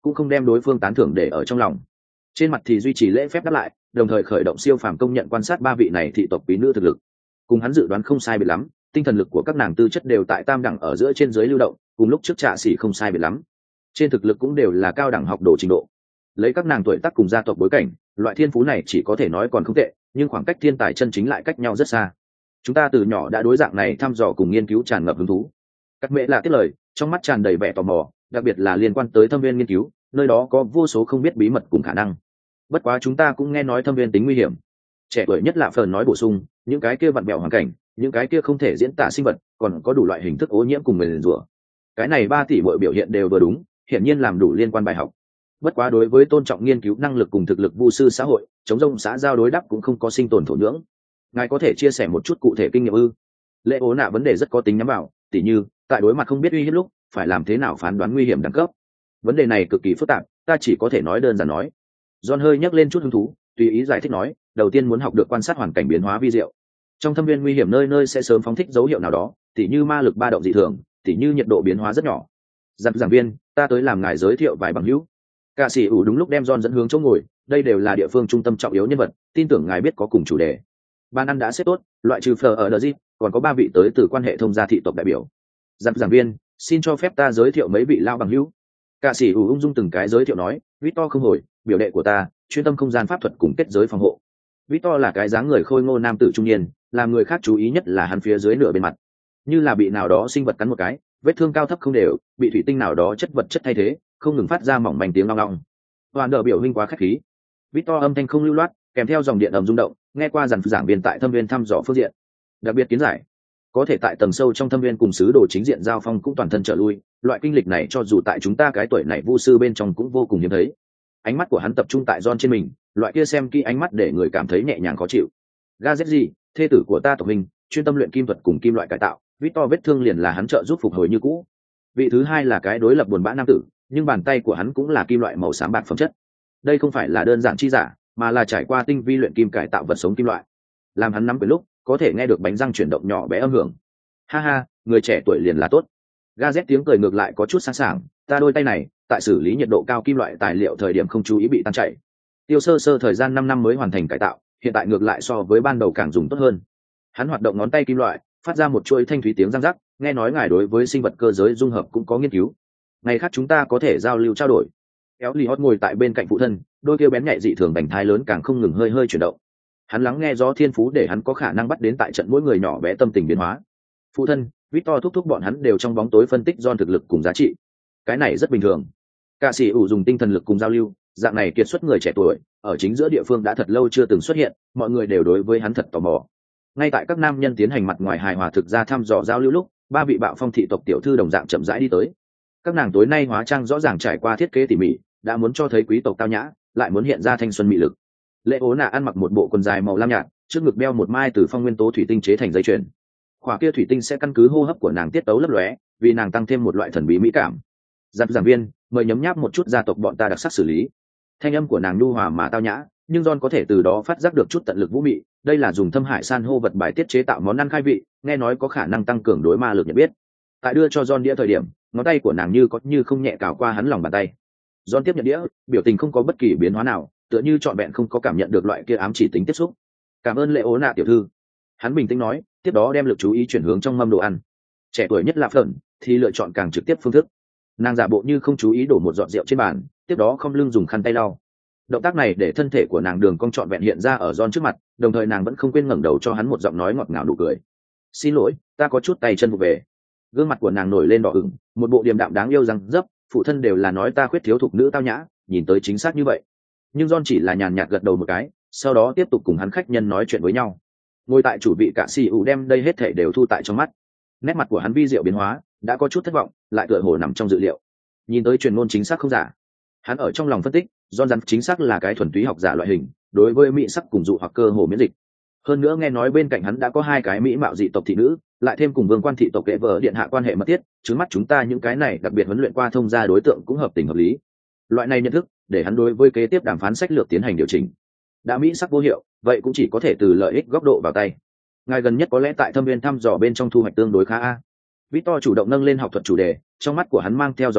cũng không đem đối phương tán thưởng để ở trong lòng. Trên mặt thì duy trì lễ phép đáp lại, đồng thời khởi động siêu phàm công nhận quan sát ba vị này thị tộc quý nữ thực lực. Cùng hắn dự đoán không sai biệt lắm, tinh thần lực của các nàng tư chất đều tại tam đẳng ở giữa trên dưới lưu động, cùng lúc trước Trạ Sĩ không sai biệt lắm. Trên thực lực cũng đều là cao đẳng học đồ trình độ. Lấy các nàng tuổi tác cùng gia tộc bối cảnh, loại thiên phú này chỉ có thể nói còn không tệ, nhưng khoảng cách thiên tài chân chính lại cách nhau rất xa. Chúng ta từ nhỏ đã đối dạng này thăm dò cùng nghiên cứu tràn ngập hứng thú. Các mẹ là tiếp lời, trong mắt tràn đầy vẻ tò mò, đặc biệt là liên quan tới thâm viên nghiên cứu, nơi đó có vô số không biết bí mật cùng khả năng. Bất quá chúng ta cũng nghe nói thâm viên tính nguy hiểm. Trẻ tuổi nhất là Phờn nói bổ sung, những cái kia vặn bẹo hoàn cảnh, những cái kia không thể diễn tả sinh vật, còn có đủ loại hình thức ô nhiễm cùng nguyền rủa. Cái này 3 tỷ mỗi biểu hiện đều vừa đúng, hiển nhiên làm đủ liên quan bài học. Bất quá đối với tôn trọng nghiên cứu năng lực cùng thực lực vu sư xã hội, chống rông xã giao đối đáp cũng không có sinh tồn thổ nhưỡng. Ngài có thể chia sẻ một chút cụ thể kinh nghiệm ư? Lệ ố nạ vấn đề rất có tính nhắm vào, tỉ như tại đối mặt không biết uy hiếp lúc phải làm thế nào phán đoán nguy hiểm đẳng cấp. Vấn đề này cực kỳ phức tạp, ta chỉ có thể nói đơn giản nói. John hơi nhắc lên chút hứng thú, tùy ý giải thích nói, đầu tiên muốn học được quan sát hoàn cảnh biến hóa vi diệu. Trong thâm viên nguy hiểm nơi nơi sẽ sớm phóng thích dấu hiệu nào đó, tỉ như ma lực ba động dị thường, tỉ như nhiệt độ biến hóa rất nhỏ. Giảng viên, ta tới làm ngài giới thiệu vài bằng hữu. Cả sĩ ủ đúng lúc đem John dẫn hướng chỗ ngồi, đây đều là địa phương trung tâm trọng yếu nhân vật, tin tưởng ngài biết có cùng chủ đề. Ban ăn đã xếp tốt, loại trừ Fleur ở Dizzy, còn có 3 vị tới từ quan hệ thông gia thị tộc đại biểu. Giảng viên, xin cho phép ta giới thiệu mấy vị lao bằng hữu. Cả sĩ ủ ung dung từng cái giới thiệu nói, Victor không hồi, biểu đệ của ta, chuyên tâm không gian pháp thuật cùng kết giới phòng hộ. Victor là cái dáng người khôi ngô nam tử trung niên, làm người khác chú ý nhất là hắn phía dưới nửa bên mặt, như là bị nào đó sinh vật cắn một cái, vết thương cao thấp không đều, bị thủy tinh nào đó chất vật chất thay thế, không ngừng phát ra mỏng manh tiếng long long. Hoàn đỡ biểu huynh quá khách khí. Victor âm thanh không lưu loát, kèm theo dòng điện ầm rung động, nghe qua dàn giảng viên tại thâm viên thăm dò phương diện, đặc biệt kiến giải, có thể tại tầng sâu trong thâm viên cùng sứ đồ chính diện giao phong cũng toàn thân trở lui, loại kinh lịch này cho dù tại chúng ta cái tuổi này vu sư bên trong cũng vô cùng hiếm thấy. Ánh mắt của hắn tập trung tại John trên mình, loại kia xem kỹ ánh mắt để người cảm thấy nhẹ nhàng khó chịu. Gazetzi, thê tử của ta tộc hình, chuyên tâm luyện kim thuật cùng kim loại cải tạo, Victor vết thương liền là hắn trợ giúp phục hồi như cũ. Vị thứ hai là cái đối lập buồn bã nam tử, nhưng bàn tay của hắn cũng là kim loại màu xám bạc phẩm chất. Đây không phải là đơn giản chi giả, mà là trải qua tinh vi luyện kim cải tạo vật sống kim loại. Làm hắn nắm quyền lúc, có thể nghe được bánh răng chuyển động nhỏ bé âm hưởng. Ha ha, người trẻ tuổi liền là tốt. Gazet tiếng cười ngược lại có chút sáng sảng, ta đôi tay này, tại xử lý nhiệt độ cao kim loại tài liệu thời điểm không chú ý bị tan chảy. Tiêu sơ sơ thời gian 5 năm mới hoàn thành cải tạo, hiện tại ngược lại so với ban đầu càng dùng tốt hơn. Hắn hoạt động ngón tay kim loại, phát ra một chuỗi thanh thúy tiếng răng rắc, nghe nói ngài đối với sinh vật cơ giới dung hợp cũng có nghiên cứu. Ngày khác chúng ta có thể giao lưu trao đổi. Kéo Lý Hót ngồi tại bên cạnh phụ thân, đôi kia bén nhạy dị thường bành thai lớn càng không ngừng hơi hơi chuyển động. Hắn lắng nghe gió thiên phú để hắn có khả năng bắt đến tại trận mỗi người nhỏ bé tâm tình biến hóa. Phụ thân, Victor thúc thúc bọn hắn đều trong bóng tối phân tích John thực lực cùng giá trị. Cái này rất bình thường. Cả sĩ ủ dùng tinh thần lực cùng giao lưu, dạng này kiệt xuất người trẻ tuổi, ở chính giữa địa phương đã thật lâu chưa từng xuất hiện, mọi người đều đối với hắn thật tò mò. Ngay tại các nam nhân tiến hành mặt ngoài hài hòa thực ra thăm dò giao lưu lúc, 3 vị bạo phong thị tộc tiểu thư đồng dạng chậm rãi đi tới. Các nàng tối nay hóa trang rõ ràng trải qua thiết kế tỉ mỉ, đã muốn cho thấy quý tộc tao nhã, lại muốn hiện ra thanh xuân mị lực. Lệ ố nạ ăn mặc một bộ quần dài màu lam nhạt, trước ngực đeo một mai từ phong nguyên tố thủy tinh chế thành dây chuyền. Khỏa kia thủy tinh sẽ căn cứ hô hấp của nàng tiết tấu lấp lóe, vì nàng tăng thêm một loại thần bí mỹ cảm. Giảng viên, mời nhấm nháp một chút gia tộc bọn ta đặc sắc xử lý. Thanh âm của nàng nhu hòa mà tao nhã, nhưng John có thể từ đó phát giác được chút tận lực vũ mị. Đây là dùng thâm hải san hô vật bài tiết chế tạo món ăn khai vị, nghe nói có khả năng tăng cường đối ma lực nhận biết. Tại đưa cho John đĩa thời điểm, ngón tay của nàng như có như không nhẹ cào qua hắn lòng bàn tay. John tiếp nhận đĩa, biểu tình không có bất kỳ biến hóa nào, tựa như trọn vẹn không có cảm nhận được loại kia ám chỉ tính tiếp xúc. Cảm ơn Lệ ố nạ tiểu thư. Hắn bình tĩnh nói, tiếp đó đem lực chú ý chuyển hướng trong mâm đồ ăn. Trẻ tuổi nhất là Phởn thì lựa chọn càng trực tiếp phương thức. Nàng giả bộ như không chú ý đổ một giọt rượu trên bàn, tiếp đó không lưng dùng khăn tay lau. Động tác này để thân thể của nàng đường cong trọn vẹn hiện ra ở John trước mặt, đồng thời nàng vẫn không quên ngẩng đầu cho hắn một giọng nói ngọt ngào nụ cười. Xin lỗi, ta có chút tay chân vụ về. Gương mặt của nàng nổi lên đỏ ửng, một bộ điềm đạm đáng yêu răng dấp, phụ thân đều là nói ta khuyết thiếu thục nữ tao nhã, nhìn tới chính xác như vậy. Nhưng John chỉ là nhàn nhạt gật đầu một cái, sau đó tiếp tục cùng hắn khách nhân nói chuyện với nhau. Ngồi tại chủ vị cả sĩ ủ đem đây hết thảy đều thu tại trong mắt. Nét mặt của hắn vi diệu biến hóa, đã có chút thất vọng, lại tựa hồ nằm trong dự liệu. Nhìn tới truyền ngôn chính xác không giả. Hắn ở trong lòng phân tích, John rắn chính xác là cái thuần túy học giả loại hình, đối với mỹ sắc cùng dụ hoặc cơ hồ miễn dịch. Hơn nữa nghe nói bên cạnh hắn đã có 2 cái mỹ mạo dị tộc thị nữ, lại thêm cùng vương quan thị tộc kệ vợ điện hạ quan hệ mật thiết, trước mắt chúng ta những cái này đặc biệt huấn luyện qua thông gia đối tượng cũng hợp tình hợp lý. Loại này nhận thức, để hắn đối với kế tiếp đàm phán sách lược tiến hành điều chỉnh. Đã mỹ sắc vô hiệu, vậy cũng chỉ có thể từ lợi ích góc độ vào tay. Ngài gần nhất có lẽ tại thâm viên thăm dò bên trong thu hoạch tương đối khá a. Victor chủ động nâng lên học thuật chủ đề, trong mắt của hắn mang theo dò hỏi,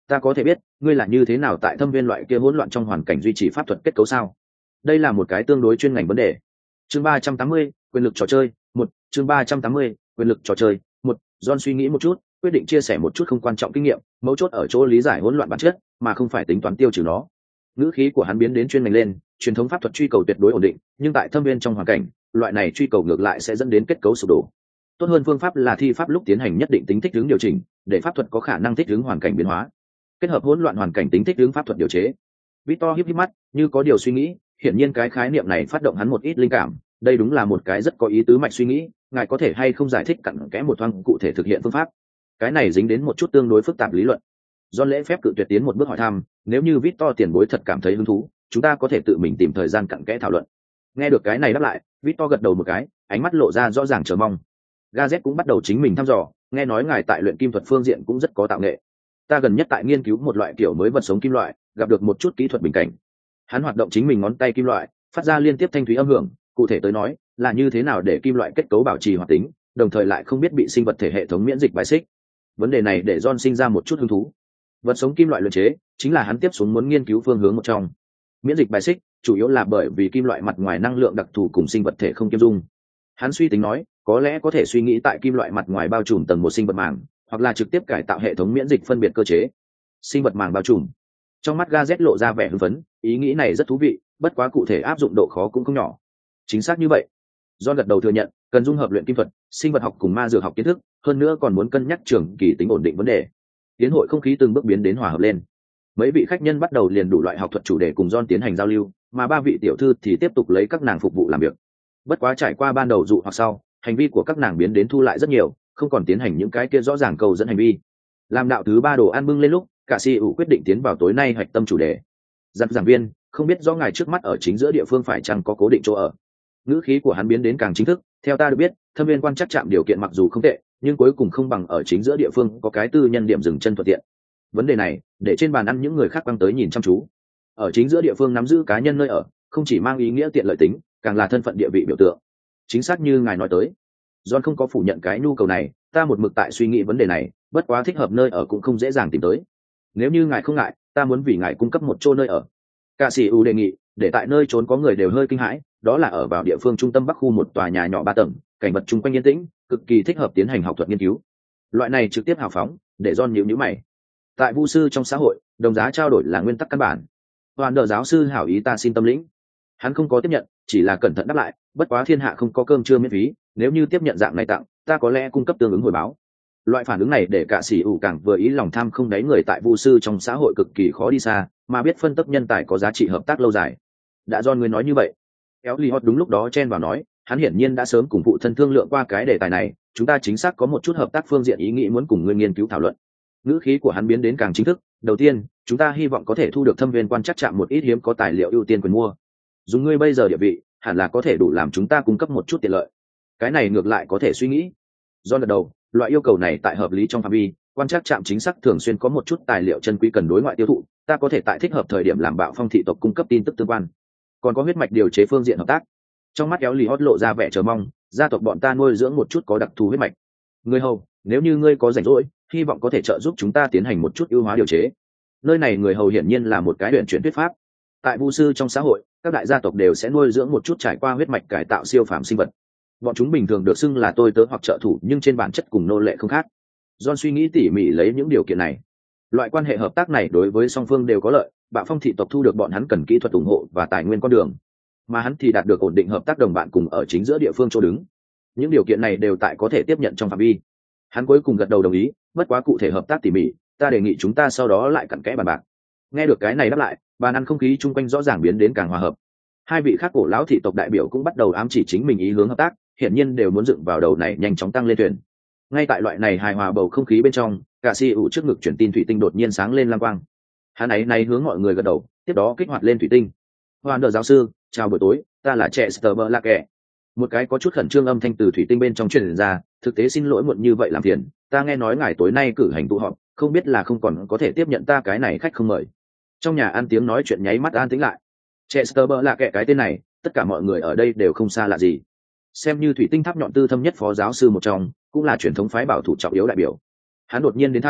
ta có thể biết ngươi là như thế nào tại thâm viên loại kia hỗn loạn trong hoàn cảnh duy trì pháp thuật kết cấu sao? Đây là một cái tương đối chuyên ngành vấn đề. Chương 380, quyền lực trò chơi một. Chương 380, quyền lực trò chơi một. John suy nghĩ một chút, quyết định chia sẻ một chút không quan trọng kinh nghiệm, mấu chốt ở chỗ lý giải hỗn loạn bản chất, mà không phải tính toán tiêu trừ nó. Ngữ khí của hắn biến đến chuyên ngành lên, truyền thống pháp thuật truy cầu tuyệt đối ổn định, nhưng tại thâm viên trong hoàn cảnh, loại này truy cầu ngược lại sẽ dẫn đến kết cấu sụp đổ. Tốt hơn phương pháp là thi pháp lúc tiến hành nhất định tính thích ứng điều chỉnh, để pháp thuật có khả năng thích ứng hoàn cảnh biến hóa, kết hợp hỗn loạn hoàn cảnh tính thích ứng pháp thuật điều chế. Victor híp híp mắt, như có điều suy nghĩ, hiển nhiên cái khái niệm này phát động hắn một ít linh cảm, đây đúng là một cái rất có ý tứ mạch suy nghĩ, ngài có thể hay không giải thích cặn kẽ một thoáng cụ thể thực hiện phương pháp? Cái này dính đến một chút tương đối phức tạp lý luận. Do lễ phép cự tuyệt tiến một bước hỏi thăm, nếu như Victor tiền bối thật cảm thấy hứng thú, chúng ta có thể tự mình tìm thời gian cặn kẽ thảo luận. Nghe được cái này đáp lại, Victor gật đầu một cái, ánh mắt lộ ra rõ ràng chờ mong. Gazet cũng bắt đầu chính mình thăm dò, nghe nói ngài tại luyện kim thuật phương diện cũng rất có tạo nghệ. Ta gần nhất tại nghiên cứu một loại kiểu mới vật sống kim loại, gặp được một chút kỹ thuật bình cảnh. Hắn hoạt động chính mình ngón tay kim loại, phát ra liên tiếp thanh thúy âm hưởng, cụ thể tới nói, là như thế nào để kim loại kết cấu bảo trì hoạt tính, đồng thời lại không biết bị sinh vật thể hệ thống miễn dịch bài xích. Vấn đề này để John sinh ra một chút hứng thú. Vật sống kim loại luyện chế chính là hắn tiếp xuống muốn nghiên cứu phương hướng một trong. Miễn dịch bài xích chủ yếu là bởi vì kim loại mặt ngoài năng lượng đặc thù cùng sinh vật thể không kiêm dung. Hắn suy tính nói, có lẽ có thể suy nghĩ tại kim loại mặt ngoài bao trùm tầng một sinh vật màng, hoặc là trực tiếp cải tạo hệ thống miễn dịch phân biệt cơ chế. Sinh vật màng bao trùm. Trong mắt Gazet lộ ra vẻ hưng phấn, ý nghĩ này rất thú vị, bất quá cụ thể áp dụng độ khó cũng không nhỏ. Chính xác như vậy. John gật đầu thừa nhận, cần dung hợp luyện kim thuật, sinh vật học cùng ma dược học kiến thức, hơn nữa còn muốn cân nhắc trường kỳ tính ổn định vấn đề. Tiến hội không khí từng bước biến đến hòa hợp lên. Mấy vị khách nhân bắt đầu liền đủ loại học thuật chủ đề cùng John tiến hành giao lưu, mà ba vị tiểu thư thì tiếp tục lấy các nàng phục vụ làm việc. Bất quá trải qua ban đầu dụ hoặc sau, hành vi của các nàng biến đến thu lại rất nhiều, không còn tiến hành những cái kia rõ ràng cầu dẫn hành vi. Làm đạo thứ ba đồ ăn bưng lên lúc, cả si ủ quyết định tiến vào tối nay hoạch tâm chủ đề. Dặn giảng viên, không biết rõ ngài trước mắt ở chính giữa địa phương phải chăng có cố định chỗ ở? Ngữ khí của hắn biến đến càng chính thức. Theo ta được biết, thâm viên quan chắc chạm điều kiện mặc dù không tệ, nhưng cuối cùng không bằng ở chính giữa địa phương có cái tư nhân điểm dừng chân thuận tiện. Vấn đề này để trên bàn ăn những người khác quăng tới nhìn chăm chú. Ở chính giữa địa phương nắm giữ cá nhân nơi ở, không chỉ mang ý nghĩa tiện lợi tính, càng là thân phận địa vị biểu tượng. Chính xác như ngài nói tới. John không có phủ nhận cái nhu cầu này, ta một mực tại suy nghĩ vấn đề này, bất quá thích hợp nơi ở cũng không dễ dàng tìm tới. Nếu như ngài không ngại, ta muốn vì ngài cung cấp một chỗ nơi ở. Cả sĩ ưu đề nghị, để tại nơi trốn có người đều hơi kinh hãi, đó là ở vào địa phương trung tâm bắc khu một tòa nhà nhỏ 3 tầng, cảnh vật chung quanh yên tĩnh, cực kỳ thích hợp tiến hành học thuật nghiên cứu. Loại này trực tiếp hào phóng, để John nhíu mày. Tại vu sư trong xã hội, đồng giá trao đổi là nguyên tắc căn bản. Hoàn đờ giáo sư hảo ý ta xin tâm lĩnh. Hắn không có tiếp nhận, chỉ là cẩn thận đáp lại, bất quá thiên hạ không có cơm trưa miễn phí, nếu như tiếp nhận dạng này tặng, ta có lẽ cung cấp tương ứng hồi báo. Loại phản ứng này để cả sĩ ủ càng vừa ý lòng tham không đáy người tại vu sư trong xã hội cực kỳ khó đi xa, mà biết phân tích nhân tài có giá trị hợp tác lâu dài. Đã do người nói như vậy. Elliot đúng lúc đó chen vào nói, hắn hiển nhiên đã sớm cùng phụ thân thương lượng qua cái đề tài này, chúng ta chính xác có một chút hợp tác phương diện ý nghĩ muốn cùng ngươi nghiên cứu thảo luận. Ngữ khí của hắn biến đến càng chính thức. Đầu tiên, chúng ta hy vọng có thể thu được thâm viên quan chắc chạm một ít hiếm có tài liệu ưu tiên quyền mua. Dùng ngươi bây giờ địa vị, hẳn là có thể đủ làm chúng ta cung cấp một chút tiện lợi. Cái này ngược lại có thể suy nghĩ. Do gật đầu, loại yêu cầu này tại hợp lý trong phạm vi, quan trắc trạm chính xác thường xuyên có một chút tài liệu chân quý cần đối ngoại tiêu thụ, ta có thể tại thích hợp thời điểm làm bạo phong thị tộc cung cấp tin tức tương quan. Còn có huyết mạch điều chế phương diện hợp tác. Trong mắt kéo lì hót lộ ra vẻ chờ mong, gia tộc bọn ta nuôi dưỡng một chút có đặc thù huyết mạch. Ngươi hầu, nếu như ngươi có rảnh rỗi, hy vọng có thể trợ giúp chúng ta tiến hành một chút ưu hóa điều chế. Nơi này người hầu hiển nhiên là một cái luyện chuyển thuyết pháp. Tại vu sư trong xã hội, các đại gia tộc đều sẽ nuôi dưỡng một chút trải qua huyết mạch cải tạo siêu phàm sinh vật. Bọn chúng bình thường được xưng là tôi tớ hoặc trợ thủ, nhưng trên bản chất cùng nô lệ không khác. John suy nghĩ tỉ mỉ lấy những điều kiện này. Loại quan hệ hợp tác này đối với song phương đều có lợi, Bạo Phong thị tộc thu được bọn hắn cần kỹ thuật ủng hộ và tài nguyên con đường, mà hắn thì đạt được ổn định hợp tác đồng bạn cùng ở chính giữa địa phương chỗ đứng. Những điều kiện này đều tại có thể tiếp nhận trong phạm vi. Hắn cuối cùng gật đầu đồng ý, bất quá cụ thể hợp tác tỉ mỉ, ta đề nghị chúng ta sau đó lại cặn kẽ bàn bạc. Nghe được cái này đáp lại, bàn ăn không khí chung quanh rõ ràng biến đến càng hòa hợp. Hai vị khác cổ lão thị tộc đại biểu cũng bắt đầu ám chỉ chính mình ý hướng hợp tác, hiển nhiên đều muốn dựng vào đầu này nhanh chóng tăng lên thuyền. Ngay tại loại này hài hòa bầu không khí bên trong, cả si ủ trước ngực chuyển tin thủy tinh đột nhiên sáng lên lam quang. Hắn ấy này hướng mọi người gật đầu, tiếp đó kích hoạt lên thủy tinh. Hoàn đờ giáo sư, chào buổi tối, ta là Chester Blackett. Một cái có chút khẩn trương âm thanh từ thủy tinh bên trong truyền ra, thực tế xin lỗi muộn như vậy làm phiền, ta nghe nói ngài tối nay cử hành tụ họp, không biết là không còn có thể tiếp nhận ta cái này khách không mời. Trong nhà ăn tiếng nói chuyện nháy mắt an tĩnh lại. Chester Blackett cái tên này, tất cả mọi người ở đây đều không xa lạ gì. Xem như thủy tinh tháp nhọn tư thâm nhất phó giáo sư một trong, cũng là truyền thống phái bảo thủ trọng yếu đại biểu. Hắn đột nhiên đến thăm,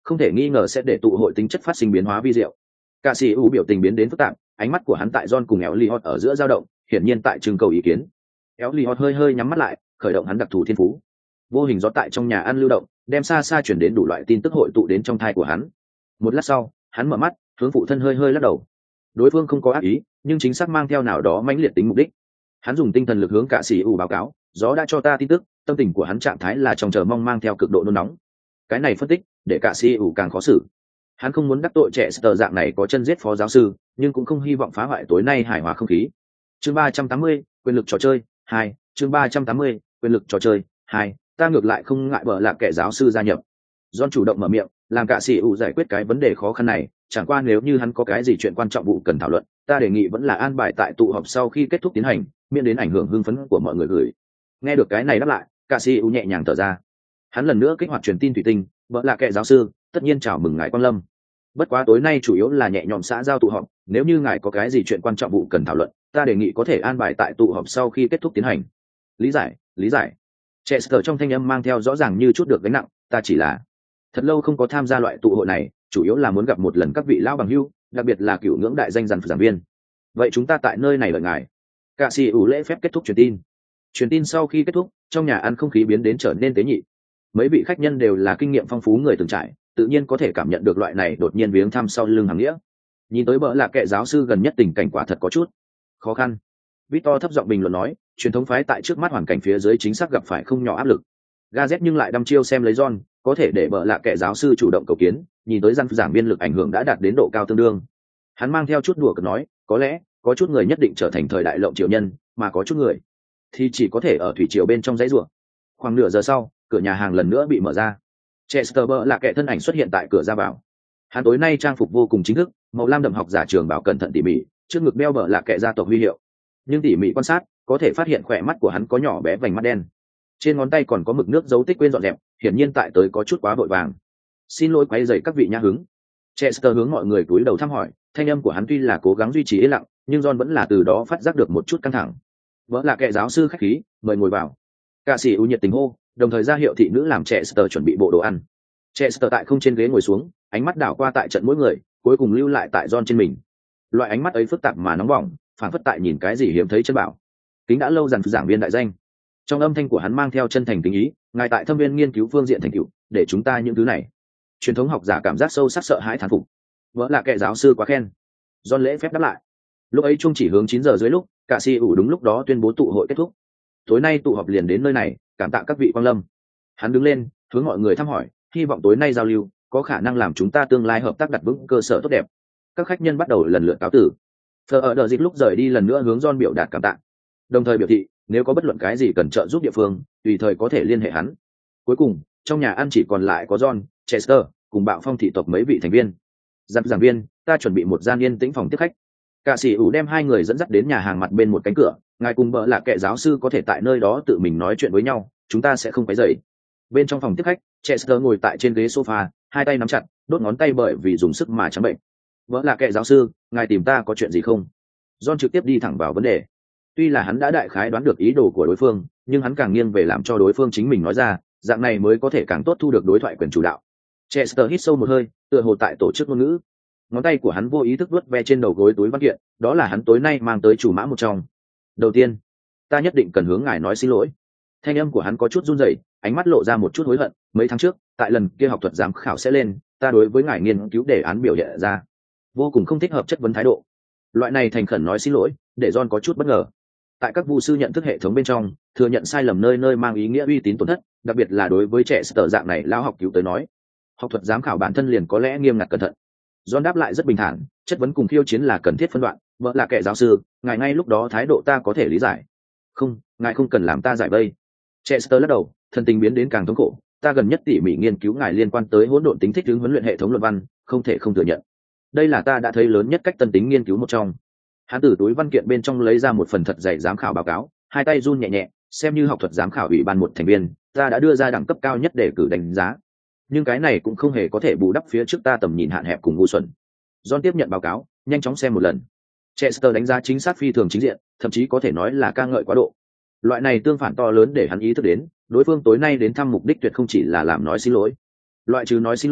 không thể nghi ngờ sẽ để tụ hội tính chất phát sinh biến hóa vi diệu. Cả sĩ u biểu tình biến đến phức tạp, ánh mắt của hắn tại John cùng Elliot ở giữa dao động, hiển nhiên tại trưng cầu ý kiến. Elliot hơi hơi nhắm mắt lại, khởi động hắn đặc thù thiên phú. Vô hình gió tại trong nhà ăn lưu động, đem xa xa chuyển đến đủ loại tin tức hội tụ đến trong thai của hắn. Một lát sau, hắn mở mắt, hướng phụ thân hơi hơi lắc đầu. Đối phương không có ác ý, nhưng chính xác mang theo nào đó mãnh liệt tính mục đích. Hắn dùng tinh thần lực hướng cả sĩ u báo cáo, gió đã cho ta tin tức, tâm tình của hắn trạng thái là trong chờ mong mang theo cực độ nôn nóng. Cái này phân tích để cả sĩ u càng khó xử. Hắn không muốn đắc tội trẻ Sờ dạng này có chân giết phó giáo sư, nhưng cũng không hy vọng phá hoại tối nay hài hòa không khí. Chương 380, quyền lực trò chơi 2, chương 380, quyền lực trò chơi 2, ta ngược lại không ngại bợ là kẻ giáo sư gia nhập. John chủ động mở miệng, làm cả sĩ ủ giải quyết cái vấn đề khó khăn này, chẳng qua nếu như hắn có cái gì chuyện quan trọng vụ cần thảo luận, ta đề nghị vẫn là an bài tại tụ họp sau khi kết thúc tiến hành, miễn đến ảnh hưởng hưng phấn của mọi người gửi. Nghe được cái này đáp lại, cả sĩ ủ nhẹ nhàng thở ra. Hắn lần nữa kích hoạt truyền tin thủy tinh, bợ là kẻ giáo sư, tất nhiên chào mừng ngài quan lâm. Bất quá tối nay chủ yếu là nhẹ nhõm xã giao tụ họp, nếu như ngài có cái gì chuyện quan trọng vụ cần thảo luận, ta đề nghị có thể an bài tại tụ họp sau khi kết thúc tiến hành. Lý giải, lý giải. Chester trong thanh âm mang theo rõ ràng như chút được gánh nặng, ta chỉ là thật lâu không có tham gia loại tụ hội này, chủ yếu là muốn gặp một lần các vị lão bằng hữu, đặc biệt là cửu ngưỡng đại danh giảng viên. Vậy chúng ta tại nơi này đợi ngài. Cả sĩ ủ lễ phép kết thúc truyền tin. Truyền tin sau khi kết thúc, trong nhà ăn không khí biến đến trở nên tế nhị. Mấy vị khách nhân đều là kinh nghiệm phong phú người từng trải, tự nhiên có thể cảm nhận được loại này đột nhiên viếng thăm sau lưng hàng nghĩa. Nhìn tới bỡ là kệ giáo sư gần nhất tình cảnh quả thật có chút khó khăn. Victor thấp giọng bình luận nói, truyền thống phái tại trước mắt hoàn cảnh phía dưới chính xác gặp phải không nhỏ áp lực. Gazet nhưng lại đăm chiêu xem lấy John, có thể để bỡ là kệ giáo sư chủ động cầu kiến, nhìn tới giảng viên lực ảnh hưởng đã đạt đến độ cao tương đương. Hắn mang theo chút đùa cợt nói, có lẽ có chút người nhất định trở thành thời đại lộng triều nhân, mà có chút người thì chỉ có thể ở thủy triều bên trong dãy rùa. Khoảng nửa giờ sau, cửa nhà hàng lần nữa bị mở ra. Chester bỡ là kệ thân ảnh xuất hiện tại cửa ra vào. Hắn tối nay trang phục vô cùng chính thức, màu lam đậm học giả trường bảo cẩn thận tỉ mỉ, trước ngực đeo bỡ là kệ gia tộc huy hiệu. Nhưng tỉ mỉ quan sát, có thể phát hiện khỏe mắt của hắn có nhỏ bé vành mắt đen. Trên ngón tay còn có mực nước dấu tích quên dọn dẹp, hiển nhiên tại tới có chút quá vội vàng. Xin lỗi quấy rầy các vị nhã hứng. Chester hướng mọi người cúi đầu thăm hỏi, thanh âm của hắn tuy là cố gắng duy trì yên lặng, nhưng John vẫn là từ đó phát giác được một chút căng thẳng. Vỡ là kệ giáo sư khách khí, mời ngồi vào. Cả sĩ ưu nhiệt tình hô, đồng thời ra hiệu thị nữ làm Chester chuẩn bị bộ đồ ăn. Chester tại không trên ghế ngồi xuống, ánh mắt đảo qua tại trận mỗi người, cuối cùng lưu lại tại John trên mình. Loại ánh mắt ấy phức tạp mà nóng bỏng, phản phất tại nhìn cái gì hiếm thấy chân bảo. Kính đã lâu dần giảng viên đại danh. Trong âm thanh của hắn mang theo chân thành tình ý, ngài tại thâm viên nghiên cứu phương diện thành tựu, để chúng ta những thứ này. Truyền thống học giả cảm giác sâu sắc sợ hãi thán phục. Vỡ là kệ giáo sư quá khen. John lễ phép đáp lại. Lúc ấy chung chỉ hướng 9 giờ dưới lúc, cả si ủ đúng lúc đó tuyên bố tụ hội kết thúc. Tối nay tụ họp liền đến nơi này, cảm tạ các vị quang lâm. Hắn đứng lên, hướng mọi người thăm hỏi, hy vọng tối nay giao lưu có khả năng làm chúng ta tương lai hợp tác đặt vững cơ sở tốt đẹp. Các khách nhân bắt đầu lần lượt cáo tử. Thờ ở đợi dịp lúc rời đi lần nữa hướng John biểu đạt cảm tạ, đồng thời biểu thị nếu có bất luận cái gì cần trợ giúp địa phương, tùy thời có thể liên hệ hắn. Cuối cùng, trong nhà ăn chỉ còn lại có John, Chester cùng Bạo Phong thị tộc mấy vị thành viên. Giảng viên, ta chuẩn bị một gian yên tĩnh phòng tiếp khách. Cả sĩ ủ đem hai người dẫn dắt đến nhà hàng mặt bên một cánh cửa, ngài cùng bỡ là kệ giáo sư có thể tại nơi đó tự mình nói chuyện với nhau, chúng ta sẽ không quấy rầy. Bên trong phòng tiếp khách, Chester ngồi tại trên ghế sofa, hai tay nắm chặt, đốt ngón tay bởi vì dùng sức mà trắng bệnh. Bỡ là kệ giáo sư, ngài tìm ta có chuyện gì không? John trực tiếp đi thẳng vào vấn đề. Tuy là hắn đã đại khái đoán được ý đồ của đối phương, nhưng hắn càng nghiêng về làm cho đối phương chính mình nói ra, dạng này mới có thể càng tốt thu được đối thoại quyền chủ đạo. Chester hít sâu một hơi, tựa hồ tại tổ chức ngôn ngữ. Ngón tay của hắn vô ý thức vuốt ve trên đầu gối túi văn kiện, đó là hắn tối nay mang tới chủ mã một trong. Đầu tiên, ta nhất định cần hướng ngài nói xin lỗi. Thanh âm của hắn có chút run rẩy, ánh mắt lộ ra một chút hối hận. Mấy tháng trước, tại lần kia học thuật giám khảo sẽ lên, ta đối với ngài nghiên cứu đề án biểu hiện ra vô cùng không thích hợp chất vấn thái độ. Loại này thành khẩn nói xin lỗi, để John có chút bất ngờ. Tại các vu sư nhận thức hệ thống bên trong, thừa nhận sai lầm nơi nơi mang ý nghĩa uy tín tổn thất, đặc biệt là đối với trẻ sở dạng này lao học cứu tới nói, học thuật giám khảo bản thân liền có lẽ nghiêm ngặt cẩn thận. John đáp lại rất bình thản, chất vấn cùng khiêu chiến là cần thiết phân đoạn, vợ là kẻ giáo sư, ngài ngay lúc đó thái độ ta có thể lý giải. Không, ngài không cần làm ta giải vây. Chester lắc đầu, thần tình biến đến càng thống khổ, ta gần nhất tỉ mỉ nghiên cứu ngài liên quan tới hỗn độn tính thích ứng huấn luyện hệ thống luận văn, không thể không thừa nhận. Đây là ta đã thấy lớn nhất cách tân tính nghiên cứu một trong. Hắn từ túi văn kiện bên trong lấy ra một phần thật dày giám khảo báo cáo, hai tay run nhẹ nhẹ, xem như học thuật giám khảo ủy ban một thành viên, ta đã đưa ra đẳng cấp cao nhất để cử đánh giá. Nhưng cái này cũng không hề có thể bù đắp phía trước ta tầm nhìn hạn hẹp cùng ngu xuẩn. John tiếp nhận báo cáo, nhanh chóng xem một lần. Chester đánh giá chính xác phi thường chính diện, thậm chí có thể nói là ca ngợi quá độ. Loại này tương phản to lớn để hắn ý thức đến, đối phương tối nay đến thăm mục đích tuyệt không chỉ là làm nói xin lỗi. Loại trừ nói xin lỗi,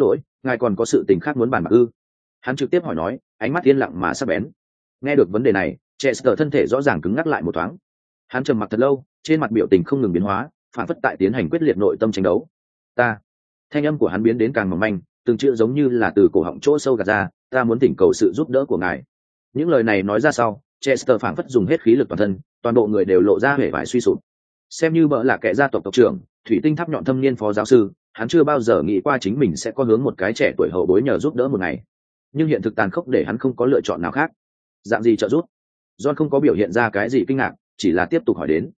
ngài còn có sự tình khác muốn bàn bạc ư? Hắn trực tiếp hỏi nói, ánh mắt yên lặng mà sắc bén. Nghe được vấn đề này, Chester thân thể rõ ràng cứng ngắc lại một thoáng. Hắn trầm mặc thật lâu, trên mặt biểu tình không ngừng biến hóa, phản phất tại tiến hành quyết liệt nội tâm tranh đấu. Ta, thanh âm của hắn biến đến càng mỏng manh, từng chữ giống như là từ cổ họng chỗ sâu gạt ra, ta muốn thỉnh cầu sự giúp đỡ của ngài. Những lời này nói ra sau, Chester phản phất dùng hết khí lực toàn thân, toàn bộ người đều lộ ra vẻ vải suy sụp. Xem như bỡ là kẻ gia tộc tộc trưởng, thủy tinh tháp nhọn thâm niên phó giáo sư, hắn chưa bao giờ nghĩ qua chính mình sẽ có hướng một cái trẻ tuổi hậu bối nhờ giúp đỡ một ngày. Nhưng hiện thực tàn khốc để hắn không có lựa chọn nào khác. Dạng gì trợ giúp? John không có biểu hiện ra cái gì kinh ngạc, chỉ là tiếp tục hỏi đến.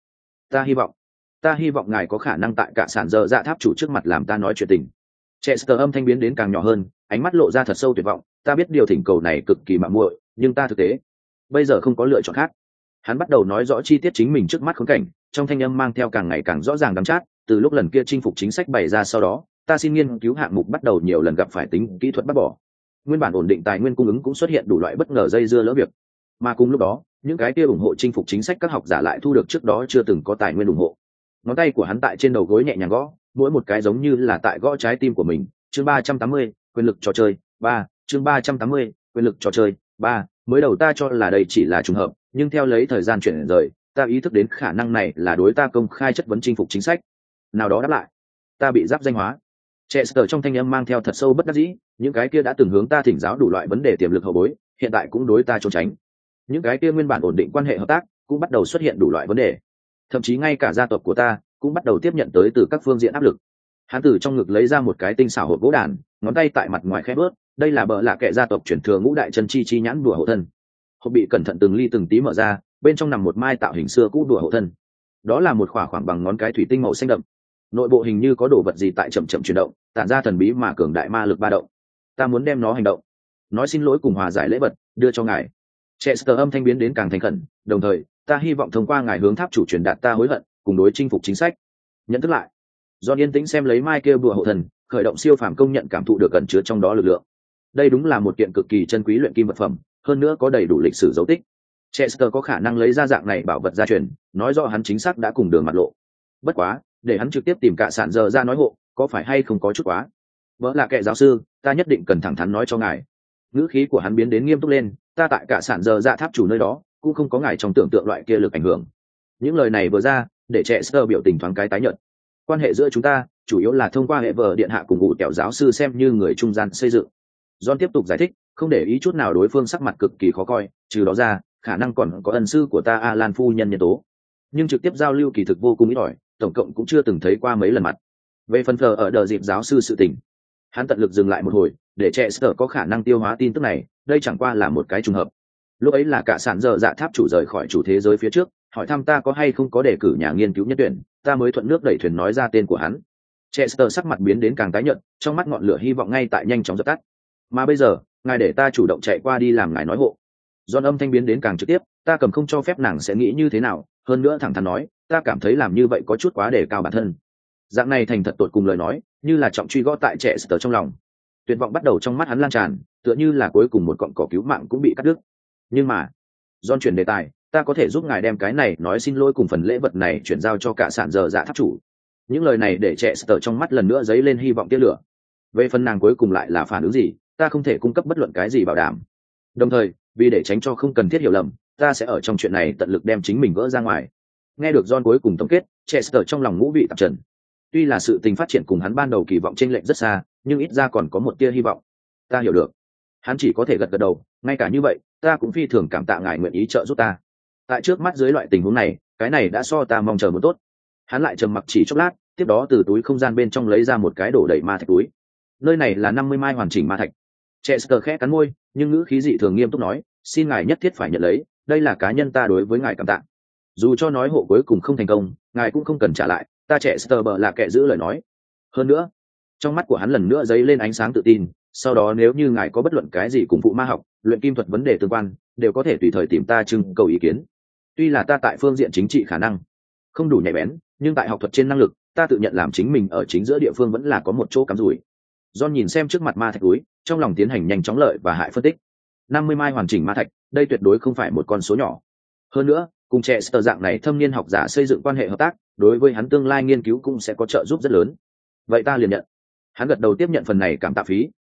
Ta hy vọng ngài có khả năng tại cả sản giờ dạ tháp chủ trước mặt làm ta nói chuyện tình. Chester âm thanh biến đến càng nhỏ hơn, ánh mắt lộ ra thật sâu tuyệt vọng. Ta biết điều thỉnh cầu này cực kỳ mạo muội, nhưng ta thực tế bây giờ không có lựa chọn khác. Hắn bắt đầu nói rõ chi tiết chính mình trước mắt khốn cảnh, trong thanh âm mang theo càng ngày càng rõ ràng đắm chát. Từ lúc lần kia chinh phục chính sách bày ra sau đó, ta xin nghiên cứu hạng mục bắt đầu nhiều lần gặp phải tính kỹ thuật bắt bỏ. Nguyên bản ổn định tài nguyên cung ứng cũng xuất hiện đủ loại bất ngờ dây dưa lỡ việc, mà cùng lúc đó những cái kia ủng hộ chinh phục chính sách các học giả lại thu được trước đó chưa từng có tài nguyên ủng hộ. Ngón tay của hắn tại trên đầu gối nhẹ nhàng gõ, mỗi một cái giống như là tại gõ trái tim của mình. Chương 380, quyền lực trò chơi 3, chương 380, quyền lực trò chơi 3. Mới đầu ta cho là đây chỉ là trùng hợp, nhưng theo lấy thời gian chuyển rời, ta ý thức đến khả năng này là đối ta công khai chất vấn chinh phục chính sách nào đó đáp lại. Ta bị giáp danh hóa. Chester trong thanh âm mang theo thật sâu bất đắc dĩ, những cái kia đã từng hướng ta thỉnh giáo đủ loại vấn đề tiềm lực hậu bối, hiện tại cũng đối ta trốn tránh. Những cái kia nguyên bản ổn định quan hệ hợp tác cũng bắt đầu xuất hiện đủ loại vấn đề, thậm chí ngay cả gia tộc của ta cũng bắt đầu tiếp nhận tới từ các phương diện áp lực. Hắn từ trong ngực lấy ra một cái tinh xảo hộp gỗ đàn, ngón tay tại mặt ngoài khẽ bước, đây là bợ lạ kệ gia tộc truyền thừa ngũ đại chân chi nhãn đùa hộ thân. Hộp bị cẩn thận từng ly từng tí mở ra, bên trong nằm một mai tạo hình xưa cũ đùa hộ thân. Đó là một khoảng bằng ngón cái thủy tinh màu xanh đậm, nội bộ hình như có đồ vật gì tại chậm chậm chuyển động, tản ra thần bí mà cường đại ma lực ba động. Ta muốn đem nó hành động, nói xin lỗi cùng hòa giải lễ vật đưa cho ngài. Chester âm thanh biến đến càng thành khẩn, đồng thời ta hy vọng thông qua ngài hướng tháp chủ truyền đạt ta hối hận cùng đối chinh phục chính sách. Nhận thức lại. John yên tĩnh xem lấy mai kia bùa hộ thần, khởi động siêu phàm công nhận cảm thụ được cẩn chứa trong đó lực lượng. Đây đúng là một kiện cực kỳ chân quý luyện kim vật phẩm, hơn nữa có đầy đủ lịch sử dấu tích. Chester có khả năng lấy ra dạng này bảo vật gia truyền, nói rõ hắn chính xác đã cùng đường mặt lộ. Bất quá, để hắn trực tiếp tìm cả sản giờ ra nói hộ, có phải hay không có chút quá? Vỡ là kệ giáo sư, ta nhất định cần thẳng thắn nói cho ngài. Ngữ khí của hắn biến đến nghiêm túc lên, ta tại cả sản giờ dạ tháp chủ nơi đó, cũng không có ngài trong tưởng tượng loại kia lực ảnh hưởng. Những lời này vừa ra, để Chester biểu tình thoáng cái tái nhợt. Quan hệ giữa chúng ta chủ yếu là thông qua hệ vở điện hạ cùng ngụ kẹo giáo sư xem như người trung gian xây dựng. John tiếp tục giải thích, không để ý chút nào đối phương sắc mặt cực kỳ khó coi, trừ đó ra khả năng còn có ân sư của ta Alan phu nhân nhân tố, nhưng trực tiếp giao lưu kỳ thực vô cùng ít ỏi, tổng cộng cũng chưa từng thấy qua mấy lần mặt. Về phần thờ ở đờ dịp giáo sư sự tình, hắn tận lực dừng lại một hồi để Chester có khả năng tiêu hóa tin tức này, đây chẳng qua là một cái trùng hợp. Lúc ấy là cả sản giờ dạ tháp chủ rời khỏi chủ thế giới phía trước, hỏi thăm ta có hay không có đề cử nhà nghiên cứu nhất tuyển, ta mới thuận nước đẩy thuyền nói ra tên của hắn. Chester sắc mặt biến đến càng tái nhợt, trong mắt ngọn lửa hy vọng ngay tại nhanh chóng dập tắt. Mà bây giờ, ngài để ta chủ động chạy qua đi làm ngài nói hộ. John âm thanh biến đến càng trực tiếp, ta cầm không cho phép nàng sẽ nghĩ như thế nào, hơn nữa thẳng thắn nói, ta cảm thấy làm như vậy có chút quá đề cao bản thân. Dạng này thành thật tột cùng lời nói, như là trọng truy gõ tại Chester trong lòng. Tuyệt vọng bắt đầu trong mắt hắn lan tràn, tựa như là cuối cùng một cọng cỏ cứu mạng cũng bị cắt đứt. Nhưng mà, John chuyển đề tài, ta có thể giúp ngài đem cái này nói xin lỗi cùng phần lễ vật này chuyển giao cho cả sản giờ dạ tháp chủ. Những lời này để Chester trong mắt lần nữa dấy lên hy vọng tia lửa. Về phần nàng cuối cùng lại là phản ứng gì, ta không thể cung cấp bất luận cái gì bảo đảm. Đồng thời, vì để tránh cho không cần thiết hiểu lầm, ta sẽ ở trong chuyện này tận lực đem chính mình gỡ ra ngoài. Nghe được John cuối cùng tổng kết, Chester trong lòng ngũ vị tạp trần. Tuy là sự tình phát triển cùng hắn ban đầu kỳ vọng chênh lệch rất xa, nhưng ít ra còn có một tia hy vọng. Ta hiểu được. Hắn chỉ có thể gật gật đầu, ngay cả như vậy, ta cũng phi thường cảm tạ ngài nguyện ý trợ giúp ta. Tại trước mắt dưới loại tình huống này, cái này đã so ta mong chờ một tốt. Hắn lại trầm mặc chỉ chốc lát, tiếp đó từ túi không gian bên trong lấy ra một cái đổ đầy ma thạch túi. Nơi này là 50 mai hoàn chỉnh ma thạch. Chester khẽ cắn môi, nhưng ngữ khí dị thường nghiêm túc nói, xin ngài nhất thiết phải nhận lấy, đây là cá nhân ta đối với ngài cảm tạ. Dù cho nói hộ cuối cùng không thành công, ngài cũng không cần trả lại, ta Chester bờ là kẻ giữ lời nói. Hơn nữa, trong mắt của hắn lần nữa dấy lên ánh sáng tự tin, sau đó nếu như ngài có bất luận cái gì cùng phụ ma học, luyện kim thuật vấn đề tương quan, đều có thể tùy thời tìm ta trưng cầu ý kiến. Tuy là ta tại phương diện chính trị khả năng không đủ nhạy bén, nhưng tại học thuật trên năng lực, ta tự nhận làm chính mình ở chính giữa địa phương vẫn là có một chỗ cắm rủi. John nhìn xem trước mặt ma thạch túi, trong lòng tiến hành nhanh chóng lợi và hại phân tích. 50 mai hoàn chỉnh ma thạch, đây tuyệt đối không phải một con số nhỏ. Hơn nữa, cùng Chester dạng này thâm niên học giả xây dựng quan hệ hợp tác, đối với hắn tương lai nghiên cứu cũng sẽ có trợ giúp rất lớn. Vậy ta liền nhận. Hắn gật đầu tiếp nhận phần này cảm tạ phí,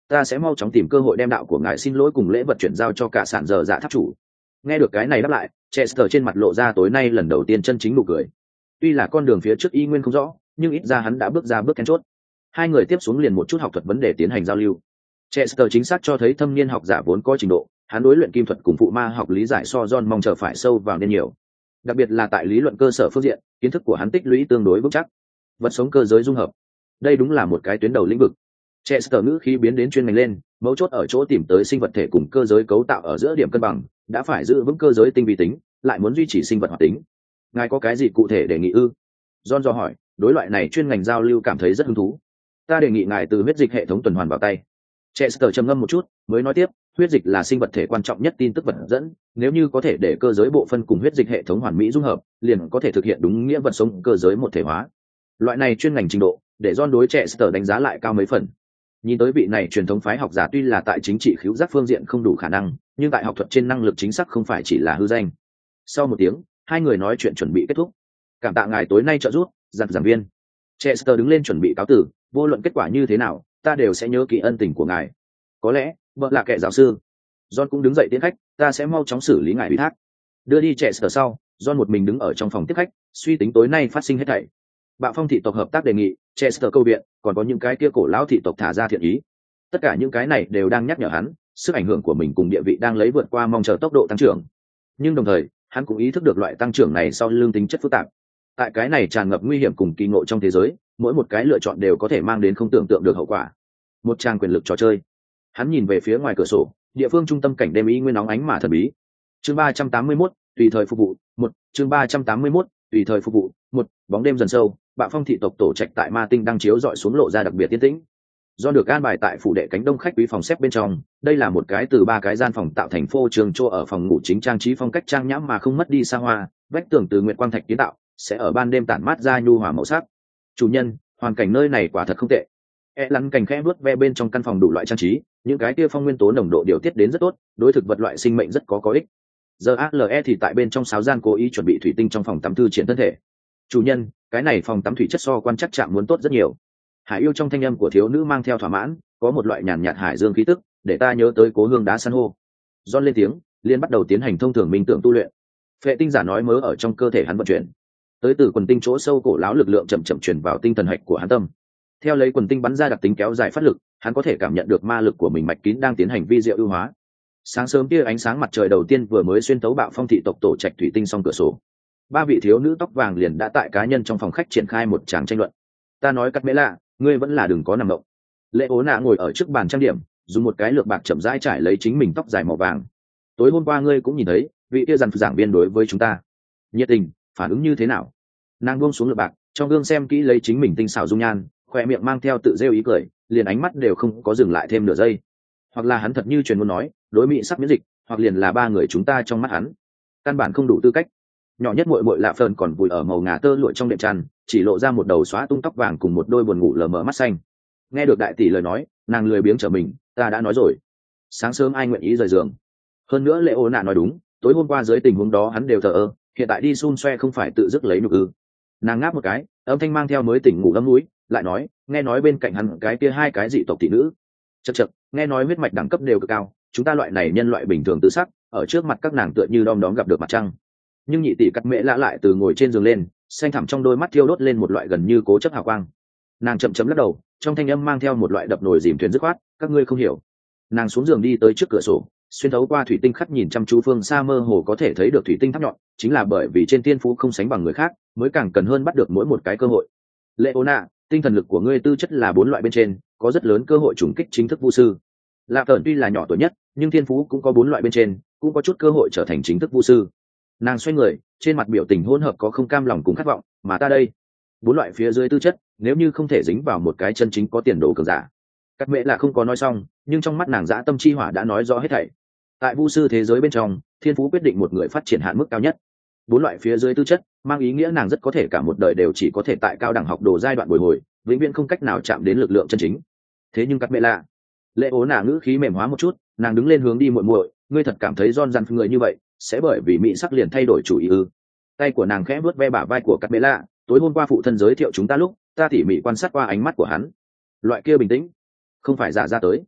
ta sẽ mau chóng tìm cơ hội đem đạo của ngài xin lỗi cùng lễ vật chuyển giao cho cả sản dở dạ tháp chủ. Nghe được cái này đáp lại, Chester trên mặt lộ ra tối nay lần đầu tiên chân chính nụ cười. Tuy là con đường phía trước y nguyên không rõ, nhưng ít ra hắn đã bước ra bước then chốt. Hai người tiếp xuống liền một chút học thuật vấn đề tiến hành giao lưu. Chester chính xác cho thấy thâm niên học giả vốn có trình độ, hắn đối luyện kim thuật cùng phụ ma học lý giải so John mong chờ phải sâu vào nên nhiều. Đặc biệt là tại lý luận cơ sở phương diện, kiến thức của hắn tích lũy tương đối vững chắc. Vật sống cơ giới dung hợp, đây đúng là một cái tuyến đầu lĩnh vực. Chester ngữ khí biến đến chuyên ngành lên, mấu chốt ở chỗ tìm tới sinh vật thể cùng cơ giới cấu tạo ở giữa điểm cân bằng, đã phải giữ vững cơ giới tinh vi tính, lại muốn duy trì sinh vật hoạt tính. Ngài có cái gì cụ thể đề nghị ư? John do hỏi, đối loại này chuyên ngành giao lưu cảm thấy rất hứng thú. Ta đề nghị ngài từ huyết dịch hệ thống tuần hoàn vào tay. Chester trầm ngâm một chút, mới nói tiếp, huyết dịch là sinh vật thể quan trọng nhất tin tức vật dẫn, nếu như có thể để cơ giới bộ phân cùng huyết dịch hệ thống hoàn mỹ dung hợp, liền có thể thực hiện đúng nghĩa vật sống cơ giới một thể hóa. Loại này chuyên ngành trình độ, để John đối Chester đánh giá lại cao mấy phần. Nhìn tới vị này truyền thống phái học giả tuy là tại chính trị khứu giác phương diện không đủ khả năng, nhưng tại học thuật trên năng lực chính xác không phải chỉ là hư danh. Sau một tiếng, hai người nói chuyện chuẩn bị kết thúc. Cảm tạ ngài tối nay trợ giúp, giảng viên. Chester đứng lên chuẩn bị cáo từ, vô luận kết quả như thế nào, ta đều sẽ nhớ kỹ ân tình của ngài. Có lẽ, vợ là kẻ giáo sư. John cũng đứng dậy tiễn khách, ta sẽ mau chóng xử lý ngài ủy thác. Đưa đi Chester sau, John một mình đứng ở trong phòng tiếp khách, suy tính tối nay phát sinh hết thảy. Bạo Phong thị tộc hợp tác đề nghị, Chester câu viện, còn có những cái kia cổ lão thị tộc thả ra thiện ý. Tất cả những cái này đều đang nhắc nhở hắn, sức ảnh hưởng của mình cùng địa vị đang lấy vượt qua mong chờ tốc độ tăng trưởng. Nhưng đồng thời, hắn cũng ý thức được loại tăng trưởng này sau lưng tính chất phức tạp. Tại cái này tràn ngập nguy hiểm cùng kỳ ngộ trong thế giới, mỗi một cái lựa chọn đều có thể mang đến không tưởng tượng được hậu quả. Một trang quyền lực trò chơi. Hắn nhìn về phía ngoài cửa sổ, địa phương trung tâm cảnh đêm ý nguyên nóng ánh mà thần bí. Chương 381, tùy thời phục vụ, một. Chương 381, tùy thời phục vụ, một. Bóng đêm dần sâu, Bạo Phong thị tộc tổ trạch tại Ma Tinh đang chiếu dọi xuống lộ ra đặc biệt yên tĩnh. Do được an bài tại phủ đệ cánh đông khách quý phòng xếp bên trong, đây là một cái từ ba cái gian phòng tạo thành phô trường chỗ ở phòng ngủ chính trang trí phong cách trang nhãm mà không mất đi xa hoa, vách tường từ nguyệt quang thạch kiến tạo, sẽ ở ban đêm tản mát ra nhu hòa màu sắc. Chủ nhân, hoàn cảnh nơi này quả thật không tệ. Lắng cảnh khẽ vuốt ve bên trong căn phòng đủ loại trang trí, những cái kia phong nguyên tố nồng độ điều tiết đến rất tốt, đối thực vật loại sinh mệnh rất có ích. Giờ ALE thì tại bên trong sáo gian cố ý chuẩn bị thủy tinh trong phòng tắm thư triển thân thể. Chủ nhân, cái này phòng tắm thủy chất so quan chắc chạm muốn tốt rất nhiều. Hải yêu trong thanh âm của thiếu nữ mang theo thỏa mãn, có một loại nhàn nhạt hải dương khí tức, để ta nhớ tới cố hương đá san hô. John lên tiếng, liền bắt đầu tiến hành thông thường minh tưởng tu luyện. Phệ tinh giả nói mớ ở trong cơ thể hắn vận chuyển, tới từ quần tinh chỗ sâu cổ lão lực lượng chậm chậm truyền vào tinh thần hạch của hắn tâm. Theo lấy quần tinh bắn ra đặc tính kéo dài phát lực, hắn có thể cảm nhận được ma lực của mình mạch kín đang tiến hành vi diệu ưu hóa. Sáng sớm tia ánh sáng mặt trời đầu tiên vừa mới xuyên tấu Bạo Phong thị tộc tổ trạch thủy tinh xong cửa sổ, ba vị thiếu nữ tóc vàng liền đã tại cá nhân trong phòng khách triển khai một tràng tranh luận. Ta nói cắt mễ lạ, ngươi vẫn là đừng có nằm động. Lệ ố nạ ngồi ở trước bàn trang điểm, dùng một cái lược bạc chậm rãi trải lấy chính mình tóc dài màu vàng. Tối hôm qua ngươi cũng nhìn thấy, vị kia dàn giảng viên đối với chúng ta nhiệt tình, phản ứng như thế nào? Nàng buông xuống lược bạc, trong gương xem kỹ lấy chính mình tinh xảo dung nhan, khoe miệng mang theo tự rêu ý cười, liền ánh mắt đều không có dừng lại thêm nửa giây. Hoặc là hắn thật như truyền ngôn nói, đối mỹ sắc miễn dịch, hoặc liền là ba người chúng ta trong mắt hắn căn bản không đủ tư cách. Nhỏ nhất muội muội Lạ Phơn còn vùi ở màu ngà tơ lụa trong đệm chăn, chỉ lộ ra một đầu xóa tung tóc vàng cùng một đôi buồn ngủ lờ mờ mắt xanh. Nghe được đại tỷ lời nói, nàng lười biếng trở mình, ta đã nói rồi, sáng sớm ai nguyện ý rời giường. Hơn nữa Lệ Ô Nạ nói đúng, tối hôm qua dưới tình huống đó hắn đều thờ ơ, hiện tại đi xun xoe không phải tự dứt lấy nhục ư? Nàng ngáp một cái, âm thanh mang theo mới tỉnh ngủ lấm núi, lại nói, nghe nói bên cạnh hắn cái kia hai cái dị tộc thị nữ, chậc chậc, nghe nói huyết mạch đẳng cấp đều cực cao, chúng ta loại này nhân loại bình thường tự sắc, ở trước mặt các nàng tựa như đom đóm gặp được mặt trăng. Nhưng nhị tỷ cắt mễ lạ lại từ ngồi trên giường lên, xanh thẳm trong đôi mắt thiêu đốt lên một loại gần như cố chấp hào quang. Nàng chậm chậm lắc đầu, trong thanh âm mang theo một loại đập nồi dìm thuyền dứt khoát, các ngươi không hiểu. Nàng xuống giường đi tới trước cửa sổ, xuyên thấu qua thủy tinh khắc nhìn chăm chú phương xa mơ hồ có thể thấy được thủy tinh tháp nhọn, chính là bởi vì trên thiên phú không sánh bằng người khác, mới càng cần hơn bắt được mỗi một cái cơ hội. Lệ Ô Nạ, tinh thần lực của ngươi tư chất là 4 loại bên trên, có rất lớn cơ hội trùng kích chính thức vu sư. Lạ Cẩn tuy là nhỏ tuổi nhất, nhưng thiên phú cũng có 4 loại bên trên, cũng có chút cơ hội trở thành chính thức vu sư. Nàng xoay người, trên mặt biểu tình hỗn hợp có không cam lòng cùng khát vọng, mà ta đây, 4 loại phía dưới tư chất, nếu như không thể dính vào một cái chân chính có tiền đồ cường giả. Cắt mẹ là không có nói xong, nhưng trong mắt nàng dã tâm chi hỏa đã nói rõ hết thảy. Tại vu sư thế giới bên trong, thiên phú quyết định một người phát triển hạn mức cao nhất. 4 loại phía dưới tư chất, mang ý nghĩa nàng rất có thể cả một đời đều chỉ có thể tại cao đẳng học đồ giai đoạn bồi hồi, vĩnh viễn không cách nào chạm đến lực lượng chân chính. Thế nhưng cắt mẹ lạ, Lệ Ố Nạ ngữ khí mềm hóa một chút, nàng đứng lên hướng đi muội muội, ngươi thật cảm thấy John dằn người như vậy sẽ bởi vì mỹ sắc liền thay đổi chủ ý ư? Tay của nàng khẽ vuốt ve bả vai của cắt mẹ lạ, tối hôm qua phụ thân giới thiệu chúng ta lúc, ta tỉ mỉ quan sát qua ánh mắt của hắn, loại kia bình tĩnh, không phải giả ra tới.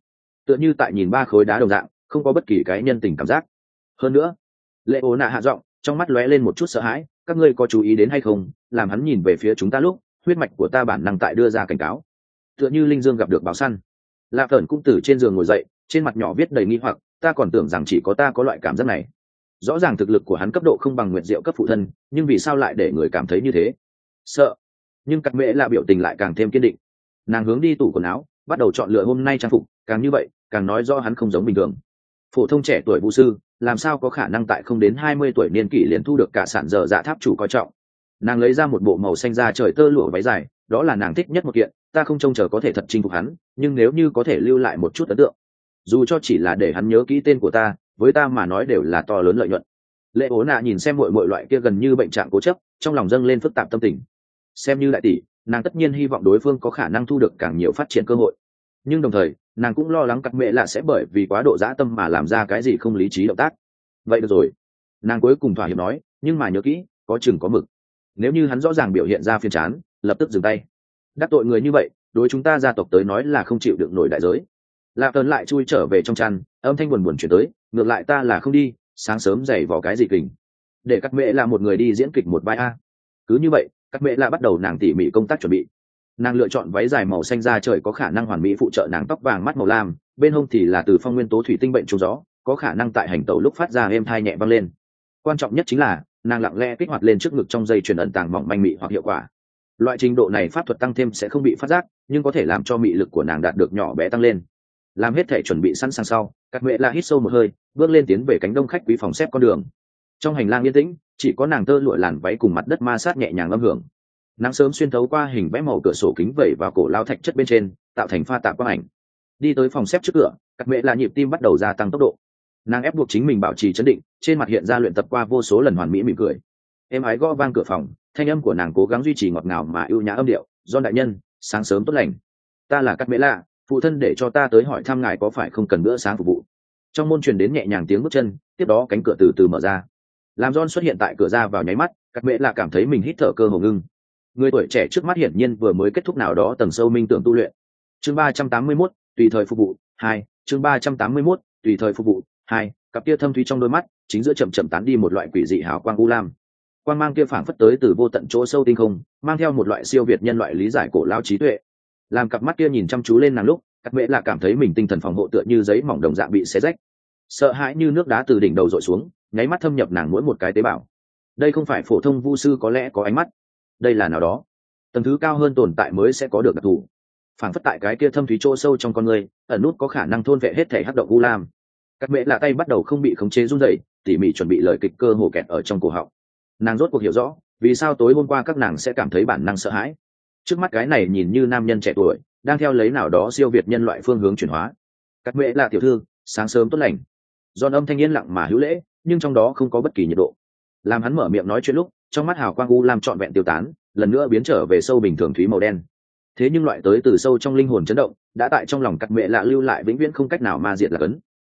tựa như tại nhìn ba khối đá đồng dạng, không có bất kỳ cái nhân tình cảm giác. Hơn nữa, lệ ố nạ hạ giọng, trong mắt lóe lên một chút sợ hãi, các ngươi có chú ý đến hay không, làm hắn nhìn về phía chúng ta lúc huyết mạch của ta bản năng tại đưa ra cảnh cáo, tựa như linh dương gặp được báo săn. Lạ Cẩn cũng từ trên giường ngồi dậy, trên mặt nhỏ viết đầy nghi hoặc, ta còn tưởng rằng chỉ có ta có loại cảm giác này. Rõ ràng thực lực của hắn cấp độ không bằng Nguyệt Diệu cấp phụ thân, nhưng vì sao lại để người cảm thấy như thế? Sợ. Nhưng Cắt Mễ là biểu tình lại càng thêm kiên định. Nàng hướng đi tủ quần áo, bắt đầu chọn lựa hôm nay trang phục, càng như vậy, càng nói rõ hắn không giống bình thường. Phổ thông trẻ tuổi vũ sư, làm sao có khả năng tại không đến 20 tuổi niên kỷ liền thu được cả sản dở dạ tháp chủ coi trọng. Nàng lấy ra một bộ màu xanh da trời tơ lụa váy dài, đó là nàng thích nhất một kiện, ta không trông chờ có thể thật chinh phục hắn, nhưng nếu như có thể lưu lại một chút ấn tượng, dù cho chỉ là để hắn nhớ kỹ tên của ta, với ta mà nói đều là to lớn lợi nhuận. Lệ ố nạ nhìn xem mọi loại kia gần như bệnh trạng cố chấp, trong lòng dâng lên phức tạp tâm tình. Xem như đại tỷ, nàng tất nhiên hy vọng đối phương có khả năng thu được càng nhiều phát triển cơ hội, nhưng đồng thời nàng cũng lo lắng Cắt Mễ là sẽ bởi vì quá độ dã tâm mà làm ra cái gì không lý trí động tác. Vậy được rồi, nàng cuối cùng thỏa hiệp nói, nhưng mà nhớ kỹ, có chừng có mực. Nếu như hắn rõ ràng biểu hiện ra phiền chán, lập tức dừng tay. Đắc tội người như vậy, đối chúng ta gia tộc tới nói là không chịu được nổi đại giới. Lạp Tần lại chui trở về trong chăn, âm thanh buồn buồn chuyển tới, ngược lại ta là không đi, sáng sớm dày vò cái gì kình, để Cắt Mễ là một người đi diễn kịch một vai a. Cứ như vậy, Cắt Mễ là bắt đầu nàng tỉ mỉ công tác chuẩn bị. Nàng lựa chọn váy dài màu xanh da trời có khả năng hoàn mỹ phụ trợ nàng tóc vàng mắt màu lam, bên hông thì là từ phong nguyên tố thủy tinh bệnh trúng gió, có khả năng tại hành tẩu lúc phát ra êm thai nhẹ vang lên. Quan trọng nhất chính là nàng lặng lẽ kích hoạt lên trước ngực trong dây chuyền ẩn tàng mỏng manh mị hoặc hiệu quả. Loại trình độ này pháp thuật tăng thêm sẽ không bị phát giác, nhưng có thể làm cho mị lực của nàng đạt được nhỏ bé tăng lên. Làm hết thể chuẩn bị sẵn sàng sau, Cát Mễ là hít sâu một hơi, bước lên tiến về cánh đông khách quý phòng xếp con đường. Trong hành lang yên tĩnh, chỉ có nàng tơ lụa làn váy cùng mặt đất ma sát nhẹ nhàng âm hưởng. Nắng sớm xuyên thấu qua hình vẽ màu cửa sổ kính vẩy vào cổ lao thạch chất bên trên, tạo thành pha tạp quang ảnh. Đi tới phòng xếp trước cửa, Cát Mễ là nhịp tim bắt đầu gia tăng tốc độ. Nàng ép buộc chính mình bảo trì trấn định, trên mặt hiện ra luyện tập qua vô số lần hoàn mỹ mỉm cười. Êm ái gõ vang cửa phòng, thanh âm của nàng cố gắng duy trì ngọt ngào mà ưu nhã âm điệu. Do đại nhân, sáng sớm tốt lành. Ta là Cát Mễ lạ, phụ thân để cho ta tới hỏi thăm ngài có phải không cần bữa sáng phục vụ. Trong môn truyền đến nhẹ nhàng tiếng bước chân, tiếp đó cánh cửa từ từ mở ra. Làm John xuất hiện tại cửa ra vào nháy mắt, Cát Mễ lạ cảm thấy mình hít thở cơ hồ ngưng. Người tuổi trẻ trước mắt hiển nhiên vừa mới kết thúc nào đó tầng sâu minh tưởng tu luyện. Chương 381, tùy thời phục vụ 2, chương 381, tùy thời phục vụ 2, cặp kia thâm thúy trong đôi mắt, chính giữa chậm chậm tán đi một loại quỷ dị hào quang u lam. Quang mang kia phảng phất tới từ vô tận chỗ sâu tinh không, mang theo một loại siêu việt nhân loại lý giải cổ lao trí tuệ. Làm cặp mắt kia nhìn chăm chú lên nàng lúc, Cát Mễ là cảm thấy mình tinh thần phòng hộ tựa như giấy mỏng đồng dạng bị xé rách. Sợ hãi như nước đá từ đỉnh đầu dội xuống, nháy mắt thâm nhập nàng mỗi một cái tế bào. Đây không phải phổ thông vu sư có lẽ có ánh mắt, đây là nào đó tầng thứ cao hơn tồn tại mới sẽ có được đặc thù. Phảng phất tại cái kia thâm thúy chỗ sâu trong con người, ẩn nút có khả năng thôn vệ hết thể hắc động u lam. Cát Mễ là tay bắt đầu không bị khống chế run rẩy, tỉ mỉ chuẩn bị lời kịch cơ hồ kẹt ở trong cổ họng. Nàng rốt cuộc hiểu rõ vì sao tối hôm qua các nàng sẽ cảm thấy bản năng sợ hãi. Trước mắt cái này nhìn như nam nhân trẻ tuổi, đang theo lấy nào đó siêu việt nhân loại phương hướng chuyển hóa. Cát Mễ là tiểu thư, sáng sớm tốt lành. Giòn âm thanh yên lặng mà hữu lễ, nhưng trong đó không có bất kỳ nhiệt độ. Làm hắn mở miệng nói chuyện lúc, trong mắt hào quang u lam trọn vẹn tiêu tán, lần nữa biến trở về sâu bình thường thúy màu đen. Thế nhưng loại tới từ sâu trong linh hồn chấn động, đã tại trong lòng Cát Mễ lạ lưu lại vĩnh viễn không cách nào ma diệt là cấn.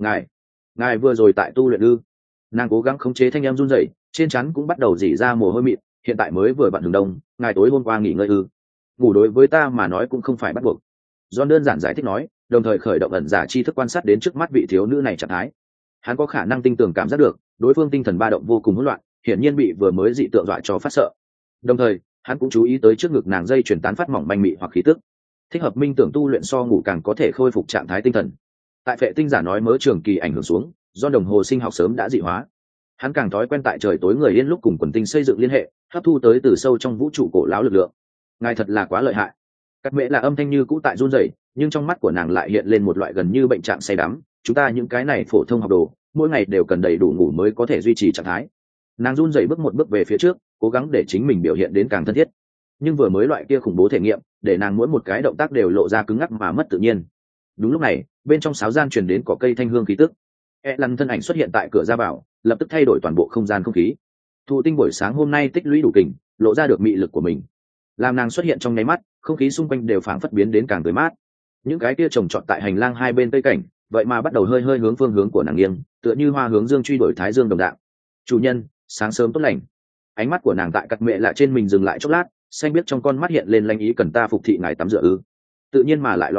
Ngài vừa rồi tại tu luyện ư? Nàng cố gắng khống chế thanh em run rẩy, trên trán cũng bắt đầu rỉ ra mồ hôi mịn. Hiện tại mới vừa vặn hừng đông, ngài tối hôm qua nghỉ ngơi ư? Ngủ đối với ta mà nói cũng không phải bắt buộc. John đơn giản giải thích nói, đồng thời khởi động ẩn giả tri thức quan sát đến trước mắt vị thiếu nữ này trạng thái. Hắn có khả năng tinh tường cảm giác được, đối phương tinh thần ba động vô cùng hỗn loạn, hiển nhiên bị vừa mới dị tượng dọa cho phát sợ. Đồng thời, hắn cũng chú ý tới trước ngực nàng dây chuyển tán phát mỏng manh mị hoặc khí tức. Thích hợp minh tưởng tu luyện so ngủ càng có thể khôi phục trạng thái tinh thần. Tại phệ tinh giả nói mớ trường kỳ ảnh hưởng xuống, do đồng hồ sinh học sớm đã dị hóa. Hắn càng thói quen tại trời tối người yên lúc cùng quần tinh xây dựng liên hệ, hấp thu tới từ sâu trong vũ trụ cổ lão lực lượng. Ngài thật là quá lợi hại. Cát Mễ là âm thanh như cũ tại run rẩy, nhưng trong mắt của nàng lại hiện lên một loại gần như bệnh trạng say đắm. Chúng ta những cái này phổ thông học đồ, mỗi ngày đều cần đầy đủ ngủ mới có thể duy trì trạng thái. Nàng run rẩy bước một bước về phía trước, cố gắng để chính mình biểu hiện đến càng thân thiết. Nhưng vừa mới loại kia khủng bố thể nghiệm, để nàng mỗi một cái động tác đều lộ ra cứng ngắc mà mất tự nhiên. Đúng lúc này, bên trong sáo gian truyền đến cỏ cây thanh hương khí tức. Lăn thân ảnh xuất hiện tại cửa ra vào, lập tức thay đổi toàn bộ không gian không khí. Thụ tinh buổi sáng hôm nay tích lũy đủ kình, lộ ra được mị lực của mình. Làm nàng xuất hiện trong nháy mắt, không khí xung quanh đều phảng phất biến đến càng tươi mát. Những cái kia trồng trọt tại hành lang hai bên tây cảnh, vậy mà bắt đầu hơi hơi hướng phương hướng của nàng nghiêng, tựa như hoa hướng dương truy đuổi thái dương đồng dạng. Chủ nhân, sáng sớm tốt lành. Ánh mắt của nàng tại Cát Mễ lạ trên mình dừng lại chốc lát, xanh biết trong con mắt hiện lên lanh ý, cần ta phục thị ngài tắm rửa ư? Tự nhiên mà lại lo lắng,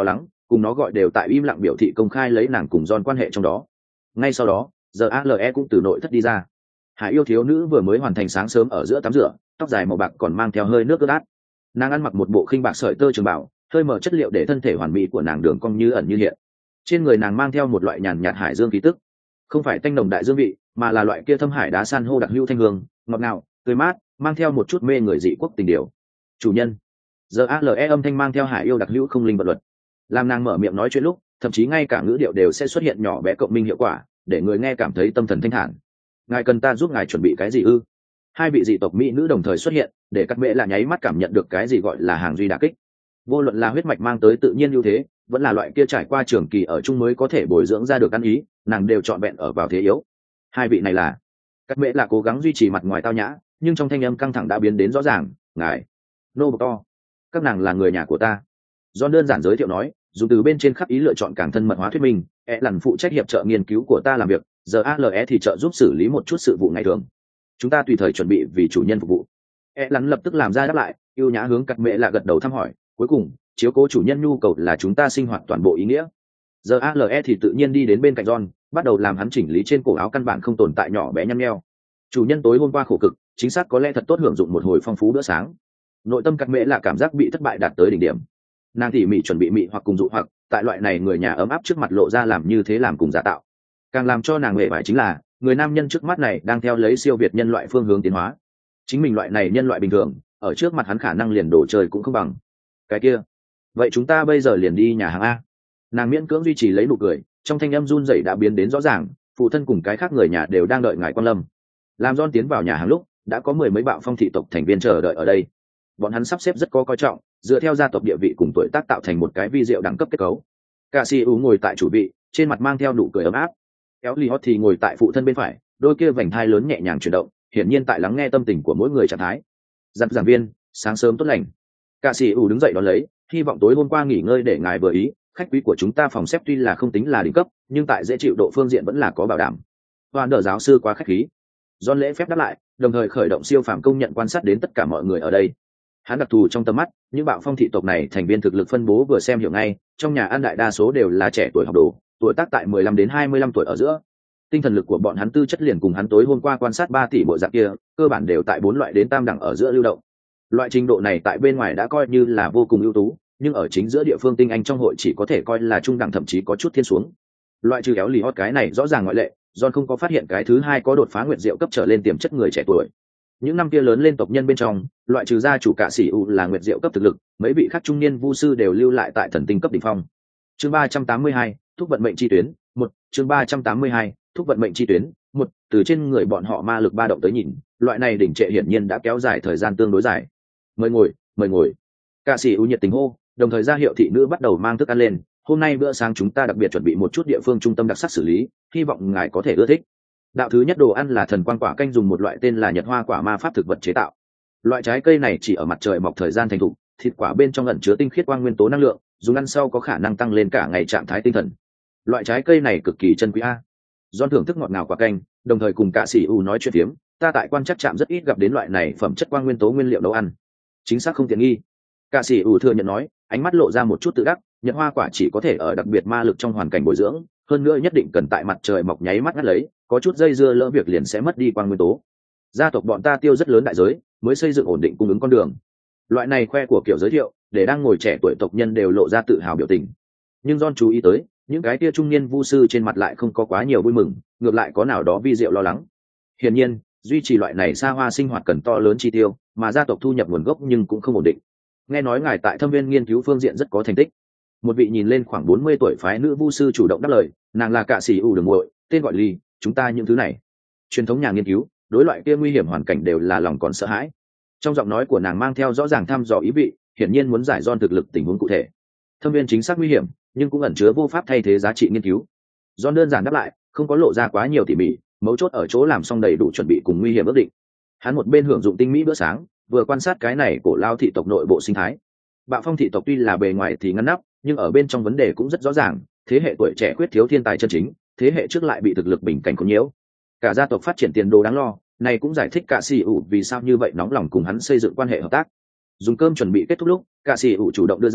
cùng nó gọi đều tại im lặng biểu thị công khai lấy nàng cùng John quan hệ trong đó. Ngay sau đó, giờ Ale cũng từ nội thất đi ra. Hải yêu thiếu nữ vừa mới hoàn thành sáng sớm ở giữa tắm rửa, tóc dài màu bạc còn mang theo hơi nước ướt át. Nàng ăn mặc một bộ khinh bạc sợi tơ trường bảo, hơi mở chất liệu để thân thể hoàn mỹ của nàng đường cong như ẩn như hiện. Trên người nàng mang theo một loại nhàn nhạt hải dương khí tức, không phải tanh nồng đại dương vị, mà là loại kia thâm hải đá san hô đặc hữu thanh hương, ngọt ngào, tươi mát, mang theo một chút mê người dị quốc tình điều. Chủ nhân. Giờ Ale âm thanh mang theo hải yêu đặc hữu không linh vật luật. Làm nàng mở miệng nói chuyện lúc, thậm chí ngay cả ngữ điệu đều sẽ xuất hiện nhỏ bé cộng minh hiệu quả, để người nghe cảm thấy tâm thần thanh thản. Ngài cần ta giúp ngài chuẩn bị cái gì ư? Hai vị dị tộc mỹ nữ đồng thời xuất hiện, để Cắt Mễ là nháy mắt cảm nhận được cái gì gọi là hàng duy đả kích. Vô luận là huyết mạch mang tới tự nhiên ưu thế, vẫn là loại kia trải qua trường kỳ ở chung mới có thể bồi dưỡng ra được ăn ý, nàng đều chọn vẹn ở vào thế yếu. Hai vị này là Cắt Mễ là cố gắng duy trì mặt ngoài tao nhã, nhưng trong thanh âm căng thẳng đã biến đến rõ ràng. Ngài Nobuto, các nàng là người nhà của ta. John đơn giản giới thiệu nói, dùng từ bên trên khắc ý lựa chọn càng thân mật hóa thuyết minh. Lần phụ trách hiệp trợ nghiên cứu của ta làm việc, giờ Ale thì trợ giúp xử lý một chút sự vụ ngày thường. Chúng ta tùy thời chuẩn bị vì chủ nhân phục vụ. Lần lập tức làm ra đáp lại, yêu nhã hướng Cắt Mễ là gật đầu thăm hỏi. Cuối cùng, chiếu cố chủ nhân nhu cầu là chúng ta sinh hoạt toàn bộ ý nghĩa. Giờ Ale thì tự nhiên đi đến bên cạnh John, bắt đầu làm hắn chỉnh lý trên cổ áo căn bản không tồn tại nhỏ bé nhăn nheo. Chủ nhân tối hôm qua khổ cực, chính xác có lẽ thật tốt hưởng dụng một hồi phong phú bữa sáng. Nội tâm Cắt Mễ là cảm giác bị thất bại đạt tới đỉnh điểm. Nàng tỉ mỉ chuẩn bị mị hoặc cùng dụ hoặc, tại loại này người nhà ấm áp trước mặt lộ ra làm như thế làm cùng giả tạo. Càng làm cho nàng hề bại chính là, người nam nhân trước mắt này đang theo lấy siêu việt nhân loại phương hướng tiến hóa. Chính mình loại này nhân loại bình thường, ở trước mặt hắn khả năng liền đổ trời cũng không bằng. Cái kia, vậy chúng ta bây giờ liền đi nhà hàng a. Nàng miễn cưỡng duy trì lấy nụ cười, trong thanh âm run rẩy đã biến đến rõ ràng, phụ thân cùng cái khác người nhà đều đang đợi ngài quan lâm. Làm John tiến vào nhà hàng lúc, đã có 10 mấy bạo phong thị tộc thành viên chờ đợi ở đây. Bọn hắn sắp xếp rất có coi trọng, dựa theo gia tộc địa vị cùng tuổi tác tạo thành một cái vi diệu đẳng cấp kết cấu. Cả si ngồi tại chủ vị, trên mặt mang theo nụ cười ấm áp. Kéo Lý Hót thì ngồi tại phụ thân bên phải, đôi kia vành thai lớn nhẹ nhàng chuyển động, hiển nhiên tại lắng nghe tâm tình của mỗi người trạng thái. Giảng viên, sáng sớm tốt lành. Cả si đứng dậy đón lấy, hy vọng tối hôm qua nghỉ ngơi để ngài vừa ý. Khách quý của chúng ta phòng xếp tuy là không tính là đỉnh cấp, nhưng tại dễ chịu độ phương diện vẫn là có bảo đảm. Hoàn đỡ giáo sư quá khách khí. John lễ phép đáp lại, đồng thời khởi động siêu phàm công nhận quan sát đến tất cả mọi người ở đây. Hắn đặc thù trong tầm mắt, những bạo phong thị tộc này thành viên thực lực phân bố vừa xem hiểu ngay, trong nhà ăn đại đa số đều là trẻ tuổi học đồ, tuổi tác tại 15 đến 25 tuổi ở giữa. Tinh thần lực của bọn hắn tư chất liền cùng hắn tối hôm qua quan sát 3 tỷ bộ dạng kia, cơ bản đều tại 4 loại đến tam đẳng ở giữa lưu động. Loại trình độ này tại bên ngoài đã coi như là vô cùng ưu tú, nhưng ở chính giữa địa phương tinh anh trong hội chỉ có thể coi là trung đẳng, thậm chí có chút thiên xuống. Loại trừ Kéo Lì Hót cái này rõ ràng ngoại lệ, John không có phát hiện cái thứ hai có đột phá nguyệt diệu cấp trở lên tiềm chất người trẻ tuổi. Những năm kia lớn lên tộc nhân bên trong, loại trừ gia chủ cả sĩ u là nguyệt diệu cấp thực lực, mấy vị khác trung niên vu sư đều lưu lại tại thần tinh cấp đỉnh phong. Chương 382, thúc vận mệnh chi tuyến, 1, chương 382, thúc vận mệnh chi tuyến, 1, từ trên người bọn họ ma lực ba động tới nhìn, loại này đỉnh trệ hiển nhiên đã kéo dài thời gian tương đối dài. Mời ngồi, mời ngồi. Cả sĩ u nhiệt tình hô, đồng thời ra hiệu thị nữ bắt đầu mang thức ăn lên. Hôm nay bữa sáng chúng ta đặc biệt chuẩn bị một chút địa phương trung tâm đặc sắc xử lý, hy vọng ngài có thể ưa thích. Đạo thứ nhất đồ ăn là thần quang quả canh, dùng một loại tên là nhật hoa quả ma pháp thực vật chế tạo. Loại trái cây này chỉ ở mặt trời mọc thời gian thành thục, thịt quả bên trong ẩn chứa tinh khiết quang nguyên tố năng lượng, dùng ăn sau có khả năng tăng lên cả ngày trạng thái tinh thần. Loại trái cây này cực kỳ chân quý a. Don thưởng thức ngọt ngào quả canh, đồng thời cùng cả sĩ u nói chuyện phiếm, ta tại quan chắc trạm rất ít gặp đến loại này phẩm chất quang nguyên tố nguyên liệu nấu ăn. Chính xác không tiện nghi. Cả sĩ u thừa nhận nói, ánh mắt lộ ra một chút tự đắc, nhật hoa quả chỉ có thể ở đặc biệt ma lực trong hoàn cảnh bồi dưỡng, hơn nữa nhất định cần tại mặt trời mọc nháy mắt ngắt lấy, có chút dây dưa lỡ việc liền sẽ mất đi quang nguyên tố. Gia tộc bọn ta tiêu rất lớn đại giới mới xây dựng ổn định cung ứng con đường. Loại này khoe của kiểu giới thiệu, để đang ngồi trẻ tuổi tộc nhân đều lộ ra tự hào biểu tình. Nhưng John chú ý tới, những cái tia trung niên vu sư trên mặt lại không có quá nhiều vui mừng, ngược lại có nào đó vi diệu lo lắng. Hiển nhiên, duy trì loại này xa hoa sinh hoạt cần to lớn chi tiêu, mà gia tộc thu nhập nguồn gốc nhưng cũng không ổn định. Nghe nói ngài tại thâm viên nghiên cứu phương diện rất có thành tích. Một vị nhìn lên khoảng 40 tuổi phái nữ vu sư chủ động đáp lời, nàng là cả sĩ u đường muội, tên gọi Ly, chúng ta những thứ này. Truyền thống nhà nghiên cứu, đối loại kia nguy hiểm hoàn cảnh đều là lòng còn sợ hãi. Trong giọng nói của nàng mang theo rõ ràng thăm dò ý vị, hiển nhiên muốn giải John thực lực tình huống cụ thể. Thâm viên chính xác nguy hiểm, nhưng cũng ẩn chứa vô pháp thay thế giá trị nghiên cứu. John đơn giản đáp lại, không có lộ ra quá nhiều tỉ mỉ, mấu chốt ở chỗ làm xong đầy đủ chuẩn bị cùng nguy hiểm ước định. Hắn một bên hưởng dụng tinh mỹ bữa sáng, vừa quan sát cái này cổ lao thị tộc nội bộ sinh thái. Bạo phong thị tộc tuy là bề ngoài thì ngăn nắp, nhưng ở bên trong vấn đề cũng rất rõ ràng, thế hệ tuổi trẻ khuyết thiếu thiên tài chân chính, thế hệ trước lại bị thực lực bình cảnh khốn nhiễu. Cả gia tộc phát triển tiền đồ đáng lo, này cũng giải thích cả sĩ ủ vì sao như vậy nóng lòng cùng hắn xây dựng quan hệ hợp tác. Dùng cơm chuẩn bị kết thúc lúc, cả sĩ ủ chủ động đưa ra,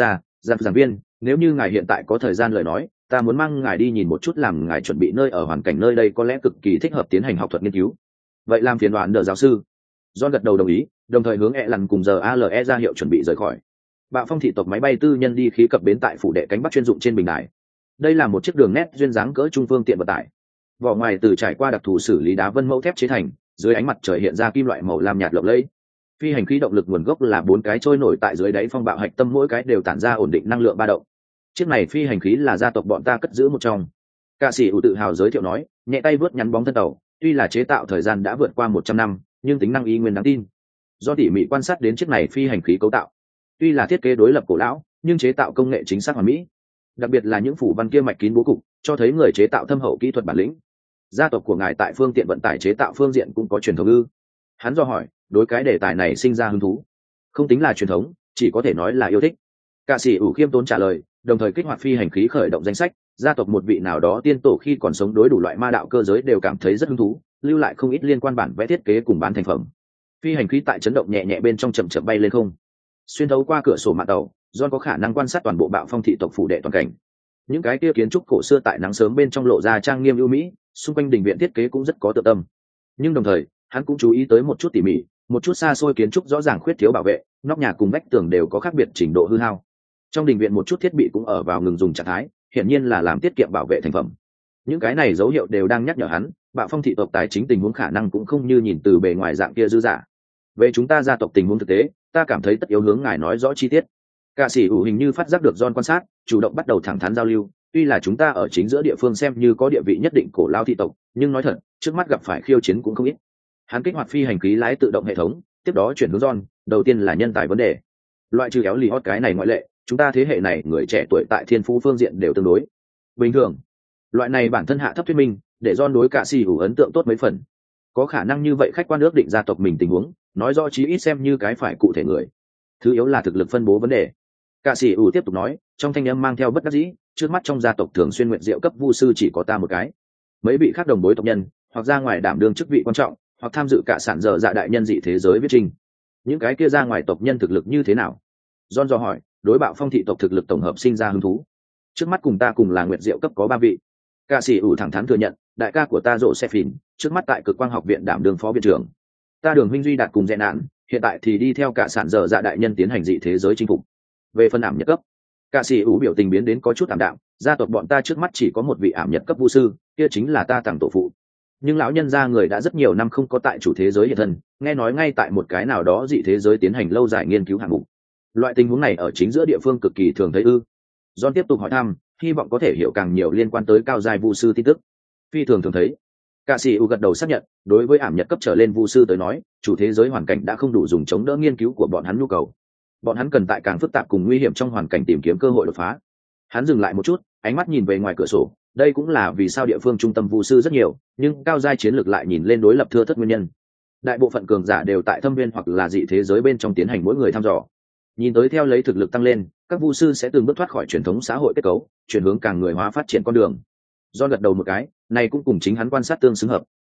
Giảng viên, nếu như ngài hiện tại có thời gian lời nói, ta muốn mang ngài đi nhìn một chút, làm ngài chuẩn bị nơi ở, hoàn cảnh nơi đây có lẽ cực kỳ thích hợp tiến hành học thuật nghiên cứu. Vậy làm phiền đoàn đờ giáo sư. John gật đầu đồng ý, đồng thời hướng lằn cùng giờ ALE ra hiệu chuẩn bị rời khỏi. Bạo phong thị tộc máy bay tư nhân đi khí cập bến tại phủ đệ cánh bắc chuyên dụng trên bình đài. Đây là một chiếc đường nét duyên dáng cỡ trung phương tiện vận tải. Vỏ ngoài từ trải qua đặc thù xử lý đá vân mẫu thép chế thành, dưới ánh mặt trời hiện ra kim loại màu lam nhạt lộng lẫy. Phi hành khí động lực nguồn gốc là 4 cái trôi nổi tại dưới đáy phong bạo hạch tâm, mỗi cái đều tản ra ổn định năng lượng ba động. Chiếc này phi hành khí là gia tộc bọn ta cất giữ một trong. Cả sĩ ủ tự hào giới thiệu nói, nhẹ tay vớt nhắn bóng thân tàu, tuy là chế tạo thời gian đã vượt qua 100 năm, nhưng tính năng y nguyên đáng tin. Do tỉ mỉ quan sát đến chiếc này phi hành khí cấu tạo, tuy là thiết kế đối lập cổ lão, nhưng chế tạo công nghệ chính xác hoàn mỹ. Đặc biệt là những phủ văn kia mạch kín bố cục, cho thấy người chế tạo thâm hậu kỹ thuật bản lĩnh. Gia tộc của ngài tại phương tiện vận tải chế tạo phương diện cũng có truyền thống ư? Hắn do hỏi, đối cái đề tài này sinh ra hứng thú. Không tính là truyền thống, chỉ có thể nói là yêu thích. Cả sĩ ủ khiêm tốn trả lời, đồng thời kích hoạt phi hành khí khởi động danh sách. Gia tộc một vị nào đó tiên tổ khi còn sống đối đủ loại ma đạo cơ giới đều cảm thấy rất hứng thú, lưu lại không ít liên quan bản vẽ thiết kế cùng bán thành phẩm. Phi hành khí tại chấn động nhẹ nhẹ bên trong chậm chậm bay lên không. Xuyên thấu qua cửa sổ mạn tàu, John có khả năng quan sát toàn bộ bạo phong thị tộc phủ đệ toàn cảnh. Những cái kia kiến trúc cổ xưa tại nắng sớm bên trong lộ ra trang nghiêm ưu mỹ, xung quanh đình viện thiết kế cũng rất có tự tâm. Nhưng đồng thời, hắn cũng chú ý tới một chút tỉ mỉ, một chút xa xôi kiến trúc rõ ràng khuyết thiếu bảo vệ, nóc nhà cùng vách tường đều có khác biệt trình độ hư hao. Trong đình viện một chút thiết bị cũng ở vào ngừng dùng trạng thái, hiển nhiên là làm tiết kiệm bảo vệ thành phẩm. Những cái này dấu hiệu đều đang nhắc nhở hắn, bạo phong thị tộc tài chính tình huống khả năng cũng không như nhìn từ bề ngoài dạng kia dư giả. Về chúng ta gia tộc tình huống thực tế, ta cảm thấy tất yếu hướng ngài nói rõ chi tiết. Cả sĩ ủ hình như phát giác được John quan sát, chủ động bắt đầu thẳng thắn giao lưu. Tuy là chúng ta ở chính giữa địa phương xem như có địa vị nhất định cổ lao thị tộc, nhưng nói thật, trước mắt gặp phải khiêu chiến cũng không ít. Hắn kích hoạt phi hành khí lái tự động hệ thống, tiếp đó chuyển hướng John. Đầu tiên là nhân tài vấn đề, loại trừ éo lì hót cái này ngoại lệ, chúng ta thế hệ này người trẻ tuổi tại thiên phú phương diện đều tương đối bình thường. Loại này bản thân hạ thấp thuyết minh, để John đối cả sĩ ủ ấn tượng tốt mấy phần. Có khả năng như vậy khách quan ước định gia tộc mình tình huống, nói rõ chí ít xem như cái phải cụ thể người. Thứ yếu là thực lực phân bố vấn đề. Cả sĩ ủ tiếp tục nói, trong thanh âm mang theo bất đắc dĩ, trước mắt trong gia tộc thường xuyên nguyện diệu cấp vu sư chỉ có ta một cái. Mấy vị khác đồng bối tộc nhân, hoặc ra ngoài đảm đương chức vị quan trọng, hoặc tham dự cả sản dở dạ đại nhân dị thế giới viết trình. Những cái kia ra ngoài tộc nhân thực lực như thế nào? John dò hỏi, đối bạo phong thị tộc thực lực tổng hợp sinh ra hứng thú. Trước mắt cùng ta cùng là nguyện diệu cấp có 3 vị. Cả sĩ ủ thẳng thắn thừa nhận, đại ca của ta rộ xe phìn, trước mắt tại cực quang học viện đảm đương phó viện trưởng. Ta Đường huynh duy đạt cùng dẹ nạn, hiện tại thì đi theo cả sản dở dạ đại nhân tiến hành dị thế giới chinh phục. Về phần ảm nhật cấp, cả sĩ ủ biểu tình biến đến có chút ảm đạm, gia tộc bọn ta trước mắt chỉ có một vị ảm nhật cấp vu sư, kia chính là ta tặng tổ phụ. Nhưng lão nhân gia người đã rất nhiều năm không có tại chủ thế giới hiện thân, nghe nói ngay tại một cái nào đó dị thế giới tiến hành lâu dài nghiên cứu hạng mục. Loại tình huống này ở chính giữa địa phương cực kỳ thường thấy ư? John tiếp tục hỏi thăm, hy vọng có thể hiểu càng nhiều liên quan tới cao giai vu sư tin tức. Phi thường thường thấy. Cả sĩ u gật đầu xác nhận, đối với ảm nhật cấp trở lên vu sư tới nói, chủ thế giới hoàn cảnh đã không đủ dùng chống đỡ nghiên cứu của bọn hắn nhu cầu. Bọn hắn cần tại càng phức tạp cùng nguy hiểm trong hoàn cảnh tìm kiếm cơ hội đột phá. Hắn dừng lại một chút, ánh mắt nhìn về ngoài cửa sổ, đây cũng là vì sao địa phương trung tâm vu sư rất nhiều, nhưng cao giai chiến lược lại nhìn lên đối lập thưa thớt nguyên nhân. Đại bộ phận cường giả đều tại thâm viên hoặc là dị thế giới bên trong tiến hành mỗi người thăm dò. Nhìn tới theo lấy thực lực tăng lên, các vu sư sẽ từng bước thoát khỏi truyền thống xã hội kết cấu, chuyển hướng càng người hóa phát triển con đường. Do gật đầu một cái, này cũng cùng chính hắn quan sát tương xứng hợp,